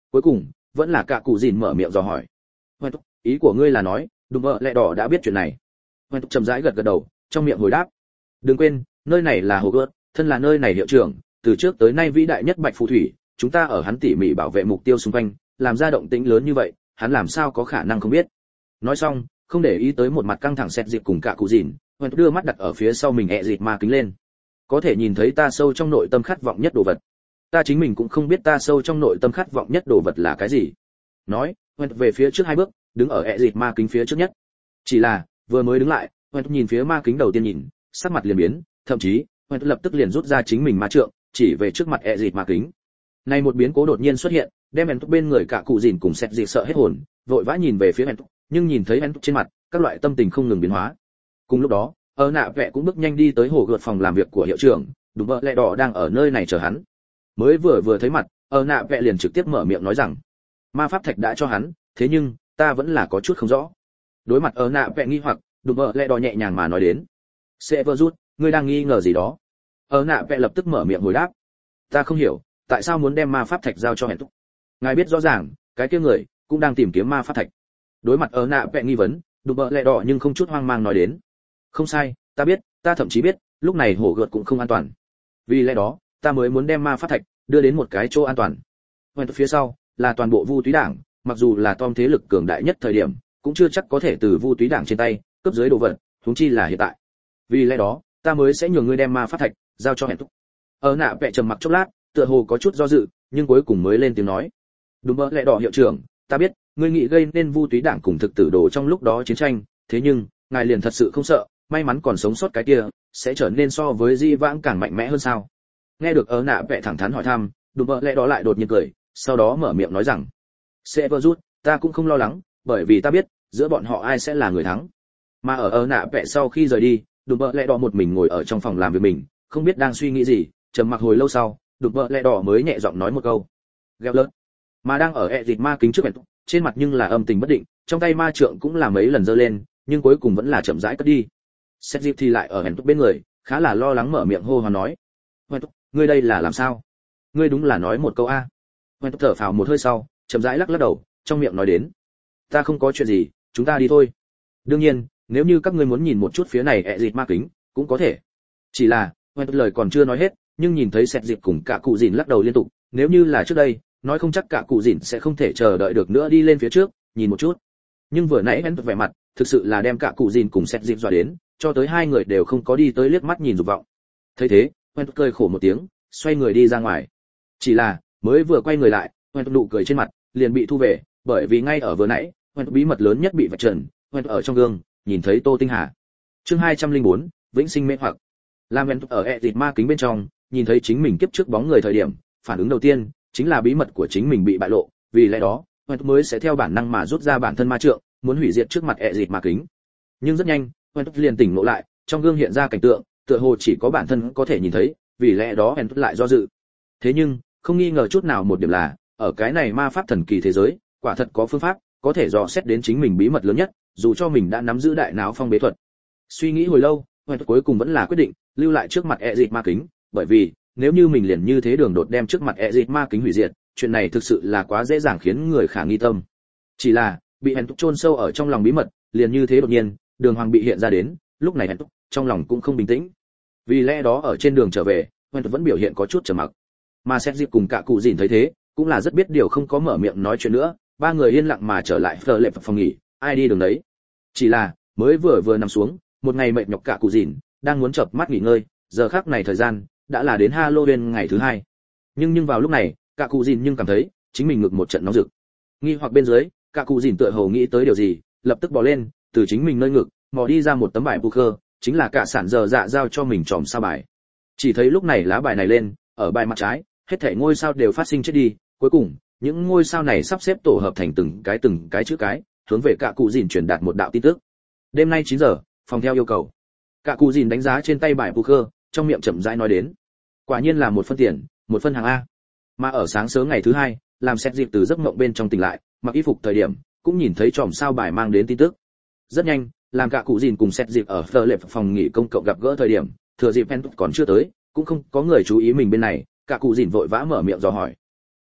Cuối cùng vẫn là cả cụ dìn mở miệng dò hỏi. Hoẹt, ý của ngươi là nói đùm bợ lẹ đỏ đã biết chuyện này? Hoẹt chậm rãi gật gật đầu, trong miệng hồi đáp. Đừng quên, nơi này là hồ gợt, thân là nơi này hiệu trưởng, từ trước tới nay vĩ đại nhất bạch phù thủy, chúng ta ở hắn tỉ mỉ bảo vệ mục tiêu xung quanh, làm ra động tĩnh lớn như vậy, hắn làm sao có khả năng không biết? Nói xong, không để ý tới một mặt căng thẳng xét dịp cùng cả cụ dìn, Hoẹt đưa mắt đặt ở phía sau mình ẹ dịt ma kính lên. Có thể nhìn thấy ta sâu trong nội tâm khát vọng nhất đồ vật. Ta chính mình cũng không biết ta sâu trong nội tâm khát vọng nhất đồ vật là cái gì. Nói, Hoẹt về phía trước hai bước, đứng ở ẹ dịt ma kính phía trước nhất. Chỉ là, vừa mới đứng lại, Hoẹt nhìn phía ma kính đầu tiên nhìn, sắc mặt liền biến, thậm chí, Hoẹt lập tức liền rút ra chính mình ma trượng, chỉ về trước mặt ẹ dịt ma kính. Này một biến cố đột nhiên xuất hiện, đem Hoẹt bên người cả cụ dìn cùng xét dịt sợ hết hồn, vội vã nhìn về phía Hoẹt, nhưng nhìn thấy Hoẹt trên mặt, các loại tâm tình không ngừng biến hóa. Cùng lúc đó, ở nạ vẽ cũng bước nhanh đi tới hồ gợt phòng làm việc của hiệu trưởng, đúng vợ lẹ đỏ đang ở nơi này chờ hắn. Mới vừa vừa thấy mặt, ở nạ vẽ liền trực tiếp mở miệng nói rằng, ma pháp thạch đã cho hắn, thế nhưng ta vẫn là có chút không rõ. Đối mặt ở nạ vẽ nghi hoặc, đúng vợ lẹ đỏ nhẹ nhàng mà nói đến, Severus, ngươi đang nghi ngờ gì đó? Ở nạ vẽ lập tức mở miệng hồi đáp, ta không hiểu, tại sao muốn đem ma pháp thạch giao cho hẹn túc? Ngài biết rõ ràng, cái kia người cũng đang tìm kiếm ma pháp thạch. Đối mặt ở nạ vẽ nghi vấn, đúng vợ lẹ đỏ nhưng không chút hoang mang nói đến, không sai, ta biết, ta thậm chí biết, lúc này hổ gợt cũng không an toàn. Vì lẽ đó, ta mới muốn đem ma pháp thạch đưa đến một cái chỗ an toàn. Ngoài phía sau là toàn bộ Vu Túy Đảng, mặc dù là Tom thế lực cường đại nhất thời điểm, cũng chưa chắc có thể từ Vu Túy Đảng trên tay cướp dưới đồ vật, huống chi là hiện tại. Vì lẽ đó, ta mới sẽ nhường ngươi đem ma pháp thạch giao cho hẹn túc. Ở nạ vẽ trầm mặc chốc lát, tựa hồ có chút do dự, nhưng cuối cùng mới lên tiếng nói, đúng vậy, lẽ đỏ hiệu trưởng, ta biết, ngươi nghĩ gây nên Vu Túy Đảng cùng thực tử đồ trong lúc đó chiến tranh, thế nhưng ngài liền thật sự không sợ, may mắn còn sống sót cái kia sẽ trở nên so với di vãng càng mạnh mẽ hơn sao? Nghe được ở nạ vẽ thẳng thắn hỏi thăm, đúng vậy, lẽ đó lại đột nhiên cười, sau đó mở miệng nói rằng, Severus, ta cũng không lo lắng, bởi vì ta biết giữa bọn họ ai sẽ là người thắng. Mà ở ở nạ vẽ sau khi rời đi, đúng vậy, lẽ đó một mình ngồi ở trong phòng làm việc mình, không biết đang suy nghĩ gì, trầm mặc hồi lâu sau, đúng vậy, lẽ đỏ mới nhẹ giọng nói một câu, gheo lớn. Mà đang ở ẹ dịt ma kính trước hẹn, trên mặt nhưng là âm tình bất định, trong tay ma trượng cũng là mấy lần giơ lên, nhưng cuối cùng vẫn là chậm rãi cất đi. Xét dịp thì lại ở hẹn bên người, khá là lo lắng mở miệng hô hoán nói, hẹn, ngươi đây là làm sao? Ngươi đúng là nói một câu a. Hẹn thở phào một hơi sau, chậm rãi lắc lắc đầu, trong miệng nói đến, ta không có chuyện gì, chúng ta đi thôi. Đương nhiên, nếu như các ngươi muốn nhìn một chút phía này ẹ dịt ma kính, cũng có thể. Chỉ là, hẹn lời còn chưa nói hết, nhưng nhìn thấy xét dịp cùng cả cụ dìn lắc đầu liên tục, nếu như là trước đây, nói không chắc cả cụ dìn sẽ không thể chờ đợi được nữa đi lên phía trước, nhìn một chút. Nhưng vừa nãy hẹn vẻ mặt, thực sự là đem cả cụ dìn cùng xét dịp dọa đến, cho tới hai người đều không có đi tới liếc mắt nhìn dục vọng. Thấy thế, Hoen cười khổ một tiếng, xoay người đi ra ngoài. Chỉ là, mới vừa quay người lại, Hoen nụ cười trên mặt liền bị thu về, bởi vì ngay ở vừa nãy, Hoen bí mật lớn nhất bị vạch trần, Hoen ở trong gương nhìn thấy Tô Tinh Hà. Chương hai trăm lẻ bốn, vĩnh sinh mê hoặc. Lam Hoen ở ẹ dịt ma kính bên trong, nhìn thấy chính mình kiếp trước bóng người thời điểm, phản ứng đầu tiên chính là bí mật của chính mình bị bại lộ, vì lẽ đó, Hoen mới sẽ theo bản năng mà rút ra bản thân ma trượng, muốn hủy diệt trước mặt ẹ dịt ma kính. Nhưng rất nhanh, Hoen liền tỉnh ngộ lại, trong gương hiện ra cảnh tượng, tựa hồ chỉ có bản thân có thể nhìn thấy, vì lẽ đó Hoen lại do dự. Thế nhưng, không nghi ngờ chút nào một điểm là, ở cái này ma pháp thần kỳ thế giới, quả thật có phương pháp có thể dò xét đến chính mình bí mật lớn nhất, dù cho mình đã nắm giữ đại não phong bế thuật. Suy nghĩ hồi lâu, Hoen cuối cùng vẫn là quyết định lưu lại trước mặt ẹ dịt ma kính, bởi vì nếu như mình liền như thế đường đột đem trước mặt ẹ dịt ma kính hủy diệt, chuyện này thực sự là quá dễ dàng khiến người khả nghi tâm. Chỉ là bị Hoen chôn sâu ở trong lòng bí mật, liền như thế đột nhiên, đường hoàng bị hiện ra đến, lúc này Hoen trong lòng cũng không bình tĩnh. Vì lẽ đó ở trên đường trở về, Hoen vẫn biểu hiện có chút trầm mặc. Mà Sét Dịp cùng cả cụ Dìn thấy thế, cũng là rất biết điều không có mở miệng nói chuyện nữa, ba người yên lặng mà trở lại phờ lệ phòng nghỉ, ai đi đường đấy. Chỉ là mới vừa vừa nằm xuống, một ngày mệt nhọc cả cụ Dìn đang muốn chợp mắt nghỉ ngơi, giờ khắc này thời gian đã là đến Halloween ngày thứ hai. Nhưng nhưng vào lúc này, cả cụ Dìn nhưng cảm thấy chính mình ngực một trận nóng rực. Nghi hoặc bên dưới, cả cụ Dìn tựa hồ nghĩ tới điều gì, lập tức bò lên, từ chính mình nơi ngực mò đi ra một tấm bài poker, chính là cả sản giờ dạ giao cho mình tròm sao bài. Chỉ thấy lúc này lá bài này lên, ở bài mặt trái, hết thảy ngôi sao đều phát sinh chết đi, cuối cùng, những ngôi sao này sắp xếp tổ hợp thành từng cái từng cái chữ cái, hướng về cả cụ Dìn truyền đạt một đạo tin tức. Đêm nay chín giờ, phòng theo yêu cầu. Cả cụ Dìn đánh giá trên tay bài poker, trong miệng chậm rãi nói đến. Quả nhiên là một phân tiền, một phân hàng a. Mà ở sáng sớm ngày thứ hai, làm Sét Dịp từ giấc mộng bên trong tỉnh lại, mặc y phục thời điểm, cũng nhìn thấy chòm sao bài mang đến tin tức. Rất nhanh, làm cả cụ Dìn cùng Sét Dịp ở phờ lệ phòng nghỉ công cộng gặp gỡ thời điểm, thừa dịp Pen còn chưa tới, cũng không có người chú ý mình bên này, cả cụ Dìn vội vã mở miệng dò hỏi.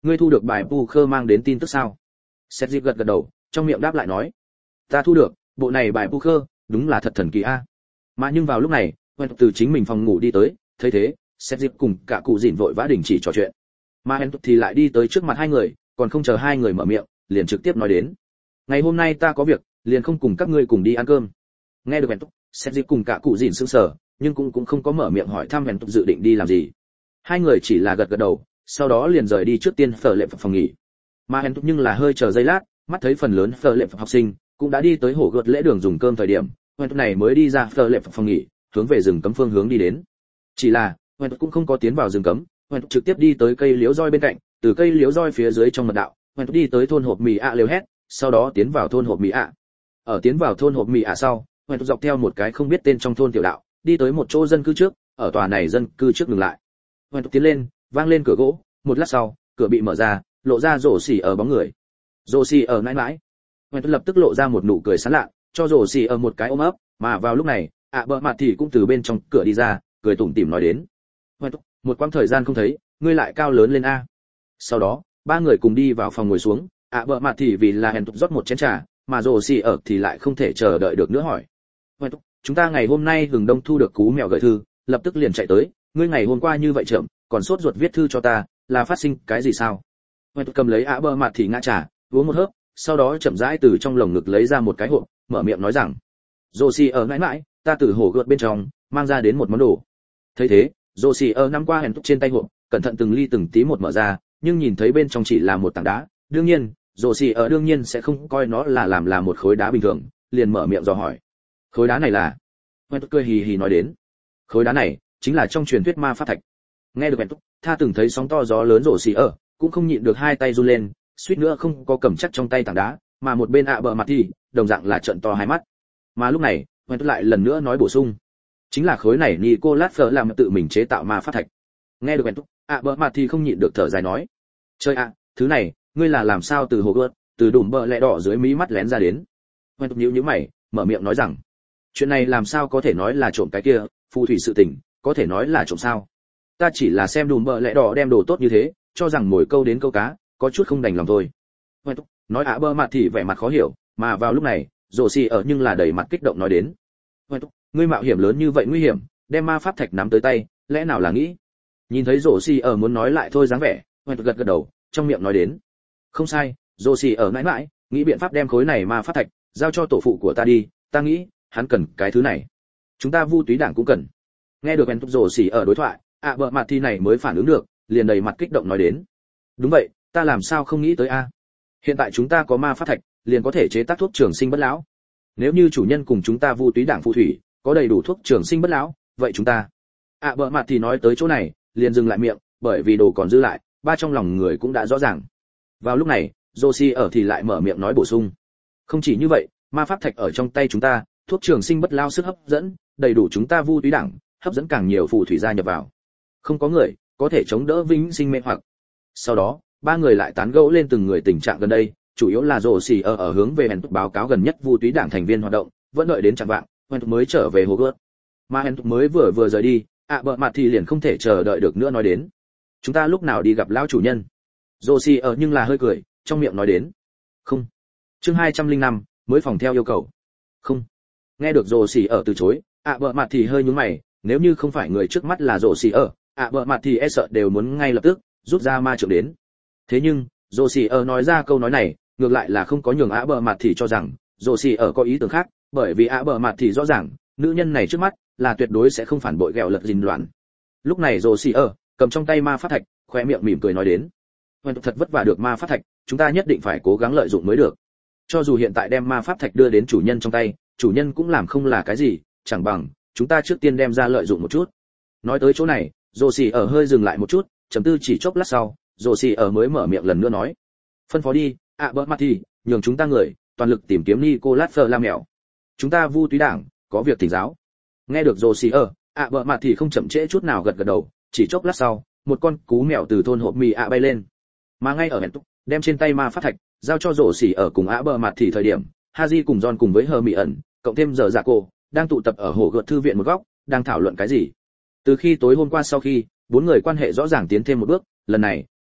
ngươi thu được bài poker mang đến tin tức sao? Cedric gật gật đầu, trong miệng đáp lại nói, ta thu được, bộ này bài poker, đúng là thật thần kỳ a. Mà nhưng vào lúc này, Hoen từ chính mình phòng ngủ đi tới, thấy thế, Cedric cùng cả cụ dịn vội vã đình chỉ trò chuyện. Mà Hoen thì lại đi tới trước mặt hai người, còn không chờ hai người mở miệng, liền trực tiếp nói đến, ngày hôm nay ta có việc, liền không cùng các ngươi cùng đi ăn cơm. Nghe được Hoen, Cedric cùng cả cụ dịn sững sờ, nhưng cũng cũng không có mở miệng hỏi thăm Hoen dự định đi làm gì. Hai người chỉ là gật gật đầu, sau đó liền rời đi trước tiên phở lệ phòng nghỉ. Mà Hoen nhưng là hơi chờ giây lát, mắt thấy phần lớn phở lệ học sinh cũng đã đi tới hồ gợt lễ đường dùng cơm thời điểm, Hoen này mới đi ra phở lệ phòng nghỉ, hướng về rừng cấm phương hướng đi đến. Chỉ là Hoen cũng không có tiến vào rừng cấm, Hoen trực tiếp đi tới cây liễu roi bên cạnh, từ cây liễu roi phía dưới trong mật đạo, Hoen đi tới thôn hộp mì ạ à liều hét, sau đó tiến vào thôn hộp mì ạ. Ở tiến vào thôn hộp mì ạ sau, Hoen dọc theo một cái không biết tên trong thôn tiểu đạo, đi tới một chỗ dân cư trước, ở tòa này dân cư trước dừng lại. Hoen tiến lên, vang lên cửa gỗ, một lát sau, cửa bị mở ra, lộ ra rổ xỉ ở bóng người. Rổ xỉ ở nãi nãi. Hoen lập tức lộ ra một nụ cười sán lạ, cho rổ xỉ ở một cái ôm ấp, mà vào lúc này, ạ bợ mặt thì cũng từ bên trong cửa đi ra, cười tủm tỉm nói đến. Hoen, một quãng thời gian không thấy, ngươi lại cao lớn lên a. Sau đó, ba người cùng đi vào phòng ngồi xuống, ạ bợ mặt thì vì là hèn tục rót một chén trà, mà rổ xỉ ở thì lại không thể chờ đợi được nữa hỏi. Hoen, chúng ta ngày hôm nay hừng đông thu được cú mèo gửi thư, lập tức liền chạy tới, ngươi ngày hôm qua như vậy chậm, còn sốt ruột viết thư cho ta, là phát sinh cái gì sao? Hoen cầm lấy ạ bợ mặt thì ngã trà, uống một hớp, sau đó chậm rãi từ trong lồng ngực lấy ra một cái hộp, mở miệng nói rằng, Rosie ở mãi mãi, ta từ hồ gợt bên trong mang ra đến một món đồ. Thấy thế, Rosie ở năm qua hèn túc trên tay hộp, cẩn thận từng ly từng tí một mở ra, nhưng nhìn thấy bên trong chỉ là một tảng đá, đương nhiên, Rosie ở đương nhiên sẽ không coi nó là làm là một khối đá bình thường, liền mở miệng dò hỏi, khối đá này là? Hoen túc cười hì hì nói đến, khối đá này chính là trong truyền thuyết ma pháp thạch. Nghe được Hoen túc, tha từng thấy sóng to gió lớn Rosie ở, cũng không nhịn được hai tay run lên, suýt nữa không có cầm chắc trong tay tảng đá, mà một bên ạ bợ mặt thì đồng dạng là trợn to hai mắt. Mà lúc này, Hoen lại lần nữa nói bổ sung, chính là khối này Nicolas Fleur làm tự mình chế tạo ma pháp thạch. Nghe được Hoen, ạ bợ mặt thì không nhịn được thở dài nói, chơi ạ, thứ này, ngươi là làm sao từ hồ gợt, từ đùm bờ lẹ đỏ dưới mí mắt lén ra đến? Hoen nhíu nhíu mày, mở miệng nói rằng, chuyện này làm sao có thể nói là trộm cái kia, phù thủy sự tình, có thể nói là trộm sao? Ta chỉ là xem đùm bờ lẹ đỏ đem đồ tốt như thế, cho rằng mồi câu đến câu cá, có chút không đành lòng thôi. Hoen nói ạ bơ mặt thì vẻ mặt khó hiểu, mà vào lúc này, rồ xì ở nhưng là đầy mặt kích động nói đến, Hoen, ngươi mạo hiểm lớn như vậy nguy hiểm, đem ma pháp thạch nắm tới tay, lẽ nào là nghĩ? Nhìn thấy rồ xì ở muốn nói lại thôi dáng vẻ, Hoen gật gật đầu, trong miệng nói đến, không sai, rồ xì ở mãi mãi, nghĩ biện pháp đem khối này ma pháp thạch giao cho tổ phụ của ta đi, ta nghĩ hắn cần cái thứ này, chúng ta vu túy đảng cũng cần. Nghe được Hoen rồ xì ở đối thoại, ạ bơ mặt thì này mới phản ứng được, liền đầy mặt kích động nói đến, đúng vậy, ta làm sao không nghĩ tới a? Hiện tại chúng ta có ma pháp thạch, liền có thể chế tác thuốc trường sinh bất lão. Nếu như chủ nhân cùng chúng ta vu túy đảng phù thủy có đầy đủ thuốc trường sinh bất lão, vậy chúng ta. ạ à, bợ mặt thì nói tới chỗ này, liền dừng lại miệng, bởi vì đồ còn dư lại, ba trong lòng người cũng đã rõ ràng. Vào lúc này, Josie ở thì lại mở miệng nói bổ sung, không chỉ như vậy, ma pháp thạch ở trong tay chúng ta, thuốc trường sinh bất lão sức hấp dẫn, đầy đủ chúng ta vu túy đảng hấp dẫn càng nhiều phù thủy gia nhập vào. Không có người có thể chống đỡ vĩnh sinh mê hoặc. Sau đó, ba người lại tán gẫu lên từng người tình trạng gần đây, chủ yếu là rồ xì ở ở hướng về hèn tục báo cáo gần nhất vu túy đảng thành viên hoạt động, vẫn đợi đến chẳng vạng, hèn tục mới trở về hồ gợt. Mà hèn tục mới vừa vừa rời đi, ạ à, bợ mặt thì liền không thể chờ đợi được nữa nói đến, chúng ta lúc nào đi gặp lão chủ nhân? Rồ xì ở nhưng là hơi cười, trong miệng nói đến, không. Chương hai trăm lẻ năm, mới phòng theo yêu cầu. Không. Nghe được rồ xì ở từ chối, ạ à, bợ mặt thì hơi nhướng mày, nếu như không phải người trước mắt là rồ xì ở, ạ à, bợ mặt thì e sợ đều muốn ngay lập tức rút ra ma trượng đến. Thế nhưng, Josie ở nói ra câu nói này, ngược lại là không có nhường ạ bờ mặt thì cho rằng, Josie ở có ý tưởng khác, bởi vì ạ bờ mặt thì rõ ràng, nữ nhân này trước mắt là tuyệt đối sẽ không phản bội ghẹo lật dình loạn. Lúc này Josie ở cầm trong tay ma pháp thạch, khóe miệng mỉm cười nói đến, "Hoen thật vất vả được ma pháp thạch, chúng ta nhất định phải cố gắng lợi dụng mới được. Cho dù hiện tại đem ma pháp thạch đưa đến chủ nhân trong tay, chủ nhân cũng làm không là cái gì, chẳng bằng chúng ta trước tiên đem ra lợi dụng một chút." Nói tới chỗ này, Josie ở hơi dừng lại một chút, trầm tư chỉ chốc lát sau, Josie ở mới mở miệng lần nữa nói, phân phó đi, ạ bợ mặt thì nhường chúng ta người toàn lực tìm kiếm Nicolas Fleur mèo. Chúng ta vu túy đảng có việc thỉnh giáo. Nghe được Josie ở, ạ bợ mặt thì không chậm trễ chút nào gật gật đầu, chỉ chốc lát sau, một con cú mèo từ thôn hộp mì ạ bay lên, mà ngay ở hẹn túc đem trên tay ma pháp thạch giao cho Josie ở cùng ạ bợ mặt thì thời điểm, Haji cùng John cùng với Hermione ẩn, cộng thêm giờ dạ cô đang tụ tập ở hồ gợt thư viện một góc, đang thảo luận cái gì. Từ khi tối hôm qua sau khi bốn người quan hệ rõ ràng tiến thêm một bước, lần này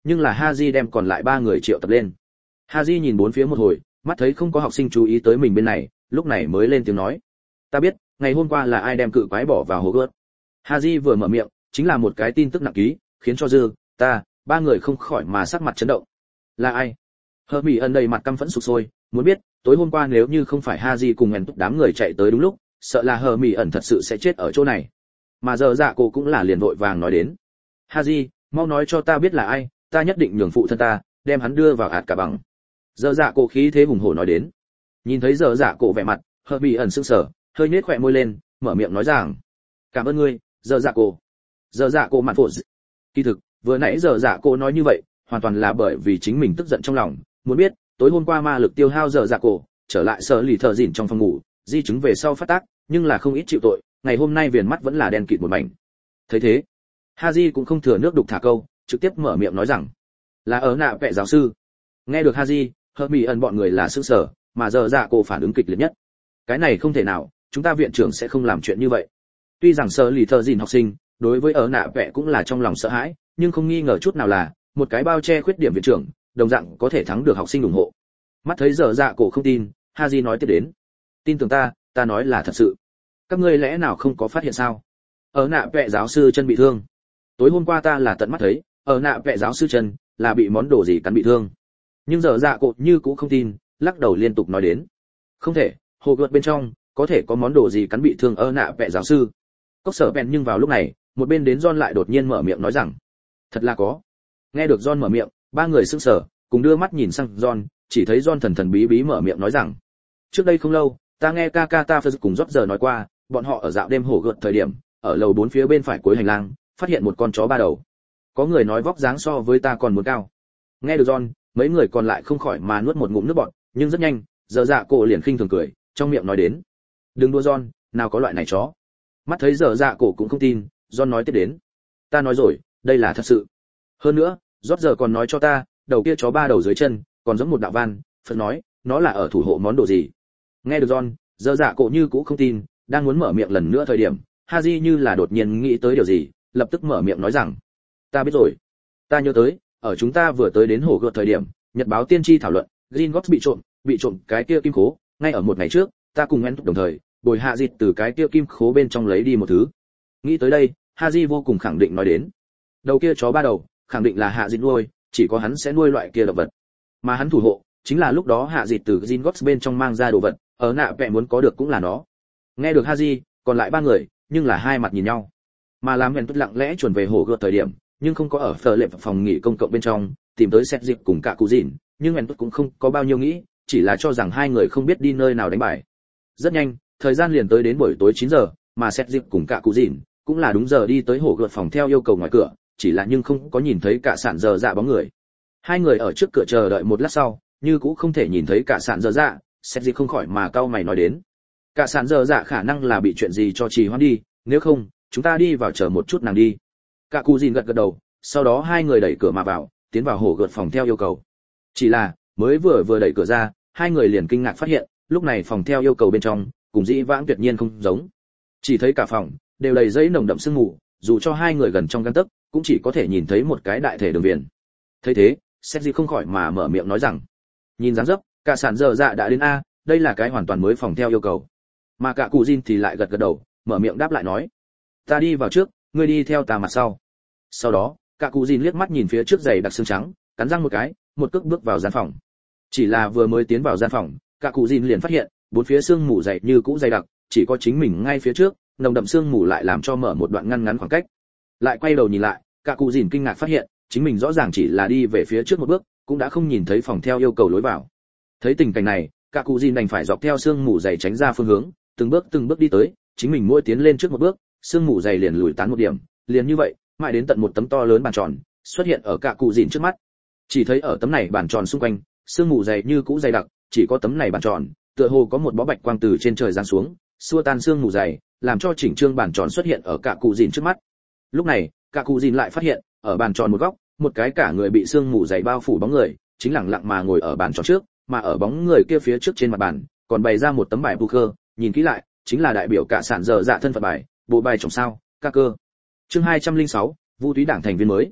nhưng là Haji đem còn lại ba người triệu tập lên. Haji nhìn bốn phía một hồi, mắt thấy không có học sinh chú ý tới mình bên này, lúc này mới lên tiếng nói: "Ta biết, ngày hôm qua là ai đem cự quái bỏ vào hồ gợt." Haji vừa mở miệng, chính là một cái tin tức nặng ký, khiến cho dư, ta, ba người không khỏi mà sắc mặt chấn động. Là ai? Hermione đầy mặt căm phẫn sục sôi, muốn biết, tối hôm qua nếu như không phải Haji cùng ngàn túc đám người chạy tới đúng lúc, sợ là Hermione thật sự sẽ chết ở chỗ này. Mà giờ dạ cô cũng là liền vội vàng nói đến: "Haji, mau nói cho ta biết là ai, ta nhất định nhường phụ thân ta, đem hắn đưa vào ạt cả bằng." Giờ dạ cô khí thế hùng hổ nói đến. Nhìn thấy giờ dạ cô vẻ mặt, Hermione sững sờ, hơi nhếch khóe môi lên, mở miệng nói rằng: "Cảm ơn ngươi, giờ dạ cô." Giờ dạ cô mạn phụ. Kỳ thực, vừa nãy giờ dạ cô nói như vậy, hoàn toàn là bởi vì chính mình tức giận trong lòng, muốn biết, tối hôm qua ma lực tiêu hao giờ dạ cô, trở lại sở lì thợ dỉn trong phòng ngủ, di chứng về sau phát tác, nhưng là không ít chịu tội, ngày hôm nay viền mắt vẫn là đen kịt một mảnh. Thấy thế, Haji cũng không thừa nước đục thả câu, trực tiếp mở miệng nói rằng: "Là ở nạ vệ giáo sư." Nghe được Haji, Hermione bọn người là sững sờ, mà giờ dạ cô phản ứng kịch liệt nhất. Cái này không thể nào, chúng ta viện trưởng sẽ không làm chuyện như vậy. Tuy rằng sở lì thợ dỉn học sinh, đối với ở nạ vệ cũng là trong lòng sợ hãi, nhưng không nghi ngờ chút nào là một cái bao che khuyết điểm viện trưởng, đồng dạng có thể thắng được học sinh ủng hộ. Mắt thấy giờ dạ cổ không tin, Haji nói tiếp đến: "Tin tưởng ta, ta nói là thật sự. Các ngươi lẽ nào không có phát hiện sao? Ở nạ vệ giáo sư chân bị thương. Tối hôm qua ta là tận mắt thấy, ở nạ vệ giáo sư chân là bị món đồ gì cắn bị thương." Nhưng giờ dạ cổ như cũng không tin, lắc đầu liên tục nói đến: "Không thể, hồ gợt bên trong có thể có món đồ gì cắn bị thương ở nạ vệ giáo sư." Cốc Sở bèn nhưng vào lúc này, một bên đến John lại đột nhiên mở miệng nói rằng: "Thật là có." Nghe được John mở miệng, ba người sững sờ, cùng đưa mắt nhìn sang John, chỉ thấy John thần thần bí bí mở miệng nói rằng: "Trước đây không lâu, ta nghe Kaka ta Phật cùng rót giờ nói qua, bọn họ ở dạo đêm hổ gợt thời điểm, ở lầu bốn phía bên phải cuối hành lang, phát hiện một con chó ba đầu. Có người nói vóc dáng so với ta còn muốn cao." Nghe được John, mấy người còn lại không khỏi mà nuốt một ngụm nước bọt, nhưng rất nhanh, giờ dạ cổ liền khinh thường cười, trong miệng nói đến: "Đừng đùa John, nào có loại này chó." Mắt thấy giờ dạ cổ cũng không tin, John nói tiếp đến: "Ta nói rồi, đây là thật sự. Hơn nữa, rót giờ còn nói cho ta, đầu kia chó ba đầu dưới chân, còn giống một đạo văn, Phật nói, nó là ở thủ hộ món đồ gì." Nghe được John, giờ dạ cổ như cũng không tin, đang muốn mở miệng lần nữa thời điểm, Haji như là đột nhiên nghĩ tới điều gì, lập tức mở miệng nói rằng: "Ta biết rồi. Ta nhớ tới, ở chúng ta vừa tới đến hồ gợt thời điểm, nhật báo tiên tri thảo luận, Gringotts bị trộm, bị trộm cái kia kim khố, ngay ở một ngày trước, ta cùng Ngân đồng thời, bồi hạ dịt từ cái kia kim khố bên trong lấy đi một thứ." Nghĩ tới đây, Haji vô cùng khẳng định nói đến: "Đầu kia chó ba đầu, khẳng định là hạ dịt nuôi, chỉ có hắn sẽ nuôi loại kia động vật. Mà hắn thủ hộ, chính là lúc đó hạ dịt từ Gringotts bên trong mang ra đồ vật, ở nạ vẽ muốn có được cũng là nó." Nghe được Haji, còn lại ba người, nhưng là hai mặt nhìn nhau. Mà làm hẹn tốt lặng lẽ chuẩn về hồ gợt thời điểm, nhưng không có ở phở lệ phòng nghỉ công cộng bên trong, tìm tới xét dịp cùng cả cụ dìn, nhưng hẹn tốt cũng không có bao nhiêu nghĩ, chỉ là cho rằng hai người không biết đi nơi nào đánh bài. Rất nhanh, thời gian liền tới đến buổi tối chín giờ, mà xét dịp cùng cả cụ dìn cũng là đúng giờ đi tới hồ gợt phòng theo yêu cầu ngoài cửa, chỉ là nhưng không có nhìn thấy cả sạn giờ dạ bóng người. Hai người ở trước cửa chờ đợi một lát sau, như cũng không thể nhìn thấy cả sạn giờ dạ, xét dịp không khỏi mà cau mày nói đến: "Cả sạn giờ dạ khả năng là bị chuyện gì cho trì hoãn đi, nếu không, chúng ta đi vào chờ một chút nàng đi." Cả cụ dìn gật gật đầu, sau đó hai người đẩy cửa mà vào, tiến vào hồ gợt phòng theo yêu cầu. Chỉ là, mới vừa vừa đẩy cửa ra, hai người liền kinh ngạc phát hiện, lúc này phòng theo yêu cầu bên trong, cùng dĩ vãng tuyệt nhiên không giống. Chỉ thấy cả phòng đều đầy giấy nồng đậm sương mù, dù cho hai người gần trong gang tấc, cũng chỉ có thể nhìn thấy một cái đại thể đường viền. Thấy thế, Sergi không khỏi mà mở miệng nói rằng: "Nhìn dáng dấp, cả sản giờ dạ đã đến a, đây là cái hoàn toàn mới phòng theo yêu cầu." Mà cả cụ Jin thì lại gật gật đầu, mở miệng đáp lại nói: "Ta đi vào trước, ngươi đi theo ta mặt sau." Sau đó, cả cụ Jin liếc mắt nhìn phía trước giày đặc xương trắng, cắn răng một cái, một cước bước vào gian phòng. Chỉ là vừa mới tiến vào gian phòng, cả cụ Jin liền phát hiện, bốn phía xương mù dày như cũ dày đặc, chỉ có chính mình ngay phía trước, nồng đậm xương mù lại làm cho mở một đoạn ngăn ngắn khoảng cách. Lại quay đầu nhìn lại, cả cụ Jin kinh ngạc phát hiện, chính mình rõ ràng chỉ là đi về phía trước một bước, cũng đã không nhìn thấy phòng theo yêu cầu lối vào. Thấy tình cảnh này, cả cụ Jin đành phải dọc theo xương mù dày tránh ra phương hướng, từng bước từng bước đi tới, chính mình mỗi tiến lên trước một bước, xương mù dày liền lùi tán một điểm, liền như vậy, mãi đến tận một tấm to lớn bàn tròn xuất hiện ở cả cụ Jin trước mắt. Chỉ thấy ở tấm này bàn tròn xung quanh, xương mù dày như cũ dày đặc, chỉ có tấm này bàn tròn, tựa hồ có một bó bạch quang từ trên trời giáng xuống, xua tan xương mù dày, làm cho chỉnh trương bàn tròn xuất hiện ở cả cụ Jin trước mắt. Lúc này, cả cụ Jin lại phát hiện, ở bàn tròn một góc, một cái cả người bị xương mù dày bao phủ bóng người, chính lặng lặng mà ngồi ở bàn tròn trước, mà ở bóng người kia phía trước trên mặt bàn, còn bày ra một tấm bài poker, nhìn kỹ lại, chính là đại biểu cả sản giờ dạ thân phận bài, bộ bài trọng sao, ca cơ. Chương hai trăm lẻ sáu, Vu túy đảng thành viên mới.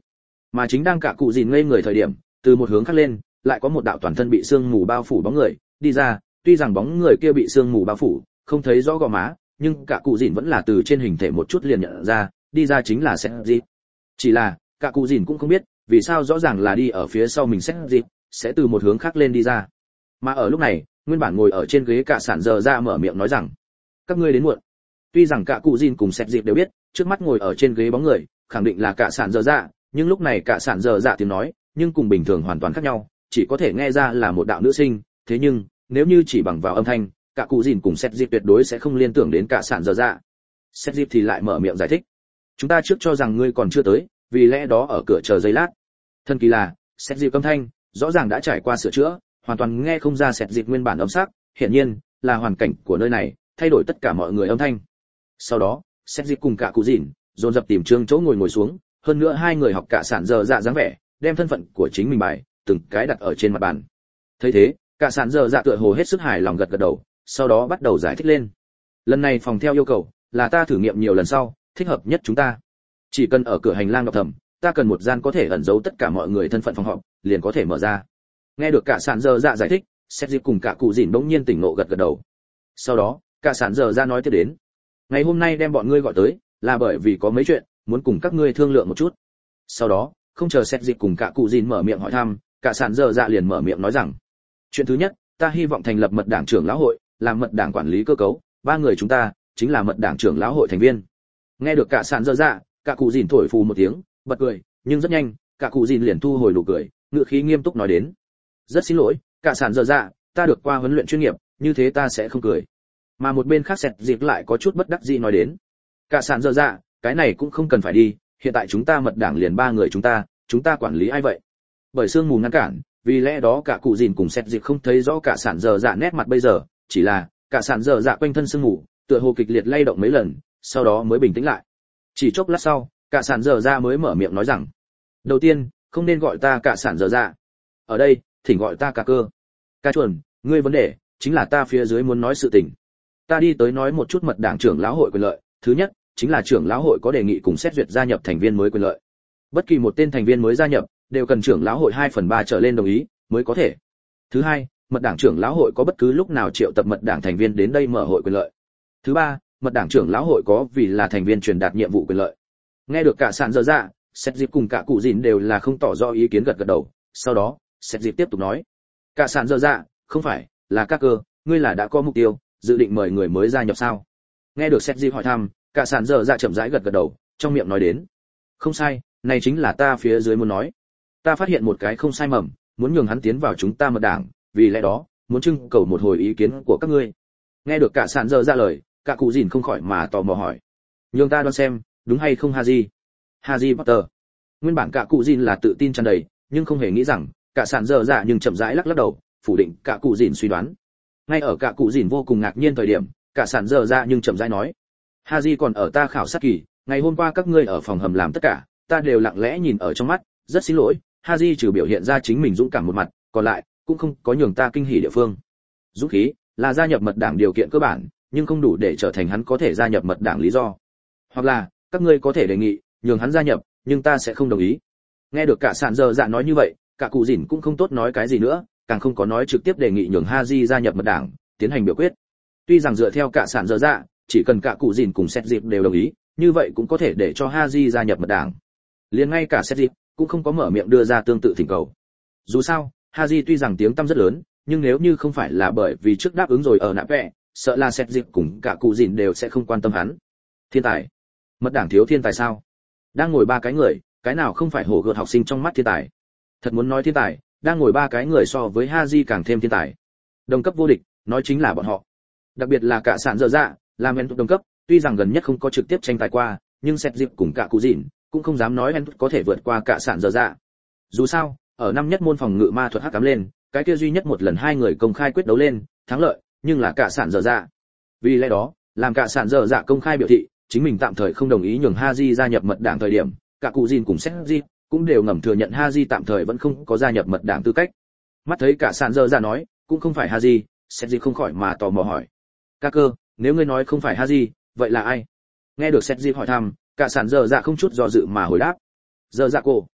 Mà chính đang cả cụ dìn ngây người thời điểm, từ một hướng khác lên, lại có một đạo toàn thân bị sương mù bao phủ bóng người đi ra, tuy rằng bóng người kia bị sương mù bao phủ, không thấy rõ gò má, nhưng cả cụ dìn vẫn là từ trên hình thể một chút liền nhận ra, đi ra chính là Sét Dịp. Chỉ là, cả cụ dìn cũng không biết, vì sao rõ ràng là đi ở phía sau mình Sét Dịp, sẽ từ một hướng khác lên đi ra. Mà ở lúc này, nguyên bản ngồi ở trên ghế cả sản giờ ra mở miệng nói rằng, các ngươi đến muộn. Tuy rằng cả cụ dìn cùng Sét Dịp đều biết, trước mắt ngồi ở trên ghế bóng người, khẳng định là cả sản giờ dạ, nhưng lúc này cả sản giờ dạ tiếng nói, nhưng cùng bình thường hoàn toàn khác nhau, chỉ có thể nghe ra là một đạo nữ sinh, thế nhưng, nếu như chỉ bằng vào âm thanh, cả cụ dìn cùng Sét Dịp tuyệt đối sẽ không liên tưởng đến cả sản giờ dạ. Sét Dịp thì lại mở miệng giải thích, chúng ta trước cho rằng ngươi còn chưa tới, vì lẽ đó ở cửa chờ giây lát. Thân kỳ là, Sét Dịp âm thanh, rõ ràng đã trải qua sửa chữa, hoàn toàn nghe không ra Sét Dịp nguyên bản âm sắc, hiển nhiên là hoàn cảnh của nơi này thay đổi tất cả mọi người âm thanh. Sau đó, Sét Dịp cùng cả cụ dìn dồn dập tìm trương chỗ ngồi ngồi xuống, hơn nữa hai người học cả sản giờ dạ dáng vẻ, đem thân phận của chính mình bài từng cái đặt ở trên mặt bàn. Thấy thế, cả sản giờ dạ tựa hồ hết sức hài lòng gật gật đầu, sau đó bắt đầu giải thích lên. Lần này phòng theo yêu cầu là ta thử nghiệm nhiều lần sau, thích hợp nhất chúng ta. Chỉ cần ở cửa hành lang đọc thầm, ta cần một gian có thể ẩn giấu tất cả mọi người thân phận phòng họp, liền có thể mở ra. Nghe được cả sản giờ dạ giải thích, Sét Dịp cùng cả cụ dìn bỗng nhiên tỉnh ngộ gật gật đầu. Sau đó, cả sản giờ dạ nói tiếp đến, ngày hôm nay đem bọn ngươi gọi tới, là bởi vì có mấy chuyện muốn cùng các ngươi thương lượng một chút. Sau đó, không chờ Sét Dịp cùng cả cụ dìn mở miệng hỏi thăm, cả sản giờ dạ liền mở miệng nói rằng, chuyện thứ nhất, ta hy vọng thành lập mật đảng trưởng lão hội, làm mật đảng quản lý cơ cấu, ba người chúng ta chính là mật đảng trưởng lão hội thành viên. Nghe được cả sản giờ dạ, cả cụ dìn thổi phù một tiếng, bật cười, nhưng rất nhanh, cả cụ dìn liền thu hồi nụ cười, ngữ khí nghiêm túc nói đến, rất xin lỗi, cả sản giờ dạ, ta được qua huấn luyện chuyên nghiệp, như thế ta sẽ không cười. Mà một bên khác Sét Dịp lại có chút bất đắc dĩ nói đến, cả sản giờ dạ, cái này cũng không cần phải đi, hiện tại chúng ta mật đảng liền ba người chúng ta, chúng ta quản lý ai vậy? Bởi sương mù ngăn cản, vì lẽ đó cả cụ dìn cùng Sét Dịp không thấy rõ cả sản giờ dạ nét mặt bây giờ, chỉ là cả sản giờ dạ quanh thân sương mù, tựa hồ kịch liệt lay động mấy lần, sau đó mới bình tĩnh lại. Chỉ chốc lát sau, cả sản giờ dạ mới mở miệng nói rằng, đầu tiên, không nên gọi ta cả sản giờ dạ, ở đây, thỉnh gọi ta cả cơ. Ca chuẩn, ngươi vấn đề chính là ta phía dưới muốn nói sự tình. Ta đi tới nói một chút mật đảng trưởng lão hội quyền lợi, thứ nhất, chính là trưởng lão hội có đề nghị cùng xét duyệt gia nhập thành viên mới quyền lợi. Bất kỳ một tên thành viên mới gia nhập, đều cần trưởng lão hội hai phần ba trở lên đồng ý mới có thể. Thứ hai, mật đảng trưởng lão hội có bất cứ lúc nào triệu tập mật đảng thành viên đến đây mở hội quyền lợi. Thứ ba, mật đảng trưởng lão hội có vì là thành viên truyền đạt nhiệm vụ quyền lợi. Nghe được cả sản dở dạ, Sét Dịp cùng cả cụ dìn đều là không tỏ rõ ý kiến gật gật đầu. Sau đó, Sét Dịp tiếp tục nói, cả sản dở dạ, không phải, là các cơ, ngươi là đã có mục tiêu, dự định mời người mới gia nhập sao? Nghe được Sét Dịp hỏi thăm, cả sản dở dạ chậm rãi gật gật đầu, trong miệng nói đến, không sai, này chính là ta phía dưới muốn nói. Ta phát hiện một cái không sai mầm, muốn nhường hắn tiến vào chúng ta mật đảng, vì lẽ đó, muốn trưng cầu một hồi ý kiến của các ngươi. Nghe được cả sản dở dạ lời, cả cụ dìn không khỏi mà tò mò hỏi, nhường ta đoán xem, đúng hay không Haji? Haji Potter. Nguyên bản cả cụ dìn là tự tin tràn đầy, nhưng không hề nghĩ rằng, cả sản dở dạ nhưng chậm rãi lắc lắc đầu, phủ định cả cụ dìn suy đoán. Ngay ở cả cụ dìn vô cùng ngạc nhiên thời điểm, cả sản dở dạ nhưng chậm rãi nói, Haji còn ở ta khảo sát kỳ, ngày hôm qua các ngươi ở phòng hầm làm tất cả, ta đều lặng lẽ nhìn ở trong mắt, rất xin lỗi, Haji trừ biểu hiện ra chính mình dũng cảm một mặt, còn lại cũng không có nhường ta kinh hỉ địa phương. Dũng khí là gia nhập mật đảng điều kiện cơ bản, nhưng không đủ để trở thành hắn có thể gia nhập mật đảng lý do. Hoặc là, các ngươi có thể đề nghị nhường hắn gia nhập, nhưng ta sẽ không đồng ý. Nghe được cả sản dở dạ nói như vậy, cả cụ dìn cũng không tốt nói cái gì nữa, càng không có nói trực tiếp đề nghị nhường Haji gia nhập mật đảng, tiến hành biểu quyết. Tuy rằng dựa theo cả sản dở dạ, chỉ cần cả cụ dìn cùng Sét Dịp đều đồng ý, như vậy cũng có thể để cho Haji gia nhập mật đảng. Liền ngay cả Sét Dịp cũng không có mở miệng đưa ra tương tự thỉnh cầu. Dù sao, Haji tuy rằng tiếng tăm rất lớn, nhưng nếu như không phải là bởi vì trước đáp ứng rồi ở nạ vẽ, sợ là Sét Dịp cùng cả cụ dìn đều sẽ không quan tâm hắn. Thiên tài? Mật đảng thiếu thiên tài sao? Đang ngồi ba cái người, cái nào không phải hổ gợt học sinh trong mắt thiên tài? Thật muốn nói thiên tài, đang ngồi ba cái người so với Haji càng thêm thiên tài. Đồng cấp vô địch, nói chính là bọn họ. Đặc biệt là cả sản dở dạ, làm en đồng cấp, tuy rằng gần nhất không có trực tiếp tranh tài qua, nhưng Sét Dịp cùng cả cụ dìn cũng không dám nói en có thể vượt qua cả sản dở dạ. Dù sao, ở năm nhất môn phòng ngự ma thuật hắc ám lên, cái kia duy nhất một lần hai người công khai quyết đấu lên, thắng lợi, nhưng là cả sản dở dạ. Vì lẽ đó, làm cả sản dở dạ công khai biểu thị, chính mình tạm thời không đồng ý nhường Haji gia nhập mật đảng thời điểm, cả cụ dìn cùng Sét Dịp cũng đều ngầm thừa nhận Haji tạm thời vẫn không có gia nhập mật đảng tư cách. Mắt thấy cả sản dở dạ nói, cũng không phải Haji, Sét Dịp không khỏi mà tò mò hỏi, ca cơ, nếu ngươi nói không phải Haji, vậy là ai? Nghe được Sét Dịp hỏi thăm, cả sản dở dạ không chút do dự mà hồi đáp, dở dạ cô.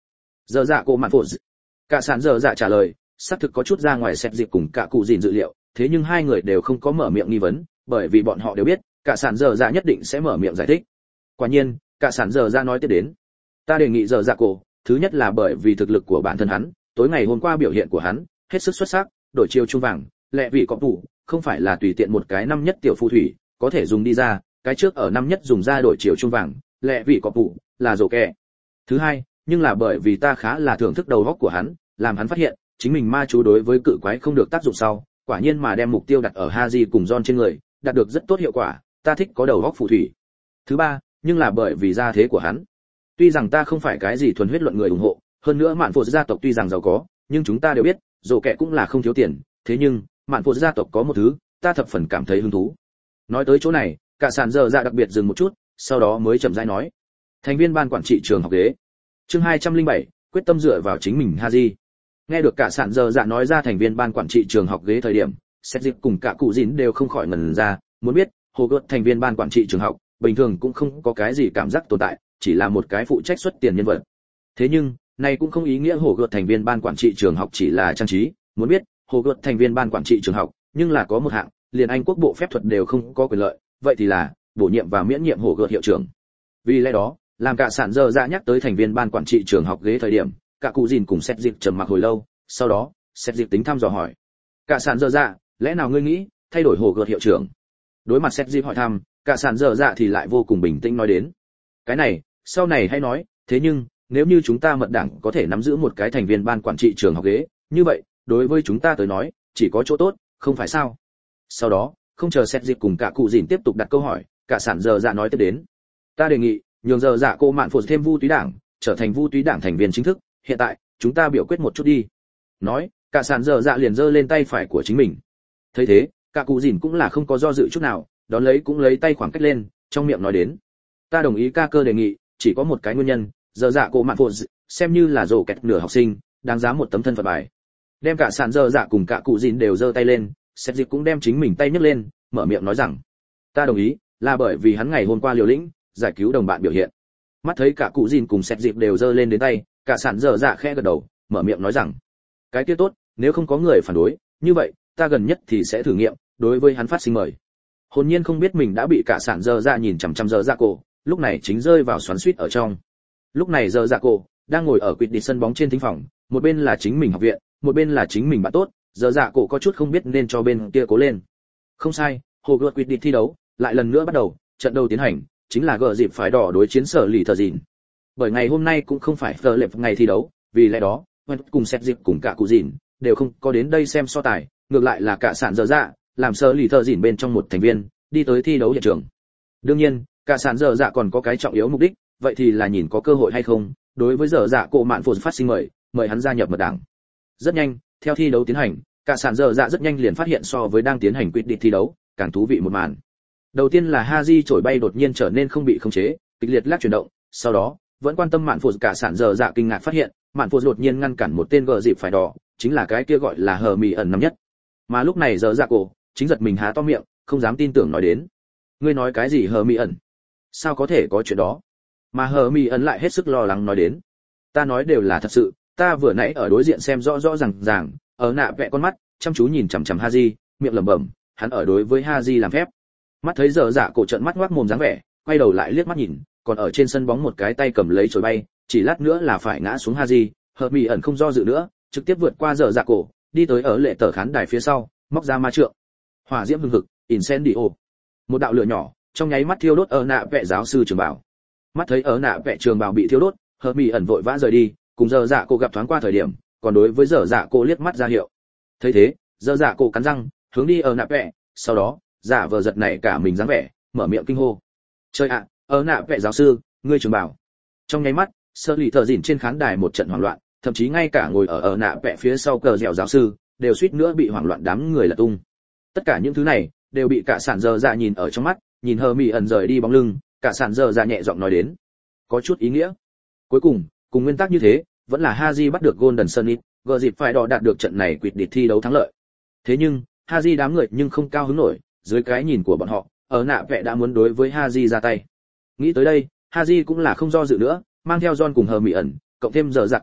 Giờ dạ cô mạn phụ. Cả sản giờ dạ trả lời, xác thực có chút ra ngoài xét dịp cùng cả cụ gìn dự liệu, thế nhưng hai người đều không có mở miệng nghi vấn, bởi vì bọn họ đều biết, cả sản giờ dạ nhất định sẽ mở miệng giải thích. Quả nhiên, cả sản giờ dạ nói tiếp đến. Ta đề nghị giờ dạ cô, thứ nhất là bởi vì thực lực của bản thân hắn, tối ngày hôm qua biểu hiện của hắn, hết sức xuất sắc, đổi chiều trung vàng, lẹ vị có tủ, không phải là tùy tiện một cái năm nhất tiểu phù thủy, có thể dùng đi ra, cái trước ở năm nhất dùng ra đổi chiều trung vàng, lẹ vị có tủ, là rổ kẹ. Thứ hai, nhưng là bởi vì ta khá là thưởng thức đầu óc của hắn, làm hắn phát hiện, chính mình ma chú đối với cự quái không được tác dụng sau, quả nhiên mà đem mục tiêu đặt ở Haji cùng John trên người, đạt được rất tốt hiệu quả, ta thích có đầu óc phù thủy. Thứ ba, nhưng là bởi vì gia thế của hắn. Tuy rằng ta không phải cái gì thuần huyết luận người ủng hộ, hơn nữa Mạn Phụ gia tộc tuy rằng giàu có, nhưng chúng ta đều biết, rổ kẹ cũng là không thiếu tiền, thế nhưng, Mạn Phụ gia tộc có một thứ, ta thập phần cảm thấy hứng thú. Nói tới chỗ này, cả sàn giờ dạ đặc biệt dừng một chút, sau đó mới chậm rãi nói. Thành viên ban quản trị trường học ghế. Chương hai trăm lẻ bảy, quyết tâm dựa vào chính mình Haji. Nghe được cả sàn giờ dạ nói ra thành viên ban quản trị trường học ghế thời điểm, Sét Dịp cùng cả cụ Dĩn đều không khỏi ngẩn ra, muốn biết, hồ gợt thành viên ban quản trị trường học, bình thường cũng không có cái gì cảm giác tồn tại, chỉ là một cái phụ trách xuất tiền nhân vật. Thế nhưng, này cũng không ý nghĩa hồ gợt thành viên ban quản trị trường học chỉ là trang trí, muốn biết, hồ gợt thành viên ban quản trị trường học, nhưng là có một hạng, liền Anh quốc bộ phép thuật đều không có quyền lợi, vậy thì là bổ nhiệm và miễn nhiệm hồ gợt hiệu trưởng. Vì lẽ đó, làm cả sản giờ dạ nhắc tới thành viên ban quản trị trường học ghế thời điểm, cả cụ Dìn cùng Sét Dịp trầm mặc hồi lâu, sau đó, Sét Dịp tính thăm dò hỏi: "Cả sản giờ dạ, lẽ nào ngươi nghĩ thay đổi hồ gợt hiệu trưởng?" Đối mặt Sét Dịp hỏi thăm, cả sản giờ dạ thì lại vô cùng bình tĩnh nói đến: "Cái này, sau này hãy nói, thế nhưng, nếu như chúng ta mật đảng có thể nắm giữ một cái thành viên ban quản trị trường học ghế, như vậy, đối với chúng ta tới nói, chỉ có chỗ tốt, không phải sao?" Sau đó, không chờ Sét Dịp cùng cả cụ Dìn tiếp tục đặt câu hỏi, cả sản giờ dạ nói tiếp đến: "Ta đề nghị, nhường giờ dạ cô mạn phụ thêm Vu Túy Đảng, trở thành Vu Túy Đảng thành viên chính thức, hiện tại, chúng ta biểu quyết một chút đi." Nói, cả sản giờ dạ liền giơ lên tay phải của chính mình. Thấy thế, cả cụ Dìn cũng là không có do dự chút nào, đón lấy cũng lấy tay khoảng cách lên, trong miệng nói đến: "Ta đồng ý ca cơ đề nghị, chỉ có một cái nguyên nhân, giờ dạ cô mạn phụ xem như là rổ kẹt nửa học sinh, đáng giá một tấm thân phận bài." Đem cả sản giờ dạ cùng cả cụ Dìn đều giơ tay lên, Sét Dịp cũng đem chính mình tay nhấc lên, mở miệng nói rằng: "Ta đồng ý, là bởi vì hắn ngày hôm qua liều lĩnh, giải cứu đồng bạn biểu hiện." Mắt thấy cả cụ Dìn cùng Sét Dịp đều giơ lên đến tay, cả sản giờ dạ khẽ gật đầu, mở miệng nói rằng: "Cái kia tốt, nếu không có người phản đối, như vậy, ta gần nhất thì sẽ thử nghiệm, đối với hắn phát sinh mời." Hồn nhiên không biết mình đã bị cả sản giờ dạ nhìn chằm chằm giờ dạ cổ, lúc này chính rơi vào xoắn xuýt ở trong. Lúc này giờ dạ cổ đang ngồi ở quỵt đi sân bóng trên thính phòng, một bên là chính mình học viện, một bên là chính mình bạn tốt, giờ dạ cổ có chút không biết nên cho bên kia cố lên. Không sai, hồ gợt quỵt đi thi đấu lại lần nữa bắt đầu, trận đầu tiến hành chính là gờ dịp phải đỏ đối chiến sở lì thờ dìn. Bởi ngày hôm nay cũng không phải tờ lệp ngày thi đấu, vì lẽ đó Hoan cùng Sét Dịp cùng cả cụ Dìn đều không có đến đây xem so tài, ngược lại là cả sản giờ dạ làm sở lì thờ dìn bên trong một thành viên đi tới thi đấu hiện trường. Đương nhiên, cả sản giờ dạ còn có cái trọng yếu mục đích, vậy thì là nhìn có cơ hội hay không đối với giờ dạ cổ mạn phụ phát sinh mời mời hắn gia nhập mật đảng. Rất nhanh, theo thi đấu tiến hành, cả sản giờ dạ rất nhanh liền phát hiện so với đang tiến hành quyết định thi đấu càng thú vị một màn. Đầu tiên là Haji trổi bay đột nhiên trở nên không bị khống chế, kịch liệt lắc chuyển động, sau đó, vẫn quan tâm mạn phụ cả sản giờ dạ kinh ngạc phát hiện, mạn phụ đột nhiên ngăn cản một tên gờ dịp phải đỏ, chính là cái kia gọi là hờ mì ẩn năm nhất. Mà lúc này giờ dạ cổ chính giật mình há to miệng, không dám tin tưởng nói đến: "Ngươi nói cái gì hờ mì ẩn? Sao có thể có chuyện đó?" Mà hờ mì ẩn lại hết sức lo lắng nói đến: "Ta nói đều là thật sự, ta vừa nãy ở đối diện xem rõ rõ ràng ràng, ở nạ vẽ con mắt, chăm chú nhìn chằm chằm Haji, miệng lẩm bẩm, hắn ở đối với Haji làm phép." Mắt thấy giờ dạ cổ trợn mắt ngoác mồm dáng vẻ, quay đầu lại liếc mắt nhìn, còn ở trên sân bóng một cái tay cầm lấy chổi bay, chỉ lát nữa là phải ngã xuống Haji, hợp mỹ ẩn không do dự nữa, trực tiếp vượt qua giờ dạ cổ, đi tới ở lệ tờ khán đài phía sau, móc ra ma trượng. Hỏa diễm hừng hực, incendio. Một đạo lửa nhỏ, trong nháy mắt thiêu đốt ở nạ vẽ giáo sư trường bảo. Mắt thấy ở nạ vẽ trường bảo bị thiêu đốt, hợp mỹ ẩn vội vã rời đi, cùng giờ dạ cổ gặp thoáng qua thời điểm, còn đối với giờ dạ cổ liếc mắt ra hiệu. Thấy thế, giờ dạ cổ cắn răng, hướng đi ở nạ vẽ, sau đó giả vờ giật này cả mình dáng vẻ, mở miệng kinh hô: "Trời ạ, ở nạ vẽ giáo sư, ngươi trường bảo!" Trong nháy mắt, sơ lì thờ dìn trên khán đài một trận hoảng loạn, thậm chí ngay cả ngồi ở ở nạ vẽ phía sau cờ dẻo giáo sư đều suýt nữa bị hoảng loạn đám người lật tung. Tất cả những thứ này đều bị cả sản giờ dạ nhìn ở trong mắt, nhìn hờ mị ẩn rời đi bóng lưng, cả sản giờ dạ nhẹ giọng nói đến: "Có chút ý nghĩa." Cuối cùng, cùng nguyên tắc như thế, vẫn là Haji bắt được Golden Sunnit, gờ dịp phải đỏ đạt được trận này quyết định thi đấu thắng lợi. Thế nhưng, Haji đám người nhưng không cao hứng nổi, dưới cái nhìn của bọn họ, ở nạ vẽ đã muốn đối với Haji ra tay. Nghĩ tới đây, Haji cũng là không do dự nữa, mang theo John cùng hờ mị ẩn, cộng thêm giờ dạ cổ,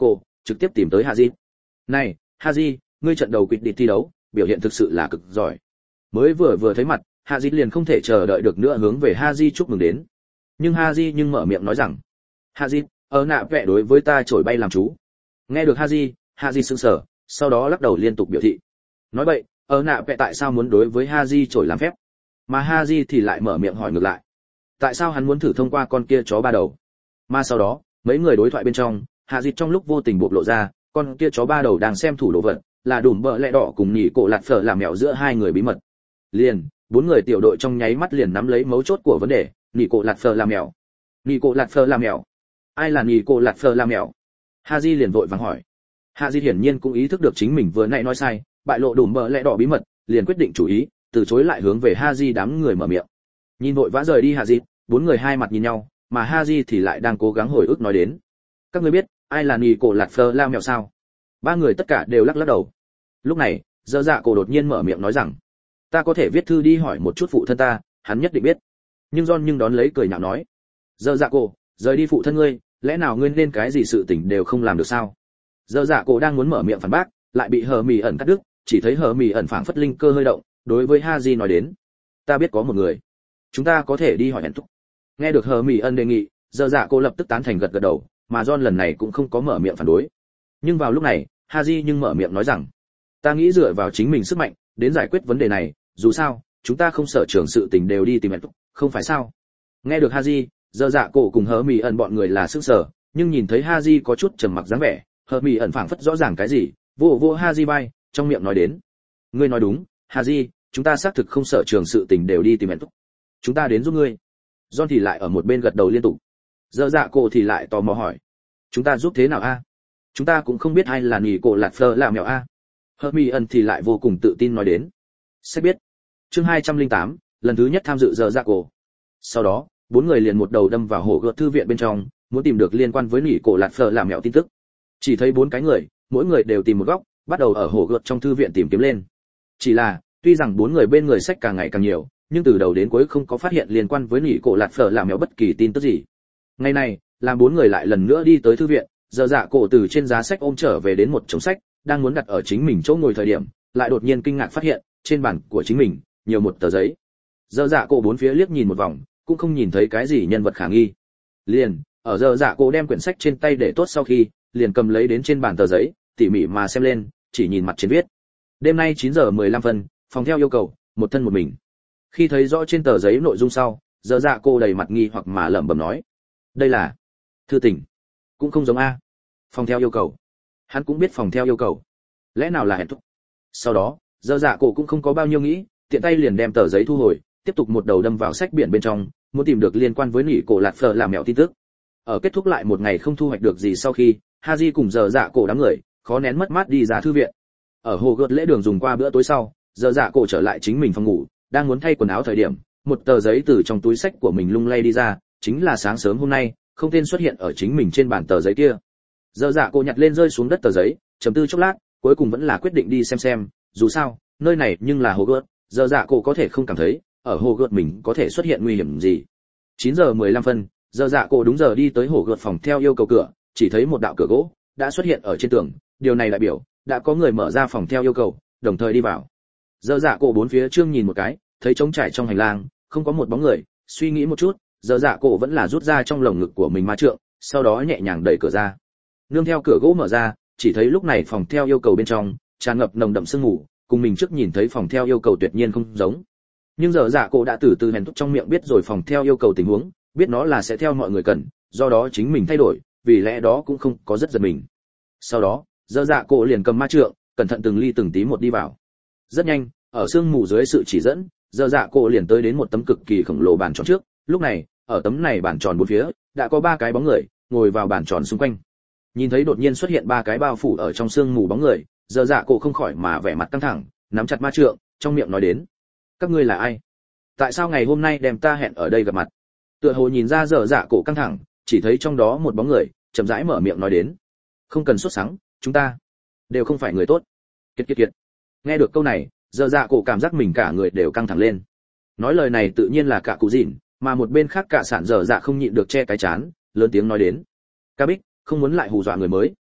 trực tiếp tìm tới Haji. Này, Haji, ngươi trận đầu quyết định thi đấu, biểu hiện thực sự là cực giỏi. Mới vừa vừa thấy mặt, Haji liền không thể chờ đợi được nữa hướng về Haji chúc mừng đến. Nhưng Haji nhưng mở miệng nói rằng, Haji, ở nạ vẽ đối với ta trổi bay làm chú. Nghe được Haji, Haji sững sờ, sau đó lắc đầu liên tục biểu thị. Nói vậy, ở nạ vẽ tại sao muốn đối với Haji trổi làm phép? Mà Haji thì lại mở miệng hỏi ngược lại. Tại sao hắn muốn thử thông qua con kia chó ba đầu? Mà sau đó, mấy người đối thoại bên trong, Haji trong lúc vô tình bộc lộ ra, con kia chó ba đầu đang xem thủ đồ vật, là đùm bợ lẹ đỏ cùng nhỉ cổ lạt phở làm mèo giữa hai người bí mật. Liền, bốn người tiểu đội trong nháy mắt liền nắm lấy mấu chốt của vấn đề, nhỉ cổ lạt phở làm mèo. Nhỉ cổ lạt phở làm mèo. Ai là nhỉ cổ lạt phở làm mèo? Haji liền vội vàng hỏi. Haji hiển nhiên cũng ý thức được chính mình vừa nãy nói sai, bại lộ đùm bợ lẹ đỏ bí mật, liền quyết định chủ ý, từ chối lại hướng về Haji đám người mở miệng. Nhìn vội vã rời đi Haji, bốn người hai mặt nhìn nhau, mà Haji thì lại đang cố gắng hồi ức nói đến. Các ngươi biết, ai là nhỉ cổ lạt phở làm mèo sao? Ba người tất cả đều lắc lắc đầu. Lúc này, Dơ Dạ Cổ đột nhiên mở miệng nói rằng, ta có thể viết thư đi hỏi một chút phụ thân ta, hắn nhất định biết. Nhưng John nhưng đón lấy cười nhạo nói, Dơ Dạ Cổ, rời đi phụ thân ngươi, lẽ nào ngươi nên cái gì sự tình đều không làm được sao? Dơ Dạ Cổ đang muốn mở miệng phản bác, lại bị Hờ Mị ẩn cắt đứt, chỉ thấy Hờ Mị ẩn phảng phất linh cơ hơi động, đối với Haji nói đến, ta biết có một người, chúng ta có thể đi hỏi hẹn thúc. Nghe được Hờ Mị ẩn đề nghị, Dơ Dạ Cổ lập tức tán thành gật gật đầu, mà John lần này cũng không có mở miệng phản đối. Nhưng vào lúc này, Haji nhưng mở miệng nói rằng, ta nghĩ dựa vào chính mình sức mạnh đến giải quyết vấn đề này, dù sao chúng ta không sở trường sự tình đều đi tìm hẹn thúc, không phải sao? Nghe được Haji, Dơ Dạ Cổ cùng Hờ Mị ẩn bọn người là sững sờ, nhưng nhìn thấy Haji có chút trầm mặc dáng vẻ, Hờ Mị ẩn phảng phất rõ ràng cái gì, vô vô Haji vai, trong miệng nói đến, ngươi nói đúng, Haji, chúng ta xác thực không sở trường sự tình đều đi tìm hẹn thúc, chúng ta đến giúp ngươi. John thì lại ở một bên gật đầu liên tục. Dơ Dạ Cổ thì lại tò mò hỏi, chúng ta giúp thế nào a? Chúng ta cũng không biết ai là nhỉ cổ lạt phở làm mèo a. Hermione thì lại vô cùng tự tin nói đến. Sẽ biết. Chương hai trăm lẻ tám, lần thứ nhất tham dự giờ dạ cổ. Sau đó, bốn người liền một đầu đâm vào hồ gợt thư viện bên trong, muốn tìm được liên quan với nhỉ cổ lạt phở làm mèo tin tức. Chỉ thấy bốn cái người, mỗi người đều tìm một góc, bắt đầu ở hồ gợt trong thư viện tìm kiếm lên. Chỉ là, tuy rằng bốn người bên người sách càng ngày càng nhiều, nhưng từ đầu đến cuối không có phát hiện liên quan với nhỉ cổ lạt phở làm mèo bất kỳ tin tức gì. Ngày này, làm bốn người lại lần nữa đi tới thư viện, giờ dạ cổ từ trên giá sách ôm trở về đến một chồng sách, đang muốn đặt ở chính mình chỗ ngồi thời điểm, lại đột nhiên kinh ngạc phát hiện, trên bàn của chính mình nhiều một tờ giấy. Giờ dạ cổ bốn phía liếc nhìn một vòng, cũng không nhìn thấy cái gì nhân vật khả nghi. Liền, ở giờ dạ cổ đem quyển sách trên tay để tốt sau khi, liền cầm lấy đến trên bàn tờ giấy, tỉ mỉ mà xem lên, chỉ nhìn mặt trên viết. Đêm nay chín giờ mười lăm phân, phòng theo yêu cầu, một thân một mình. Khi thấy rõ trên tờ giấy nội dung sau, giờ dạ cổ đầy mặt nghi hoặc mà lẩm bẩm nói, đây là thư tình. Cũng không giống a. Phòng theo yêu cầu. Hắn cũng biết phòng theo yêu cầu. Lẽ nào là hẹn thúc? Sau đó, Dơ Dạ Cổ cũng không có bao nhiêu nghĩ, tiện tay liền đem tờ giấy thu hồi, tiếp tục một đầu đâm vào sách biển bên trong, muốn tìm được liên quan với nhỉ cổ lạt phở làm mèo tin tức. Ở kết thúc lại một ngày không thu hoạch được gì sau khi, Haji cùng Dơ Dạ Cổ đám người, khó nén mất mát đi ra thư viện. Ở hồ gợt lễ đường dùng qua bữa tối sau, Dơ Dạ Cổ trở lại chính mình phòng ngủ, đang muốn thay quần áo thời điểm, một tờ giấy từ trong túi sách của mình lung lay đi ra, chính là sáng sớm hôm nay, không tên xuất hiện ở chính mình trên bàn tờ giấy kia. Dơ Dạ Cổ nhặt lên rơi xuống đất tờ giấy, trầm tư chốc lát, cuối cùng vẫn là quyết định đi xem xem, dù sao, nơi này nhưng là hồ gợt, Dơ Dạ Cổ có thể không cảm thấy, ở hồ gợt mình có thể xuất hiện nguy hiểm gì. chín giờ mười lăm phân, Dơ Dạ Cổ đúng giờ đi tới hồ gợt phòng theo yêu cầu cửa, chỉ thấy một đạo cửa gỗ đã xuất hiện ở trên tường, điều này đại biểu đã có người mở ra phòng theo yêu cầu, đồng thời đi vào. Dơ Dạ Cổ bốn phía trương nhìn một cái, thấy trống trải trong hành lang, không có một bóng người, suy nghĩ một chút, Dơ Dạ Cổ vẫn là rút ra trong lồng ngực của mình ma trượng, sau đó nhẹ nhàng đẩy cửa ra. Nương theo cửa gỗ mở ra, chỉ thấy lúc này phòng theo yêu cầu bên trong tràn ngập nồng đậm sương mù, cùng mình trước nhìn thấy phòng theo yêu cầu tuyệt nhiên không giống. Nhưng Dơ Dạ Cổ đã từ từ hèn thúc trong miệng biết rồi phòng theo yêu cầu tình huống, biết nó là sẽ theo mọi người cần, do đó chính mình thay đổi, vì lẽ đó cũng không có rất giật mình. Sau đó, Dơ Dạ Cổ liền cầm ma trượng, cẩn thận từng ly từng tí một đi vào. Rất nhanh, ở sương mù dưới sự chỉ dẫn, Dơ Dạ Cổ liền tới đến một tấm cực kỳ khổng lồ bàn tròn trước. Lúc này, ở tấm này bàn tròn bốn phía, đã có ba cái bóng người ngồi vào bàn tròn xung quanh. Nhìn thấy đột nhiên xuất hiện ba cái bao phủ ở trong sương mù bóng người, Dơ Dạ Cổ không khỏi mà vẻ mặt căng thẳng, nắm chặt ma trượng, trong miệng nói đến: các ngươi là ai? Tại sao ngày hôm nay đem ta hẹn ở đây gặp mặt? Tựa hồ nhìn ra Dơ Dạ Cổ căng thẳng, chỉ thấy trong đó một bóng người chậm rãi mở miệng nói đến: không cần sốt sắng, chúng ta đều không phải người tốt. Kiệt kiệt kiệt. Nghe được câu này, Dơ Dạ Cổ cảm giác mình cả người đều căng thẳng lên. Nói lời này tự nhiên là cả cụ dìn, mà một bên khác cả sản Dơ Dạ không nhịn được che cái chán, lớn tiếng nói đến: ca bích, không muốn lại hù dọa người mới.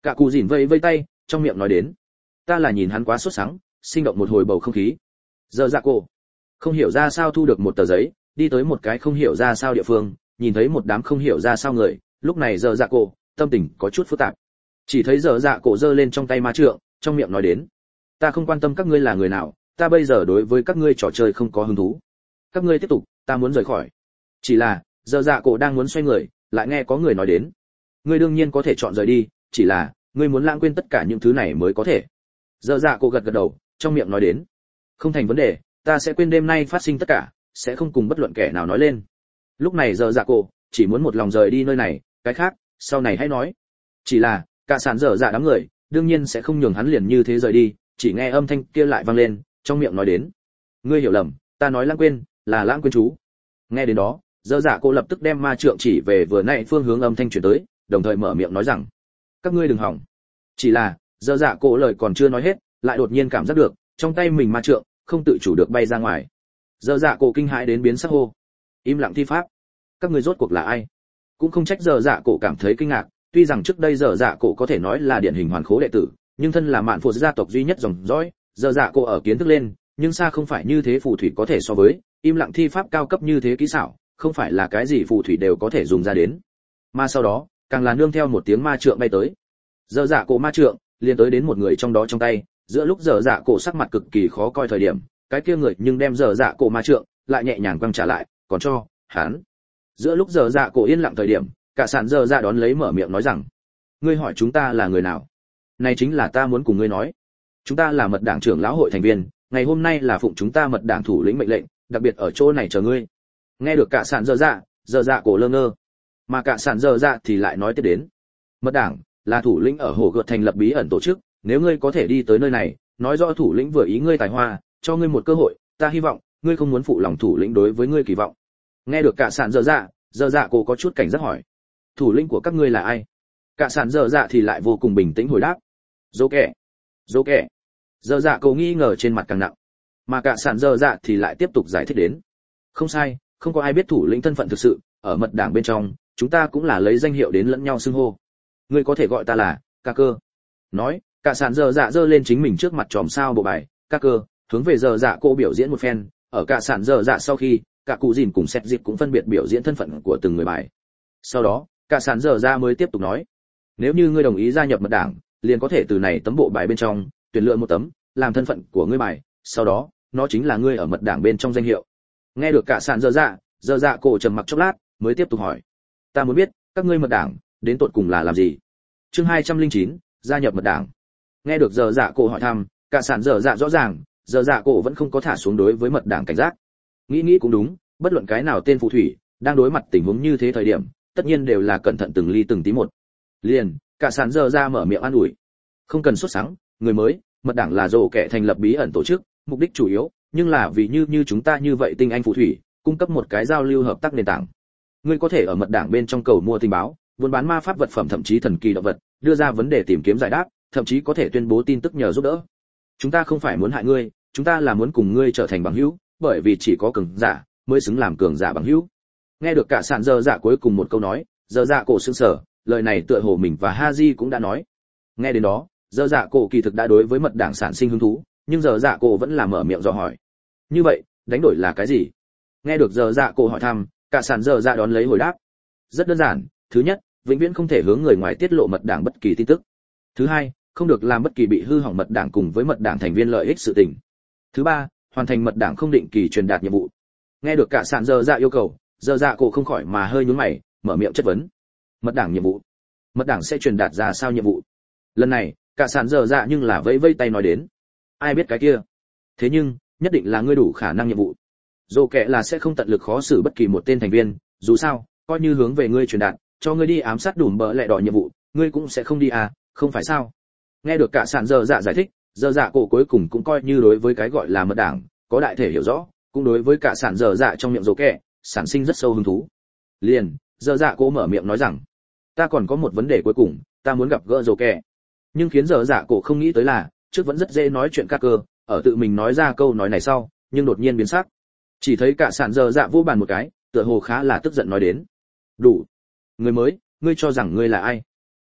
Cả cụ dìn vây vây tay, trong miệng nói đến, ta là nhìn hắn quá sốt sắng, sinh động một hồi bầu không khí. Giờ dạ cổ không hiểu ra sao thu được một tờ giấy, đi tới một cái không hiểu ra sao địa phương, nhìn thấy một đám không hiểu ra sao người, lúc này giờ dạ cổ tâm tình có chút phức tạp. Chỉ thấy giờ dạ cổ giơ lên trong tay ma trượng, trong miệng nói đến, ta không quan tâm các ngươi là người nào, ta bây giờ đối với các ngươi trò chơi không có hứng thú. Các ngươi tiếp tục, ta muốn rời khỏi. Chỉ là giờ dạ cổ đang muốn xoay người, lại nghe có người nói đến, ngươi đương nhiên có thể chọn rời đi, chỉ là ngươi muốn lãng quên tất cả những thứ này mới có thể. Giờ dạ cổ gật gật đầu, trong miệng nói đến, không thành vấn đề, ta sẽ quên đêm nay phát sinh tất cả, sẽ không cùng bất luận kẻ nào nói lên. Lúc này giờ dạ cổ chỉ muốn một lòng rời đi nơi này, cái khác sau này hãy nói. Chỉ là cả sàn dở dạ đám người đương nhiên sẽ không nhường hắn liền như thế rời đi, chỉ nghe âm thanh kia lại vang lên, trong miệng nói đến, ngươi hiểu lầm, ta nói lãng quên là lãng quên chú. Nghe đến đó, dơ dạ cô lập tức đem ma trượng chỉ về vừa nãy phương hướng âm thanh truyền tới, đồng thời mở miệng nói rằng, các ngươi đừng hỏng. Chỉ là dơ dạ cô lời còn chưa nói hết, lại đột nhiên cảm giác được trong tay mình ma trượng không tự chủ được bay ra ngoài. Dơ dạ cô kinh hãi đến biến sắc hô, im lặng thi pháp, các ngươi rốt cuộc là ai? Cũng không trách dơ dạ cô cảm thấy kinh ngạc, tuy rằng trước đây dơ dạ cô có thể nói là điển hình hoàn khố đệ tử, nhưng thân là mạn phụ gia tộc duy nhất dòng dõi, dơ dạ cô ở kiến thức lên nhưng xa không phải như thế phù thủy có thể so với, im lặng thi pháp cao cấp như thế kỹ xảo, không phải là cái gì phù thủy đều có thể dùng ra đến. Mà sau đó, càng là nương theo một tiếng ma trượng bay tới. Dơ dạ cổ ma trượng liền tới đến một người trong đó trong tay, giữa lúc dơ dạ cổ sắc mặt cực kỳ khó coi thời điểm, cái kia người nhưng đem dơ dạ cổ ma trượng lại nhẹ nhàng quăng trả lại, còn cho hắn. Giữa lúc dơ dạ cổ yên lặng thời điểm, cả sàn dơ dạ đón lấy mở miệng nói rằng, ngươi hỏi chúng ta là người nào? Này chính là ta muốn cùng ngươi nói. Chúng ta là mật đảng trưởng lão hội thành viên, ngày hôm nay là phụng chúng ta mật đảng thủ lĩnh mệnh lệnh, đặc biệt ở chỗ này chờ ngươi. Nghe được cả sàn dơ dạ, dơ dạ cổ lơ ngơ, mà cả sàn dơ dạ thì lại nói tiếp đến, mật đảng là thủ lĩnh ở hồ gợt thành lập bí ẩn tổ chức, nếu ngươi có thể đi tới nơi này, nói rõ thủ lĩnh vừa ý ngươi tài hoa, cho ngươi một cơ hội, ta hy vọng ngươi không muốn phụ lòng thủ lĩnh đối với ngươi kỳ vọng. Nghe được cả sàn dơ dạ, dơ dạ cổ có chút cảnh giác hỏi, thủ lĩnh của các ngươi là ai? Cả sàn dơ dạ thì lại vô cùng bình tĩnh hồi đáp, dô kẻ, dô kẻ. Dơ dạ cổ nghi ngờ trên mặt càng nặng, mà cả sàn dơ dạ thì lại tiếp tục giải thích đến, không sai, không có ai biết thủ lĩnh thân phận thực sự, ở mật đảng bên trong chúng ta cũng là lấy danh hiệu đến lẫn nhau xưng hô, ngươi có thể gọi ta là ca cơ. Nói cả sàn dơ dạ giơ lên chính mình trước mặt chòm sao bộ bài ca cơ, hướng về dơ dạ cô biểu diễn một phen. Ở cả sàn dơ dạ sau khi, cả cụ dìn cùng xét dịp cũng phân biệt biểu diễn thân phận của từng người bài. Sau đó cả sàn dơ dạ mới tiếp tục nói, nếu như ngươi đồng ý gia nhập mật đảng, liền có thể từ này tấm bộ bài bên trong tuyển lựa một tấm làm thân phận của ngươi bài, sau đó nó chính là ngươi ở mật đảng bên trong danh hiệu. Nghe được cả sàn dơ dạ, dơ dạ cổ trầm mặc chốc lát mới tiếp tục hỏi, ta muốn biết các ngươi mật đảng đến tột cùng là làm gì? Chương hai trăm lẻ chín, gia nhập mật đảng. Nghe được dơ dạ cổ hỏi thăm, cả sàn dơ dạ rõ ràng, dơ dạ cổ vẫn không có thả xuống đối với mật đảng cảnh giác. Nghĩ nghĩ cũng đúng, bất luận cái nào tên phù thủy đang đối mặt tình huống như thế thời điểm, tất nhiên đều là cẩn thận từng ly từng tí một. Liền cả sàn dơ dạ mở miệng an ủi, không cần sốt sắng, người mới, mật đảng là dồ kẻ thành lập bí ẩn tổ chức, mục đích chủ yếu nhưng là vì như như chúng ta như vậy tinh anh phù thủy, cung cấp một cái giao lưu hợp tác nền tảng. Ngươi có thể ở mật đảng bên trong cầu mua tình báo, buôn bán ma pháp vật phẩm, thậm chí thần kỳ động vật, đưa ra vấn đề tìm kiếm giải đáp, thậm chí có thể tuyên bố tin tức nhờ giúp đỡ. Chúng ta không phải muốn hại ngươi, chúng ta là muốn cùng ngươi trở thành bằng hữu, bởi vì chỉ có cường giả mới xứng làm cường giả bằng hữu. Nghe được cả sàn dơ dạ cuối cùng một câu nói, dơ dạ cổ sững sờ, lời này tựa hồ mình và Haji cũng đã nói. Nghe đến đó, dơ dạ cổ kỳ thực đã đối với mật đảng sản sinh hứng thú, nhưng giờ dạ cổ vẫn là mở miệng dò hỏi, như vậy đánh đổi là cái gì? Nghe được giờ dạ cổ hỏi thăm, cả sàn giờ dạ đón lấy hồi đáp, rất đơn giản, thứ nhất, vĩnh viễn không thể hướng người ngoài tiết lộ mật đảng bất kỳ tin tức. Thứ hai, không được làm bất kỳ bị hư hỏng mật đảng cùng với mật đảng thành viên lợi ích sự tình. Thứ ba, hoàn thành mật đảng không định kỳ truyền đạt nhiệm vụ. Nghe được cả sàn giờ dạ yêu cầu, giờ dạ cổ không khỏi mà hơi nhướng mày, mở miệng chất vấn, mật đảng nhiệm vụ, mật đảng sẽ truyền đạt ra sao nhiệm vụ? Lần này cả sàn giờ dạ nhưng là vẫy vẫy tay nói đến, ai biết cái kia, thế nhưng nhất định là ngươi đủ khả năng nhiệm vụ. Dù kệ là sẽ không tận lực khó xử bất kỳ một tên thành viên, dù sao coi như hướng về ngươi truyền đạt, cho ngươi đi ám sát đùm bỡ lẹ đỏ nhiệm vụ, ngươi cũng sẽ không đi à, không phải sao? Nghe được cả sàn giờ dạ giải thích, giờ dạ cổ cuối cùng cũng coi như đối với cái gọi là mật đảng có đại thể hiểu rõ, cũng đối với cả sàn giờ dạ trong miệng dù kệ sản sinh rất sâu hứng thú. Liền giờ dạ cổ mở miệng nói rằng, ta còn có một vấn đề cuối cùng, ta muốn gặp gỡ dù kệ. Nhưng khiến giờ dạ cổ không nghĩ tới là, trước vẫn rất dễ nói chuyện các cơ, ở tự mình nói ra câu nói này sau, nhưng đột nhiên biến sắc. Chỉ thấy cả sàn giờ dạ vô bàn một cái, tựa hồ khá là tức giận nói đến, đủ, người mới, ngươi cho rằng ngươi là ai?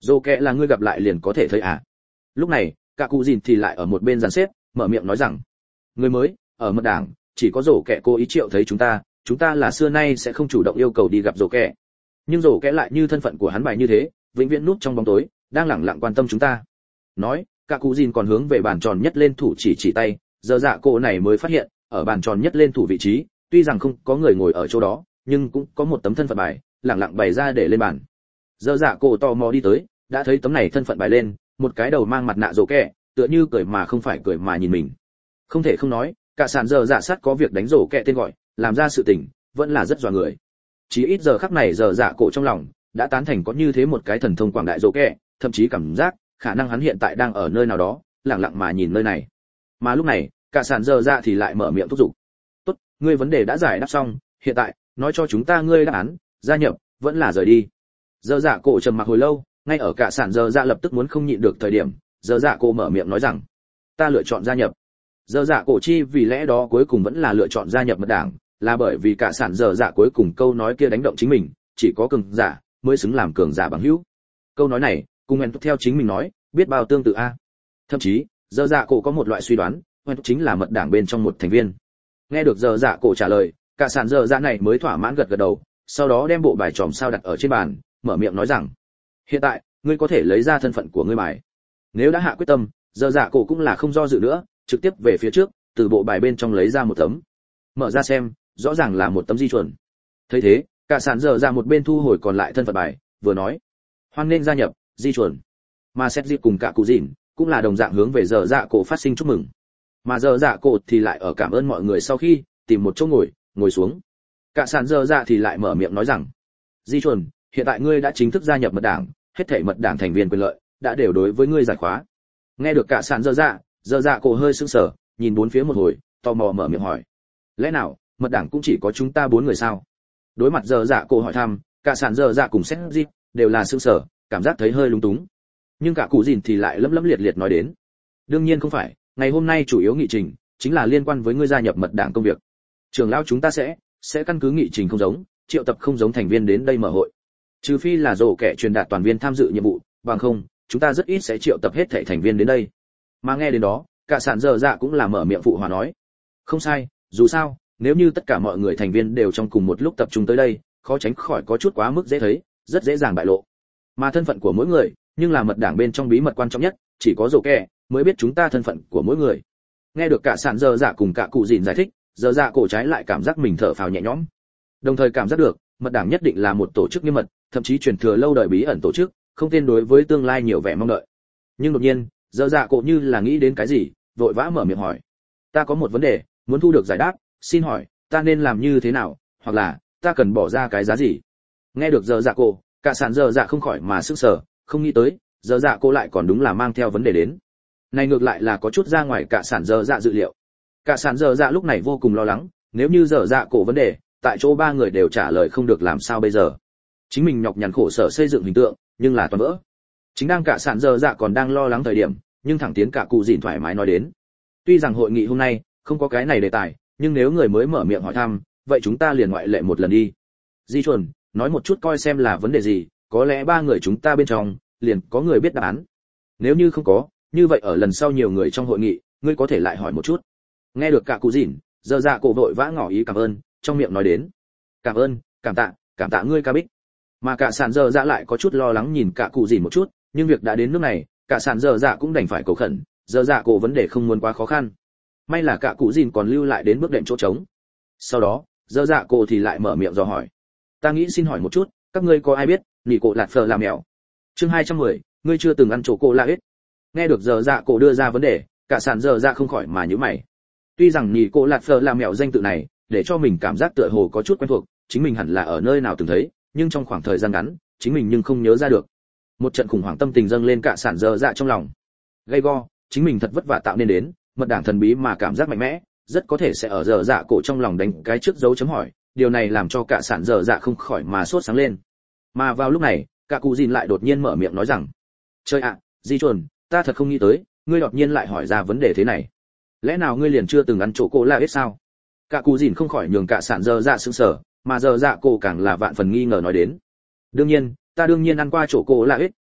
Dô kẹ là ngươi gặp lại liền có thể thấy à? Lúc này, cả cụ dìn thì lại ở một bên dàn xếp, mở miệng nói rằng, người mới ở mật đảng, chỉ có rổ kẹ cố ý triệu thấy chúng ta, chúng ta là xưa nay sẽ không chủ động yêu cầu đi gặp rổ kẹ. Nhưng rổ kẹ lại như thân phận của hắn bài như thế, vĩnh viễn núp trong bóng tối, đang lẳng lặng quan tâm chúng ta. Nói, cả cụ dìn còn hướng về bàn tròn nhất lên thủ chỉ chỉ tay, giờ dạ cổ này mới phát hiện, ở bàn tròn nhất lên thủ vị trí, tuy rằng không có người ngồi ở chỗ đó, nhưng cũng có một tấm thân phận bài, lẳng lặng bày ra để lên bàn. Giờ dạ cổ tò mò đi tới, đã thấy tấm này thân phận bài lên, một cái đầu mang mặt nạ rổ kẹ, tựa như cười mà không phải cười mà nhìn mình. Không thể không nói, cả sàn giờ dạ sát có việc đánh rổ kẹ tên gọi, làm ra sự tình, vẫn là rất dọa người. Chỉ ít giờ khắc này giờ dạ cổ trong lòng đã tán thành có như thế một cái thần thông quảng đại rổ kẹ, thậm chí cảm giác khả năng hắn hiện tại đang ở nơi nào đó, lặng lặng mà nhìn nơi này. Mà lúc này, cả sàn giờ dạ thì lại mở miệng thúc giục. "Tốt, ngươi vấn đề đã giải đáp xong, hiện tại nói cho chúng ta ngươi đáp án, gia nhập vẫn là rời đi." Giờ dạ cổ trầm mặc hồi lâu, ngay ở cả sàn giờ dạ lập tức muốn không nhịn được thời điểm, giờ dạ cổ mở miệng nói rằng, "Ta lựa chọn gia nhập." Giờ dạ cổ chi vì lẽ đó cuối cùng vẫn là lựa chọn gia nhập mật đảng, là bởi vì cả sản giờ dạ cuối cùng câu nói kia đánh động chính mình, chỉ có cường giả mới xứng làm cường giả bằng hữu. Câu nói này, cùng Huyền theo chính mình nói, biết bao tương tự a. Thậm chí, giờ dạ cổ có một loại suy đoán, Huyền chính là mật đảng bên trong một thành viên. Nghe được giờ dạ cổ trả lời, cả sản giờ dạ này mới thỏa mãn gật gật đầu, sau đó đem bộ bài tròm sao đặt ở trên bàn, mở miệng nói rằng, hiện tại ngươi có thể lấy ra thân phận của ngươi bài. Nếu đã hạ quyết tâm, giờ dạ cổ cũng là không do dự nữa, trực tiếp về phía trước, từ bộ bài bên trong lấy ra một tấm. Mở ra xem, rõ ràng là một tấm di chuẩn. Thấy thế, cả sản giờ ra một bên thu hồi còn lại thân phận bài, vừa nói, hoan nên gia nhập di chuẩn. Mà xét dịp cùng cả cụ dìn cũng là đồng dạng hướng về giờ dạ cổ phát sinh chúc mừng. Mà giờ dạ cổ thì lại ở cảm ơn mọi người sau khi tìm một chỗ ngồi, ngồi xuống. Cả sản giờ dạ thì lại mở miệng nói rằng, di chuẩn, hiện tại ngươi đã chính thức gia nhập mật đảng, hết thảy mật đảng thành viên quyền lợi đã đều đối với ngươi giải khóa. Nghe được cả sản giờ dạ, giờ dạ cổ hơi sững sờ, nhìn bốn phía một hồi, tò mò mở miệng hỏi, lẽ nào mật đảng cũng chỉ có chúng ta bốn người sao? Đối mặt giờ dạ cổ hỏi thăm, cả sản giờ dạ cùng xét dịp đều là sững sờ, cảm giác thấy hơi lúng túng. Nhưng cả cụ dìn thì lại lấm lấm liệt liệt nói đến, đương nhiên không phải, ngày hôm nay chủ yếu nghị trình chính là liên quan với ngươi gia nhập mật đảng công việc. Trưởng lão chúng ta sẽ sẽ căn cứ nghị trình không giống, triệu tập không giống thành viên đến đây mở hội. Trừ phi là rổ kẻ truyền đạt toàn viên tham dự nhiệm vụ, bằng không, chúng ta rất ít sẽ triệu tập hết thảy thành viên đến đây. Mà nghe đến đó, cả sản giờ dạ cũng là mở miệng phụ hòa nói, không sai, dù sao, nếu như tất cả mọi người thành viên đều trong cùng một lúc tập trung tới đây, khó tránh khỏi có chút quá mức dễ thấy, rất dễ dàng bại lộ. Mà thân phận của mỗi người, nhưng là mật đảng bên trong bí mật quan trọng nhất, chỉ có rổ kẻ mới biết chúng ta thân phận của mỗi người. Nghe được cả sản giờ dạ cùng cả cụ dìn giải thích, giờ dạ cổ trái lại cảm giác mình thở phào nhẹ nhõm. Đồng thời cảm giác được, mật đảng nhất định là một tổ chức nghiêm mật, thậm chí truyền thừa lâu đời bí ẩn tổ chức, không tên đối với tương lai nhiều vẻ mong đợi. Nhưng đột nhiên, giờ dạ cổ như là nghĩ đến cái gì, vội vã mở miệng hỏi, ta có một vấn đề muốn thu được giải đáp, xin hỏi ta nên làm như thế nào, hoặc là ta cần bỏ ra cái giá gì? Nghe được giờ dạ cổ, cả sản giờ dạ không khỏi mà sững sờ, không nghĩ tới giờ dạ cổ lại còn đúng là mang theo vấn đề đến. Này ngược lại là có chút ra ngoài cả sản giờ dạ dự liệu. Cả sản giờ dạ lúc này vô cùng lo lắng, nếu như giờ dạ cổ vấn đề tại chỗ ba người đều trả lời không được làm sao bây giờ? Chính mình nhọc nhằn khổ sở xây dựng hình tượng, nhưng là toàn vỡ. Chính đang cả sản giờ dạ còn đang lo lắng thời điểm, nhưng thẳng tiến cả cụ dìn thoải mái nói đến, tuy rằng hội nghị hôm nay không có cái này đề tài, nhưng nếu người mới mở miệng hỏi thăm, vậy chúng ta liền ngoại lệ một lần đi. Di chuẩn, nói một chút coi xem là vấn đề gì, có lẽ ba người chúng ta bên trong liền có người biết đáp án. Nếu như không có, như vậy ở lần sau nhiều người trong hội nghị, ngươi có thể lại hỏi một chút. Nghe được cả cụ dìn, giờ dạ cổ vội vã ngỏ ý cảm ơn, trong miệng nói đến, cảm ơn, cảm tạ, cảm tạ ngươi ca bích. Mà cả sản giờ dạ lại có chút lo lắng nhìn cả cụ dìn một chút, nhưng việc đã đến nước này, cả sản giờ dạ cũng đành phải cầu khẩn, giờ dạ cổ vấn đề không muốn quá khó khăn. May là cả cụ dìn còn lưu lại đến bước đệm chỗ trống. Sau đó, giờ dạ cổ thì lại mở miệng dò hỏi, ta nghĩ xin hỏi một chút, các ngươi có ai biết nỉ cổ lạt phở làm mèo? Chương hai trăm mười, ngươi chưa từng ăn chỗ cô la hết. Nghe được giờ dạ cổ đưa ra vấn đề, cả sản giờ dạ không khỏi mà nhíu mày. Tuy rằng nỉ cổ lạt phở làm mèo danh tự này để cho mình cảm giác tựa hồ có chút quen thuộc, chính mình hẳn là ở nơi nào từng thấy, nhưng trong khoảng thời gian ngắn, chính mình nhưng không nhớ ra được. Một trận khủng hoảng tâm tình dâng lên cả sản giờ dạ trong lòng. Gay go, chính mình thật vất vả tạo nên đến mật đảng thần bí mà cảm giác mạnh mẽ, rất có thể sẽ ở giờ dạ cổ trong lòng đánh cái trước dấu chấm hỏi, điều này làm cho cả sản giờ dạ không khỏi mà sốt sáng lên. Mà vào lúc này, cả cụ dìn lại đột nhiên mở miệng nói rằng, trời ạ, di chuẩn, ta thật không nghĩ tới, ngươi đột nhiên lại hỏi ra vấn đề thế này. Lẽ nào ngươi liền chưa từng ăn chỗ cô la hết sao? Cả cụ dìn không khỏi nhường cả sản giờ dạ sững sờ, mà giờ dạ cổ càng là vạn phần nghi ngờ nói đến, đương nhiên, ta đương nhiên ăn qua chỗ cô la hết,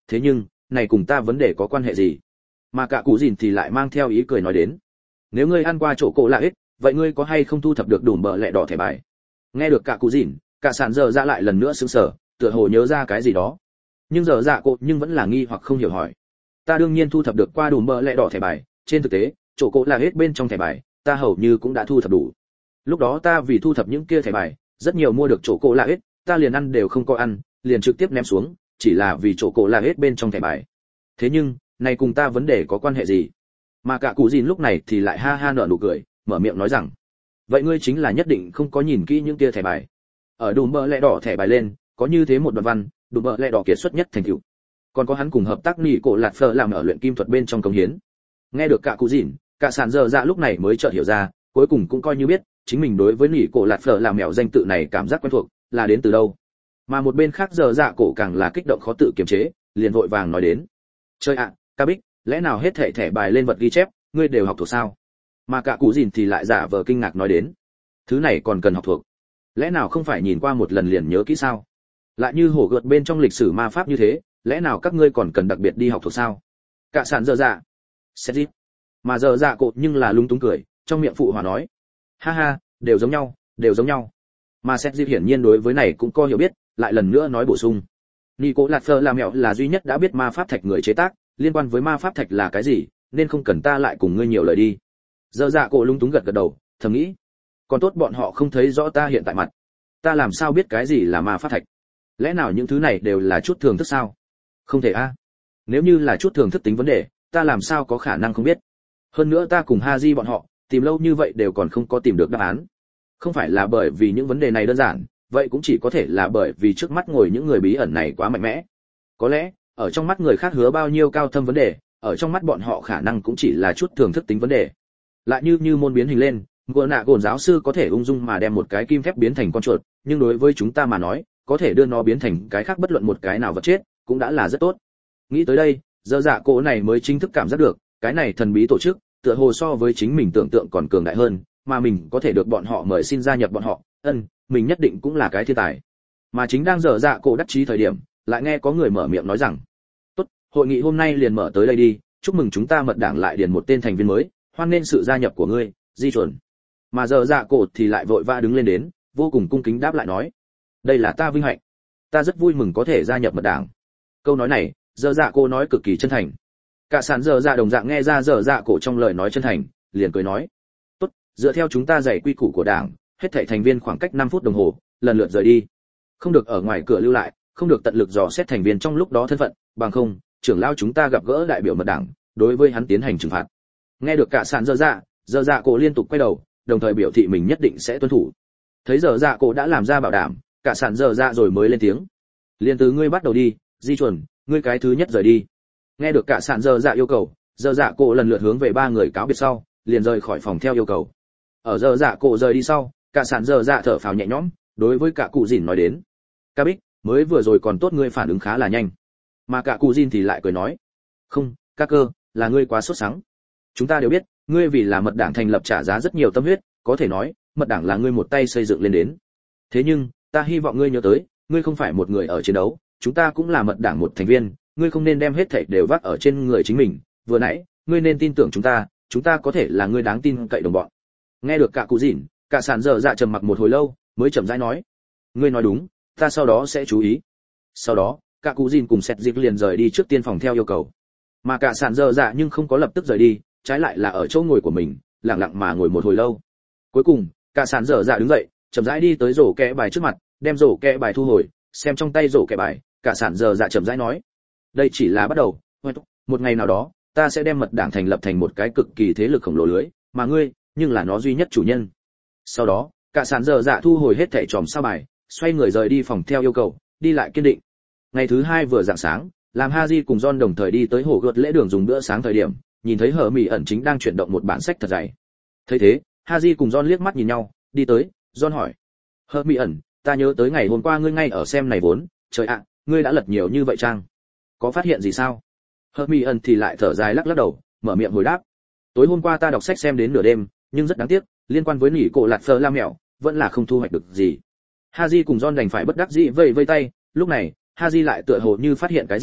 thế nhưng này cùng ta vấn đề có quan hệ gì? Mà cả cụ dìn thì lại mang theo ý cười nói đến, nếu ngươi ăn qua chỗ cổ lạ ít, vậy ngươi có hay không thu thập được đủ bờ lẹ đỏ thẻ bài? Nghe được cả cụ dìn, cả sàn giờ dạ lại lần nữa sững sờ, tựa hồ nhớ ra cái gì đó. Nhưng giờ dạ cổ nhưng vẫn là nghi hoặc không hiểu hỏi. Ta đương nhiên thu thập được qua đủ bờ lẹ đỏ thẻ bài, trên thực tế, chỗ cổ lạ hết bên trong thẻ bài, ta hầu như cũng đã thu thập đủ. Lúc đó ta vì thu thập những kia thẻ bài, rất nhiều mua được chỗ cổ lạ hết, ta liền ăn đều không có ăn, liền trực tiếp ném xuống, chỉ là vì chỗ cổ lạ hết bên trong thẻ bài. Thế nhưng, này cùng ta vấn đề có quan hệ gì? Mà cả cụ dìn lúc này thì lại ha ha nở nụ cười, mở miệng nói rằng, vậy ngươi chính là nhất định không có nhìn kỹ những kia thẻ bài. Ở đùm bờ lẹ đỏ thẻ bài lên, có như thế một đoạn văn, đùm bờ lẹ đỏ kiệt xuất nhất thành tựu. Còn có hắn cùng hợp tác nỉ cổ lạt phở làm ở luyện kim thuật bên trong công hiến. Nghe được cả cụ dìn, cả sàn giờ dạ lúc này mới chợt hiểu ra, cuối cùng cũng coi như biết, chính mình đối với nỉ cổ lạt phở làm mèo danh tự này cảm giác quen thuộc, là đến từ đâu. Mà một bên khác giờ dạ cổ càng là kích động khó tự kiềm chế, liền vội vàng nói đến, chơi ạ, ca bích, lẽ nào hết thảy thẻ bài lên vật ghi chép, ngươi đều học thuộc sao? Mà cả cụ dìn thì lại giả vờ kinh ngạc nói đến, thứ này còn cần học thuộc? Lẽ nào không phải nhìn qua một lần liền nhớ kỹ sao? Lại như hổ gợt bên trong lịch sử ma pháp như thế, lẽ nào các ngươi còn cần đặc biệt đi học thuộc sao? Cả sàn giờ dạ, xét dịp. Mà giờ dạ cổ nhưng là lúng túng cười, trong miệng phụ hòa nói, ha ha, đều giống nhau, đều giống nhau. Mà xét dịp hiển nhiên đối với này cũng có hiểu biết, lại lần nữa nói bổ sung, Nico Lạt Phơ là mẹo là duy nhất đã biết ma pháp thạch người chế tác, liên quan với ma pháp thạch là cái gì, nên không cần ta lại cùng ngươi nhiều lời đi. Giờ dạ cổ lung túng gật gật đầu, thầm nghĩ, còn tốt bọn họ không thấy rõ ta hiện tại mặt, ta làm sao biết cái gì là ma pháp thạch? Lẽ nào những thứ này đều là chút thường thức sao? Không thể a. À. Nếu như là chút thường thức tính vấn đề, ta làm sao có khả năng không biết? Hơn nữa ta cùng Haji bọn họ tìm lâu như vậy đều còn không có tìm được đáp án. Không phải là bởi vì những vấn đề này đơn giản, vậy cũng chỉ có thể là bởi vì trước mắt ngồi những người bí ẩn này quá mạnh mẽ. Có lẽ, ở trong mắt người khác hứa bao nhiêu cao thâm vấn đề, ở trong mắt bọn họ khả năng cũng chỉ là chút thường thức tính vấn đề. Lại như như môn biến hình lên, gỗ nạ gồn giáo sư có thể ung dung mà đem một cái kim thép biến thành con chuột, nhưng đối với chúng ta mà nói, có thể đưa nó biến thành cái khác bất luận một cái nào vật chết, cũng đã là rất tốt. Nghĩ tới đây, giờ dạ cổ này mới chính thức cảm giác được, cái này thần bí tổ chức, tựa hồ so với chính mình tưởng tượng còn cường đại hơn, mà mình có thể được bọn họ mời xin gia nhập bọn họ, ân, mình nhất định cũng là cái thiên tài. Mà chính đang giờ dạ cổ đắc chí thời điểm, lại nghe có người mở miệng nói rằng, tốt, hội nghị hôm nay liền mở tới đây đi, chúc mừng chúng ta mật đảng lại điền một tên thành viên mới, hoan nghênh sự gia nhập của ngươi, di chuẩn. Mà giờ dạ cổ thì lại vội vã đứng lên đến, vô cùng cung kính đáp lại nói, đây là ta vinh hạnh, ta rất vui mừng có thể gia nhập mật đảng. Câu nói này, giờ dạ cổ nói cực kỳ chân thành. Cả sàn giờ dạ đồng dạng nghe ra giờ dạ cổ trong lời nói chân thành, liền cười nói, tốt, dựa theo chúng ta dạy quy củ của đảng, hết thảy thành viên khoảng cách năm phút đồng hồ, lần lượt rời đi. Không được ở ngoài cửa lưu lại, không được tận lực dò xét thành viên trong lúc đó thân phận, bằng không, trưởng lão chúng ta gặp gỡ đại biểu mật đảng, đối với hắn tiến hành trừng phạt. Nghe được cả sàn giờ dạ, giờ dạ cổ liên tục quay đầu, đồng thời biểu thị mình nhất định sẽ tuân thủ. Thấy giờ dạ cổ đã làm ra bảo đảm, cả sàn giờ dạ rồi mới lên tiếng. Liên từ ngươi bắt đầu đi, di chuẩn, ngươi cái thứ nhất rời đi. Nghe được cả sàn giờ dạ yêu cầu, giờ dạ cổ lần lượt hướng về ba người cáo biệt sau, liền rời khỏi phòng theo yêu cầu. Ở giờ dạ cổ rời đi sau, cả sàn giờ dạ thở phào nhẹ nhõm, đối với cả cụ dìn nói đến, ca bích, mới vừa rồi còn tốt ngươi phản ứng khá là nhanh. Mà cả cụ dìn thì lại cười nói, không, ca cơ, là ngươi quá sốt sắng. Chúng ta đều biết, ngươi vì là mật đảng thành lập trả giá rất nhiều tâm huyết, có thể nói, mật đảng là ngươi một tay xây dựng lên đến. Thế nhưng, ta hy vọng ngươi nhớ tới, ngươi không phải một người ở chiến đấu, chúng ta cũng là mật đảng một thành viên, ngươi không nên đem hết thảy đều vác ở trên người chính mình. Vừa nãy, ngươi nên tin tưởng chúng ta, chúng ta có thể là ngươi đáng tin cậy đồng bọn. Nghe được cả cụ dìn, cả sàn giờ dạ trầm mặc một hồi lâu, mới chậm rãi nói, ngươi nói đúng, ta sau đó sẽ chú ý. Sau đó, cả cụ dìn cùng sẹt dịch liền rời đi trước tiên phòng theo yêu cầu. Mà cả sàn giờ dạ nhưng không có lập tức rời đi, trái lại là ở chỗ ngồi của mình, lặng lặng mà ngồi một hồi lâu. Cuối cùng, cả sàn giờ dạ đứng dậy, chậm rãi đi tới rổ kẹ bài trước mặt, đem rổ kẹ bài thu hồi, xem trong tay rổ kẹ bài, cả sàn giờ dạ chậm rãi nói, đây chỉ là bắt đầu, một ngày nào đó, ta sẽ đem mật đảng thành lập thành một cái cực kỳ thế lực khổng lồ lưới, mà ngươi, nhưng là nó duy nhất chủ nhân. Sau đó, cả sàn giờ dạ thu hồi hết thẻ tròm sao bài, xoay người rời đi phòng theo yêu cầu, đi lại kiên định. Ngày thứ hai vừa rạng sáng, làm Haji cùng John đồng thời đi tới hồ gợt lễ đường dùng bữa sáng thời điểm, nhìn thấy Hở Mị ẩn chính đang chuyển động một bản sách thật dày. Thấy thế, Haji cùng John liếc mắt nhìn nhau, đi tới, John hỏi, Hở Mị ẩn, ta nhớ tới ngày hôm qua ngươi ngay ở xem này vốn, trời ạ, ngươi đã lật nhiều như vậy chăng? Có phát hiện gì sao? Hở Mị ẩn thì lại thở dài lắc lắc đầu, mở miệng hồi đáp, tối hôm qua ta đọc sách xem đến nửa đêm, nhưng rất đáng tiếc, liên quan với nỉ cổ lạt phơ la mèo, vẫn là không thu hoạch được gì. Haji cùng John đành phải bất đắc dĩ vây vây tay, lúc này, Haji lại tựa hồ như phát hiện cái gì,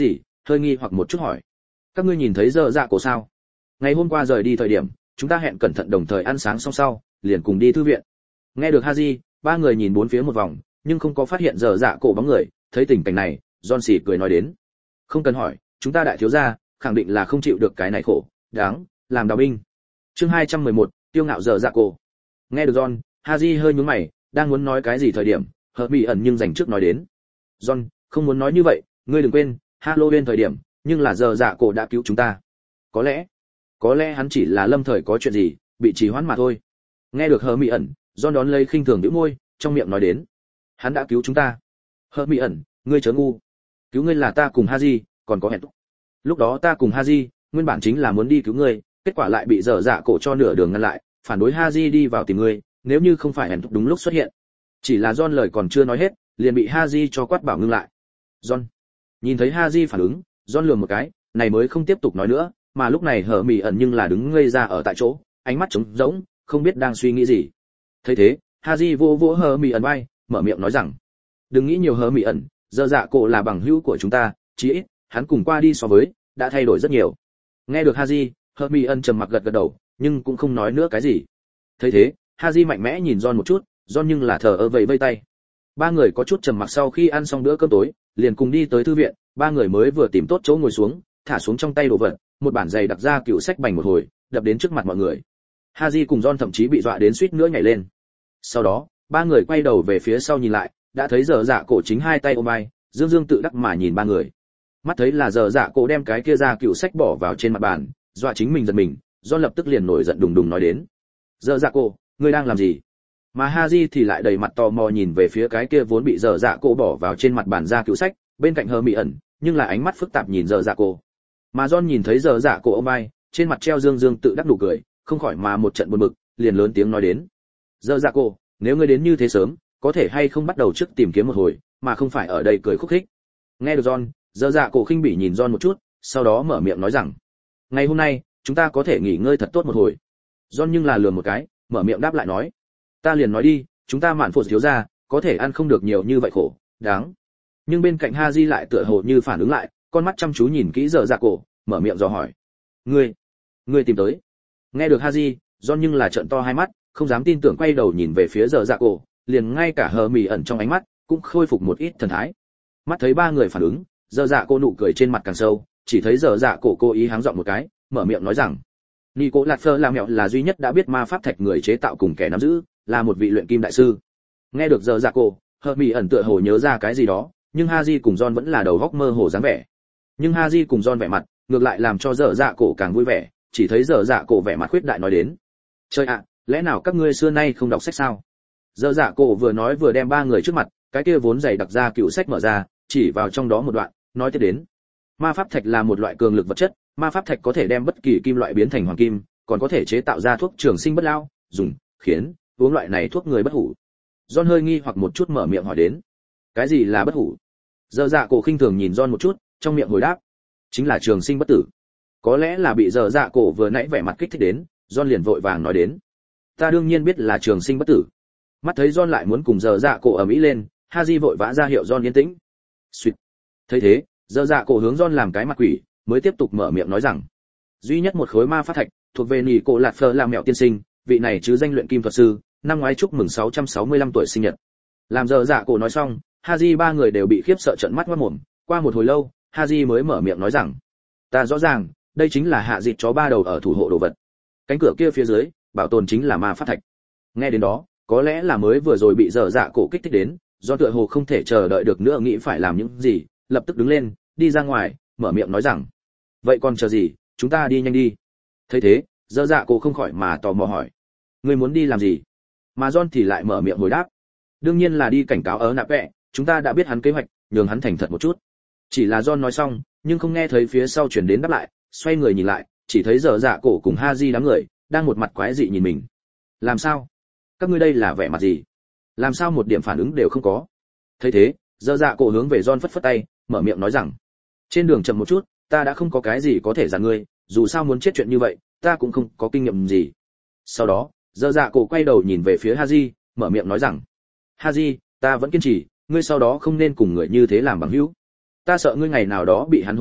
hơi nghi hoặc một chút hỏi: các ngươi nhìn thấy giờ dạ cổ sao? Ngày hôm qua rời đi thời điểm, chúng ta hẹn cẩn thận đồng thời ăn sáng xong sau, liền cùng đi thư viện. Nghe được Haji, ba người nhìn bốn phía một vòng, nhưng không có phát hiện giờ dạ cổ bóng người. Thấy tình cảnh này, John xỉ cười nói đến: không cần hỏi, chúng ta đại thiếu gia khẳng định là không chịu được cái này khổ, đáng làm đào binh. Chương hai trăm mười một, tiêu ngạo giờ dạ cổ. Nghe được John, Haji hơi nhướng mày, đang muốn nói cái gì thời điểm, hợp bị ẩn nhưng dành trước nói đến: John, không muốn nói như vậy, ngươi đừng quên, Halloween thời điểm, nhưng là giờ dạ cổ đã cứu chúng ta. Có lẽ, có lẽ hắn chỉ là lâm thời có chuyện gì, bị trì hoãn mà thôi. Nghe được Hợp bị ẩn, John đón lấy khinh thường nhếch môi, trong miệng nói đến: hắn đã cứu chúng ta. Hợp bị ẩn, ngươi chớ ngu. Cứu ngươi là ta cùng Haji, còn có hẹn. Lúc đó ta cùng Haji, nguyên bản chính là muốn đi cứu ngươi, kết quả lại bị giờ dạ cổ cho nửa đường ngăn lại, phản đối Haji đi vào tìm ngươi, nếu như không phải hẹn đúng lúc xuất hiện. Chỉ là John lời còn chưa nói hết, liền bị Haji cho quát bảo ngưng lại. John. Nhìn thấy Haji phản ứng, John lườm một cái, này mới không tiếp tục nói nữa, mà lúc này Hở Mị ẩn nhưng là đứng ngây ra ở tại chỗ, ánh mắt trống rỗng, không biết đang suy nghĩ gì. Thấy thế, Haji vô vỗ Hở Mị ẩn vai, mở miệng nói rằng: đừng nghĩ nhiều Hở Mị ẩn, giờ dạ cổ là bằng hữu của chúng ta, chí ít hắn cùng qua đi so với đã thay đổi rất nhiều. Nghe được Haji, Hở Mị ẩn trầm mặc gật gật đầu, nhưng cũng không nói nữa cái gì. Thấy thế, Haji mạnh mẽ nhìn John một chút, John nhưng là thờ ơ vẫy vẫy tay. Ba người có chút trầm mặc sau khi ăn xong bữa cơm tối, liền cùng đi tới thư viện, ba người mới vừa tìm tốt chỗ ngồi xuống, thả xuống trong tay đồ vật, một bản dày đặc ra cựu sách bành một hồi, đập đến trước mặt mọi người. Haji cùng John thậm chí bị dọa đến suýt nữa nhảy lên. Sau đó, ba người quay đầu về phía sau nhìn lại, đã thấy giờ dạ cổ chính hai tay ôm vai, dương dương tự đắc mà nhìn ba người. Mắt thấy là giờ dạ cổ đem cái kia ra cựu sách bỏ vào trên mặt bàn, dọa chính mình giật mình, John lập tức liền nổi giận đùng đùng nói đến: giờ dạ cổ, ngươi đang làm gì? Mà Haji thì lại đầy mặt tò mò nhìn về phía cái kia vốn bị giờ dạ cổ bỏ vào trên mặt bàn ra cựu sách, bên cạnh Hờ Mị ẩn, nhưng là ánh mắt phức tạp nhìn giờ dạ cổ. Mà John nhìn thấy giờ dạ cổ ôm vai, trên mặt treo dương dương tự đắc nụ cười, không khỏi mà một trận buồn bực, liền lớn tiếng nói đến: giờ dạ cổ, nếu ngươi đến như thế sớm, có thể hay không bắt đầu trước tìm kiếm một hồi, mà không phải ở đây cười khúc khích. Nghe được John, giờ dạ cổ khinh bỉ nhìn John một chút, sau đó mở miệng nói rằng: ngày hôm nay chúng ta có thể nghỉ ngơi thật tốt một hồi. John nhưng là lườm một cái, mở miệng đáp lại nói: ta liền nói đi, chúng ta mạn phột thiếu gia có thể ăn không được nhiều như vậy khổ, đáng. Nhưng bên cạnh Haji lại tựa hồ như phản ứng lại, con mắt chăm chú nhìn kỹ giờ dạ cổ, mở miệng dò hỏi: ngươi, ngươi tìm tới? Nghe được Haji, John nhưng là trợn to hai mắt, không dám tin tưởng quay đầu nhìn về phía giờ dạ cổ, liền ngay cả Hờ Mị ẩn trong ánh mắt cũng khôi phục một ít thần thái. Mắt thấy ba người phản ứng, giờ dạ cổ nụ cười trên mặt càng sâu, chỉ thấy giờ dạ cổ cố ý háng giọng một cái, mở miệng nói rằng: Nico Lạt Phơ làm mẹo là duy nhất đã biết ma pháp thạch người chế tạo cùng kẻ nắm giữ, là một vị luyện kim đại sư. Nghe được giờ dạ cổ, Hợp Mị ẩn tựa hồ nhớ ra cái gì đó, nhưng Haji cùng John vẫn là đầu góc mơ hồ dáng vẻ. Nhưng Haji cùng John vẻ mặt, ngược lại làm cho giờ dạ cổ càng vui vẻ, chỉ thấy giờ dạ cổ vẻ mặt khuyết đại nói đến: trời ạ, lẽ nào các ngươi xưa nay không đọc sách sao? Giờ dạ cổ vừa nói vừa đem ba người trước mặt, cái kia vốn dày đặc ra cựu sách mở ra, chỉ vào trong đó một đoạn, nói tiếp đến: ma pháp thạch là một loại cường lực vật chất, ma pháp thạch có thể đem bất kỳ kim loại biến thành hoàng kim, còn có thể chế tạo ra thuốc trường sinh bất lao, dùng, khiến, uống loại này thuốc người bất hủ. John hơi nghi hoặc một chút mở miệng hỏi đến: cái gì là bất hủ? Giờ dạ cổ khinh thường nhìn John một chút, trong miệng hồi đáp: chính là trường sinh bất tử. Có lẽ là bị giờ dạ cổ vừa nãy vẻ mặt kích thích đến, John liền vội vàng nói đến: ta đương nhiên biết là trường sinh bất tử. Mắt thấy John lại muốn cùng giờ dạ cổ ở mỹ lên, Haji vội vã ra hiệu John yên tĩnh. Xuyệt. Thấy thế, giờ dạ cổ hướng John làm cái mặt quỷ, mới tiếp tục mở miệng nói rằng: duy nhất một khối ma pháp thạch, thuộc về nỉ cổ lạt phơ làm mẹo tiên sinh, vị này chứ danh luyện kim thuật sư, năm ngoái chúc mừng sáu trăm sáu mươi lăm tuổi sinh nhật. Làm giờ dạ cổ nói xong, Haji ba người đều bị khiếp sợ trợn mắt ngoác mồm. Qua một hồi lâu, Haji mới mở miệng nói rằng: ta rõ ràng, đây chính là hạ dịch chó ba đầu ở thủ hộ đồ vật. Cánh cửa kia phía dưới, bảo tồn chính là ma pháp thạch. Nghe đến đó, có lẽ là mới vừa rồi bị giờ dạ cổ kích thích đến, do tựa hồ không thể chờ đợi được nữa nghĩ phải làm những gì, lập tức đứng lên, đi ra ngoài, mở miệng nói rằng: vậy còn chờ gì, chúng ta đi nhanh đi. Thấy thế, giờ dạ cổ không khỏi mà tò mò hỏi: ngươi muốn đi làm gì? Mà John thì lại mở miệng hồi đáp: đương nhiên là đi cảnh cáo ở nạp vẹ, chúng ta đã biết hắn kế hoạch, nhường hắn thành thật một chút. Chỉ là John nói xong, nhưng không nghe thấy phía sau chuyển đến đáp lại, xoay người nhìn lại, chỉ thấy giờ dạ cổ cùng Haji đám người đang một mặt quái dị nhìn mình. làm sao? các ngươi đây là vẻ mặt gì? làm sao một điểm phản ứng đều không có? Thấy thế, giờ dạ cổ hướng về John phất phất tay, mở miệng nói rằng: trên đường chậm một chút, ta đã không có cái gì có thể dặn ngươi, dù sao muốn chết chuyện như vậy, ta cũng không có kinh nghiệm gì. Sau đó, giờ dạ cổ quay đầu nhìn về phía Haji, mở miệng nói rằng: Haji, ta vẫn kiên trì, ngươi sau đó không nên cùng người như thế làm bằng hữu. Ta sợ ngươi ngày nào đó bị hắn hố chết,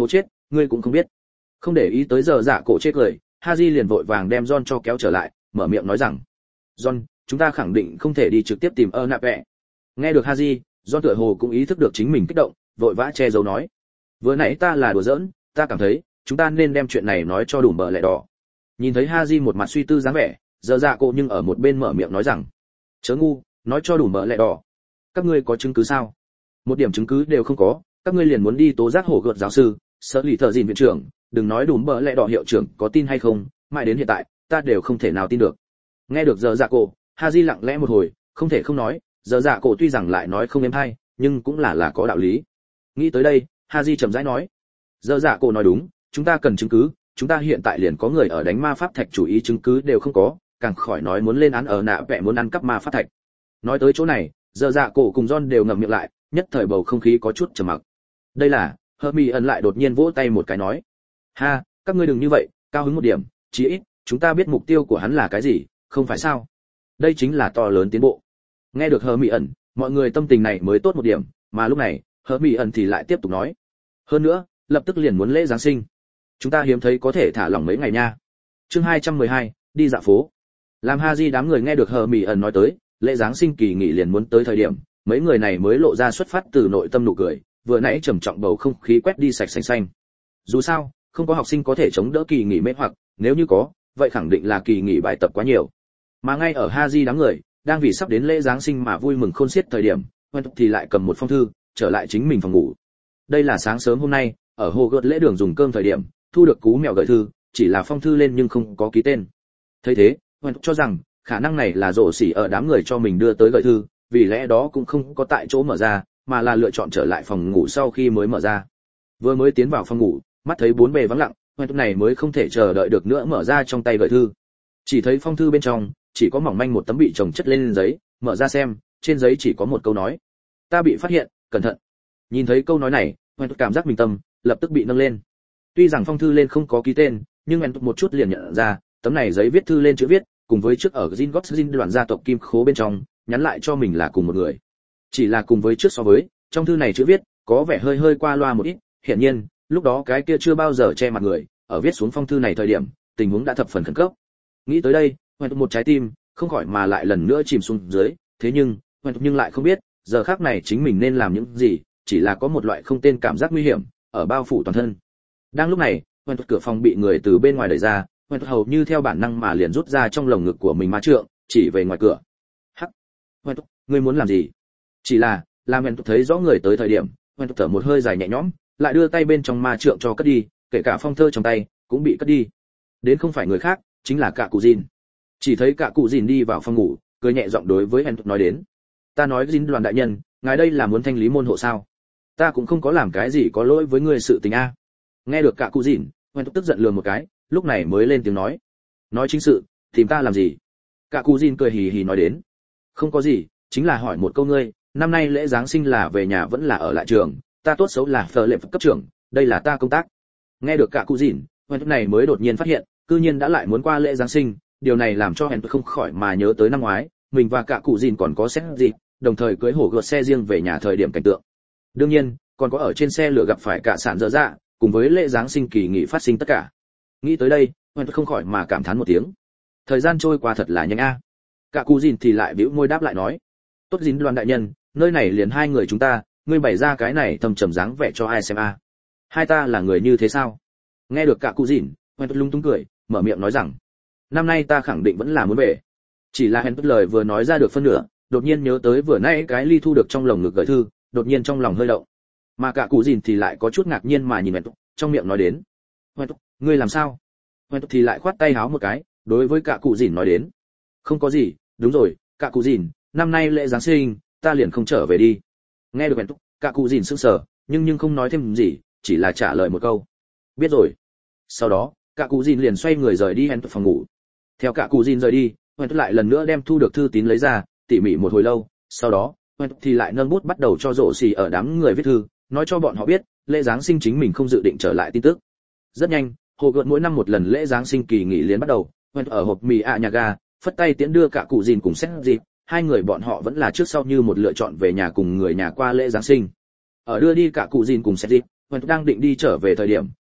ngươi cũng không biết. Không để ý tới giờ dạ cổ chê cười, Haji liền vội vàng đem John cho kéo trở lại, mở miệng nói rằng: "John, chúng ta khẳng định không thể đi trực tiếp tìm ơ nạp vẹ." Nghe được Haji, John tựa hồ cũng ý thức được chính mình kích động, vội vã che giấu nói: "Vừa nãy ta là đùa giỡn, ta cảm thấy chúng ta nên đem chuyện này nói cho đủ bờ lẹ đỏ." Nhìn thấy Haji một mặt suy tư dáng vẻ, giờ dạ cổ nhưng ở một bên mở miệng nói rằng: "Chớ ngu, nói cho đủ bờ lẹ đỏ. Các ngươi có chứng cứ sao? Một điểm chứng cứ đều không có, các ngươi liền muốn đi tố giác hổ gợt giáo sư, sợ lì thợ dìn viện trưởng, đừng nói đủ bờ lẹ đỏ hiệu trưởng có tin hay không, mãi đến hiện tại ta đều không thể nào tin được." Nghe được giờ dạ cổ, Haji lặng lẽ một hồi, không thể không nói, giờ dạ cổ tuy rằng lại nói không êm hay, nhưng cũng là là có đạo lý. Nghĩ tới đây, Haji chậm rãi nói: "Giờ dạ cổ nói đúng, chúng ta cần chứng cứ, chúng ta hiện tại liền có người ở đánh ma pháp thạch chủ ý chứng cứ đều không có, càng khỏi nói muốn lên án ở nạ vẽ muốn ăn cắp ma pháp thạch." Nói tới chỗ này, giờ dạ cổ cùng John đều ngậm miệng lại, nhất thời bầu không khí có chút trầm mặc. Đây là, Hermione lại đột nhiên vỗ tay một cái nói: "Ha, các ngươi đừng như vậy, cao hứng một điểm, chí ít chúng ta biết mục tiêu của hắn là cái gì, không phải sao? Đây chính là to lớn tiến bộ." Nghe được Hermione, mọi người tâm tình này mới tốt một điểm, mà lúc này, Hermione thì lại tiếp tục nói: "Hơn nữa, lập tức liền muốn lễ giáng sinh. Chúng ta hiếm thấy có thể thả lỏng mấy ngày nha." Chương hai trăm mười hai, đi dạo phố. Làm Haji đám người nghe được Hermione nói tới, lễ giáng sinh kỳ nghỉ liền muốn tới thời điểm, mấy người này mới lộ ra xuất phát từ nội tâm nụ cười, vừa nãy trầm trọng bầu không khí quét đi sạch sành xanh. Dù sao, không có học sinh có thể chống đỡ kỳ nghỉ mê hoặc, nếu như có, vậy khẳng định là kỳ nghỉ bài tập quá nhiều. Mà ngay ở Haji đám người đang vì sắp đến lễ giáng sinh mà vui mừng khôn xiết thời điểm, Hoen thì lại cầm một phong thư, trở lại chính mình phòng ngủ. Đây là sáng sớm hôm nay, ở hồ gợt lễ đường dùng cơm thời điểm, thu được cú mèo gửi thư, chỉ là phong thư lên nhưng không có ký tên. Thấy thế, Hoen cho rằng khả năng này là rổ xỉ ở đám người cho mình đưa tới gửi thư, vì lẽ đó cũng không có tại chỗ mở ra, mà là lựa chọn trở lại phòng ngủ sau khi mới mở ra. Vừa mới tiến vào phòng ngủ, mắt thấy bốn bề vắng lặng, Hoen này mới không thể chờ đợi được nữa mở ra trong tay gửi thư. Chỉ thấy phong thư bên trong chỉ có mỏng manh một tấm bị chồng chất lên giấy, mở ra xem, trên giấy chỉ có một câu nói: "Ta bị phát hiện, cẩn thận." Nhìn thấy câu nói này, Hoen cảm giác mình tâm lập tức bị nâng lên. Tuy rằng phong thư lên không có ký tên, nhưng Hoen một chút liền nhận ra, tấm này giấy viết thư lên chữ viết, cùng với trước ở Gringotts đoàn gia tộc kim khố bên trong, nhắn lại cho mình là cùng một người. Chỉ là cùng với trước so với, trong thư này chữ viết có vẻ hơi hơi qua loa một ít, hiển nhiên, lúc đó cái kia chưa bao giờ che mặt người, ở viết xuống phong thư này thời điểm, tình huống đã thập phần khẩn cấp. Nghĩ tới đây, Hoen một trái tim không khỏi mà lại lần nữa chìm xuống dưới, thế nhưng, Hoen nhưng lại không biết, giờ khắc này chính mình nên làm những gì, chỉ là có một loại không tên cảm giác nguy hiểm ở bao phủ toàn thân. Đang lúc này, Hoen cửa phòng bị người từ bên ngoài đẩy ra, Hoen hầu như theo bản năng mà liền rút ra trong lồng ngực của mình ma trượng, chỉ về ngoài cửa. "Hắc, Hoen, ngươi muốn làm gì?" Chỉ là, làm Hoen thấy rõ người tới thời điểm, Hoen thở một hơi dài nhẹ nhõm, lại đưa tay bên trong ma trượng cho cất đi, kể cả phong thơ trong tay cũng bị cất đi. Đến không phải người khác, chính là cả cụ Jin. Chỉ thấy cả cụ Jin đi vào phòng ngủ, cười nhẹ giọng đối với Hoen nói đến: "Ta nói Jin đoàn đại nhân, ngài đây là muốn thanh lý môn hộ sao? Ta cũng không có làm cái gì có lỗi với ngươi sự tình a." Nghe được cả cụ Jin, Hoen tức giận lườm một cái, lúc này mới lên tiếng nói: "Nói chính sự, tìm ta làm gì?" Cả cụ Jin cười hì hì nói đến: "Không có gì, chính là hỏi một câu ngươi, năm nay lễ giáng sinh là về nhà vẫn là ở lại trường? Ta tốt xấu là phở lệ cấp trưởng, đây là ta công tác." Nghe được cả cụ Jin, Hoen này mới đột nhiên phát hiện, cư nhiên đã lại muốn qua lễ giáng sinh, điều này làm cho Hoen không khỏi mà nhớ tới năm ngoái, mình và cả cụ Jin còn có xét gì, đồng thời cưới hổ gợt xe riêng về nhà thời điểm cảnh tượng. Đương nhiên, còn có ở trên xe lửa gặp phải cả sản dở dạ, cùng với lễ giáng sinh kỳ nghỉ phát sinh tất cả. Nghĩ tới đây, Hoen không khỏi mà cảm thán một tiếng. Thời gian trôi qua thật là nhanh a. Cả cụ Jin thì lại bĩu môi đáp lại nói: "Tốt Jin đoàn đại nhân, nơi này liền hai người chúng ta, ngươi bày ra cái này thầm trầm dáng vẻ cho ai xem a? Hai ta là người như thế sao?" Nghe được cả cụ Jin, Hoen lung tung cười, mở miệng nói rằng: "Năm nay ta khẳng định vẫn là muốn về." Chỉ là Hoen lời vừa nói ra được phân nửa, đột nhiên nhớ tới vừa nãy cái ly thu được trong lồng ngực gửi thư, đột nhiên trong lòng hơi động. Mà cả cụ Jin thì lại có chút ngạc nhiên mà nhìn Hoen, trong miệng nói đến: "Hoen, ngươi làm sao?" Hoen thì lại khoát tay háo một cái, đối với cả cụ Jin nói đến: "Không có gì, đúng rồi, cả cụ Jin, năm nay lễ giáng sinh, ta liền không trở về đi." Nghe được Hoen, cả cụ Jin sững sờ, nhưng nhưng không nói thêm gì, chỉ là trả lời một câu: "Biết rồi." Sau đó, cả cụ Jin liền xoay người rời đi Hoen phòng ngủ. Theo cả cụ Jin rời đi, Hoen lại lần nữa đem thu được thư tín lấy ra, tỉ mỉ một hồi lâu, sau đó, Hoen thì lại nâng bút bắt đầu cho rổ xì ở đám người viết thư, nói cho bọn họ biết, lễ giáng sinh chính mình không dự định trở lại tin tức. Rất nhanh, hồ gợt mỗi năm một lần lễ giáng sinh kỳ nghỉ liền bắt đầu, Hoen ở hộp mì ạ nhà ga, phất tay tiễn đưa cả cụ Jin cùng xét dịp, hai người bọn họ vẫn là trước sau như một lựa chọn về nhà cùng người nhà qua lễ giáng sinh. Ở đưa đi cả cụ Jin cùng xét dịp, Hoen đang định đi trở về thời điểm,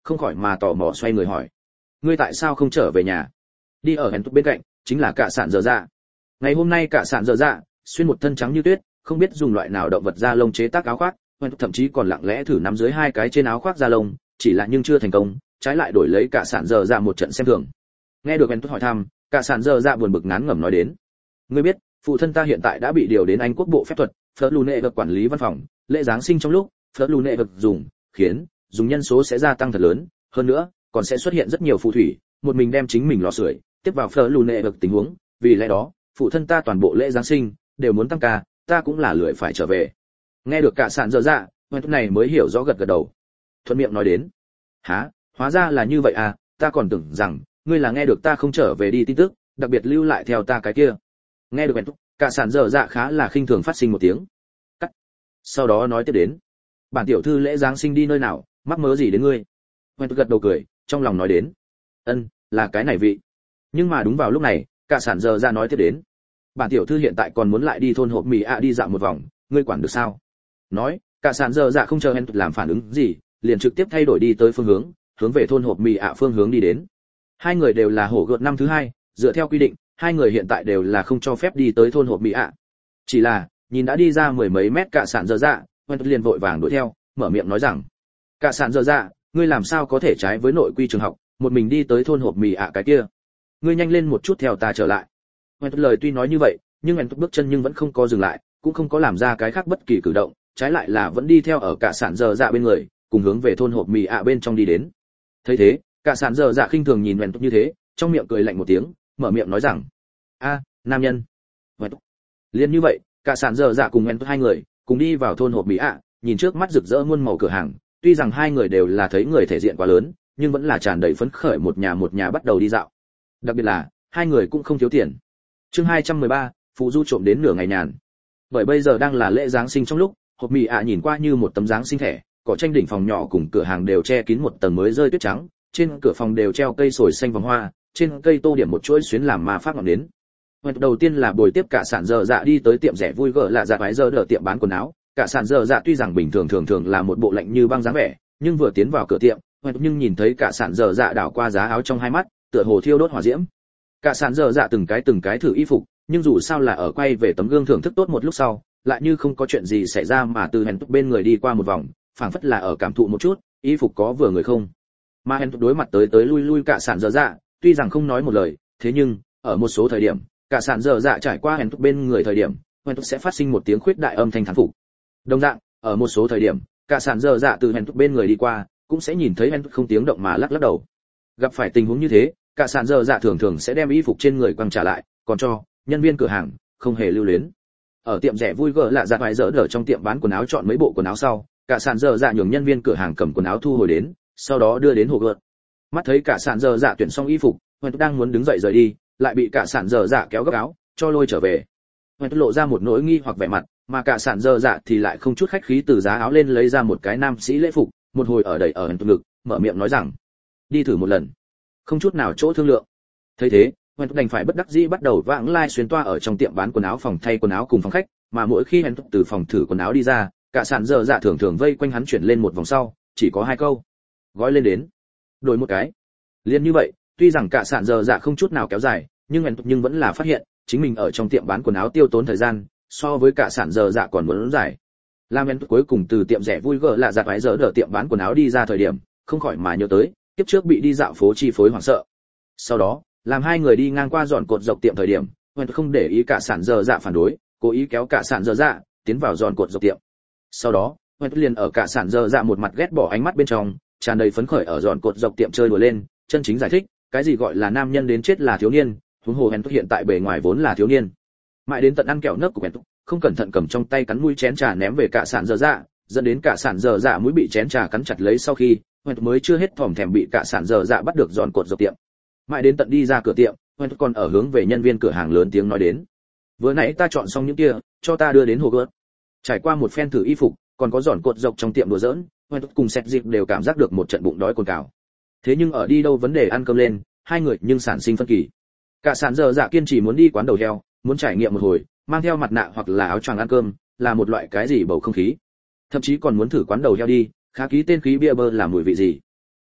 không khỏi mà tò mò xoay người hỏi: ngươi tại sao không trở về nhà? Đi ở hèn bên cạnh chính là cả sạn dở dạ. Ngày hôm nay cả sạn dở dạ xuyên một thân trắng như tuyết, không biết dùng loại nào động vật da lông chế tác áo khoác, thậm chí còn lặng lẽ thử nắm dưới hai cái trên áo khoác da lông, chỉ là nhưng chưa thành công, trái lại đổi lấy cả sạn dở dạ một trận xem thường. Nghe được hèn hỏi thăm, cả sạn dở dạ buồn bực ngán ngẩm nói đến: ngươi biết phụ thân ta hiện tại đã bị điều đến Anh quốc bộ phép thuật Phớt Lù Nệ vực quản lý văn phòng, lễ giáng sinh trong lúc Phớt Lù Nệ vực dùng khiến dùng nhân số sẽ gia tăng thật lớn, hơn nữa còn sẽ xuất hiện rất nhiều phù thủy, một mình đem chính mình lò sưởi tiếp vào Phớt Lù Nệ vực tình huống, vì lẽ đó phụ thân ta toàn bộ lễ giáng sinh đều muốn tăng ca, ta cũng là lười phải trở về. Nghe được cả sạn dở dạ, hoan này mới hiểu rõ gật gật đầu, thuận miệng nói đến: há, hóa ra là như vậy à, ta còn tưởng rằng ngươi là nghe được ta không trở về đi tin tức, đặc biệt lưu lại theo ta cái kia. Nghe được hoan cả sạn dở dạ khá là khinh thường phát sinh một tiếng cắt, sau đó nói tiếp đến: bản tiểu thư lễ giáng sinh đi nơi nào, mắc mớ gì đến ngươi? Hoan gật đầu cười, trong lòng nói đến: ân, là cái này vị. Nhưng mà đúng vào lúc này, cả sạn dở dạ nói tiếp đến: bản tiểu thư hiện tại còn muốn lại đi thôn hộp mì ạ đi dạo một vòng, ngươi quản được sao? Nói, cả sạn dở dạ không chờ hèn làm phản ứng gì, liền trực tiếp thay đổi đi tới phương hướng, hướng về thôn hộp mì ạ phương hướng đi đến. Hai người đều là hổ gợt năm thứ hai, dựa theo quy định, hai người hiện tại đều là không cho phép đi tới thôn hộp mì ạ. Chỉ là, nhìn đã đi ra mười mấy mét cả sạn dở dạ, hèn liền vội vàng đuổi theo, mở miệng nói rằng: cả sạn dở dạ, ngươi làm sao có thể trái với nội quy trường học, một mình đi tới thôn hộp mì ạ cái kia? Ngươi nhanh lên một chút theo ta trở lại. Hoài lời tuy nói như vậy, nhưng Hoài bước chân nhưng vẫn không có dừng lại, cũng không có làm ra cái khác bất kỳ cử động, trái lại là vẫn đi theo ở cả sạn dở dạ bên người, cùng hướng về thôn hộp mì ạ bên trong đi đến. Thấy thế, cả sạn dở dạ khinh thường nhìn Hoài như thế, trong miệng cười lạnh một tiếng, mở miệng nói rằng: a, nam nhân. Hoài liền như vậy, cả sạn dở dạ cùng Hoài hai người cùng đi vào thôn hộp mì ạ, nhìn trước mắt rực rỡ muôn màu cửa hàng, tuy rằng hai người đều là thấy người thể diện quá lớn, nhưng vẫn là tràn đầy phấn khởi, một nhà một nhà bắt đầu đi dạo. Đặc biệt là hai người cũng không thiếu tiền. Chương hai trăm mười ba, phụ du trộm đến nửa ngày nhàn. Bởi bây giờ đang là lễ giáng sinh trong lúc, hộp mì ạ nhìn qua như một tấm giáng sinh thẻ, cỏ tranh đỉnh phòng nhỏ cùng cửa hàng đều che kín một tầng mới rơi tuyết trắng, trên cửa phòng đều treo cây sồi xanh vòng hoa, trên cây tô điểm một chuỗi xuyến làm ma pháp ngọn nến. Hoạt đầu tiên là buổi tiếp cả sạn dở dạ đi tới tiệm rẻ vui gở lạ dạ vái giờ đỡ tiệm bán quần áo. Cả sạn dở dạ tuy rằng bình thường thường thường là một bộ lạnh như băng dáng vẻ, nhưng vừa tiến vào cửa tiệm, Hoạt nhưng nhìn thấy cả sạn dở dạ đảo qua giá áo trong hai mắt, tựa hồ thiêu đốt hỏa diễm. Cả sạn dở dạ từng cái từng cái thử y phục, nhưng dù sao là ở quay về tấm gương thưởng thức tốt một lúc sau, lại như không có chuyện gì xảy ra mà từ hèn bên người đi qua một vòng, phảng phất là ở cảm thụ một chút, y phục có vừa người không. Mà hèn đối mặt tới tới lui lui cả sạn dở dạ, tuy rằng không nói một lời, thế nhưng ở một số thời điểm, cả sạn dở dạ trải qua hèn bên người thời điểm, hèn sẽ phát sinh một tiếng khuyết đại âm thanh thán phục. Đồng dạng, ở một số thời điểm, cả sạn dở dạ từ hèn bên người đi qua, cũng sẽ nhìn thấy hèn không tiếng động mà lắc lắc đầu. Gặp phải tình huống như thế, cả sạn dở dạ thường thường sẽ đem y phục trên người quăng trả lại, còn cho nhân viên cửa hàng không hề lưu luyến. Ở tiệm rẻ vui gở lạ dạ vài dỡ đỡ trong tiệm bán quần áo chọn mấy bộ quần áo sau, cả sạn dở dạ nhường nhân viên cửa hàng cầm quần áo thu hồi đến, sau đó đưa đến hồ gợt. Mắt thấy cả sạn dở dạ tuyển xong y phục, Hoài đang muốn đứng dậy rời đi, lại bị cả sạn dở dạ kéo gấp áo, cho lôi trở về. Hoài lộ ra một nỗi nghi hoặc vẻ mặt, mà cả sạn dở dạ thì lại không chút khách khí từ giá áo lên lấy ra một cái nam sĩ lễ phục, một hồi ở đẩy ở hèn ngực, mở miệng nói rằng: đi thử một lần, không chút nào chỗ thương lượng. Thấy thế, Hoài đành phải bất đắc dĩ bắt đầu vãng lai xuyên toa ở trong tiệm bán quần áo, phòng thay quần áo cùng phòng khách, mà mỗi khi Hoài từ phòng thử quần áo đi ra, cả sạn dở dạ thường thường vây quanh hắn chuyển lên một vòng sau, chỉ có hai câu: gói lên đến, đổi một cái. Liên như vậy, tuy rằng cả sạn dở dạ không chút nào kéo dài, nhưng Hoài nhưng vẫn là phát hiện chính mình ở trong tiệm bán quần áo tiêu tốn thời gian so với cả sạn dở dạ còn muốn dài. Lam Hoài cuối cùng từ tiệm rẻ vui gở lạ dạ vái giờ đỡ tiệm bán quần áo đi ra thời điểm, không khỏi mà nhớ tới tiếp trước bị đi dạo phố chi phối hoảng sợ. Sau đó, làm hai người đi ngang qua dọn cột dọc tiệm thời điểm, Hoài không để ý cả sạn dở dạ phản đối, cố ý kéo cả sạn dở dạ tiến vào dọn cột dọc tiệm. Sau đó, Hoài liền ở cả sạn dở dạ một mặt ghét bỏ ánh mắt bên trong, tràn đầy phấn khởi ở dọn cột dọc tiệm chơi đùa lên, chân chính giải thích cái gì gọi là nam nhân đến chết là thiếu niên, huống hồ Hoài hiện tại bề ngoài vốn là thiếu niên. Mãi đến tận ăn kẹo nấc của Hoài, không cẩn thận cầm trong tay cắn mũi chén trà ném về cả sạn dở dạ, dẫn đến cả sạn dở dạ mũi bị chén trà cắn chặt lấy, sau khi Hoài mới chưa hết thòm thèm bị cả sạn dở dạ bắt được dọn cột dọc tiệm. Mãi đến tận đi ra cửa tiệm, Hoài còn ở hướng về nhân viên cửa hàng lớn tiếng nói đến: vừa nãy ta chọn xong những kia, cho ta đưa đến hồ gợt. Trải qua một phen thử y phục, còn có dọn cột dọc trong tiệm đùa giỡn, Hoài cùng Sẹt Dịp đều cảm giác được một trận bụng đói cồn cào. Thế nhưng ở đi đâu vấn đề ăn cơm lên, hai người nhưng sản sinh phân kỳ. Cả sạn dở dạ kiên trì muốn đi quán đầu heo, muốn trải nghiệm một hồi, mang theo mặt nạ hoặc là áo choàng ăn cơm, là một loại cái gì bầu không khí. Thậm chí còn muốn thử quán đầu heo đi, khá ký tên khí bia bơ là mùi vị gì.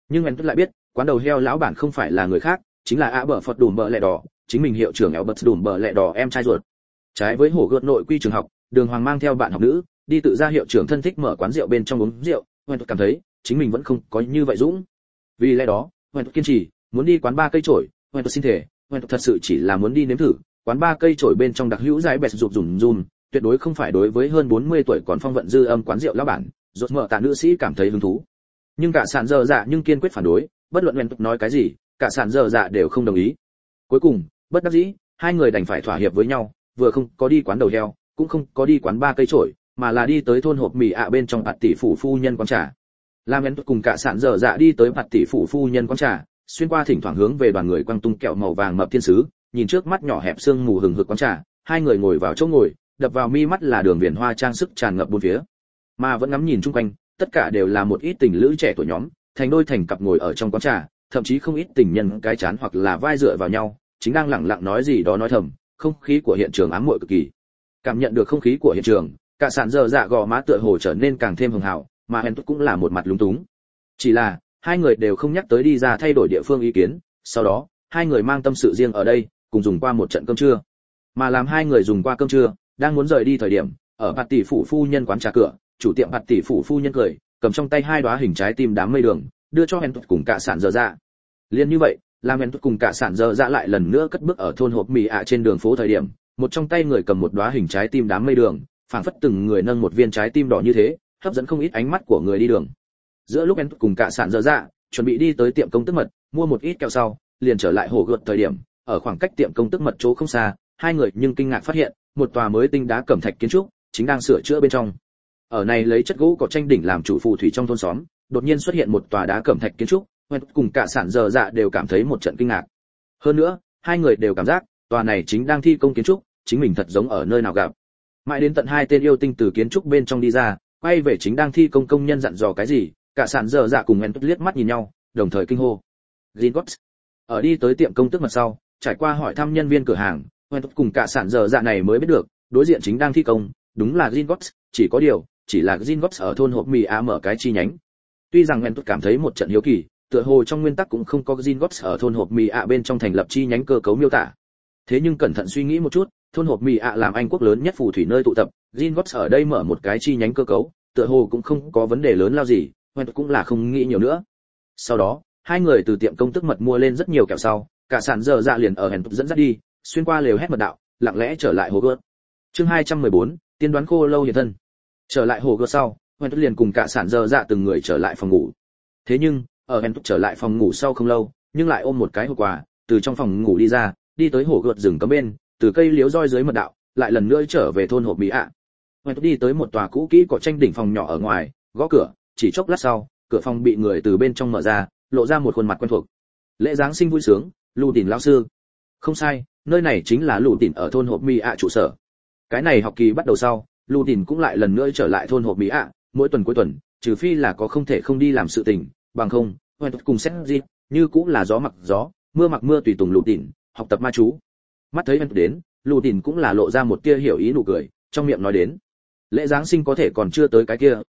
Nhưng anh lại biết quán đầu heo lão bản không phải là người khác, chính là ạ bờ phật đùm bờ lẹ đỏ, chính mình hiệu trưởng Albert đùm bờ lẹ đỏ em trai ruột. Trái với hổ gợt nội quy trường học, Đường Hoàng mang theo bạn học nữ đi tự ra hiệu trưởng thân thích mở quán rượu bên trong uống rượu, Hoen cảm thấy chính mình vẫn không có như vậy dũng. Vì lẽ đó, Hoen kiên trì muốn đi quán ba cây chổi. Hoen xin thể, Hoen thật sự chỉ là muốn đi nếm thử quán ba cây chổi bên trong đặc hữu giải bẹt rụp rùm rùm, tuyệt đối không phải đối với hơn bốn mươi tuổi còn phong vận dư âm quán rượu lão bản rốt mở tạ nữ sĩ cảm thấy hứng thú. Nhưng cả sản dơ dạ nhưng kiên quyết phản đối, bất luận Hoen nói cái gì, cả sản dơ dạ đều không đồng ý. Cuối cùng, bất đắc dĩ, hai người đành phải thỏa hiệp với nhau, vừa không có đi quán đầu heo, cũng không có đi quán ba cây chổi, mà là đi tới thôn hộp mì ạ bên trong bạt tỷ phủ phu nhân quán trà. Lam Én cùng cả sản dở dạ đi tới bạt tỷ phủ phu nhân quán trà, xuyên qua thỉnh thoảng hướng về đoàn người quăng tung kẹo màu vàng mập thiên sứ, nhìn trước mắt nhỏ hẹp sương mù hừng hực quán trà, hai người ngồi vào chỗ ngồi, đập vào mi mắt là đường viền hoa trang sức tràn ngập bốn phía, mà vẫn ngắm nhìn chung quanh, tất cả đều là một ít tình lữ trẻ tuổi nhóm, thành đôi thành cặp ngồi ở trong quán trà, thậm chí không ít tình nhân cái chán hoặc là vai dựa vào nhau, chính đang lặng lặng nói gì đó nói thầm, không khí của hiện trường ám muội cực kỳ. Cảm nhận được không khí của hiện trường, cả sản dơ dạ gò má tựa hồ trở nên càng thêm hường hào, mà Hèn cũng là một mặt lúng túng. Chỉ là hai người đều không nhắc tới đi ra thay đổi địa phương ý kiến, sau đó hai người mang tâm sự riêng ở đây, cùng dùng qua một trận cơm trưa. Mà làm hai người dùng qua cơm trưa, đang muốn rời đi thời điểm, ở bạt tỷ phủ phu nhân quán trà cửa, chủ tiệm bạt tỷ phủ phu nhân cười, cầm trong tay hai đóa hình trái tim đám mây đường, đưa cho Hèn cùng cả sản dơ dạ. Liên như vậy, làm Hèn cùng cả sản dơ dạ lại lần nữa cất bước ở thôn hộp mì ạ trên đường phố thời điểm, một trong tay người cầm một đóa hình trái tim đám mây đường, phảng phất từng người nâng một viên trái tim đỏ như thế, hấp dẫn không ít ánh mắt của người đi đường. Giữa lúc Hèn cùng cả sản dơ dạ chuẩn bị đi tới tiệm công tức mật, mua một ít kẹo sau, liền trở lại hồ gợt thời điểm, ở khoảng cách tiệm công tức mật chỗ không xa, hai người nhưng kinh ngạc phát hiện, một tòa mới tinh đá cẩm thạch kiến trúc chính đang sửa chữa bên trong. Ở này lấy chất gỗ cỏ tranh đỉnh làm chủ phù thủy trong thôn xóm, đột nhiên xuất hiện một tòa đá cẩm thạch kiến trúc, Hèn cùng cả sản dơ dạ đều cảm thấy một trận kinh ngạc. Hơn nữa, hai người đều cảm giác, tòa này chính đang thi công kiến trúc, chính mình thật giống ở nơi nào gặp. Mãi đến tận hai tên yêu tinh từ kiến trúc bên trong đi ra, quay về chính đang thi công công nhân dặn dò cái gì, cả sản dơ dạ cùng Hèn liếc mắt nhìn nhau, đồng thời kinh hô. Gringotts. Ở đi tới tiệm công tức mật sau, trải qua hỏi thăm nhân viên cửa hàng, Hèn cùng cả sản dơ dạ này mới biết được, đối diện chính đang thi công, đúng là Gringotts, chỉ có điều, chỉ là Gringotts ở thôn hộp mì á mở cái chi nhánh. Tuy rằng Hèn cảm thấy một trận hiếu kỳ, tựa hồ trong nguyên tắc cũng không có Gringotts ở thôn hộp mì ạ bên trong thành lập chi nhánh cơ cấu miêu tả. Thế nhưng cẩn thận suy nghĩ một chút, thôn hộp mì ạ làm Anh quốc lớn nhất phù thủy nơi tụ tập, Gringotts ở đây mở một cái chi nhánh cơ cấu, tựa hồ cũng không có vấn đề lớn lao gì, Hèn cũng là không nghĩ nhiều nữa. Sau đó, hai người từ tiệm công tức mật mua lên rất nhiều kẹo sau, cả sản dơ dạ liền ở Hèn dẫn dắt đi, xuyên qua lều hét mật đạo, lặng lẽ trở lại hồ gợt. Chương hai trăm mười bốn, tiên đoán khô lâu hiện thân. Trở lại hồ gợt sau, Hèn liền cùng cả sản dơ dạ từng người trở lại phòng ngủ. Thế nhưng, ở Hèn trở lại phòng ngủ sau không lâu, nhưng lại ôm một cái hộp quà, từ trong phòng ngủ đi ra, đi tới hồ gợt rừng cấm bên, từ cây liễu roi dưới mật đạo, lại lần nữa trở về thôn hộp bí ạ. Hèn đi tới một tòa cũ kỹ cỏ tranh đỉnh phòng nhỏ ở ngoài, gõ cửa, chỉ chốc lát sau, cửa phòng bị người từ bên trong mở ra, lộ ra một khuôn mặt quen thuộc. Lễ giáng sinh vui sướng, Lù Tỉn lão sư. Không sai, nơi này chính là Lù Tỉn ở thôn hộp mì ạ trụ sở. Cái này học kỳ bắt đầu sau, Lù Tỉn cũng lại lần nữa trở lại thôn hộp mì ạ, mỗi tuần cuối tuần, trừ phi là có không thể không đi làm sự tình, bằng không, Hèn cùng xét gì, như cũng là gió mặc gió, mưa mặc mưa tùy tùng Lù Tỉn, học tập ma chú. Mắt thấy Hèn đến, Lù Tỉn cũng là lộ ra một tia hiểu ý nụ cười, trong miệng nói đến, lễ giáng sinh có thể còn chưa tới cái kia.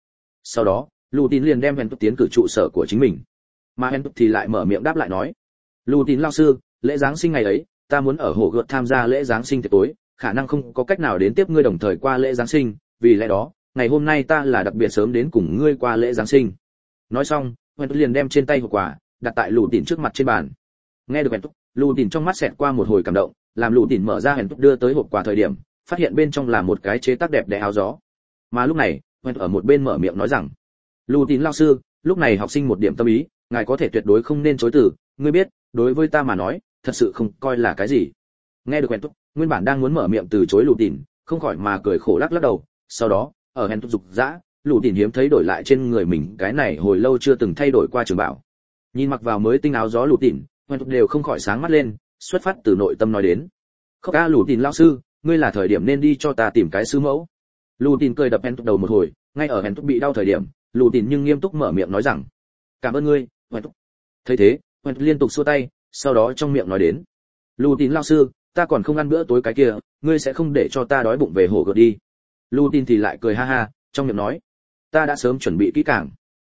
Sau đó, Lù Tỉn liền đem Hèn tiến cử trụ sở của chính mình, mà Hèn thì lại mở miệng đáp lại nói, Lù Tỉn lão sư, lễ giáng sinh ngày ấy, ta muốn ở hồ gợt tham gia lễ giáng sinh tiệc tối, khả năng không có cách nào đến tiếp ngươi đồng thời qua lễ giáng sinh, vì lẽ đó, ngày hôm nay ta là đặc biệt sớm đến cùng ngươi qua lễ giáng sinh. Nói xong, Hèn liền đem trên tay hộp quà đặt tại Lù Tỉn trước mặt trên bàn. Nghe được Hèn, Lù Tỉn trong mắt xẹt qua một hồi cảm động, làm Lù Tỉn mở ra Hèn đưa tới hộp quà thời điểm, phát hiện bên trong là một cái chế tác đẹp đẽ áo gió. Mà lúc này, Hèn ở một bên mở miệng nói rằng, Lù Tỉn lão sư, lúc này học sinh một điểm tâm ý, ngài có thể tuyệt đối không nên chối từ, ngươi biết, đối với ta mà nói, thật sự không coi là cái gì. Nghe được Hèn, nguyên bản đang muốn mở miệng từ chối Lù Tỉn, không khỏi mà cười khổ lắc lắc đầu, sau đó, ở Hèn dục dã, Lù Tỉn hiếm thấy đổi lại trên người mình cái này hồi lâu chưa từng thay đổi qua trường bảo. Nhìn mặc vào mới tinh áo gió Lù Tỉn, Hèn đều không khỏi sáng mắt lên, xuất phát từ nội tâm nói đến, "Khóc ca Lù Tỉn lão sư, ngươi là thời điểm nên đi cho ta tìm cái sư mẫu." Lù Tỉn cười đập Hèn đầu một hồi, ngay ở Hèn bị đau thời điểm, Lù Tỉn nhưng nghiêm túc mở miệng nói rằng, "Cảm ơn ngươi." Hèn thấy thế, Hèn liên tục xua tay, sau đó trong miệng nói đến, "Lù Tỉn lão sư, ta còn không ăn bữa tối cái kia, ngươi sẽ không để cho ta đói bụng về hồ gợt đi." Lù Tỉn thì lại cười ha ha, trong miệng nói, "Ta đã sớm chuẩn bị kỹ càng."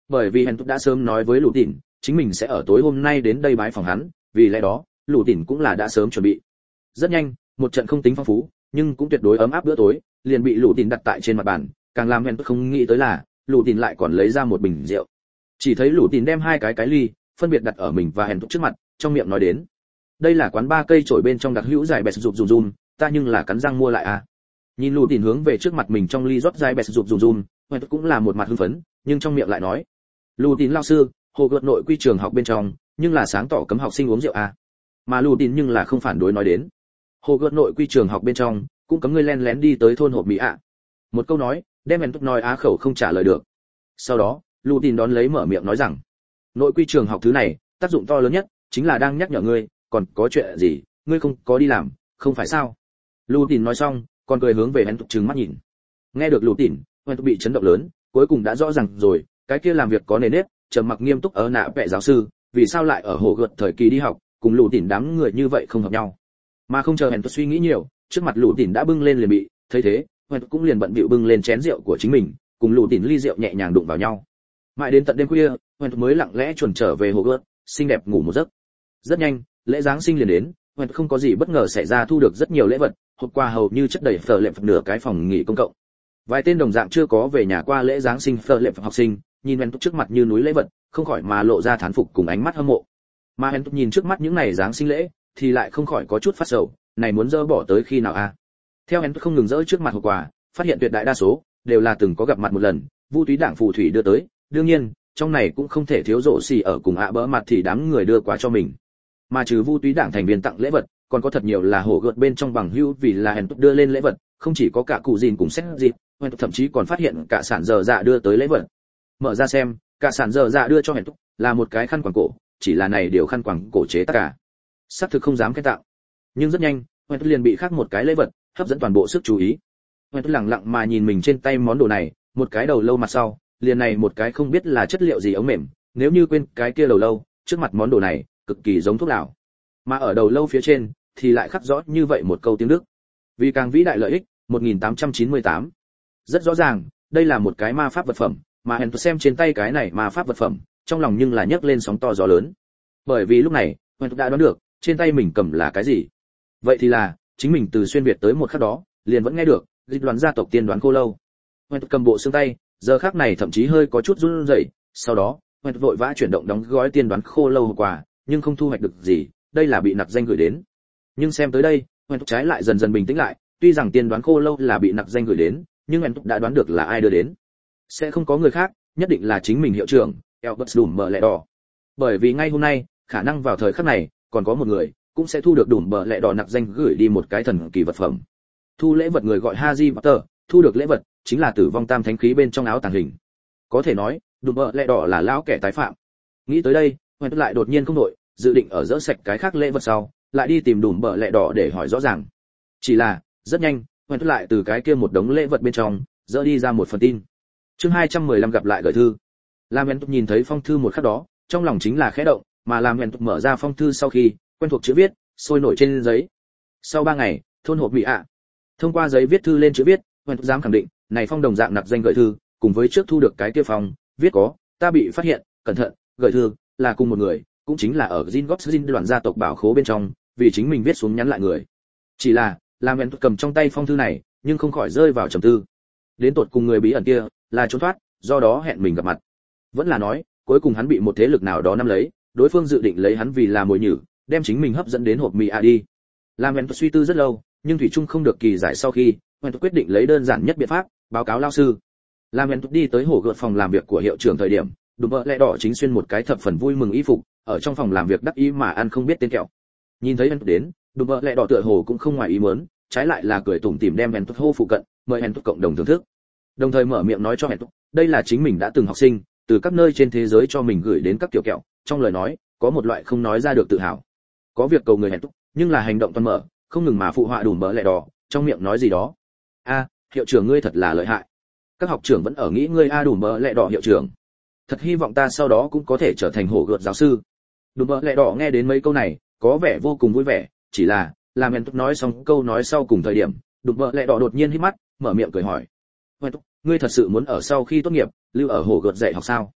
Bởi vì Hèn đã sớm nói với Lũ Tỉn, chính mình sẽ ở tối hôm nay đến đây bái phòng hắn, vì lẽ đó, Lũ Tỉn cũng là đã sớm chuẩn bị. Rất nhanh, một trận không tính phong phú, nhưng cũng tuyệt đối ấm áp bữa tối, liền bị Lũ Tỉn đặt tại trên mặt bàn, càng làm Hèn không nghĩ tới là, Lũ Tỉn lại còn lấy ra một bình rượu. Chỉ thấy Lũ Tỉn đem hai cái cái ly, phân biệt đặt ở mình và Hèn trước mặt, trong miệng nói đến: "Đây là quán ba cây trổi bên trong đặc hữu giải bẹt rụp rùm rùm, ta nhưng là cắn răng mua lại à." Nhìn Lũ Tỉn hướng về trước mặt mình trong ly rót giải bẹt rụp rùm rùm, Hèn cũng là một mặt hưng phấn, nhưng trong miệng lại nói: "Lũ Tỉn lão sư, hồ gợt nội quy trường học bên trong, nhưng là sáng tỏ cấm học sinh uống rượu à?" Mà Lũ Tỉn nhưng là không phản đối nói đến: "Hồ gợt nội quy trường học bên trong, cũng cấm ngươi len lén đi tới thôn hộp mỹ ạ." Một câu nói, đem Hèn nói á khẩu không trả lời được. Sau đó, Lũ Tỉn đón lấy mở miệng nói rằng: "Nội quy trường học thứ này, tác dụng to lớn nhất chính là đang nhắc nhở ngươi, còn có chuyện gì, ngươi không có đi làm, không phải sao?" Lũ Tỉn nói xong, còn cười hướng về Hèn trừng mắt nhìn. Nghe được Lũ Tỉn, Hèn bị chấn động lớn, cuối cùng đã rõ ràng rồi, cái kia làm việc có nề nếp, trầm mặc nghiêm túc ở nạ vẽ giáo sư, vì sao lại ở hồ gợt thời kỳ đi học, cùng Lũ Tỉn đám người như vậy không hợp nhau. Mà không chờ Hèn suy nghĩ nhiều, trước mặt Lũ Tỉn đã bưng lên liền bị, thấy thế, Hèn cũng liền bận bịu bưng lên chén rượu của chính mình, cùng Lũ Tỉn ly rượu nhẹ nhàng đụng vào nhau. Mãi đến tận đêm khuya, Hèn mới lặng lẽ chuẩn trở về hồ gợt, xinh đẹp ngủ một giấc. Rất nhanh, lễ giáng sinh liền đến, Hèn không có gì bất ngờ xảy ra, thu được rất nhiều lễ vật, hộp quà hầu như chất đầy phở lệm phật nửa cái phòng nghỉ công cộng. Vài tên đồng dạng chưa có về nhà qua lễ giáng sinh phở lệm phật học sinh, nhìn Hèn trước mặt như núi lễ vật, không khỏi mà lộ ra thán phục cùng ánh mắt hâm mộ. Mà Hèn nhìn trước mắt những này giáng sinh lễ, thì lại không khỏi có chút phát sầu, này muốn dỡ bỏ tới khi nào a? À? Theo Hèn không ngừng dỡ trước mặt hộp quà, phát hiện tuyệt đại đa số đều là từng có gặp mặt một lần, Vu Túy Đảng phù thủy đưa tới, đương nhiên, trong này cũng không thể thiếu rộ xì ở cùng ạ bỡ mặt thì đám người đưa quá cho mình. Mà trừ Vu Túy Đảng thành viên tặng lễ vật, còn có thật nhiều là hổ gợt bên trong bằng hữu vì là Hèn đưa lên lễ vật, không chỉ có cả cụ gìn cùng xét dịp, Hèn thậm chí còn phát hiện cả sản giờ dạ đưa tới lễ vật. Mở ra xem, cả sản giờ dạ đưa cho Hèn là một cái khăn quàng cổ, chỉ là này điều khăn quàng cổ chế tất cả. Sắp thực không dám khen tạo. Nhưng rất nhanh, Hèn liền bị khác một cái lễ vật hấp dẫn toàn bộ sức chú ý. Hèn lặng lặng mà nhìn mình trên tay món đồ này, một cái đầu lâu mặt sau, liền này một cái không biết là chất liệu gì ống mềm, nếu như quên cái kia đầu lâu, trước mặt món đồ này, cực kỳ giống thuốc lào. Mà ở đầu lâu phía trên thì lại khắc rõ như vậy một câu tiếng Đức: "Vì càng vĩ đại lợi ích, một nghìn tám trăm chín mươi tám." Rất rõ ràng, đây là một cái ma pháp vật phẩm, mà Hèn xem trên tay cái này ma pháp vật phẩm, trong lòng nhưng là nhấc lên sóng to gió lớn. Bởi vì lúc này, Hèn đã đoán được, trên tay mình cầm là cái gì. Vậy thì là, chính mình từ xuyên việt tới một khắc đó, liền vẫn nghe được dịch đoán gia tộc tiên đoán khô lâu. Hèn cầm bộ xương tay, giờ khắc này thậm chí hơi có chút run rẩy, sau đó, Hèn vội vã chuyển động đóng gói tiên đoán khô lâu quà, nhưng không thu hoạch được gì, đây là bị nặc danh gửi đến. Nhưng xem tới đây, Hèn trái lại dần dần bình tĩnh lại, tuy rằng tiên đoán khô lâu là bị nặc danh gửi đến, nhưng Hèn đã đoán được là ai đưa đến. Sẽ không có người khác, nhất định là chính mình hiệu trưởng, Albert Đùm Bờ Lẹ Đỏ. Bởi vì ngay hôm nay, khả năng vào thời khắc này, còn có một người cũng sẽ thu được Đùm Bờ Lẹ Đỏ nặc danh gửi đi một cái thần kỳ vật phẩm. Thu lễ vật người gọi Harry Potter, thu được lễ vật chính là tử vong tam thánh khí bên trong áo tàng hình. Có thể nói, Đùm Bờ Lẹ Đỏ là lão kẻ tái phạm. Nghĩ tới đây, Hèn lại đột nhiên không đổi, dự định ở dỡ sạch cái khác lễ vật sau, lại đi tìm Đùm Bờ Lẹ Đỏ để hỏi rõ ràng. Chỉ là, rất nhanh, Hèn lại từ cái kia một đống lễ vật bên trong, dỡ đi ra một phần tin. Chương hai trăm mười lăm gặp lại gửi thư. Làm Hèn nhìn thấy phong thư một khắc đó, trong lòng chính là khẽ động, mà làm Hèn mở ra phong thư sau khi, quen thuộc chữ viết, sôi nổi trên giấy. Sau ba ngày, thôn hộp mỹ ạ. Thông qua giấy viết thư lên chữ viết, Hèn dám khẳng định, này phong đồng dạng nặc danh gửi thư, cùng với trước thu được cái kia phong, viết có, ta bị phát hiện, cẩn thận, gửi thư, là cùng một người, cũng chính là ở Zingotzin đoàn gia tộc bảo khố bên trong, vì chính mình viết xuống nhắn lại người. Chỉ là, làm Hèn cầm trong tay phong thư này, nhưng không khỏi rơi vào trầm tư. Đến tột cùng người bí ẩn kia, là trốn thoát, do đó hẹn mình gặp mặt. Vẫn là nói, cuối cùng hắn bị một thế lực nào đó nắm lấy, đối phương dự định lấy hắn vì là mồi nhử, đem chính mình hấp dẫn đến hộp mì a đi. Làm Hèn suy tư rất lâu, nhưng thủy chung không được kỳ giải sau khi, Hèn quyết định lấy đơn giản nhất biện pháp, báo cáo lão sư. Làm Hèn đi tới hổ gợt phòng làm việc của hiệu trưởng thời điểm, Đùm Bờ Lẹ Đỏ chính xuyên một cái thập phần vui mừng y phục, ở trong phòng làm việc đắc ý mà ăn không biết tên kẹo. Nhìn thấy Hèn đến, Đùm Bờ Lẹ Đỏ tựa hồ cũng không ngoài ý muốn, trái lại là cười tủm tỉm đem Hèn hô phụ cận, mời Hèn cộng đồng thưởng thức. Đồng thời mở miệng nói cho Hèn, đây là chính mình đã từng học sinh, từ các nơi trên thế giới cho mình gửi đến các tiểu kẹo, trong lời nói có một loại không nói ra được tự hào. Có việc cầu người Hèn, nhưng là hành động toàn mở, không ngừng mà phụ họa Đùm Bờ Lẹ Đỏ, trong miệng nói gì đó. A, hiệu trưởng ngươi thật là lợi hại. Các học trưởng vẫn ở nghĩ ngươi a Đùm Bờ Lẹ Đỏ hiệu trưởng. Thật hy vọng ta sau đó cũng có thể trở thành hổ gợt giáo sư. Đùm Bờ Lẹ Đỏ nghe đến mấy câu này, có vẻ vô cùng vui vẻ, chỉ là, làm Hèn nói xong câu nói sau cùng thời điểm, Đùm Bờ Lẹ Đỏ đột nhiên híp mắt, mở miệng cười hỏi: "Hèn, ngươi thật sự muốn ở sau khi tốt nghiệp, lưu ở hổ gợt dạy học sao?"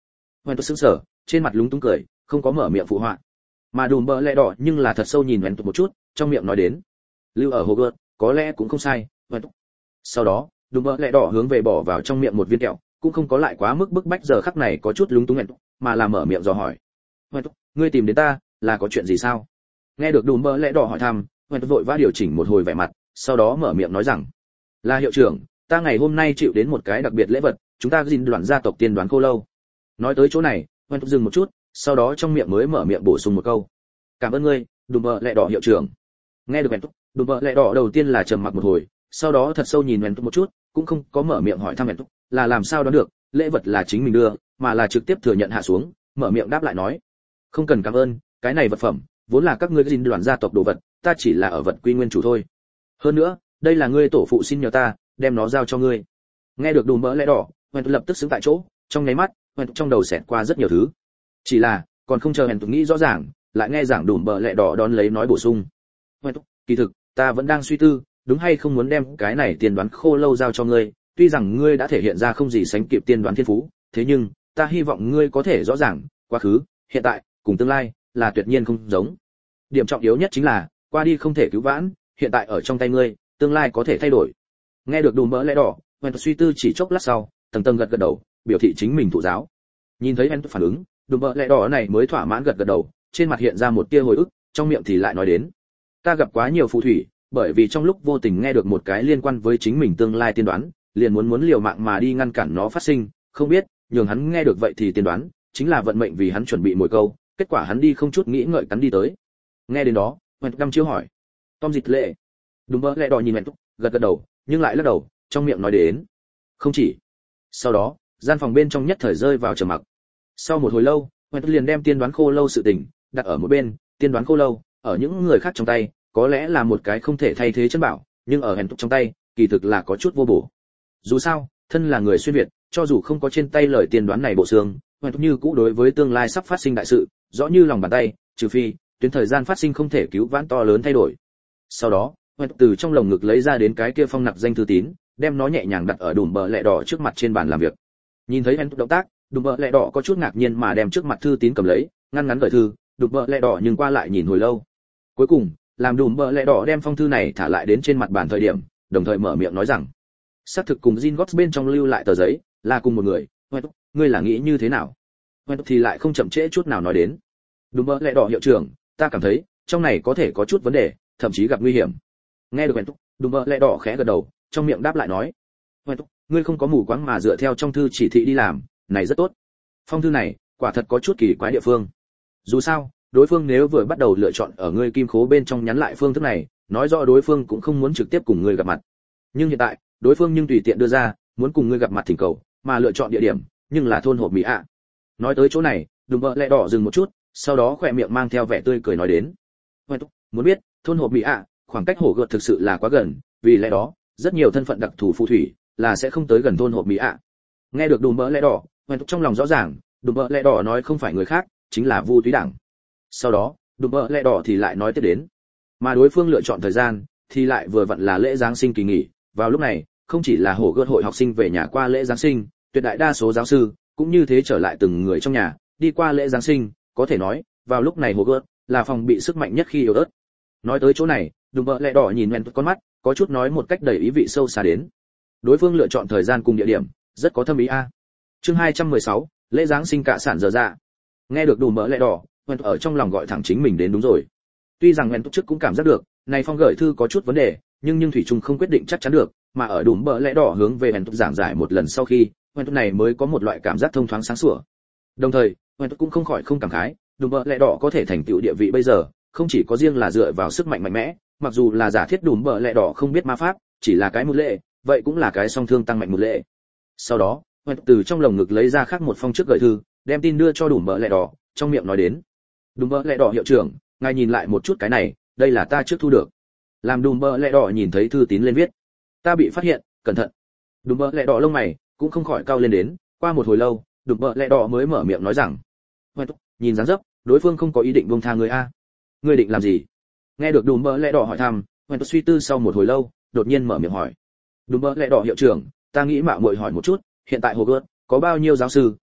Hoen sững sờ, trên mặt lúng túng cười, không có mở miệng phụ họa. Mà đùm bờ lẹ đỏ nhưng là thật sâu nhìn Hoen một chút, trong miệng nói đến, lưu ở Hogwarts, có lẽ cũng không sai. Hoen sau đó, đùm bờ lẹ đỏ hướng về bỏ vào trong miệng một viên kẹo, cũng không có lại quá mức bức bách, giờ khắc này có chút lúng túng Hoen, mà là mở miệng dò hỏi. Hoen, ngươi tìm đến ta, là có chuyện gì sao? Nghe được đùm bờ lẹ đỏ hỏi thăm, Hoen vội vã điều chỉnh một hồi vẻ mặt, sau đó mở miệng nói rằng, là hiệu trưởng, ta ngày hôm nay chịu đến một cái đặc biệt lễ vật, chúng ta gìn đoàn gia tộc tiên đoán khô lâu. Nói tới chỗ này, Hoen dừng một chút, sau đó trong miệng mới mở miệng bổ sung một câu, cảm ơn ngươi, đùm bờ lẹ đỏ hiệu trưởng. Nghe được Hoen, đùm bờ lẹ đỏ đầu tiên là trầm mặc một hồi, sau đó thật sâu nhìn Hoen một chút, cũng không có mở miệng hỏi thăm Hoen, là làm sao đoán được, lễ vật là chính mình đưa, mà là trực tiếp thừa nhận hạ xuống, mở miệng đáp lại nói, không cần cảm ơn, cái này vật phẩm vốn là các ngươi gìn đoàn gia tộc đồ vật, ta chỉ là ở vật quy nguyên chủ thôi. Hơn nữa, đây là ngươi tổ phụ xin nhờ ta, đem nó giao cho ngươi. Nghe được đùm bỡ lẽ đỏ, Hoen lập tức sững tại chỗ, trong nháy mắt, Hoen trong đầu xẹt qua rất nhiều thứ. Chỉ là, còn không chờ Hoen nghĩ rõ ràng, lại nghe giảng đùm bỡ lẽ đỏ đón lấy nói bổ sung. Hoen, kỳ thực, ta vẫn đang suy tư, đúng hay không muốn đem cái này tiên đoán khô lâu giao cho ngươi, tuy rằng ngươi đã thể hiện ra không gì sánh kịp tiên đoán thiên phú, thế nhưng, ta hy vọng ngươi có thể rõ ràng, quá khứ, hiện tại, cùng tương lai, là tuyệt nhiên không giống. Điểm trọng yếu nhất chính là, qua đi không thể cứu vãn, hiện tại ở trong tay ngươi, tương lai có thể thay đổi. Nghe được đùm bỡ lẽ đỏ, Hoen suy tư chỉ chốc lát sau, tầng tầng gật gật đầu, biểu thị chính mình thụ giáo. Nhìn thấy Hoen phản ứng, đùm bỡ lẽ đỏ này mới thỏa mãn gật gật đầu, trên mặt hiện ra một tia hồi ức, trong miệng thì lại nói đến, ta gặp quá nhiều phù thủy, bởi vì trong lúc vô tình nghe được một cái liên quan với chính mình tương lai tiên đoán, liền muốn muốn liều mạng mà đi ngăn cản nó phát sinh, không biết, nhường hắn nghe được vậy thì tiên đoán, chính là vận mệnh vì hắn chuẩn bị mồi câu, kết quả hắn đi không chút nghĩ ngợi cắn đi tới. Nghe đến đó, Hoen đăm chiếu hỏi, Tom dịch lệ. Đúng bỡ lẽ đỏ nhìn Hoen, gật gật đầu, nhưng lại lắc đầu, trong miệng nói đến, không chỉ. Sau đó, gian phòng bên trong nhất thời rơi vào trầm mặc. Sau một hồi lâu, Hoen liền đem tiên đoán khô lâu sự tình đặt ở một bên, tiên đoán khô lâu ở những người khác trong tay, có lẽ là một cái không thể thay thế chân bảo, nhưng ở Hoen trong tay, kỳ thực là có chút vô bổ. Dù sao, thân là người xuyên việt, cho dù không có trên tay lời tiên đoán này bộ xương, Hoen như cũ đối với tương lai sắp phát sinh đại sự, rõ như lòng bàn tay, trừ phi tuyến thời gian phát sinh không thể cứu vãn to lớn thay đổi. Sau đó, Hoen từ trong lồng ngực lấy ra đến cái kia phong nặc danh thư tín, đem nó nhẹ nhàng đặt ở đùm bờ lẹ đỏ trước mặt trên bàn làm việc. Nhìn thấy Hoen động tác, đùm bờ lẹ đỏ có chút ngạc nhiên mà đem trước mặt thư tín cầm lấy, ngăn ngắn gửi thư, đùm bờ lẹ đỏ nhưng qua lại nhìn hồi lâu. Cuối cùng, làm đùm bờ lẹ đỏ đem phong thư này thả lại đến trên mặt bàn thời điểm, đồng thời mở miệng nói rằng, xác thực cùng Jin Gots bên trong lưu lại tờ giấy, là cùng một người. Hoen, ngươi là nghĩ như thế nào? Hoen thì lại không chậm trễ chút nào nói đến, đùm bờ lẹ đỏ hiệu trưởng, ta cảm thấy trong này có thể có chút vấn đề, thậm chí gặp nguy hiểm. Nghe được Hoen, đùm bờ lẹ đỏ khẽ gật đầu, trong miệng đáp lại nói, Hoen, ngươi không có mù quáng mà dựa theo trong thư chỉ thị đi làm, này rất tốt. Phong thư này quả thật có chút kỳ quái địa phương. Dù sao, đối phương nếu vừa bắt đầu lựa chọn ở ngươi kim khố bên trong nhắn lại phương thức này, nói rõ đối phương cũng không muốn trực tiếp cùng ngươi gặp mặt. Nhưng hiện tại, đối phương nhưng tùy tiện đưa ra muốn cùng ngươi gặp mặt thỉnh cầu, mà lựa chọn địa điểm nhưng là thôn hộp mỹ ạ. Nói tới chỗ này, đùm bờ lẹ đỏ dừng một chút, sau đó khỏe miệng mang theo vẻ tươi cười nói đến, muốn biết thôn hộp mỹ ạ khoảng cách hồ gợt thực sự là quá gần, vì lẽ đó rất nhiều thân phận đặc thù phù thủy là sẽ không tới gần thôn hộp mỹ ạ. Nghe được đùm bờ lẹ đỏ, Hoen trong lòng rõ ràng, đùm bờ lẹ đỏ nói không phải người khác, chính là Vu Túy Đảng. Sau đó, đùm bờ lẹ đỏ thì lại nói tiếp đến, mà đối phương lựa chọn thời gian thì lại vừa vặn là lễ giáng sinh kỳ nghỉ. Vào lúc này, không chỉ là hồ gợt hội học sinh về nhà qua lễ giáng sinh, tuyệt đại đa số giáo sư cũng như thế trở lại từng người trong nhà đi qua lễ giáng sinh. Có thể nói, vào lúc này hồ gợt là phòng bị sức mạnh nhất khi yếu ớt. Nói tới chỗ này, đùm bờ lẹ đỏ nhìn Hoen con mắt, có chút nói một cách đầy ý vị sâu xa đến, đối phương lựa chọn thời gian cùng địa điểm rất có thâm ý a. Chương hai trăm mười sáu, lễ giáng sinh cả sản giờ dạ. Nghe được đùm bờ lẹ đỏ, Hoen ở trong lòng gọi thẳng chính mình đến đúng rồi. Tuy rằng Hoen trước cũng cảm giác được, này phong gửi thư có chút vấn đề, nhưng nhưng thủy chung không quyết định chắc chắn được, mà ở đùm bờ lẹ đỏ hướng về Hoen giảng giải một lần sau khi, Hoen này mới có một loại cảm giác thông thoáng sáng sủa. Đồng thời, Hoen cũng không khỏi không cảm khái, đùm bờ lẹ đỏ có thể thành tựu địa vị bây giờ, không chỉ có riêng là dựa vào sức mạnh mạnh mẽ, mặc dù là giả thiết đùm bờ lẹ đỏ không biết ma pháp, chỉ là cái một lệ, vậy cũng là cái song thương tăng mạnh một lệ. Sau đó, Hoen từ trong lồng ngực lấy ra khác một phong trước gửi thư, đem tin đưa cho đùm bờ lẹ đỏ, trong miệng nói đến, đùm bờ lẹ đỏ hiệu trưởng, ngài nhìn lại một chút cái này, đây là ta trước thu được. Làm đùm bờ lẹ đỏ nhìn thấy thư tín lên viết, ta bị phát hiện, cẩn thận. Đùm bờ lẹ đỏ lông mày cũng không khỏi cau lên đến, qua một hồi lâu, đùm bờ lẹ đỏ mới mở miệng nói rằng, Hoen, nhìn dáng dấp, đối phương không có ý định buông tha người a. Ngươi định làm gì? Nghe được đùm bờ lẹ đỏ hỏi thăm, Hoen suy tư sau một hồi lâu, đột nhiên mở miệng hỏi, đùm bờ lẹ đỏ hiệu trưởng, ta nghĩ mạo muội hỏi một chút, hiện tại Hogwarts có bao nhiêu giáo sư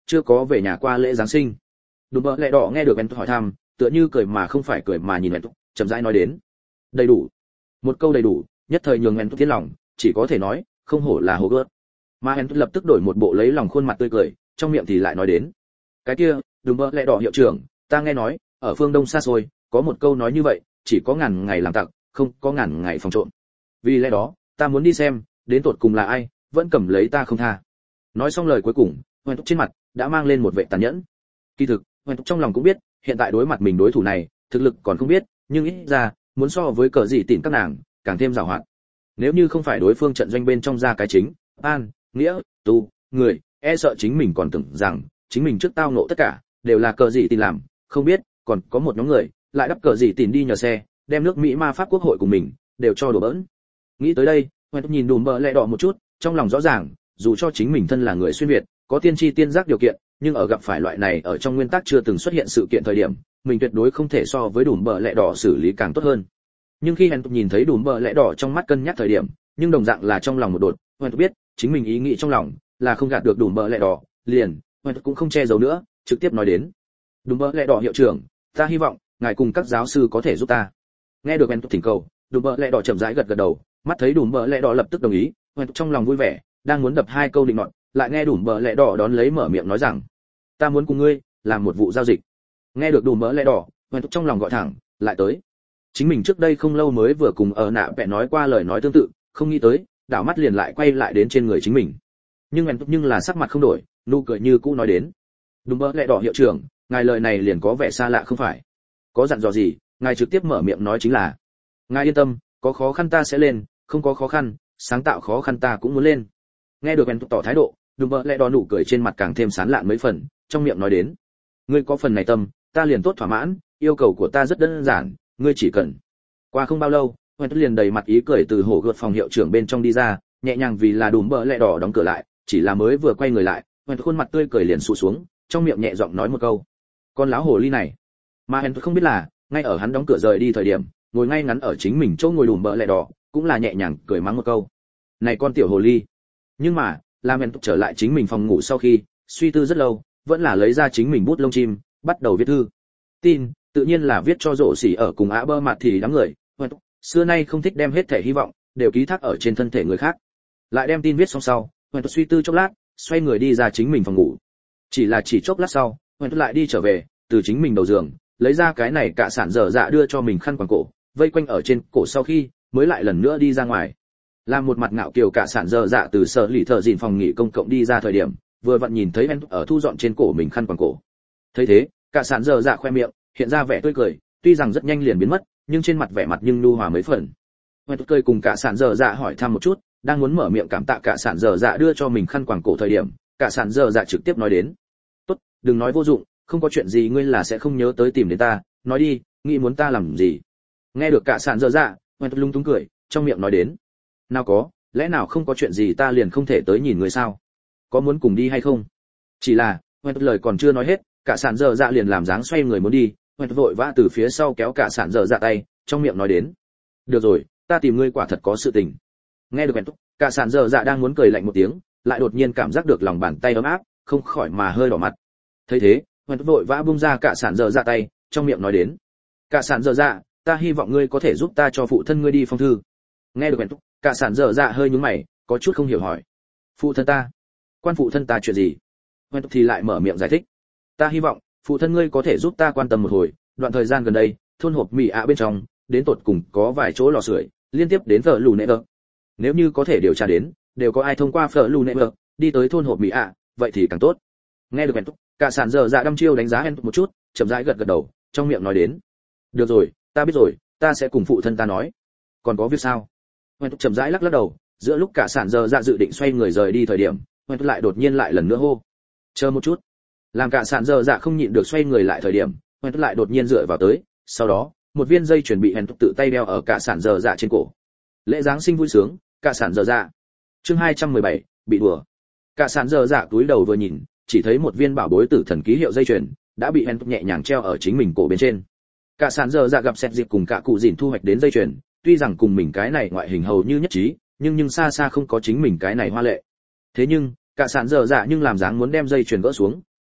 chưa có về nhà qua lễ giáng sinh. Đùm bợ lẹ đỏ nghe được Wen hỏi thăm, tựa như cười mà không phải cười mà nhìn Wen, chậm rãi nói đến. Đầy đủ. Một câu đầy đủ, nhất thời nhường Wen tiến lòng, chỉ có thể nói, không hổ là hồ gớt. Mà Wen lập tức đổi một bộ lấy lòng khuôn mặt tươi cười, trong miệng thì lại nói đến. Cái kia, đùm bợ lẹ đỏ hiệu trưởng, ta nghe nói, ở phương Đông xa xôi, có một câu nói như vậy, chỉ có ngàn ngày làm tặc, không có ngàn ngày phòng trộm. Vì lẽ đó, ta muốn đi xem, đến tột cùng là ai, vẫn cầm lấy ta không tha. Nói xong lời cuối cùng, Wen trên mặt đã mang lên một vẻ tàn nhẫn. Kỳ thực, Wen trong lòng cũng biết, hiện tại đối mặt mình đối thủ này, thực lực còn không biết, nhưng ít ra, muốn so với cờ gì tìm các nàng, càng thêm giàu hoạt. Nếu như không phải đối phương trận doanh bên trong ra cái chính, an, nghĩa, tu, người, e sợ chính mình còn tưởng rằng, chính mình trước tao nộ tất cả, đều là cờ gì tìm làm, không biết, còn có một nhóm người, lại đắp cờ gì tìm đi nhờ xe, đem nước Mỹ ma pháp quốc hội của mình, đều cho đổ bỡn. Nghĩ tới đây, Wen nhìn đùm bợ lẹ đỏ một chút, trong lòng rõ ràng, dù cho chính mình thân là người xuyên việt, có tiên tri tiên giác điều kiện, nhưng ở gặp phải loại này ở trong nguyên tắc chưa từng xuất hiện sự kiện thời điểm, mình tuyệt đối không thể so với đùm bợ lẹ đỏ xử lý càng tốt hơn. Nhưng khi Wen nhìn thấy đùm bợ lẹ đỏ trong mắt cân nhắc thời điểm, nhưng đồng dạng là trong lòng một đột, Wen biết, chính mình ý nghĩ trong lòng là không gạt được đùm bợ lẹ đỏ, liền, Wen cũng không che giấu nữa, trực tiếp nói đến. Đùm bợ lẹ đỏ hiệu trưởng, ta hy vọng ngài cùng các giáo sư có thể giúp ta. Nghe được Wen thỉnh cầu, đùm bợ lẹ đỏ chậm rãi gật gật đầu, mắt thấy đùm bợ lẹ đỏ lập tức đồng ý, Wen trong lòng vui vẻ, đang muốn đập hai câu định nọt, lại nghe đùm bợ lẹ đỏ đón lấy mở miệng nói rằng, ta muốn cùng ngươi làm một vụ giao dịch. Nghe được đùm bợ lẹ đỏ, Wen trong lòng gọi thẳng, lại tới. Chính mình trước đây không lâu mới vừa cùng ở nạ vẽ nói qua lời nói tương tự, không nghĩ tới, đảo mắt liền lại quay lại đến trên người chính mình. Nhưng Wen nhưng là sắc mặt không đổi, nụ cười như cũ nói đến, đùm bợ lẹ đỏ hiệu trưởng, ngài lời này liền có vẻ xa lạ không phải? Có dặn dò gì, ngài trực tiếp mở miệng nói chính là, ngài yên tâm, có khó khăn ta sẽ lên, không có khó khăn, sáng tạo khó khăn ta cũng muốn lên. Nghe được Wen tỏ thái độ, đùm bợ lẹ đỏ nụ cười trên mặt càng thêm sán lạn mấy phần, trong miệng nói đến, ngươi có phần này tâm, ta liền tốt thỏa mãn, yêu cầu của ta rất đơn giản, ngươi chỉ cần. Qua không bao lâu, Wen liền đầy mặt ý cười từ hổ gợt phòng hiệu trưởng bên trong đi ra, nhẹ nhàng vì là đùm bợ lẹ đỏ đóng cửa lại, chỉ là mới vừa quay người lại, Wen khuôn mặt tươi cười liền sụ xuống, trong miệng nhẹ giọng nói một câu, con lão hồ ly này. Mà Wen không biết là, ngay ở hắn đóng cửa rời đi thời điểm, ngồi ngay ngắn ở chính mình chỗ ngồi đùm bợ lẹ đỏ, cũng là nhẹ nhàng cười mắng một câu, này con tiểu hồ ly. Nhưng mà, làm Wen trở lại chính mình phòng ngủ sau khi suy tư rất lâu, vẫn là lấy ra chính mình bút lông chim, bắt đầu viết thư. Tin, tự nhiên là viết cho rộ xỉ ở cùng á bơ mặt thì đám người, xưa nay không thích đem hết thể hy vọng đều ký thác ở trên thân thể người khác. Lại đem tin viết xong sau, Wen suy tư chốc lát, xoay người đi ra chính mình phòng ngủ. Chỉ là chỉ chốc lát sau, Wen lại đi trở về, từ chính mình đầu giường lấy ra cái này cả sản dở dạ đưa cho mình khăn quàng cổ, vây quanh ở trên cổ sau khi mới lại lần nữa đi ra ngoài. Làm một mặt ngạo kiều cả sản dở dạ từ sở lì thợ dìn phòng nghỉ công cộng đi ra thời điểm, vừa vặn nhìn thấy Wen ở thu dọn trên cổ mình khăn quàng cổ. Thấy thế, cả sản dở dạ khoe miệng hiện ra vẻ tươi cười, tuy rằng rất nhanh liền biến mất, nhưng trên mặt vẻ mặt nhưng nhu hòa mấy phần. Wen cười cùng cả sản dở dạ hỏi thăm một chút, đang muốn mở miệng cảm tạ cả sản dở dạ đưa cho mình khăn quàng cổ thời điểm, cả sản dở dạ trực tiếp nói đến, tốt, đừng nói vô dụng, không có chuyện gì ngươi là sẽ không nhớ tới tìm đến ta, nói đi, nghĩ muốn ta làm gì? Nghe được cả sản dở dạ, Wen lung túng cười, trong miệng nói đến, nào có, lẽ nào không có chuyện gì ta liền không thể tới nhìn người sao? Có muốn cùng đi hay không? Chỉ là, Wen lời còn chưa nói hết, cả sản dở dạ liền làm dáng xoay người muốn đi, Wen vội vã từ phía sau kéo cả sản dở dạ tay, trong miệng nói đến, được rồi, ta tìm ngươi quả thật có sự tình. Nghe được Wen, cả sản dở dạ đang muốn cười lạnh một tiếng, lại đột nhiên cảm giác được lòng bàn tay ấm áp, không khỏi mà hơi đỏ mặt. Thấy thế, Wen vội vã bung ra cả sản dở dạ tay, trong miệng nói đến, cả sản dở dạ, ta hy vọng ngươi có thể giúp ta cho phụ thân ngươi đi phong thư. Nghe được Wen, cả sản dở dạ hơi nhướng mày, có chút không hiểu hỏi, phụ thân ta? Quan phụ thân ta chuyện gì? Wen thì lại mở miệng giải thích, ta hy vọng phụ thân ngươi có thể giúp ta quan tâm một hồi, đoạn thời gian gần đây, thôn hộp mì ạ bên trong, đến tột cùng có vài chỗ lò sưởi liên tiếp đến phở lù nệ vợ. Nếu như có thể điều tra đến, đều có ai thông qua phở lù nệ vợ đi tới thôn hộp mì ạ, vậy thì càng tốt. Nghe được Wen, cả sản dở dạ đăm chiêu đánh giá Wen một chút, chậm rãi gật gật đầu, trong miệng nói đến, được rồi, ta biết rồi, ta sẽ cùng phụ thân ta nói. Còn có việc sao? Wen chậm rãi lắc lắc đầu, giữa lúc cả sản dở dạ dự định xoay người rời đi thời điểm, Wen lại đột nhiên lại lần nữa hô, chờ một chút. Làm cả sản dở dạ không nhịn được xoay người lại thời điểm, Wen lại đột nhiên dựa vào tới, sau đó một viên dây chuyền bị Wen tự tay đeo ở cả sản dở dạ trên cổ. Lễ giáng sinh vui sướng, cả sản dở dạ. Chương hai trăm mười bảy, bị đùa. Cả sản dở dạ túi đầu vừa nhìn, chỉ thấy một viên bảo bối tử thần ký hiệu dây chuyền đã bị Wen nhẹ nhàng treo ở chính mình cổ bên trên. Cả sản dở dạ gặp xét dịp cùng cả cụ dìn thu hoạch đến dây chuyền, tuy rằng cùng mình cái này ngoại hình hầu như nhất trí, nhưng nhưng xa xa không có chính mình cái này hoa lệ. Thế nhưng, cả sản dở dạ nhưng làm dáng muốn đem dây chuyền gỡ xuống,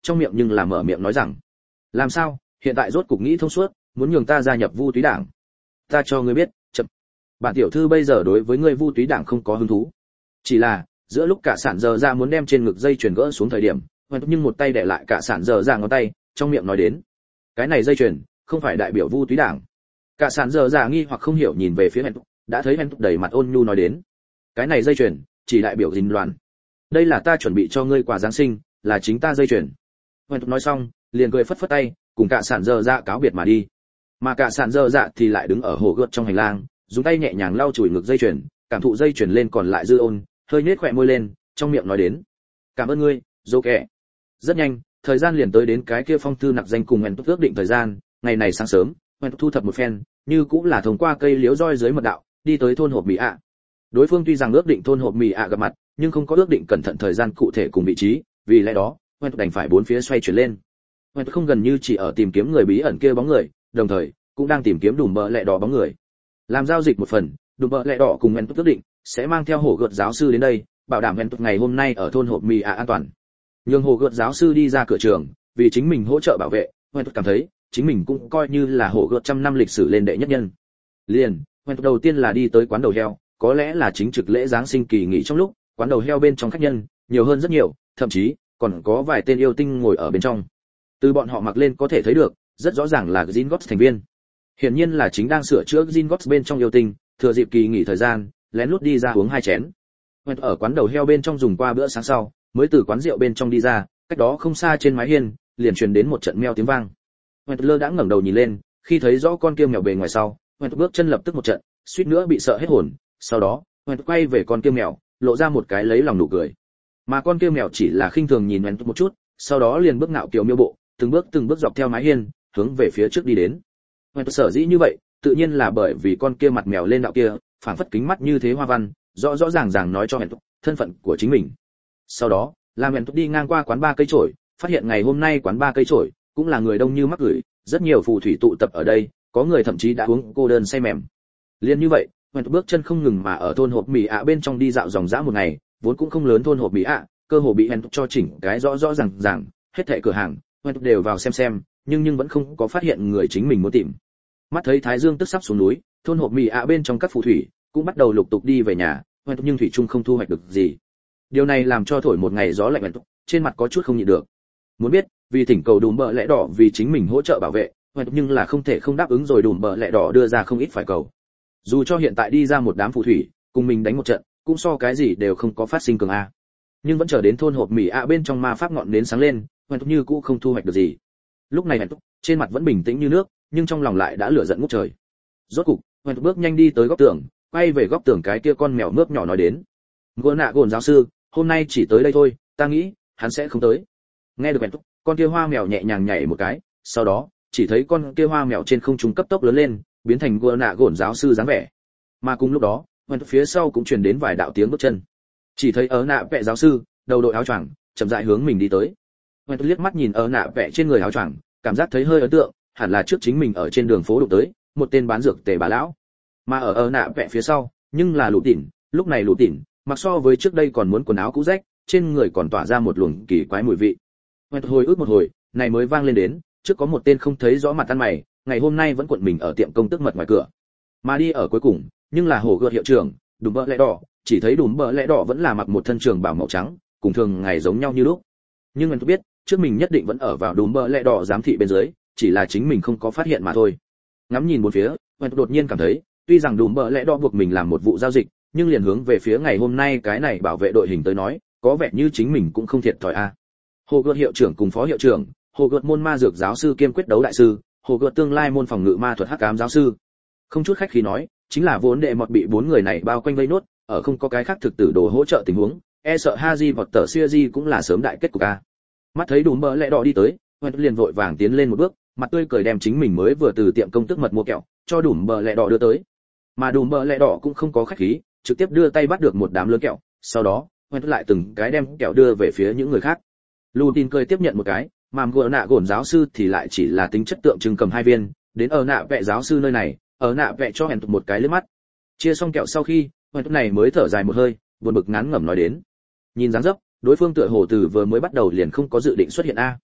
trong miệng nhưng là mở miệng nói rằng: làm sao, hiện tại rốt cục nghĩ thông suốt, muốn nhường ta gia nhập Vu Túy Đảng? Ta cho ngươi biết, chậm. Bản tiểu thư bây giờ đối với ngươi Vu Túy Đảng không có hứng thú. Chỉ là, giữa lúc cả sản giờ ra muốn đem trên ngực dây chuyền gỡ xuống thời điểm, nhưng một tay đè lại cả sản giờ ra ngón tay, trong miệng nói đến: cái này dây chuyền không phải đại biểu Vu Túy Đảng. Cả sản giờ ra nghi hoặc không hiểu nhìn về phía Huyền, đã thấy Huyền đầy mặt ôn nhu nói đến: cái này dây chuyền chỉ đại biểu Dinh Loan. Đây là ta chuẩn bị cho ngươi quà giáng sinh, là chính ta dây chuyền. Huyền nói xong, liền cười phất phất tay, cùng cả sản giờ dạ cáo biệt mà đi. Mà cả sản giờ dạ thì lại đứng ở hồ gợt trong hành lang, dùng tay nhẹ nhàng lau chùi ngực dây chuyền, cảm thụ dây chuyền lên còn lại dư ôn, hơi nhếch khóe môi lên, trong miệng nói đến: cảm ơn ngươi, dô kẻ. Rất nhanh, thời gian liền tới đến cái kia phong thư nặc danh cùng Huyền ước định thời gian. Ngày này sáng sớm, Huyền thu thập một phen, như cũng là thông qua cây liễu roi dưới mật đạo, đi tới thôn hộp mì ạ. Đối phương tuy rằng ước định thôn hộp mì ạ gặp mặt, nhưng không có ước định cẩn thận thời gian cụ thể cùng vị trí, vì lẽ đó, Huyền đành phải bốn phía xoay chuyển lên. Huyền không gần như chỉ ở tìm kiếm người bí ẩn kia bóng người, đồng thời cũng đang tìm kiếm đùm bờ lẹ đỏ bóng người. Làm giao dịch một phần, đùm bờ lẹ đỏ cùng Huyền ước định sẽ mang theo hổ gợt giáo sư đến đây, bảo đảm Huyền ngày hôm nay ở thôn hộp mì ạ an toàn. Nhưng hổ gợt giáo sư đi ra cửa trường, vì chính mình hỗ trợ bảo vệ, Huyền cảm thấy chính mình cũng coi như là hổ gợt trăm năm lịch sử lên đệ nhất nhân. Liền, Huyền đầu tiên là đi tới quán đầu heo, có lẽ là chính trực lễ giáng sinh kỳ nghỉ trong lúc, quán đầu heo bên trong khách nhân nhiều hơn rất nhiều, thậm chí còn có vài tên yêu tinh ngồi ở bên trong. Từ bọn họ mặc lên có thể thấy được, rất rõ ràng là Gringotts thành viên. Hiển nhiên là chính đang sửa chữa Gringotts bên trong yêu tinh, thừa dịp kỳ nghỉ thời gian, lén lút đi ra uống hai chén. Huyền ở quán đầu heo bên trong dùng qua bữa sáng sau, mới từ quán rượu bên trong đi ra, cách đó không xa trên mái hiên, liền truyền đến một trận meo tiếng vang. Huyền lơ đã ngẩng đầu nhìn lên, khi thấy rõ con kia mèo bề ngoài sau, Huyền bước chân lập tức một trận, suýt nữa bị sợ hết hồn. Sau đó, Huyền quay về con kia mèo, lộ ra một cái lấy lòng nụ cười. Mà con kia mèo chỉ là khinh thường nhìn Huyền một chút, sau đó liền bước ngạo kiều miêu bộ, từng bước từng bước dọc theo mái hiên, hướng về phía trước đi đến. Huyền sở dĩ như vậy, tự nhiên là bởi vì con kia mặt mèo lên đạo kia, phảng phất kính mắt như thế hoa văn, rõ rõ ràng ràng nói cho Huyền thân phận của chính mình. Sau đó, làm Huyền đi ngang qua quán ba cây chổi, phát hiện ngày hôm nay quán ba cây chổi cũng là người đông như mắc gửi, rất nhiều phù thủy tụ tập ở đây, có người thậm chí đã uống cô đơn say mềm. Liên như vậy, Huyền bước chân không ngừng mà ở thôn hộp mì ạ bên trong đi dạo dòng dã một ngày, vốn cũng không lớn thôn hộp mì ạ, cơ hồ bị Huyền cho chỉnh cái rõ rõ ràng ràng, hết thảy cửa hàng, Huyền đều vào xem xem, nhưng nhưng vẫn không có phát hiện người chính mình muốn tìm. Mắt thấy Thái Dương tức sắp xuống núi, thôn hộp mì ạ bên trong các phù thủy cũng bắt đầu lục tục đi về nhà, Huyền nhưng thủy chung không thu hoạch được gì. Điều này làm cho thổi một ngày gió lạnh Huyền trên mặt có chút không nhịn được. Muốn biết, vì thỉnh cầu đùm bờ lẽ đỏ vì chính mình hỗ trợ bảo vệ, Huyền nhưng là không thể không đáp ứng rồi đùm bờ lẽ đỏ đưa ra không ít phải cầu. Dù cho hiện tại đi ra một đám phù thủy, cùng mình đánh một trận, cũng so cái gì đều không có phát sinh cường a. Nhưng vẫn chờ đến thôn hộp mì ạ bên trong ma pháp ngọn nến sáng lên, Huyền như cũ không thu hoạch được gì. Lúc này Huyền trên mặt vẫn bình tĩnh như nước, nhưng trong lòng lại đã lửa giận ngút trời. Rốt cục, Huyền bước nhanh đi tới góc tường, quay về góc tường cái kia con mèo mướp nhỏ nói đến: "Gỗ nạ gồn giáo sư, hôm nay chỉ tới đây thôi, ta nghĩ hắn sẽ không tới." Nghe được Huyền, con kia hoa mèo nhẹ nhàng nhảy một cái, sau đó, chỉ thấy con kia hoa mèo trên không trung cấp tốc lớn lên, biến thành gỗ nạ gồn giáo sư dáng vẻ. Mà cùng lúc đó, Huyền phía sau cũng truyền đến vài đạo tiếng bước chân. Chỉ thấy ở nạ vẽ giáo sư, đầu đội áo choàng, chậm rãi hướng mình đi tới. Huyền liếc mắt nhìn ở nạ vẽ trên người áo choàng, cảm giác thấy hơi ấn tượng, hẳn là trước chính mình ở trên đường phố đụng tới một tên bán dược tề bà lão. Mà ở ở nạ vẽ phía sau, nhưng là Lũ Tỉn, lúc này Lũ Tỉn, mặc so với trước đây còn muốn quần áo cũ rách, trên người còn tỏa ra một luồng kỳ quái mùi vị. Huyền hồi ức một hồi, này mới vang lên đến, trước có một tên không thấy rõ mặt ăn mày, ngày hôm nay vẫn cuộn mình ở tiệm công tước mật ngoài cửa. Mà đi ở cuối cùng, nhưng là hổ gợt hiệu trưởng, Đùm bờ lẽ đỏ, chỉ thấy Đùm bờ lẽ đỏ vẫn là mặc một thân trường bào màu trắng, cùng thường ngày giống nhau như lúc. Nhưng Huyền biết, trước mình nhất định vẫn ở vào Đùm bờ lẽ đỏ giám thị bên dưới, chỉ là chính mình không có phát hiện mà thôi. Ngắm nhìn bốn phía, Huyền đột nhiên cảm thấy, tuy rằng Đùm bờ lẽ đỏ buộc mình làm một vụ giao dịch, nhưng liền hướng về phía ngày hôm nay cái này bảo vệ đội hình tới nói, có vẻ như chính mình cũng không thiệt thòi a. Hồ gợt hiệu trưởng cùng phó hiệu trưởng, hồ gợt môn ma dược giáo sư kiêm quyết đấu đại sư, hồ gợt tương lai môn phòng ngự ma thuật hắc ám giáo sư. Không chút khách khí nói, chính là vốn đệ mọt bị bốn người này bao quanh vây nốt, ở không có cái khác thực tử đồ hỗ trợ tình huống, e sợ Haji vọt tờ Suzy cũng là sớm đại kết cục a. Mắt thấy Đùm bờ lẽ đỏ đi tới, Huyền liền vội vàng tiến lên một bước, mặt tươi cười đem chính mình mới vừa từ tiệm công tước mật mua kẹo cho Đùm bờ lẽ đỏ đưa tới. Mà Đùm bờ lẽ đỏ cũng không có khách khí, trực tiếp đưa tay bắt được một đám lớn kẹo, sau đó, Huyền lại từng cái đem kẹo đưa về phía những người khác. Lù Tin cười tiếp nhận một cái, mà gỡ nạ gồn giáo sư thì lại chỉ là tính chất tượng trưng cầm hai viên, đến ở nạ vẽ giáo sư nơi này, ở nạ vẽ cho Huyền một cái liếc mắt. Chia xong kẹo sau khi, Huyền này mới thở dài một hơi, buồn bực ngán ngẩm nói đến. Nhìn dáng dấp, đối phương tựa hồ từ vừa mới bắt đầu liền không có dự định xuất hiện a.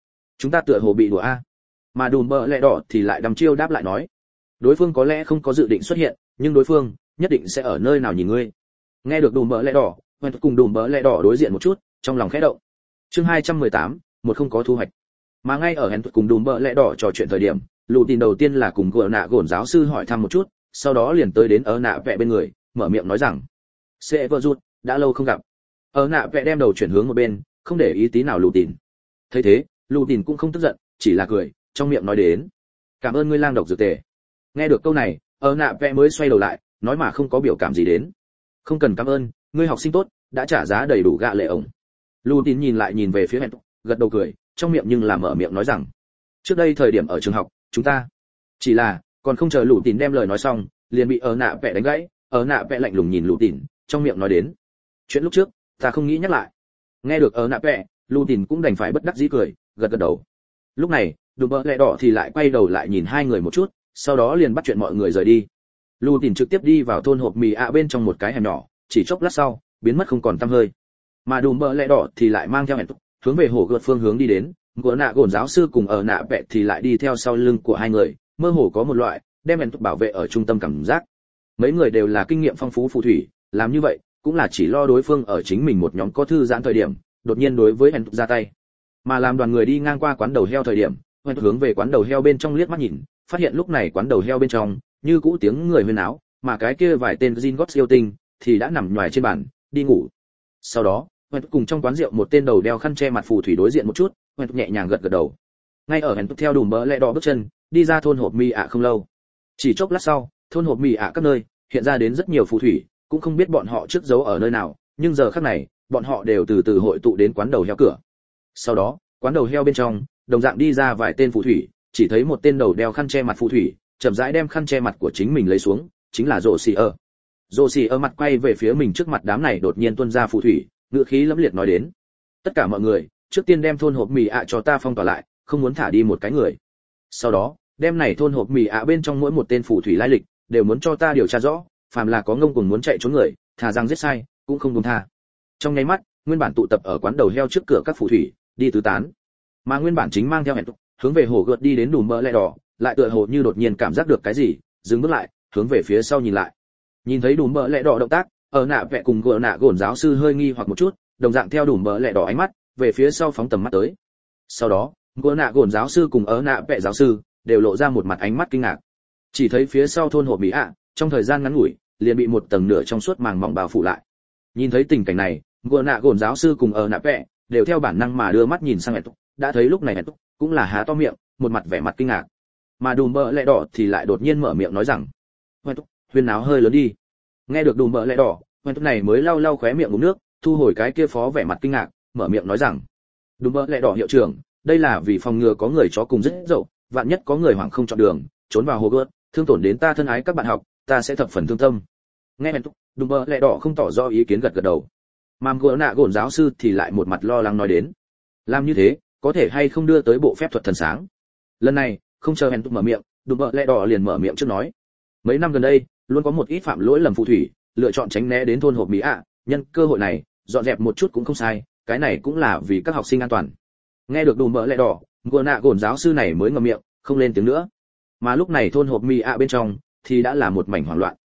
chúng ta tựa hồ bị đùa a. Mà đùm bờ lẹ đỏ thì lại đăm chiêu đáp lại nói, đối phương có lẽ không có dự định xuất hiện, nhưng đối phương nhất định sẽ ở nơi nào nhìn ngươi. Nghe được đùm bờ lẹ đỏ, Hoẹt cùng đùm bờ lẹ đỏ đối diện một chút, trong lòng khẽ động. Chương hai trăm mười tám, một không có thu hoạch. Mà ngay ở hẹn cùng đùm bờ lẹ đỏ trò chuyện thời điểm, lù tin đầu tiên là cùng gỡ nạ gồn giáo sư hỏi thăm một chút, sau đó liền tới đến ở nạ vẽ bên người, mở miệng nói rằng, sẽ vợ rút, đã lâu không gặp. Ở nạ vẽ đem đầu chuyển hướng một bên, không để ý tí nào lù tin. Thấy thế, lù tin cũng không tức giận, chỉ là cười, trong miệng nói đến, cảm ơn ngươi lang độc dược tề. Nghe được câu này, ở nạ vẽ mới xoay đầu lại, nói mà không có biểu cảm gì đến. Không cần cảm ơn, ngươi học sinh tốt, đã trả giá đầy đủ gạ lệ ổng. Lù tin nhìn lại nhìn về phía hẹn, gật đầu cười, trong miệng nhưng là mở miệng nói rằng, trước đây thời điểm ở trường học, chúng ta chỉ là còn không chờ lù tin đem lời nói xong, liền bị ở nạ vẽ đánh gãy. Ở nạ vẽ lạnh lùng nhìn lù tin, trong miệng nói đến, chuyện lúc trước ta không nghĩ nhắc lại. Nghe được ở nạ vẽ, lù tin cũng đành phải bất đắc dĩ cười, gật gật đầu. Lúc này đùm bờ lẹ đỏ thì lại quay đầu lại nhìn hai người một chút, sau đó liền bắt chuyện mọi người rời đi. Lù tin trực tiếp đi vào thôn hộp mì ạ bên trong một cái hẻm nhỏ, chỉ chốc lát sau biến mất không còn tăm hơi. Mà đùm bờ lẹ đỏ thì lại mang theo hẹn hướng về hồ gợt phương hướng đi đến. Gỡ nạ gồn giáo sư cùng ở nạ vẽ thì lại đi theo sau lưng của hai người, mơ hồ có một loại đem hẹn bảo vệ ở trung tâm cảm giác. Mấy người đều là kinh nghiệm phong phú phù thủy, làm như vậy cũng là chỉ lo đối phương ở chính mình một nhóm có thư giãn thời điểm, đột nhiên đối với hẹn ra tay. Mà làm đoàn người đi ngang qua quán đầu heo thời điểm, hẹn hướng về quán đầu heo bên trong liếc mắt nhìn, phát hiện lúc này quán đầu heo bên trong như cũ tiếng người huyên náo, mà cái kia vài tên Gringotts yêu tinh thì đã nằm nhòi trên bàn đi ngủ. Sau đó hẹn cùng trong quán rượu một tên đầu đeo khăn che mặt phù thủy đối diện một chút, hẹn nhẹ nhàng gật gật đầu. Ngay ở hẹn theo đùm bờ lẹ đỏ bước chân đi ra thôn hộp mì ạ không lâu, chỉ chốc lát sau thôn hộp mì ạ các nơi hiện ra đến rất nhiều phù thủy, cũng không biết bọn họ trước giấu ở nơi nào, nhưng giờ khắc này bọn họ đều từ từ hội tụ đến quán đầu heo cửa. Sau đó quán đầu heo bên trong đồng dạng đi ra vài tên phù thủy, chỉ thấy một tên đầu đeo khăn che mặt phù thủy chậm rãi đem khăn che mặt của chính mình lấy xuống, chính là rồ xì ở. Rồ xì ở mặt quay về phía mình trước mặt đám này đột nhiên tuôn ra phù thủy, ngữ khí lẫm liệt nói đến, tất cả mọi người trước tiên đem thôn hộp mì ạ cho ta phong tỏa lại, không muốn thả đi một cái người. Sau đó đem này thôn hộp mì ạ bên trong mỗi một tên phù thủy lai lịch đều muốn cho ta điều tra rõ, phàm là có ngông cuồng muốn chạy trốn người, thà rằng giết sai cũng không buông tha. Trong nháy mắt, nguyên bản tụ tập ở quán đầu heo trước cửa các phù thủy đi tứ tán, mà nguyên bản chính mang theo hẹn hướng về hồ gợt đi đến đùm bờ lẹ đỏ, lại tựa hồ như đột nhiên cảm giác được cái gì, dừng bước lại, hướng về phía sau nhìn lại. Nhìn thấy đùm bờ lẹ đỏ động tác, ở nạ vẽ cùng gỡ nạ gồn giáo sư hơi nghi hoặc một chút, đồng dạng theo đùm bờ lẹ đỏ ánh mắt về phía sau phóng tầm mắt tới. Sau đó gỡ nạ gồn giáo sư cùng ở nạ vẽ giáo sư đều lộ ra một mặt ánh mắt kinh ngạc. Chỉ thấy phía sau thôn hộp mỹ ạ trong thời gian ngắn ngủi liền bị một tầng nửa trong suốt màng mỏng bao phủ lại. Nhìn thấy tình cảnh này, gỡ nạ gồn giáo sư cùng ở nạ vẽ đều theo bản năng mà đưa mắt nhìn sang hẹn, đã thấy lúc này hẹn cũng là há to miệng, một mặt vẻ mặt kinh ngạc. Mà đùm bờ lẹ đỏ thì lại đột nhiên mở miệng nói rằng, hẹn huyên náo hơi lớn đi. Nghe được đùm bờ lẹ đỏ, hẹn này mới lau lau khóe miệng uống nước, thu hồi cái kia phó vẻ mặt kinh ngạc, mở miệng nói rằng, đùm bờ lẹ đỏ hiệu trưởng, đây là vì phòng ngừa có người chó cùng rất dậu, vạn nhất có người hoảng không chọn đường trốn vào hồ gợt, thương tổn đến ta thân ái các bạn học, ta sẽ thập phần thương tâm. Nghe hẹn đùm bờ lẹ đỏ không tỏ rõ ý kiến gật gật đầu. Mà gỡ nạ gồn giáo sư thì lại một mặt lo lắng nói đến, làm như thế có thể hay không đưa tới bộ phép thuật thần sáng. Lần này không chờ hẹn mở miệng, đùm bờ lẹ đỏ liền mở miệng trước nói, mấy năm gần đây luôn có một ít phạm lỗi lầm phù thủy lựa chọn tránh né đến thôn hộp mỹ ạ, nhân cơ hội này dọn dẹp một chút cũng không sai, cái này cũng là vì các học sinh an toàn. Nghe được đùm bờ lẹ đỏ, gỡ nạ gồn giáo sư này mới ngậm miệng không lên tiếng nữa. Mà lúc này thôn hộp mỹ ạ bên trong thì đã là một mảnh hoảng loạn.